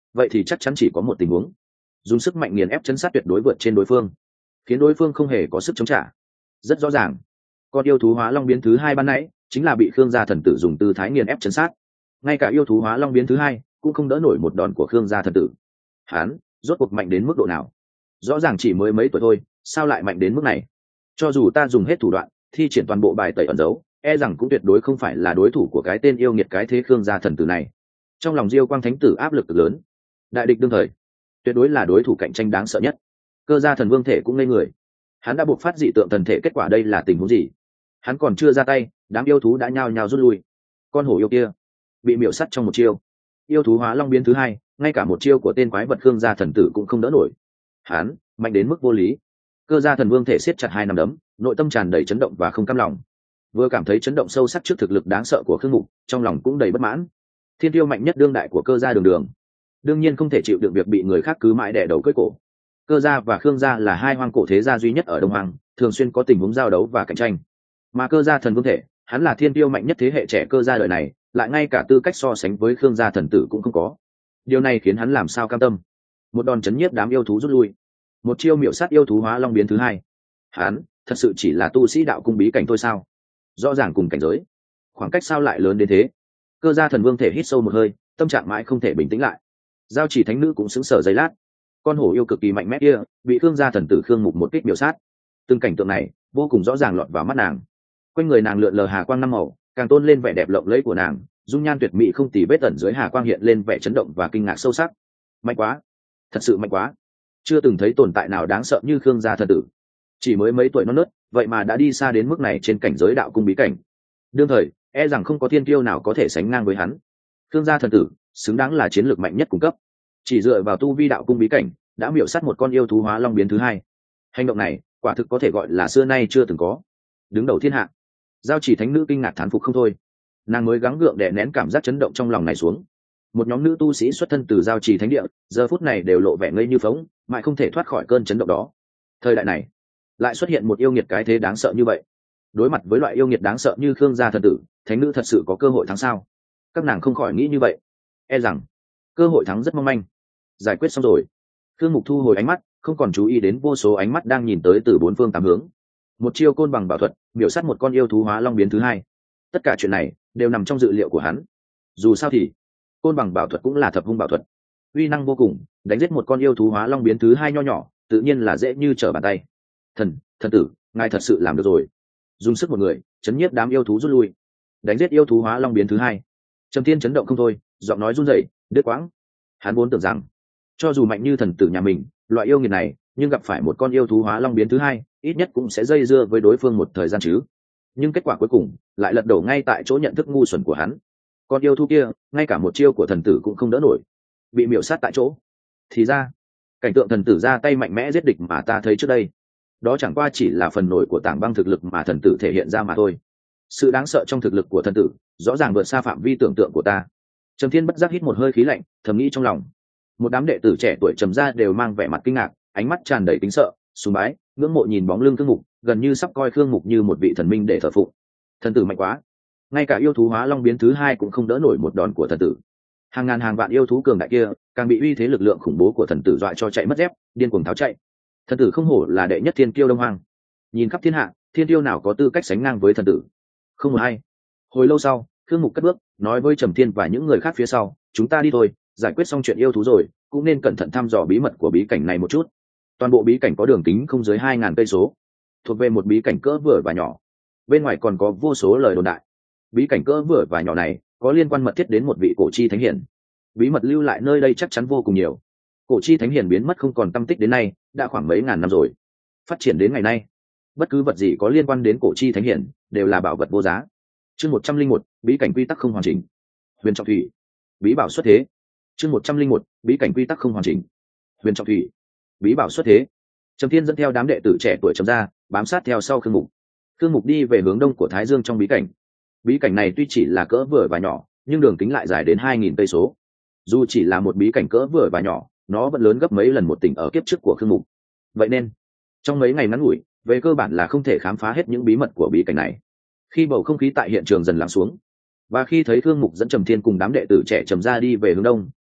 Speaker 1: vậy thì chắc chắn chỉ có một tình huống: dùng sức mạnh nghiền ép chân sát tuyệt đối vượt trên đối phương, khiến đối phương không hề có sức chống trả. Rất rõ ràng, con yêu thú hóa long biến thứ hai ban nãy chính là bị khương gia thần tử dùng tư thái nghiền ép chân sát. Ngay cả yêu thú hóa long biến thứ hai cũng không đỡ nổi một đòn của khương gia thần tử. Hán rốt cuộc mạnh đến mức độ nào? Rõ ràng chỉ mới mấy tuổi thôi, sao lại mạnh đến mức này? Cho dù ta dùng hết thủ đoạn thi triển toàn bộ bài tẩy ẩn dấu, e rằng cũng tuyệt đối không phải là đối thủ của cái tên yêu nghiệt cái thế khương gia thần tử này. Trong lòng Diêu Quang thánh tử áp lực cực lớn. Đại địch đương thời, tuyệt đối là đối thủ cạnh tranh đáng sợ nhất. Cơ gia thần vương thể cũng ngây người. Hắn đã buộc phát dị tượng thần thể, kết quả đây là tình huống gì? Hắn còn chưa ra tay, đám yêu thú đã nhao nhao rút lui. Con hổ yêu kia bị miểu sắt trong một chiêu. Yêu thú hóa long biến thứ hai, ngay cả một chiêu của tên quái vật khương gia thần tử cũng không đỡ nổi. Hắn mạnh đến mức vô lý. Cơ gia thần vương thể siết chặt hai nắm đấm, nội tâm tràn đầy chấn động và không cam lòng. Vừa cảm thấy chấn động sâu sắc trước thực lực đáng sợ của khương mục, trong lòng cũng đầy bất mãn. Thiên tiêu mạnh nhất đương đại của cơ gia đường đường, đương nhiên không thể chịu được việc bị người khác cứ mãi đè đầu cưỡi cổ. Cơ gia và khương gia là hai hoang cổ thế gia duy nhất ở đông hoàng, thường xuyên có tình huống giao đấu và cạnh tranh. Mà cơ gia thần vương thể, hắn là thiên tiêu mạnh nhất thế hệ trẻ cơ gia đời này, lại ngay cả tư cách so sánh với khương gia thần tử cũng không có. Điều này khiến hắn làm sao cam tâm. Một đòn chấn nhiếp đám yêu thú rút lui, một chiêu miểu sát yêu thú hóa long biến thứ hai. Hắn thật sự chỉ là tu sĩ đạo cung bí cảnh thôi sao? Rõ ràng cùng cảnh giới, khoảng cách sao lại lớn đến thế? Cơ gia thần vương thể hít sâu một hơi, tâm trạng mãi không thể bình tĩnh lại. Giao chỉ thánh nữ cũng sững sờ giây lát. Con hổ yêu cực kỳ mạnh mẽ kia bị khương gia thần tử khương mục một kích miểu sát. Từng cảnh tượng này vô cùng rõ ràng lọt vào mắt nàng. Quanh người nàng lượn lờ hà quang năm màu, càng tôn lên vẻ đẹp lộng lẫy của nàng. Dung nhan tuyệt mỹ không tì vết ẩn dưới hà quang hiện lên vẻ chấn động và kinh ngạc sâu sắc. Mạnh quá, thật sự mạnh quá. Chưa từng thấy tồn tại nào đáng sợ như khương gia thần tử. Chỉ mới mấy tuổi non nớt, vậy mà đã đi xa đến mức này trên cảnh giới đạo cung bí cảnh. Đương thời e rằng không có thiên kiêu nào có thể sánh ngang với hắn. Khương gia thần tử xứng đáng là chiến lược mạnh nhất cung cấp. Chỉ dựa vào tu vi đạo cung bí cảnh đã miểu sát một con yêu thú hóa long biến thứ hai. Hành động này quả thực có thể gọi là xưa nay chưa từng có. Đứng đầu thiên hạ, Giao chỉ thánh nữ kinh ngạc thán phục không thôi. Nàng mới gắng gượng đè nén cảm giác chấn động trong lòng này xuống. Một nhóm nữ tu sĩ xuất thân từ Giao trì thánh địa giờ phút này đều lộ vẻ ngây như phóng, mãi không thể thoát khỏi cơn chấn động đó. Thời đại này lại xuất hiện một yêu nghiệt cái thế đáng sợ như vậy. Đối mặt với loại yêu nghiệt đáng sợ như khương gia thần tử, thánh nữ thật sự có cơ hội thắng sao? Các nàng không khỏi nghĩ như vậy. E rằng cơ hội thắng rất mong manh. Giải quyết xong rồi, khương mục thu hồi ánh mắt, không còn chú ý đến vô số ánh mắt đang nhìn tới từ bốn phương tám hướng. Một chiêu côn bằng bảo thuật miểu sát một con yêu thú hóa long biến thứ hai. Tất cả chuyện này đều nằm trong dự liệu của hắn. Dù sao thì côn bằng bảo thuật cũng là thập hung bảo thuật, uy năng vô cùng, đánh giết một con yêu thú hóa long biến thứ hai nho nhỏ tự nhiên là dễ như trở bàn tay. Thần thần tử, ngài thật sự làm được rồi. Dùng sức một người chấn nhiếp đám yêu thú rút lui, đánh giết yêu thú hóa long biến thứ hai. Trầm Thiên chấn động không thôi, giọng nói run rẩy, đứt quãng. Hắn vốn tưởng rằng cho dù mạnh như thần tử nhà mình, loại yêu nghiệt này, nhưng gặp phải một con yêu thú hóa long biến thứ hai, ít nhất cũng sẽ dây dưa với đối phương một thời gian chứ. Nhưng kết quả cuối cùng lại lật đổ ngay tại chỗ nhận thức ngu xuẩn của hắn. Con yêu thú kia ngay cả một chiêu của thần tử cũng không đỡ nổi, bị miểu sát tại chỗ. Thì ra cảnh tượng thần tử ra tay mạnh mẽ giết địch mà ta thấy trước đây, đó chẳng qua chỉ là phần nổi của tảng băng thực lực mà thần tử thể hiện ra mà thôi. Sự đáng sợ trong thực lực của thần tử rõ ràng vượt xa phạm vi tưởng tượng của ta. Trầm Thiên bất giác hít một hơi khí lạnh, thầm nghĩ trong lòng. Một đám đệ tử trẻ tuổi trầm ra đều mang vẻ mặt kinh ngạc, ánh mắt tràn đầy kính sợ, sùng bái, ngưỡng mộ nhìn bóng lưng Khương Mục, gần như sắp coi Khương Mục như một vị thần minh để thờ phụng. Thần tử mạnh quá, ngay cả yêu thú hóa long biến thứ hai cũng không đỡ nổi một đòn của thần tử. Hàng ngàn hàng vạn yêu thú cường đại kia càng bị uy thế lực lượng khủng bố của thần tử dọa cho chạy mất dép, điên cuồng tháo chạy. Thần tử không hổ là đệ nhất thiên kiêu đông hoang, nhìn khắp thiên hạ, thiên kiêu nào có tư cách sánh ngang với thần tử? Không một ai. Hồi lâu sau, Khương Mục cất bước, nói với Trầm Thiên và những người khác phía sau, chúng ta đi thôi, giải quyết xong chuyện yêu thú rồi, cũng nên cẩn thận thăm dò bí mật của bí cảnh này một chút. Toàn bộ bí cảnh có đường kính không dưới hai ngàn cây số, thuộc về một bí cảnh cỡ vừa và nhỏ. Bên ngoài còn có vô số lời đồn đại. Bí cảnh cỡ vừa và nhỏ này có liên quan mật thiết đến một vị cổ chi thánh hiển. Bí mật lưu lại nơi đây chắc chắn vô cùng nhiều. Cổ chi thánh hiển biến mất không còn tâm tích đến nay đã khoảng mấy ngàn năm rồi. Phát triển đến ngày nay, bất cứ vật gì có liên quan đến cổ chi thánh hiển đều là bảo vật vô giá. Chương một trăm linh một, bí cảnh quy tắc không hoàn chỉnh. Huyền Trọng Thủy, bí bảo xuất thế. Chương một trăm linh một, bí cảnh quy tắc không hoàn chỉnh. Huyền Trọng Thủy, bí bảo xuất thế. Trầm Thiên dẫn theo đám đệ tử trẻ tuổi Trầm gia, bám sát theo sau Khương Mục. Khương Mục đi về hướng đông của Thái Dương trong bí cảnh. Bí cảnh này tuy chỉ là cỡ vừa và nhỏ, nhưng đường kính lại dài đến hai nghìn cây số. Dù chỉ là một bí cảnh cỡ vừa và nhỏ, nó vẫn lớn gấp mấy lần một tỉnh ở kiếp trước của Khương Mục. Vậy nên, trong mấy ngày ngắn ngủi, về cơ bản là không thể khám phá hết những bí mật của bí cảnh này. Khi bầu không khí tại hiện trường dần lắng xuống, và khi thấy Khương Mục dẫn Trầm Thiên cùng đám đệ tử trẻ Trầm gia đi về hướng đông,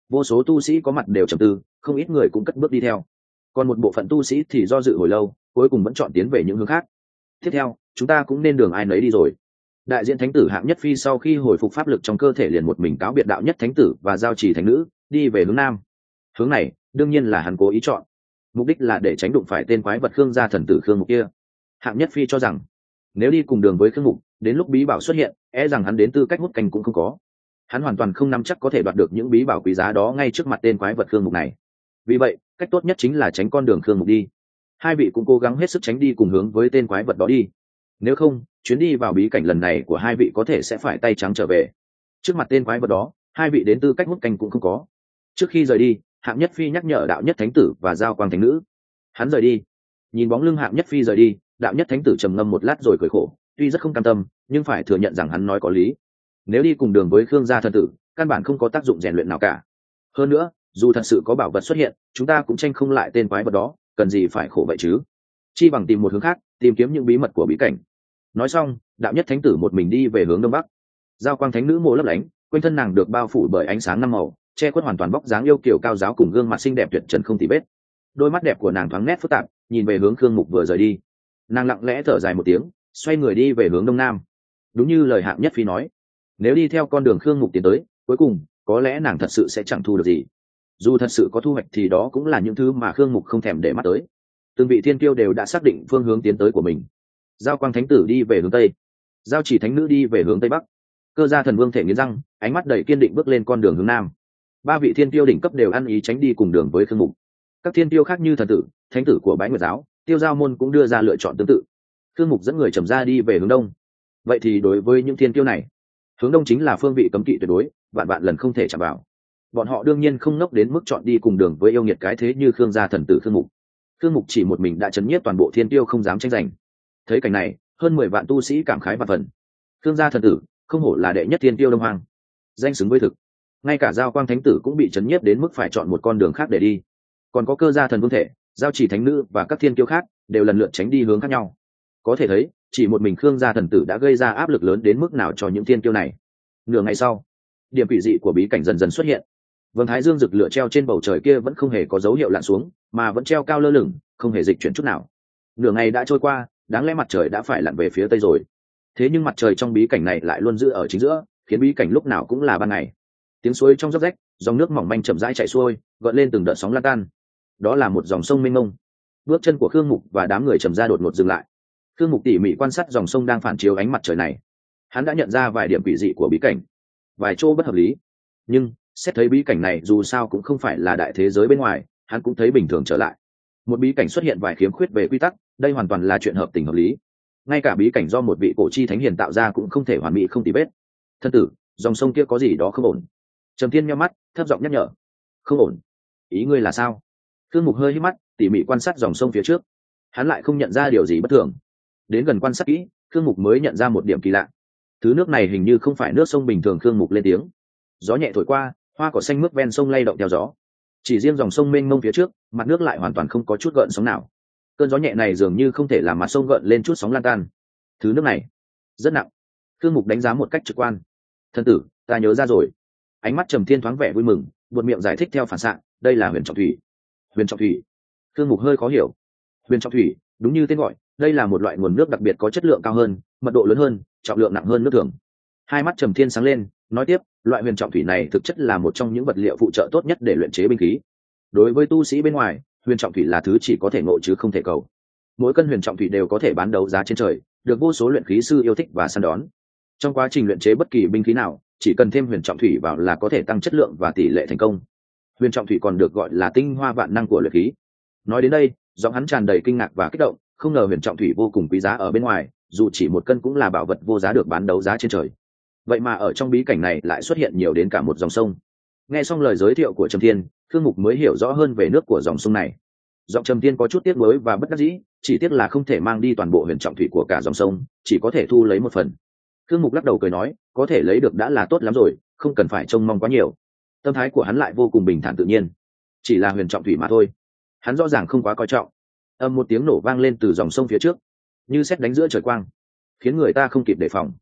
Speaker 1: vô số tu sĩ có mặt đều trầm tư, không ít người cũng cất bước đi theo, còn một bộ phận tu sĩ thì do dự hồi lâu, cuối cùng vẫn chọn tiến về những hướng khác. Tiếp theo chúng ta cũng nên đường ai nấy đi rồi. Đại diện thánh tử Hạng Nhất Phi sau khi hồi phục pháp lực trong cơ thể liền một mình cáo biệt đạo nhất thánh tử và giao chỉ thánh nữ, đi về hướng nam. Hướng này đương nhiên là hắn cố ý chọn, mục đích là để tránh đụng phải tên quái vật Khương gia thần tử Khương Mục kia. Hạng Nhất Phi cho rằng nếu đi cùng đường với Khương Mục, đến lúc bí bảo xuất hiện, e rằng hắn đến tư cách hút canh cũng không có. Hắn hoàn toàn không nắm chắc có thể đoạt được những bí bảo quý giá đó ngay trước mặt tên quái vật Khương Mục này. Vì vậy cách tốt nhất chính là tránh con đường Khương Mục đi. Hai vị cũng cố gắng hết sức tránh đi cùng hướng với tên quái vật đó đi, nếu không chuyến đi vào bí cảnh lần này của hai vị có thể sẽ phải tay trắng trở về. Trước mặt tên quái vật đó, hai vị đến tư cách hút canh cũng không có. Trước khi rời đi, Hạng Nhất Phi nhắc nhở đạo nhất thánh tử và giao quang thánh nữ. Hắn rời đi, nhìn bóng lưng Hạng Nhất Phi rời đi, đạo nhất thánh tử trầm ngâm một lát rồi cười khổ, tuy rất không cam tâm nhưng phải thừa nhận rằng hắn nói có lý. Nếu đi cùng đường với Khương gia thần tử, căn bản không có tác dụng rèn luyện nào cả. Hơn nữa dù thật sự có bảo vật xuất hiện, chúng ta cũng tranh không lại tên quái vật đó, cần gì phải khổ vậy chứ. Chi bằng tìm một hướng khác, tìm kiếm những bí mật của bí cảnh. Nói xong, đạo nhất thánh tử một mình đi về hướng đông bắc. Giao quang thánh nữ mộ lấp lánh, quanh thân nàng được bao phủ bởi ánh sáng năm màu, che khuất hoàn toàn vóc dáng yêu kiều cao giáo cùng gương mặt xinh đẹp tuyệt trần không tì vết. Đôi mắt đẹp của nàng thoáng nét phức tạp, nhìn về hướng Khương Mục vừa rời đi. Nàng lặng lẽ thở dài một tiếng, xoay người đi về hướng đông nam. Đúng như lời Hạng Nhất Phi nói, nếu đi theo con đường Khương Mục tiến tới, cuối cùng có lẽ nàng thật sự sẽ chẳng thu được gì. Dù thật sự có thu hoạch thì đó cũng là những thứ mà Khương Mục không thèm để mắt tới. Từng vị thiên kiêu đều đã xác định phương hướng tiến tới của mình. Giao quang thánh tử đi về hướng tây, giao chỉ thánh nữ đi về hướng tây bắc, cơ gia thần vương thể nghiến răng, ánh mắt đầy kiên định bước lên con đường hướng nam. Ba vị thiên tiêu đỉnh cấp đều ăn ý tránh đi cùng đường với Khương Mục. Các thiên tiêu khác như thần tử, thánh tử của Bái Nguyệt giáo, Tiêu Giao môn cũng đưa ra lựa chọn tương tự. Khương Mục dẫn người trầm ra đi về hướng đông. Vậy thì đối với những thiên tiêu này, hướng đông chính là phương vị cấm kỵ tuyệt đối, vạn vạn lần không thể chạm vào. Bọn họ đương nhiên không ngốc đến mức chọn đi cùng đường với yêu nghiệt cái thế như Khương gia thần tử Khương Mục. Khương Mục chỉ một mình đã chấn nhiếp toàn bộ thiên tiêu không dám tranh giành. Thấy cảnh này, hơn mười vạn tu sĩ cảm khái và phần. Khương gia thần tử không hổ là đệ nhất thiên tiêu đông hoàng, danh xứng với thực. Ngay cả Giao Quang thánh tử cũng bị chấn nhiếp đến mức phải chọn một con đường khác để đi. Còn có cơ gia thần vương thể, giao chỉ thánh nữ và các thiên kiêu khác đều lần lượt tránh đi hướng khác nhau. Có thể thấy chỉ một mình Khương gia thần tử đã gây ra áp lực lớn đến mức nào cho những thiên kiêu này. Nửa ngày sau, điểm quỷ dị của bí cảnh dần dần xuất hiện. Vầng thái dương rực lửa treo trên bầu trời kia vẫn không hề có dấu hiệu lặn xuống, mà vẫn treo cao lơ lửng, không hề dịch chuyển chút nào. Nửa ngày đã trôi qua, đáng lẽ mặt trời đã phải lặn về phía tây rồi. Thế nhưng mặt trời trong bí cảnh này lại luôn giữ ở chính giữa, khiến bí cảnh lúc nào cũng là ban ngày. Tiếng suối trong róc rách, dòng nước mỏng manh chậm rãi chảy xuôi, gợn lên từng đợt sóng lan tan. Đó là một dòng sông mênh mông. Bước chân của Khương Mục và đám người trầm ra đột ngột dừng lại. Khương Mục tỉ mỉ quan sát dòng sông đang phản chiếu ánh mặt trời này. Hắn đã nhận ra vài điểm quỷ dị của bí cảnh, vài chỗ bất hợp lý. Nhưng xét thấy bí cảnh này dù sao cũng không phải là đại thế giới bên ngoài, hắn cũng thấy bình thường trở lại. Một bí cảnh xuất hiện vài khiếm khuyết về quy tắc, đây hoàn toàn là chuyện hợp tình hợp lý. Ngay cả bí cảnh do một vị cổ chi thánh hiền tạo ra cũng không thể hoàn mỹ không tì vết. Thân tử, dòng sông kia có gì đó không ổn. Trầm Thiên nhíu mắt, thấp giọng nhắc nhở. Không ổn? Ý ngươi là sao? Khương Mục hơi hít mắt, tỉ mỉ quan sát dòng sông phía trước. Hắn lại không nhận ra điều gì bất thường. Đến gần quan sát kỹ, Khương Mục mới nhận ra một điểm kỳ lạ. Thứ nước này hình như không phải nước sông bình thường. Khương Mục lên tiếng. Gió nhẹ thổi qua, hoa cỏ xanh mướt ven sông lay động theo gió. Chỉ riêng dòng sông mênh mông phía trước, mặt nước lại hoàn toàn không có chút gợn sóng nào. Cơn gió nhẹ này dường như không thể làm mặt sông gợn lên chút sóng lan tan. Thứ nước này rất nặng. Khương Mục đánh giá một cách trực quan. Thân tử, ta nhớ ra rồi. Ánh mắt Trầm Thiên thoáng vẻ vui mừng, buột miệng giải thích theo phản xạ, đây là huyền trọng thủy. Huyền trọng thủy? Khương Mục hơi khó hiểu. Huyền trọng thủy, đúng như tên gọi, đây là một loại nguồn nước đặc biệt có chất lượng cao hơn, mật độ lớn hơn, trọng lượng nặng hơn nước thường. Hai mắt Trầm Thiên sáng lên, nói tiếp, loại huyền trọng thủy này thực chất là một trong những vật liệu phụ trợ tốt nhất để luyện chế binh khí. Đối với tu sĩ bên ngoài, huyền trọng thủy là thứ chỉ có thể ngộ chứ không thể cầu. Mỗi cân huyền trọng thủy đều có thể bán đấu giá trên trời, được vô số luyện khí sư yêu thích và săn đón. Trong quá trình luyện chế bất kỳ binh khí nào, chỉ cần thêm huyền trọng thủy vào là có thể tăng chất lượng và tỷ lệ thành công. Huyền trọng thủy còn được gọi là tinh hoa vạn năng của luyện khí. Nói đến đây, giọng hắn tràn đầy kinh ngạc và kích động, không ngờ huyền trọng thủy vô cùng quý giá ở bên ngoài, dù chỉ một cân cũng là bảo vật vô giá được bán đấu giá trên trời. Vậy mà ở trong bí cảnh này lại xuất hiện nhiều đến cả một dòng sông. Nghe xong lời giới thiệu của Trầm Thiên, Khương Mục mới hiểu rõ hơn về nước của dòng sông này. Giọng Trầm Thiên có chút tiếc nuối và bất đắc dĩ, chỉ tiếc là không thể mang đi toàn bộ huyền trọng thủy của cả dòng sông, chỉ có thể thu lấy một phần. Khương Mục lắc đầu cười nói, có thể lấy được đã là tốt lắm rồi, không cần phải trông mong quá nhiều. Tâm thái của hắn lại vô cùng bình thản tự nhiên. Chỉ là huyền trọng thủy mà thôi. Hắn rõ ràng không quá coi trọng. Âm một tiếng nổ vang lên từ dòng sông phía trước, như sét đánh giữa trời quang, khiến người ta không kịp đề phòng.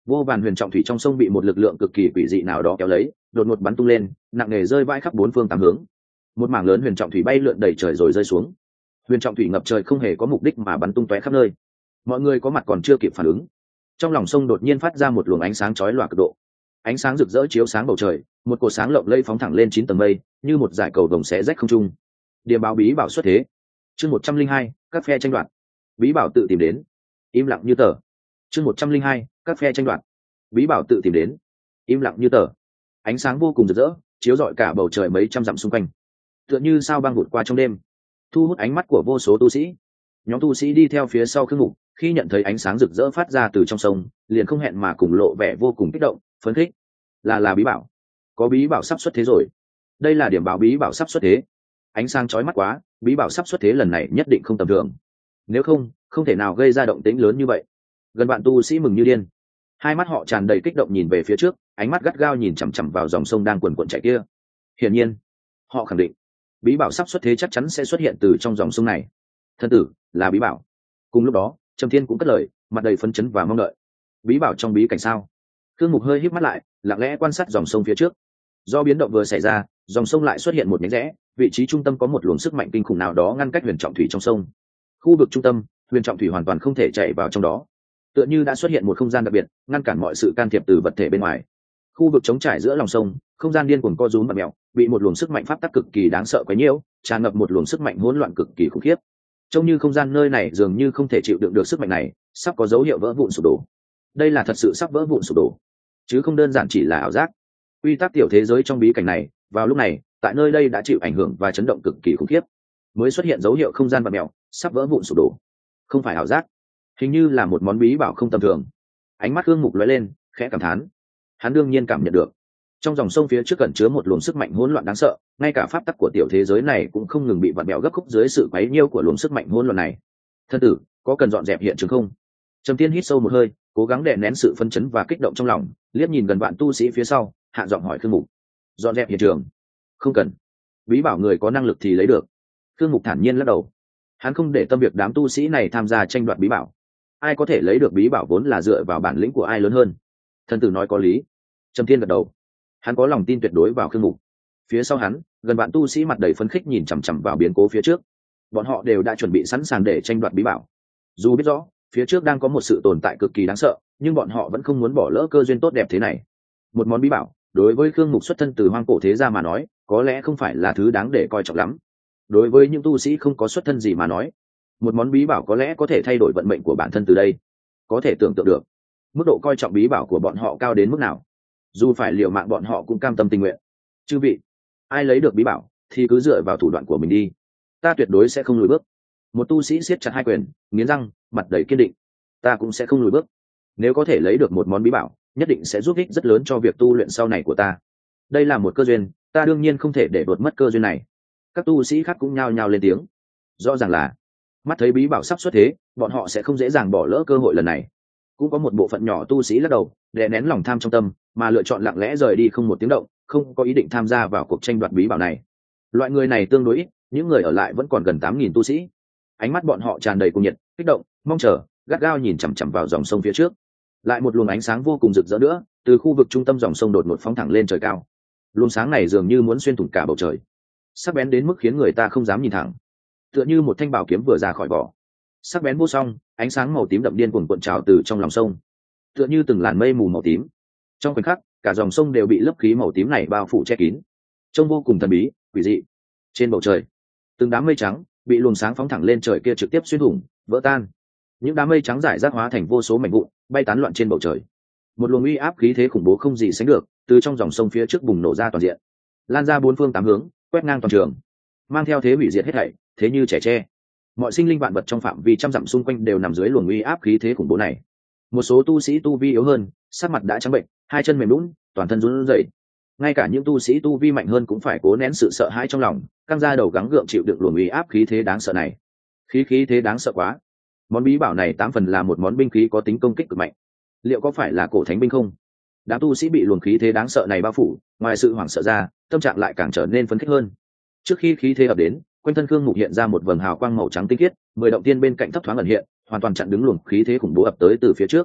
Speaker 1: Vô vàn huyền trọng thủy trong sông bị một lực lượng cực kỳ quỷ dị nào đó kéo lấy, đột ngột bắn tung lên, nặng nề rơi vãi khắp bốn phương tám hướng. Một mảng lớn huyền trọng thủy bay lượn đầy trời rồi rơi xuống. Huyền trọng thủy ngập trời không hề có mục đích mà bắn tung tóe khắp nơi. Mọi người có mặt còn chưa kịp phản ứng, trong lòng sông đột nhiên phát ra một luồng ánh sáng chói lòa cực độ. Ánh sáng rực rỡ chiếu sáng bầu trời, một cột sáng lộng lẫy phóng thẳng lên chín tầng mây, như một dải cầu vồng xé rách không trung. Điểm báo bí bảo xuất thế. Chương một trăm linh hai, các phe tranh đoạt. Bí bảo tự tìm đến. Im lặng như tờ. Chương một trăm linh hai, các phe tranh đoạt. Bí bảo tự tìm đến. Im lặng như tờ. Ánh sáng vô cùng rực rỡ, chiếu rọi cả bầu trời mấy trăm dặm xung quanh, tựa như sao băng vụt qua trong đêm, thu hút ánh mắt của vô số tu sĩ. Nhóm tu sĩ đi theo phía sau Khương Mục, khi nhận thấy ánh sáng rực rỡ phát ra từ trong sông, liền không hẹn mà cùng lộ vẻ vô cùng kích động, phấn khích. Là là bí bảo, có bí bảo sắp xuất thế rồi. Đây là điểm báo bí bảo sắp xuất thế. Ánh sáng chói mắt quá, bí bảo sắp xuất thế lần này nhất định không tầm thường. Nếu không, không thể nào gây ra động tĩnh lớn như vậy. Gần bạn tu sĩ mừng như điên, hai mắt họ tràn đầy kích động nhìn về phía trước, ánh mắt gắt gao nhìn chằm chằm vào dòng sông đang cuồn cuộn chảy kia. Hiển nhiên, họ khẳng định bí bảo sắp xuất thế chắc chắn sẽ xuất hiện từ trong dòng sông này. Thân tử, là bí bảo. Cùng lúc đó, Trầm Thiên cũng cất lời, mặt đầy phấn chấn và mong đợi. Bí bảo trong bí cảnh sao? Khương Mục hơi híp mắt lại, lặng lẽ quan sát dòng sông phía trước. Do biến động vừa xảy ra, dòng sông lại xuất hiện một nhánh rẽ, vị trí trung tâm có một luồng sức mạnh kinh khủng nào đó ngăn cách huyền trọng thủy trong sông. Khu vực trung tâm, huyền trọng thủy hoàn toàn không thể chạy vào trong đó, tựa như đã xuất hiện một không gian đặc biệt, ngăn cản mọi sự can thiệp từ vật thể bên ngoài. Khu vực trống trải giữa lòng sông, không gian điên cuồng co rúm và mèo, bị một luồng sức mạnh pháp tắc cực kỳ đáng sợ quấy nhiễu, tràn ngập một luồng sức mạnh hỗn loạn cực kỳ khủng khiếp. Trông như không gian nơi này dường như không thể chịu đựng được sức mạnh này, sắp có dấu hiệu vỡ vụn sụp đổ. Đây là thật sự sắp vỡ vụn sụp đổ, chứ không đơn giản chỉ là ảo giác. Quy tắc tiểu thế giới trong bí cảnh này, vào lúc này, tại nơi đây đã chịu ảnh hưởng và chấn động cực kỳ khủng khiếp, mới xuất hiện dấu hiệu không gian và mèo, sắp vỡ vụn sụp đổ. Không phải ảo giác, hình như là một món bí bảo không tầm thường. Ánh mắt Khương Mục lóe lên, khẽ cảm thán. Hắn đương nhiên cảm nhận được, trong dòng sông phía trước cẩn chứa một luồng sức mạnh hỗn loạn đáng sợ, ngay cả pháp tắc của tiểu thế giới này cũng không ngừng bị vặn bẹo gấp khúc dưới sự quấy nhiễu của luồng sức mạnh hỗn loạn này. Thân tử, có cần dọn dẹp hiện trường không? Trầm Tiên hít sâu một hơi, cố gắng đè nén sự phân chấn và kích động trong lòng, liếc nhìn gần vạn tu sĩ phía sau, hạ giọng hỏi Khương Mục. Dọn dẹp hiện trường? Không cần, bí bảo người có năng lực thì lấy được. Khương Mục thản nhiên lắc đầu. Hắn không để tâm việc đám tu sĩ này tham gia tranh đoạt bí bảo. Ai có thể lấy được bí bảo vốn là dựa vào bản lĩnh của ai lớn hơn. Thân tử nói có lý. Trầm Thiên gật đầu. Hắn có lòng tin tuyệt đối vào Khương Mục. Phía sau hắn, gần vạn tu sĩ mặt đầy phấn khích nhìn chằm chằm vào biến cố phía trước. Bọn họ đều đã chuẩn bị sẵn sàng để tranh đoạt bí bảo. Dù biết rõ phía trước đang có một sự tồn tại cực kỳ đáng sợ, nhưng bọn họ vẫn không muốn bỏ lỡ cơ duyên tốt đẹp thế này. Một món bí bảo, đối với Khương Mục xuất thân từ hoang cổ thế gia mà nói, có lẽ không phải là thứ đáng để coi trọng lắm. Đối với những tu sĩ không có xuất thân gì mà nói, một món bí bảo có lẽ có thể thay đổi vận mệnh của bản thân từ đây. Có thể tưởng tượng được mức độ coi trọng bí bảo của bọn họ cao đến mức nào. Dù phải liều mạng bọn họ cũng cam tâm tình nguyện. Chư vị, ai lấy được bí bảo thì cứ dựa vào thủ đoạn của mình đi, ta tuyệt đối sẽ không lùi bước. Một tu sĩ siết chặt hai quyền, nghiến răng, mặt đầy kiên định. Ta cũng sẽ không lùi bước. Nếu có thể lấy được một món bí bảo, nhất định sẽ giúp ích rất lớn cho việc tu luyện sau này của ta. Đây là một cơ duyên, ta đương nhiên không thể để đột mất cơ duyên này. Các tu sĩ khác cũng nhao nhao lên tiếng. Rõ ràng là mắt thấy bí bảo sắp xuất thế, bọn họ sẽ không dễ dàng bỏ lỡ cơ hội lần này. Cũng có một bộ phận nhỏ tu sĩ lắc đầu, đè nén lòng tham trong tâm, mà lựa chọn lặng lẽ rời đi không một tiếng động, không có ý định tham gia vào cuộc tranh đoạt bí bảo này. Loại người này tương đối ít, những người ở lại vẫn còn gần tám nghìn tu sĩ. Ánh mắt bọn họ tràn đầy cuồng nhiệt, kích động, mong chờ, gắt gao nhìn chằm chằm vào dòng sông phía trước. Lại một luồng ánh sáng vô cùng rực rỡ nữa, từ khu vực trung tâm dòng sông đột ngột phóng thẳng lên trời cao. Luồng sáng này dường như muốn xuyên thủng cả bầu trời, sắc bén đến mức khiến người ta không dám nhìn thẳng, tựa như một thanh bảo kiếm vừa ra khỏi vỏ. Sắc bén vô song, ánh sáng màu tím đậm điên cuồng cuộn trào từ trong lòng sông, tựa như từng làn mây mù màu tím. Trong khoảnh khắc, cả dòng sông đều bị lớp khí màu tím này bao phủ che kín, trông vô cùng thần bí, quỷ dị. Trên bầu trời, từng đám mây trắng bị luồng sáng phóng thẳng lên trời kia trực tiếp xuyên thủng, vỡ tan. Những đám mây trắng rải rác hóa thành vô số mảnh vụn, bay tán loạn trên bầu trời. Một luồng uy áp khí thế khủng bố không gì sánh được từ trong dòng sông phía trước bùng nổ ra toàn diện, lan ra bốn phương tám hướng, quét ngang toàn trường, mang theo thế hủy diệt hết thảy, thế như trẻ tre. Mọi sinh linh vạn vật trong phạm vi trăm dặm xung quanh đều nằm dưới luồng uy áp khí thế khủng bố này. Một số tu sĩ tu vi yếu hơn, sắc mặt đã trắng bệnh, hai chân mềm lún, toàn thân run rẩy. Ngay cả những tu sĩ tu vi mạnh hơn cũng phải cố nén sự sợ hãi trong lòng, căng ra đầu gắng gượng chịu đựng luồng uy áp khí thế đáng sợ này. Khí khí thế đáng sợ quá. Món bí bảo này tám phần là một món binh khí có tính công kích cực mạnh. Liệu có phải là cổ thánh binh không? Đám tu sĩ bị luồng khí thế đáng sợ này bao phủ, ngoài sự hoảng sợ ra, tâm trạng lại càng trở nên phấn khích hơn. Trước khi khí thế ập đến, quanh thân Khương Mục hiện ra một vầng hào quang màu trắng tinh khiết, mười động tiên bên cạnh thấp thoáng ẩn hiện, hoàn toàn chặn đứng luồng khí thế khủng bố ập tới từ phía trước.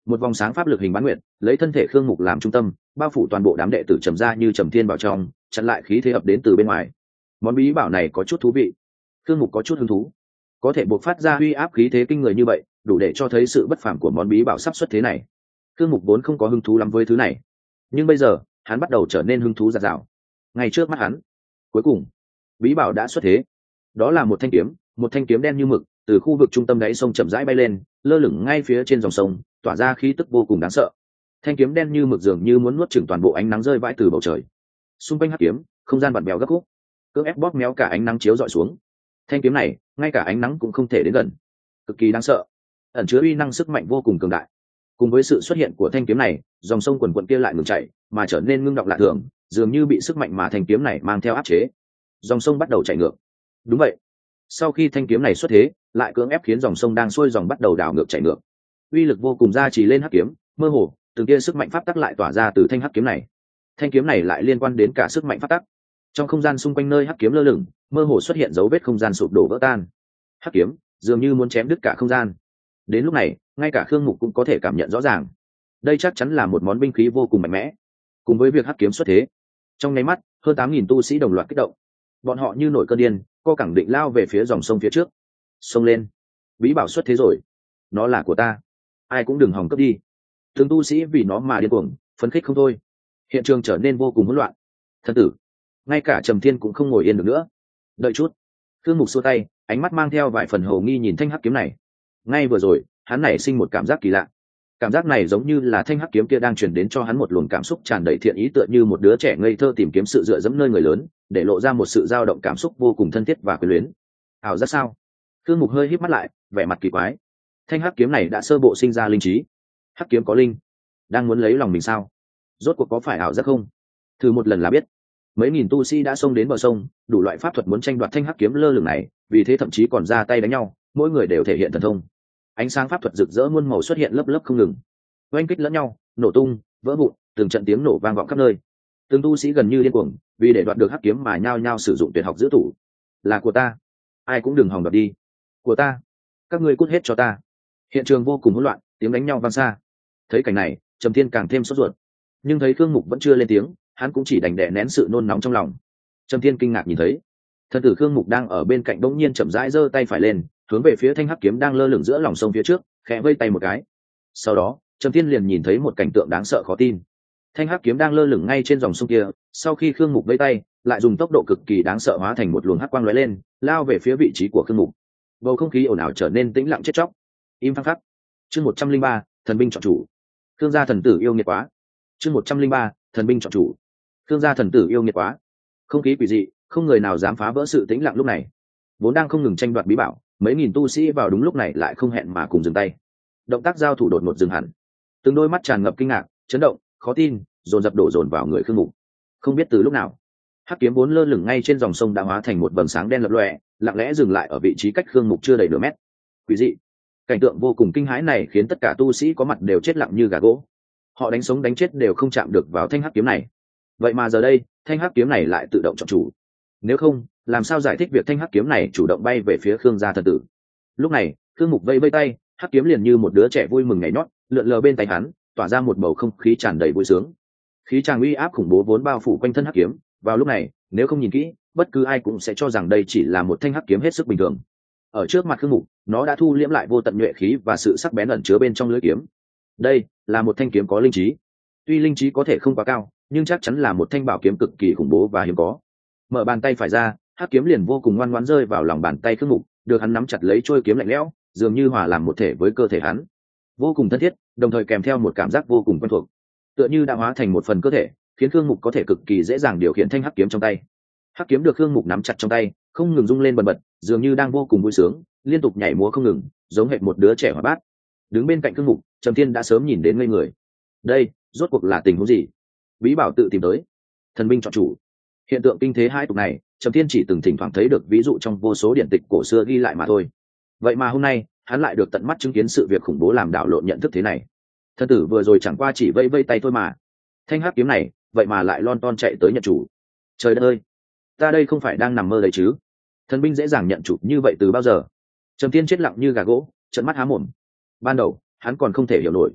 Speaker 1: một vòng sáng pháp lực hình bán nguyệt lấy thân thể khương mục làm trung tâm, bao phủ toàn bộ đám đệ tử trầm ra như trầm thiên vào trong, chặn lại khí thế ập đến từ bên ngoài. Món bí bảo này có chút thú vị, khương mục có chút hứng thú. Có thể buộc phát ra uy áp khí thế kinh người như vậy, đủ để cho thấy sự bất phàm của món bí bảo sắp xuất thế này. Khương mục vốn không có hứng thú lắm với thứ này, nhưng bây giờ hắn bắt đầu trở nên hứng thú dạt dào. Ngay trước mắt hắn, cuối cùng bí bảo đã xuất thế. Đó là một thanh kiếm, một thanh kiếm đen như mực, từ khu vực trung tâm đáy sông chậm rãi bay lên, lơ lửng ngay phía trên dòng sông, tỏa ra khí tức vô cùng đáng sợ. Thanh kiếm đen như mực dường như muốn nuốt chửng toàn bộ ánh nắng rơi vãi từ bầu trời. Xung quanh hắc kiếm, không gian vặn bèo gấp khúc, cưỡng ép bóp méo cả ánh nắng chiếu rọi xuống. Thanh kiếm này, ngay cả ánh nắng cũng không thể đến gần, cực kỳ đáng sợ, ẩn chứa uy năng sức mạnh vô cùng cường đại. Cùng với sự xuất hiện của thanh kiếm này, dòng sông quần quần kia lại ngừng chảy, mà trở nên ngưng đọng lạ thường, dường như bị sức mạnh mà thanh kiếm này mang theo áp chế. Dòng sông bắt đầu chảy ngược. Đúng vậy, sau khi thanh kiếm này xuất thế, lại cưỡng ép khiến dòng sông đang xuôi dòng bắt đầu đảo ngược chảy ngược. Uy lực vô cùng gia trì lên hắc kiếm, mơ hồ từng tia sức mạnh pháp tắc lại tỏa ra từ thanh hắc kiếm này. Thanh kiếm này lại liên quan đến cả sức mạnh pháp tắc. Trong không gian xung quanh nơi hắc kiếm lơ lửng, mơ hồ xuất hiện dấu vết không gian sụp đổ vỡ tan. Hắc kiếm dường như muốn chém đứt cả không gian. Đến lúc này, ngay cả khương mục cũng có thể cảm nhận rõ ràng, đây chắc chắn là một món binh khí vô cùng mạnh mẽ. Cùng với việc hắc kiếm xuất thế, trong nháy mắt hơn tám nghìn tu sĩ đồng loạt kích động. Bọn họ như nổi cơn điên, co cẳng định lao về phía dòng sông phía trước. Xông lên, bí bảo xuất thế rồi, nó là của ta, ai cũng đừng hòng cướp đi. Từng tu sĩ vì nó mà điên cuồng, phấn khích không thôi. Hiện trường trở nên vô cùng hỗn loạn. Thân tử, ngay cả Trầm Thiên cũng không ngồi yên được nữa. Đợi chút. Khương Mục xua tay, ánh mắt mang theo vài phần hồ nghi nhìn thanh hắc kiếm này. Ngay vừa rồi, hắn nảy sinh một cảm giác kỳ lạ. Cảm giác này giống như là thanh hắc kiếm kia đang truyền đến cho hắn một luồng cảm xúc tràn đầy thiện ý, tựa như một đứa trẻ ngây thơ tìm kiếm sự dựa dẫm nơi người lớn, để lộ ra một sự dao động cảm xúc vô cùng thân thiết và quyến luyến. Ảo giác sao? Khương Mục hơi híp mắt lại, vẻ mặt kỳ quái. Thanh hắc kiếm này đã sơ bộ sinh ra linh trí. Hắc kiếm có linh, đang muốn lấy lòng mình sao? Rốt cuộc có phải ảo giác không? Thử một lần là biết. Mấy nghìn tu sĩ đã xông đến bờ sông, đủ loại pháp thuật muốn tranh đoạt thanh hắc kiếm lơ lửng này, vì thế thậm chí còn ra tay đánh nhau, mỗi người đều thể hiện thần thông. Ánh sáng pháp thuật rực rỡ muôn màu xuất hiện lớp lớp không ngừng, oanh kích lẫn nhau, nổ tung, vỡ vụn, từng trận tiếng nổ vang vọng khắp nơi. Từng tu sĩ gần như điên cuồng, vì để đoạt được hắc kiếm mà nhao nhao sử dụng tuyệt học giữ tủ. Là của ta, ai cũng đừng hòng đoạt đi. Của ta, các ngươi cút hết cho ta. Hiện trường vô cùng hỗn loạn, tiếng đánh nhau vang xa. Thấy cảnh này, Trầm Thiên càng thêm sốt ruột, nhưng thấy Khương Mục vẫn chưa lên tiếng, hắn cũng chỉ đành đè nén sự nôn nóng trong lòng. Trầm Thiên kinh ngạc nhìn thấy thân tử Khương Mục đang ở bên cạnh, bỗng nhiên chậm rãi giơ tay phải lên, hướng về phía thanh hắc kiếm đang lơ lửng giữa lòng sông phía trước, khẽ vây tay một cái. Sau đó, Trầm Thiên liền nhìn thấy một cảnh tượng đáng sợ khó tin. Thanh hắc kiếm đang lơ lửng ngay trên dòng sông kia, sau khi Khương Mục vây tay, lại dùng tốc độ cực kỳ đáng sợ hóa thành một luồng hắc quang lóe lên, lao về phía vị trí của Khương Mục. Bầu không khí ồn ào trở nên tĩnh lặng chết chóc. Im phăng phắc. Chương một trăm linh ba, thần binh chọn chủ. Khương gia thần tử yêu nghiệt quá. Chương một trăm linh ba, thần binh chọn chủ. Khương gia thần tử yêu nghiệt quá. Không khí quỷ dị, không người nào dám phá vỡ sự tĩnh lặng lúc này. Vốn đang không ngừng tranh đoạt bí bảo, mấy nghìn tu sĩ vào đúng lúc này lại không hẹn mà cùng dừng tay. Động tác giao thủ đột ngột dừng hẳn. Từng đôi mắt tràn ngập kinh ngạc, chấn động, khó tin, dồn dập đổ dồn vào người Khương Mục. Không biết từ lúc nào, hắc kiếm vốn lơ lửng ngay trên dòng sông đã hóa thành một vầng sáng đen lập lòe, lặng lẽ dừng lại ở vị trí cách Khương Mục chưa đầy nửa mét. Quỷ dị, cảnh tượng vô cùng kinh hãi này khiến tất cả tu sĩ có mặt đều chết lặng như gà gỗ. Họ đánh sống đánh chết đều không chạm được vào thanh hắc kiếm này. Vậy mà giờ đây, thanh hắc kiếm này lại tự động chọn chủ. Nếu không, làm sao giải thích việc thanh hắc kiếm này chủ động bay về phía Khương gia thần tử? Lúc này, Khương Mục vây vây tay, hắc kiếm liền như một đứa trẻ vui mừng nhảy nhót, lượn lờ bên tay hắn, tỏa ra một bầu không khí tràn đầy vui sướng. Khí tràng uy áp khủng bố vốn bao phủ quanh thân hắc kiếm, vào lúc này, nếu không nhìn kỹ, bất cứ ai cũng sẽ cho rằng đây chỉ là một thanh hắc kiếm hết sức bình thường. Ở trước mặt Khương Mục, nó đã thu liễm lại vô tận nhuệ khí và sự sắc bén ẩn chứa bên trong lưỡi kiếm. Đây là một thanh kiếm có linh trí. Tuy linh trí có thể không quá cao, nhưng chắc chắn là một thanh bảo kiếm cực kỳ khủng bố và hiếm có. Mở bàn tay phải ra, hắc kiếm liền vô cùng ngoan ngoãn rơi vào lòng bàn tay Khương Mục, được hắn nắm chặt lấy trôi kiếm lạnh lẽo, dường như hòa làm một thể với cơ thể hắn, vô cùng thân thiết, đồng thời kèm theo một cảm giác vô cùng quen thuộc, tựa như đã hóa thành một phần cơ thể, khiến Khương Mục có thể cực kỳ dễ dàng điều khiển thanh hắc kiếm trong tay. Hắc kiếm được Khương Mục nắm chặt trong tay, không ngừng rung lên bần bật, dường như đang vô cùng vui sướng, liên tục nhảy múa không ngừng, giống hệt một đứa trẻ hoạt bát. Đứng bên cạnh Khương Mục, Trầm Thiên đã sớm nhìn đến ngây người. Đây, rốt cuộc là tình huống gì? Bí bảo tự tìm tới, thần binh chọn chủ. Hiện tượng kinh thế hai tục này, Trầm Thiên chỉ từng thỉnh thoảng thấy được ví dụ trong vô số điển tịch cổ xưa ghi lại mà thôi. Vậy mà hôm nay, hắn lại được tận mắt chứng kiến sự việc khủng bố làm đảo lộn nhận thức thế này. Thân tử vừa rồi chẳng qua chỉ vây vây tay thôi mà, thanh hắc kiếm này, vậy mà lại lon ton chạy tới nhận chủ. Trời đất ơi, ta đây không phải đang nằm mơ đấy chứ? Thần binh dễ dàng nhận chủ như vậy từ bao giờ? Trầm Thiên chết lặng như gà gỗ, trợn mắt há mồm. Ban đầu, hắn còn không thể hiểu nổi.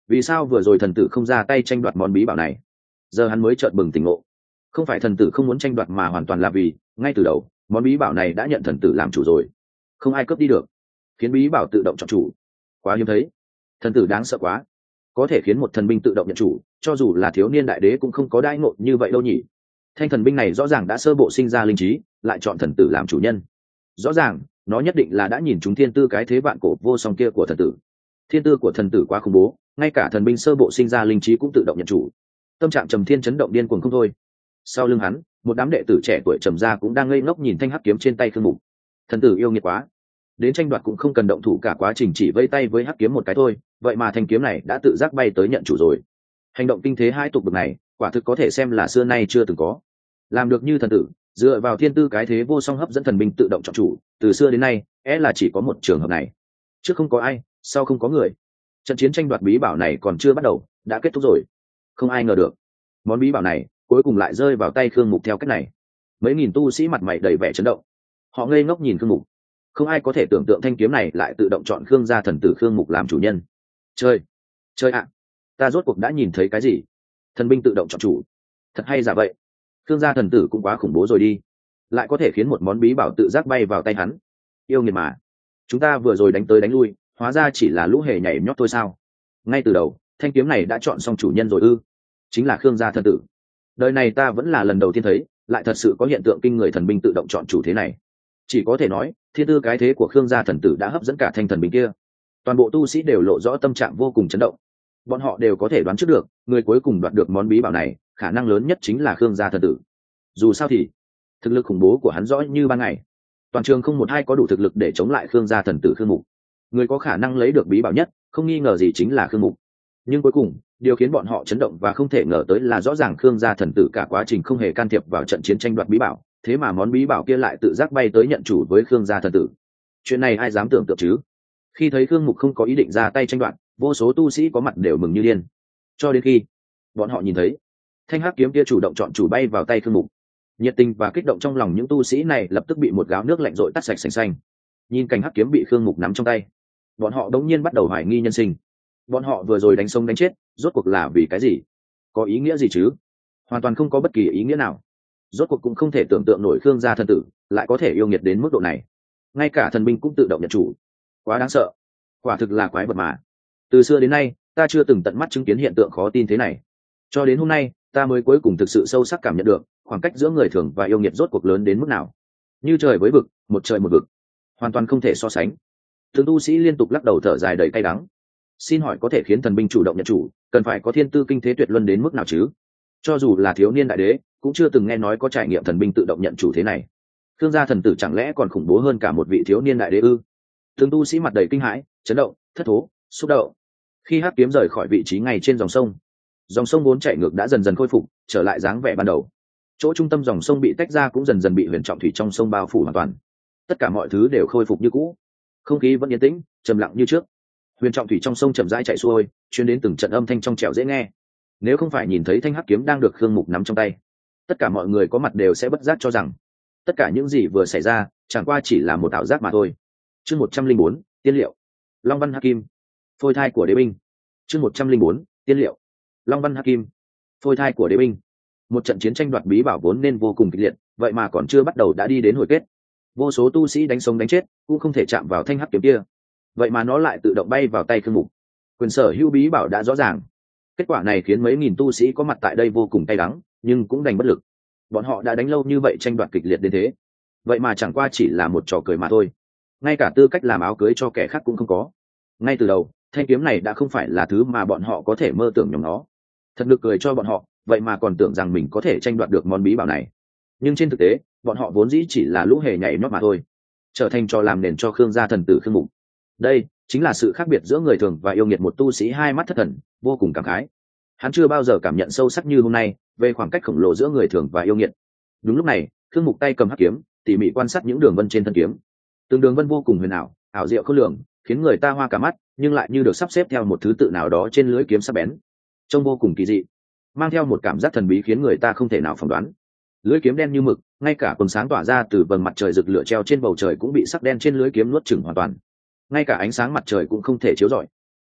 Speaker 1: vì sao vừa rồi thần tử không ra tay tranh đoạt món bí bảo này? Giờ hắn mới chợt bừng tỉnh ngộ, không phải thần tử không muốn tranh đoạt mà hoàn toàn là vì ngay từ đầu món bí bảo này đã nhận thần tử làm chủ rồi, không ai cướp đi được, khiến bí bảo tự động chọn chủ. Quá hiếm thấy, thần tử đáng sợ quá, có thể khiến một thần binh tự động nhận chủ, cho dù là thiếu niên đại đế cũng không có đãi ngộ như vậy đâu nhỉ. Thanh thần binh này rõ ràng đã sơ bộ sinh ra linh trí, lại chọn thần tử làm chủ nhân, rõ ràng nó nhất định là đã nhìn chúng thiên tư cái thế vạn cổ vô song kia của thần tử. Thiên tư của thần tử quá khủng bố, ngay cả thần binh sơ bộ sinh ra linh trí cũng tự động nhận chủ. Tâm trạng Trầm Thiên chấn động điên cuồng không thôi. Sau lưng hắn, một đám đệ tử trẻ tuổi Trầm gia cũng đang ngây ngốc nhìn thanh hắc kiếm trên tay Khương Mục. Thần tử yêu nghiệt quá, đến tranh đoạt cũng không cần động thủ, cả quá trình chỉ vây tay với hắc kiếm một cái thôi, vậy mà thanh kiếm này đã tự giác bay tới nhận chủ rồi. Hành động kinh thế hai tục bực này, quả thực có thể xem là xưa nay chưa từng có. Làm được như thần tử, dựa vào thiên tư cái thế vô song hấp dẫn thần binh tự động chọn chủ, từ xưa đến nay é là chỉ có một trường hợp này. Trước không có ai, sau không có người. Trận chiến tranh đoạt bí bảo này còn chưa bắt đầu đã kết thúc rồi. Không ai ngờ được món bí bảo này cuối cùng lại rơi vào tay Khương Mục theo cách này. Mấy nghìn tu sĩ mặt mày đầy vẻ chấn động, họ ngây ngốc nhìn Khương Mục. Không ai có thể tưởng tượng thanh kiếm này lại tự động chọn Khương gia thần tử Khương Mục làm chủ nhân. Chơi chơi ạ, ta rốt cuộc đã nhìn thấy cái gì? Thần binh tự động chọn chủ, thật hay giả vậy? Khương gia thần tử cũng quá khủng bố rồi đi, lại có thể khiến một món bí bảo tự giác bay vào tay hắn. Yêu nghiệt mà, chúng ta vừa rồi đánh tới đánh lui, hóa ra chỉ là lũ hề nhảy nhót thôi sao? Ngay từ đầu thanh kiếm này đã chọn xong chủ nhân rồi ư? Chính là Khương gia thần tử. Đời này ta vẫn là lần đầu tiên thấy, lại thật sự có hiện tượng kinh người thần binh tự động chọn chủ thế này. Chỉ có thể nói thiên tư cái thế của Khương gia thần tử đã hấp dẫn cả thanh thần binh kia. Toàn bộ tu sĩ đều lộ rõ tâm trạng vô cùng chấn động. Bọn họ đều có thể đoán trước được, người cuối cùng đoạt được món bí bảo này khả năng lớn nhất chính là Khương gia thần tử. Dù sao thì thực lực khủng bố của hắn rõ như ban ngày, toàn trường không một ai có đủ thực lực để chống lại Khương gia thần tử Khương Mục. Người có khả năng lấy được bí bảo nhất không nghi ngờ gì chính là Khương Mục. Nhưng cuối cùng điều khiến bọn họ chấn động và không thể ngờ tới là rõ ràng Khương gia thần tử cả quá trình không hề can thiệp vào trận chiến tranh đoạt bí bảo, thế mà món bí bảo kia lại tự giác bay tới nhận chủ với Khương gia thần tử. Chuyện này ai dám tưởng tượng chứ? Khi thấy Khương Mục không có ý định ra tay tranh đoạt, vô số tu sĩ có mặt đều mừng như điên. Cho đến khi bọn họ nhìn thấy thanh hắc kiếm kia chủ động chọn chủ bay vào tay Khương Mục, nhiệt tình và kích động trong lòng những tu sĩ này lập tức bị một gáo nước lạnh rội tắt sạch sành xanh. Nhìn cảnh hắc kiếm bị Khương Mục nắm trong tay, bọn họ đống nhiên bắt đầu hoài nghi nhân sinh. Bọn họ vừa rồi đánh sống đánh chết, rốt cuộc là vì cái gì? Có ý nghĩa gì chứ? Hoàn toàn không có bất kỳ ý nghĩa nào. Rốt cuộc cũng không thể tưởng tượng nổi Khương gia thần tử lại có thể yêu nghiệt đến mức độ này. Ngay cả thần binh cũng tự động nhận chủ, quá đáng sợ. Quả thực là quái vật mà. Từ xưa đến nay ta chưa từng tận mắt chứng kiến hiện tượng khó tin thế này. Cho đến hôm nay ta mới cuối cùng thực sự sâu sắc cảm nhận được khoảng cách giữa người thường và yêu nghiệt rốt cuộc lớn đến mức nào. Như trời với vực, một trời một vực, hoàn toàn không thể so sánh. Từng tu sĩ liên tục lắc đầu thở dài đầy cay đắng. Xin hỏi có thể khiến thần binh chủ động nhận chủ, cần phải có thiên tư kinh thế tuyệt luân đến mức nào chứ? Cho dù là thiếu niên đại đế cũng chưa từng nghe nói có trải nghiệm thần binh tự động nhận chủ thế này. Khương gia thần tử chẳng lẽ còn khủng bố hơn cả một vị thiếu niên đại đế ư? Từng tu sĩ mặt đầy kinh hãi, chấn động, thất thố, xúc động. Khi hắc kiếm rời khỏi vị trí ngay trên dòng sông, dòng sông vốn chảy ngược đã dần dần khôi phục trở lại dáng vẻ ban đầu. Chỗ trung tâm dòng sông bị tách ra cũng dần dần bị huyền trọng thủy trong sông bao phủ hoàn toàn. Tất cả mọi thứ đều khôi phục như cũ, không khí vẫn yên tĩnh trầm lặng như trước. Huyền trọng thủy trong sông chậm rãi chạy xuôi, truyền đến từng trận âm thanh trong trẻo dễ nghe. Nếu không phải nhìn thấy thanh hắc kiếm đang được Khương Mục nắm trong tay, tất cả mọi người có mặt đều sẽ bất giác cho rằng tất cả những gì vừa xảy ra chẳng qua chỉ là một ảo giác mà thôi. Chương một trăm linh bốn, tiên liệu. Long văn hắc kim, phôi thai của đế binh. Chương một trăm linh bốn, tiên liệu. Long văn hắc kim, phôi thai của đế binh. Một trận chiến tranh đoạt bí bảo vốn nên vô cùng kịch liệt, vậy mà còn chưa bắt đầu đã đi đến hồi kết. Vô số tu sĩ đánh sống đánh chết cũng không thể chạm vào thanh hắc kiếm kia, vậy mà nó lại tự động bay vào tay Khương Mục. Quyền sở hữu bí bảo đã rõ ràng, kết quả này khiến mấy nghìn tu sĩ có mặt tại đây vô cùng cay đắng, nhưng cũng đành bất lực. Bọn họ đã đánh lâu như vậy tranh đoạt kịch liệt đến thế, vậy mà chẳng qua chỉ là một trò cười mà thôi, ngay cả tư cách làm áo cưới cho kẻ khác cũng không có. Ngay từ đầu thanh kiếm này đã không phải là thứ mà bọn họ có thể mơ tưởng nhầm nó. Thật nực cười cho bọn họ, vậy mà còn tưởng rằng mình có thể tranh đoạt được món bí bảo này. Nhưng trên thực tế bọn họ vốn dĩ chỉ là lũ hề nhảy nhót mà thôi, trở thành trò làm nền cho Khương gia thần tử Khương Mục. Đây chính là sự khác biệt giữa người thường và yêu nghiệt. Một tu sĩ hai mắt thất thần vô cùng cảm khái. Hắn chưa bao giờ cảm nhận sâu sắc như hôm nay về khoảng cách khổng lồ giữa người thường và yêu nghiệt. Đúng lúc này Khương Mục tay cầm hắc kiếm tỉ mỉ quan sát những đường vân trên thân kiếm. Từng đường vân vô cùng huyền ảo, ảo diệu khôn lường, khiến người ta hoa cả mắt, nhưng lại như được sắp xếp theo một thứ tự nào đó trên lưỡi kiếm sắc bén, trông vô cùng kỳ dị, mang theo một cảm giác thần bí khiến người ta không thể nào phỏng đoán. Lưỡi kiếm đen như mực, ngay cả quầng sáng tỏa ra từ vầng mặt trời rực lửa treo trên bầu trời cũng bị sắc đen trên lưỡi kiếm nuốt chửng hoàn toàn. Ngay cả ánh sáng mặt trời cũng không thể chiếu rọi.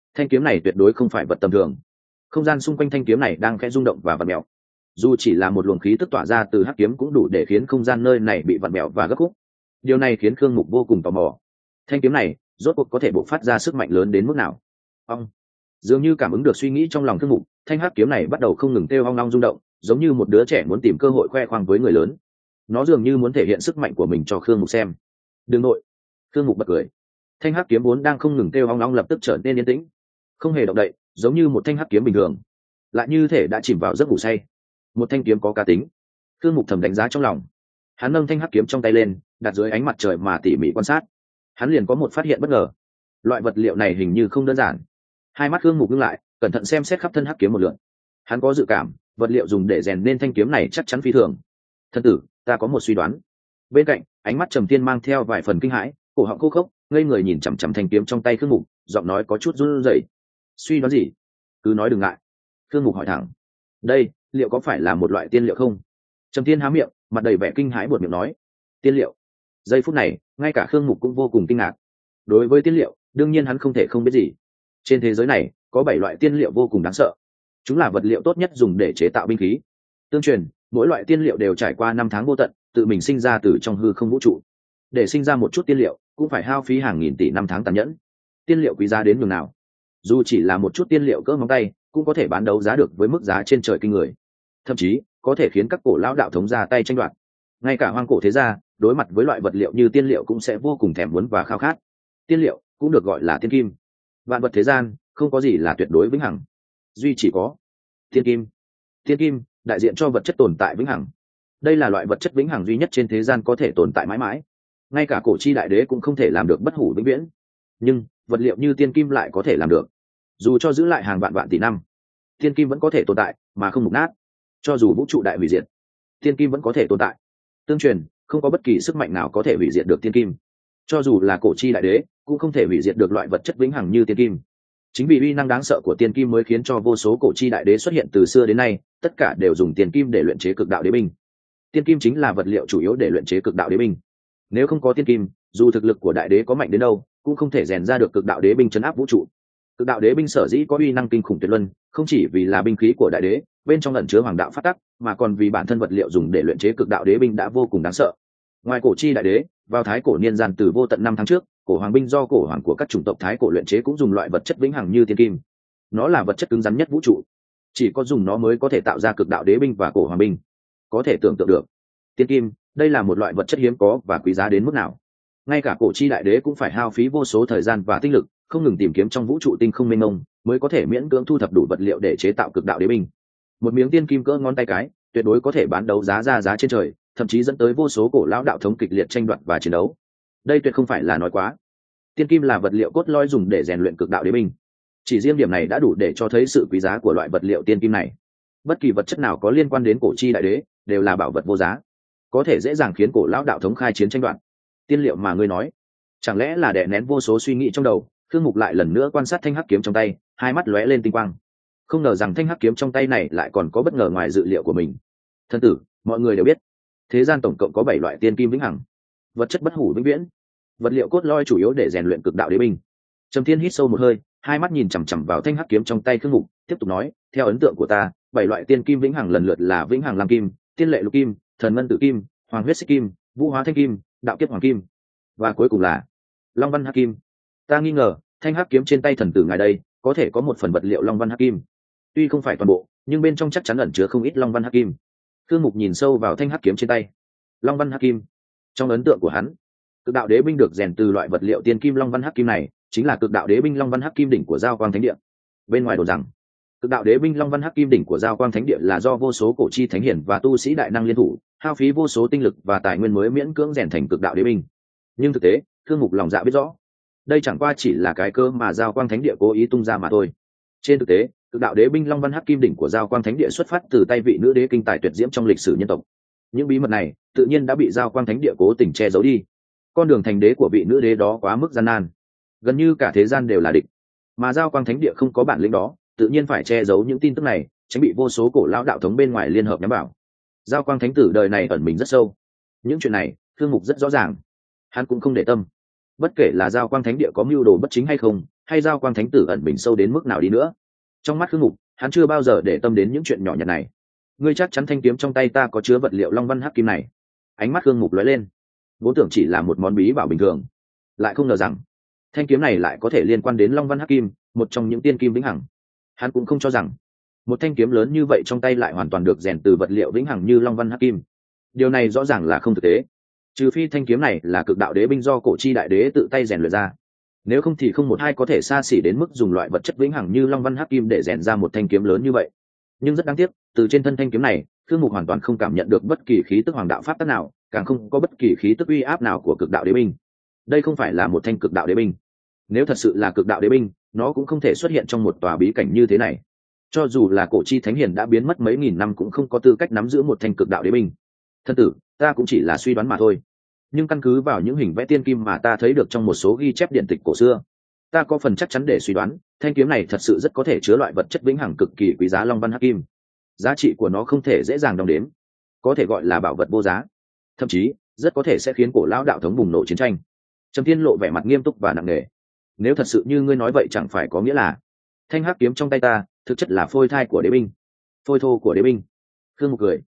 Speaker 1: Thanh kiếm này tuyệt đối không phải vật tầm thường. Không gian xung quanh thanh kiếm này đang khẽ rung động và vặn mèo. Dù chỉ là một luồng khí tức tỏa ra từ hắc kiếm cũng đủ để khiến không gian nơi này bị vặn mèo và gấp khúc. Điều này khiến Khương Mục vô cùng tò mò. Thanh kiếm này rốt cuộc có thể bộc phát ra sức mạnh lớn đến mức nào? Ông dường như cảm ứng được suy nghĩ trong lòng Khương Mục, thanh hắc kiếm này bắt đầu không ngừng kêu ong ong rung động, giống như một đứa trẻ muốn tìm cơ hội khoe khoang với người lớn. Nó dường như muốn thể hiện sức mạnh của mình cho Khương Mục xem. Đừng nội. Khương Mục bật cười. Thanh hắc kiếm vốn đang không ngừng kêu ong ong lập tức trở nên yên tĩnh, không hề động đậy, giống như một thanh hắc kiếm bình thường, lại như thể đã chìm vào giấc ngủ say. Một thanh kiếm có cá tính. Khương Mục thầm đánh giá trong lòng. Hắn nâng thanh hắc kiếm trong tay lên, đặt dưới ánh mặt trời mà tỉ mỉ quan sát. Hắn liền có một phát hiện bất ngờ. Loại vật liệu này hình như không đơn giản. Hai mắt Khương Mục ngưng lại, cẩn thận xem xét khắp thân hắc kiếm một lượt. Hắn có dự cảm, vật liệu dùng để rèn nên thanh kiếm này chắc chắn phi thường. Thân tử, ta có một suy đoán. Bên cạnh, ánh mắt Trầm Thiên mang theo vài phần kinh hãi, cổ họng khô khốc, ngây người nhìn chằm chằm thanh kiếm trong tay Khương Mục, giọng nói có chút run rẩy. Suy đoán gì? Cứ nói đừng ngại. Khương Mục hỏi thẳng. Đây, liệu có phải là một loại tiên liệu không? Trầm Thiên há miệng, mặt đầy vẻ kinh hãi buột miệng nói. Tiên liệu? Giây phút này, ngay cả Khương Mục cũng vô cùng kinh ngạc. Đối với tiên liệu, đương nhiên hắn không thể không biết gì. Trên thế giới này, có bảy loại tiên liệu vô cùng đáng sợ. Chúng là vật liệu tốt nhất dùng để chế tạo binh khí. Tương truyền, mỗi loại tiên liệu đều trải qua năm tháng vô tận, tự mình sinh ra từ trong hư không vũ trụ. Để sinh ra một chút tiên liệu, cũng phải hao phí hàng nghìn tỷ năm tháng tàn nhẫn. Tiên liệu quý giá đến nhường nào? Dù chỉ là một chút tiên liệu cỡ móng tay, cũng có thể bán đấu giá được với mức giá trên trời kinh người. Thậm chí, có thể khiến các cổ lão đạo thống ra tay tranh đoạt. Ngay cả hoang cổ thế gia, đối mặt với loại vật liệu như tiên liệu cũng sẽ vô cùng thèm muốn và khao khát. Tiên liệu cũng được gọi là tiên kim. Vạn vật thế gian, không có gì là tuyệt đối vĩnh hằng, duy chỉ có tiên kim. Tiên kim đại diện cho vật chất tồn tại vĩnh hằng. Đây là loại vật chất vĩnh hằng duy nhất trên thế gian có thể tồn tại mãi mãi. Ngay cả cổ chi đại đế cũng không thể làm được bất hủ vĩnh viễn, nhưng vật liệu như tiên kim lại có thể làm được. Dù cho giữ lại hàng vạn vạn tỷ năm, tiên kim vẫn có thể tồn tại mà không mục nát. Cho dù vũ trụ đại hủy diệt, tiên kim vẫn có thể tồn tại. Tương truyền, không có bất kỳ sức mạnh nào có thể hủy diệt được tiên kim. Cho dù là cổ chi đại đế cũng không thể hủy diệt được loại vật chất vĩnh hằng như tiên kim. Chính vì uy năng đáng sợ của tiên kim mới khiến cho vô số cổ chi đại đế xuất hiện từ xưa đến nay, tất cả đều dùng tiên kim để luyện chế cực đạo đế binh. Tiên kim chính là vật liệu chủ yếu để luyện chế cực đạo đế binh. Nếu không có tiên kim, dù thực lực của đại đế có mạnh đến đâu, cũng không thể rèn ra được cực đạo đế binh chấn áp vũ trụ. Cực đạo đế binh sở dĩ có uy năng kinh khủng tuyệt luân, không chỉ vì là binh khí của đại đế, bên trong ẩn chứa hoàng đạo phát tắc, mà còn vì bản thân vật liệu dùng để luyện chế cực đạo đế binh đã vô cùng đáng sợ. Ngoài cổ chi đại đế, vào thái cổ niên gian từ vô tận năm tháng trước, cổ hoàng binh do cổ hoàng của các chủng tộc thái cổ luyện chế cũng dùng loại vật chất vĩnh hằng như tiên kim. Nó là vật chất cứng rắn nhất vũ trụ, chỉ có dùng nó mới có thể tạo ra cực đạo đế binh và cổ hoàng binh. Có thể tưởng tượng được, tiên kim, đây là một loại vật chất hiếm có và quý giá đến mức nào. Ngay cả cổ chi đại đế cũng phải hao phí vô số thời gian và tinh lực, không ngừng tìm kiếm trong vũ trụ tinh không mênh mông, mới có thể miễn cưỡng thu thập đủ vật liệu để chế tạo cực đạo đế binh. Một miếng tiên kim cỡ ngón tay cái, tuyệt đối có thể bán đấu giá ra giá trên trời, thậm chí dẫn tới vô số cổ lão đạo thống kịch liệt tranh đoạt và chiến đấu. Đây tuyệt không phải là nói quá. Tiên kim là vật liệu cốt lõi dùng để rèn luyện cực đạo đế binh. Chỉ riêng điểm này đã đủ để cho thấy sự quý giá của loại vật liệu tiên kim này. Bất kỳ vật chất nào có liên quan đến cổ chi đại đế đều là bảo vật vô giá, có thể dễ dàng khiến cổ lão đạo thống khai chiến tranh đoạt. Tiên liệu mà ngươi nói, chẳng lẽ là đè nén vô số suy nghĩ trong đầu? Khương Mục lại lần nữa quan sát thanh hắc kiếm trong tay, hai mắt lóe lên tinh quang. Không ngờ rằng thanh hắc kiếm trong tay này lại còn có bất ngờ ngoài dự liệu của mình. Thân tử, mọi người đều biết, thế gian tổng cộng có bảy loại tiên kim vĩnh hằng, vật chất bất hủ vĩnh viễn, vật liệu cốt lõi chủ yếu để rèn luyện cực đạo đế binh. Trầm Thiên hít sâu một hơi, hai mắt nhìn chằm chằm vào thanh hắc kiếm trong tay Khương Mục, tiếp tục nói, theo ấn tượng của ta, bảy loại tiên kim vĩnh hằng lần lượt là vĩnh hằng lam kim, tiên lệ lục kim, thần ngân tử kim, hoàng huyết xích kim, vũ hóa thanh kim, đạo kiếp hoàng kim, và cuối cùng là long văn hắc kim. Ta nghi ngờ thanh hắc kiếm trên tay thần tử ngài đây có thể có một phần vật liệu long văn hắc kim, tuy không phải toàn bộ, nhưng bên trong chắc chắn ẩn chứa không ít long văn hắc kim. Khương Mục nhìn sâu vào thanh hắc kiếm trên tay. Long văn hắc kim, trong ấn tượng của hắn, cực đạo đế binh được rèn từ loại vật liệu tiên kim long văn hắc kim này chính là cực đạo đế binh long văn hắc kim đỉnh của Giao Quang Thánh Địa. Bên ngoài đồn rằng cực đạo đế binh long văn hắc kim đỉnh của Giao Quang Thánh Địa là do vô số cổ chi thánh hiển và tu sĩ đại năng liên thủ, hao phí vô số tinh lực và tài nguyên mới miễn cưỡng rèn thành cực đạo đế binh. Nhưng thực tế, Khương Mục lòng dạ biết rõ, đây chẳng qua chỉ là cái cơ mà Giao Quang Thánh Địa cố ý tung ra mà thôi. Trên thực tế, cực đạo đế binh long văn hắc kim đỉnh của Giao Quang Thánh Địa xuất phát từ tay vị nữ đế kinh tài tuyệt diễm trong lịch sử nhân tộc. Những bí mật này tự nhiên đã bị Giao Quang Thánh Địa cố tình che giấu đi. Con đường thành đế của vị nữ đế đó quá mức gian nan, gần như cả thế gian đều là địch, mà Giao Quang Thánh Địa không có bản lĩnh đó, tự nhiên phải che giấu những tin tức này, tránh bị vô số cổ lão đạo thống bên ngoài liên hợp nhắm vào. Giao Quang Thánh tử đời này ẩn mình rất sâu, những chuyện này Thương Mục rất rõ ràng, hắn cũng không để tâm. Bất kể là Giao Quang Thánh Địa có mưu đồ bất chính hay không, hay giao quang thánh tử ẩn mình sâu đến mức nào đi nữa, trong mắt khương mục hắn chưa bao giờ để tâm đến những chuyện nhỏ nhặt này. Ngươi chắc chắn thanh kiếm trong tay ta có chứa vật liệu long văn hắc kim này? Ánh mắt khương mục lóe lên, vốn tưởng chỉ là một món bí bảo bình thường, lại không ngờ rằng thanh kiếm này lại có thể liên quan đến long văn hắc kim, một trong những tiên kim vĩnh hằng. Hắn cũng không cho rằng một thanh kiếm lớn như vậy trong tay lại hoàn toàn được rèn từ vật liệu vĩnh hằng như long văn hắc kim. Điều này rõ ràng là không thực tế, trừ phi thanh kiếm này là cực đạo đế binh do cổ chi đại đế tự tay rèn luyện ra, nếu không thì không một ai có thể xa xỉ đến mức dùng loại vật chất vĩnh hằng như long văn hắc kim để rèn ra một thanh kiếm lớn như vậy. Nhưng rất đáng tiếc, từ trên thân thanh kiếm này thương mục hoàn toàn không cảm nhận được bất kỳ khí tức hoàng đạo pháp tắc nào, càng không có bất kỳ khí tức uy áp nào của cực đạo đế binh. Đây không phải là một thanh cực đạo đế binh. Nếu thật sự là cực đạo đế binh, nó cũng không thể xuất hiện trong một tòa bí cảnh như thế này. Cho dù là cổ chi thánh hiền đã biến mất mấy nghìn năm cũng không có tư cách nắm giữ một thanh cực đạo đế binh. Thân tử, ta cũng chỉ là suy đoán mà thôi, nhưng căn cứ vào những hình vẽ tiên kim mà ta thấy được trong một số ghi chép điện tịch cổ xưa, ta có phần chắc chắn để suy đoán thanh kiếm này thật sự rất có thể chứa loại vật chất vĩnh hằng cực kỳ quý giá long văn hắc kim. Giá trị của nó không thể dễ dàng đong đếm, có thể gọi là bảo vật vô giá, thậm chí rất có thể sẽ khiến cổ lão đạo thống bùng nổ chiến tranh. Trầm Thiên lộ vẻ mặt nghiêm túc và nặng nề. Nếu thật sự như ngươi nói vậy, chẳng phải có nghĩa là thanh hắc kiếm trong tay ta thực chất là phôi thai của đế binh, phôi thô của đế binh? Khương Mục cười,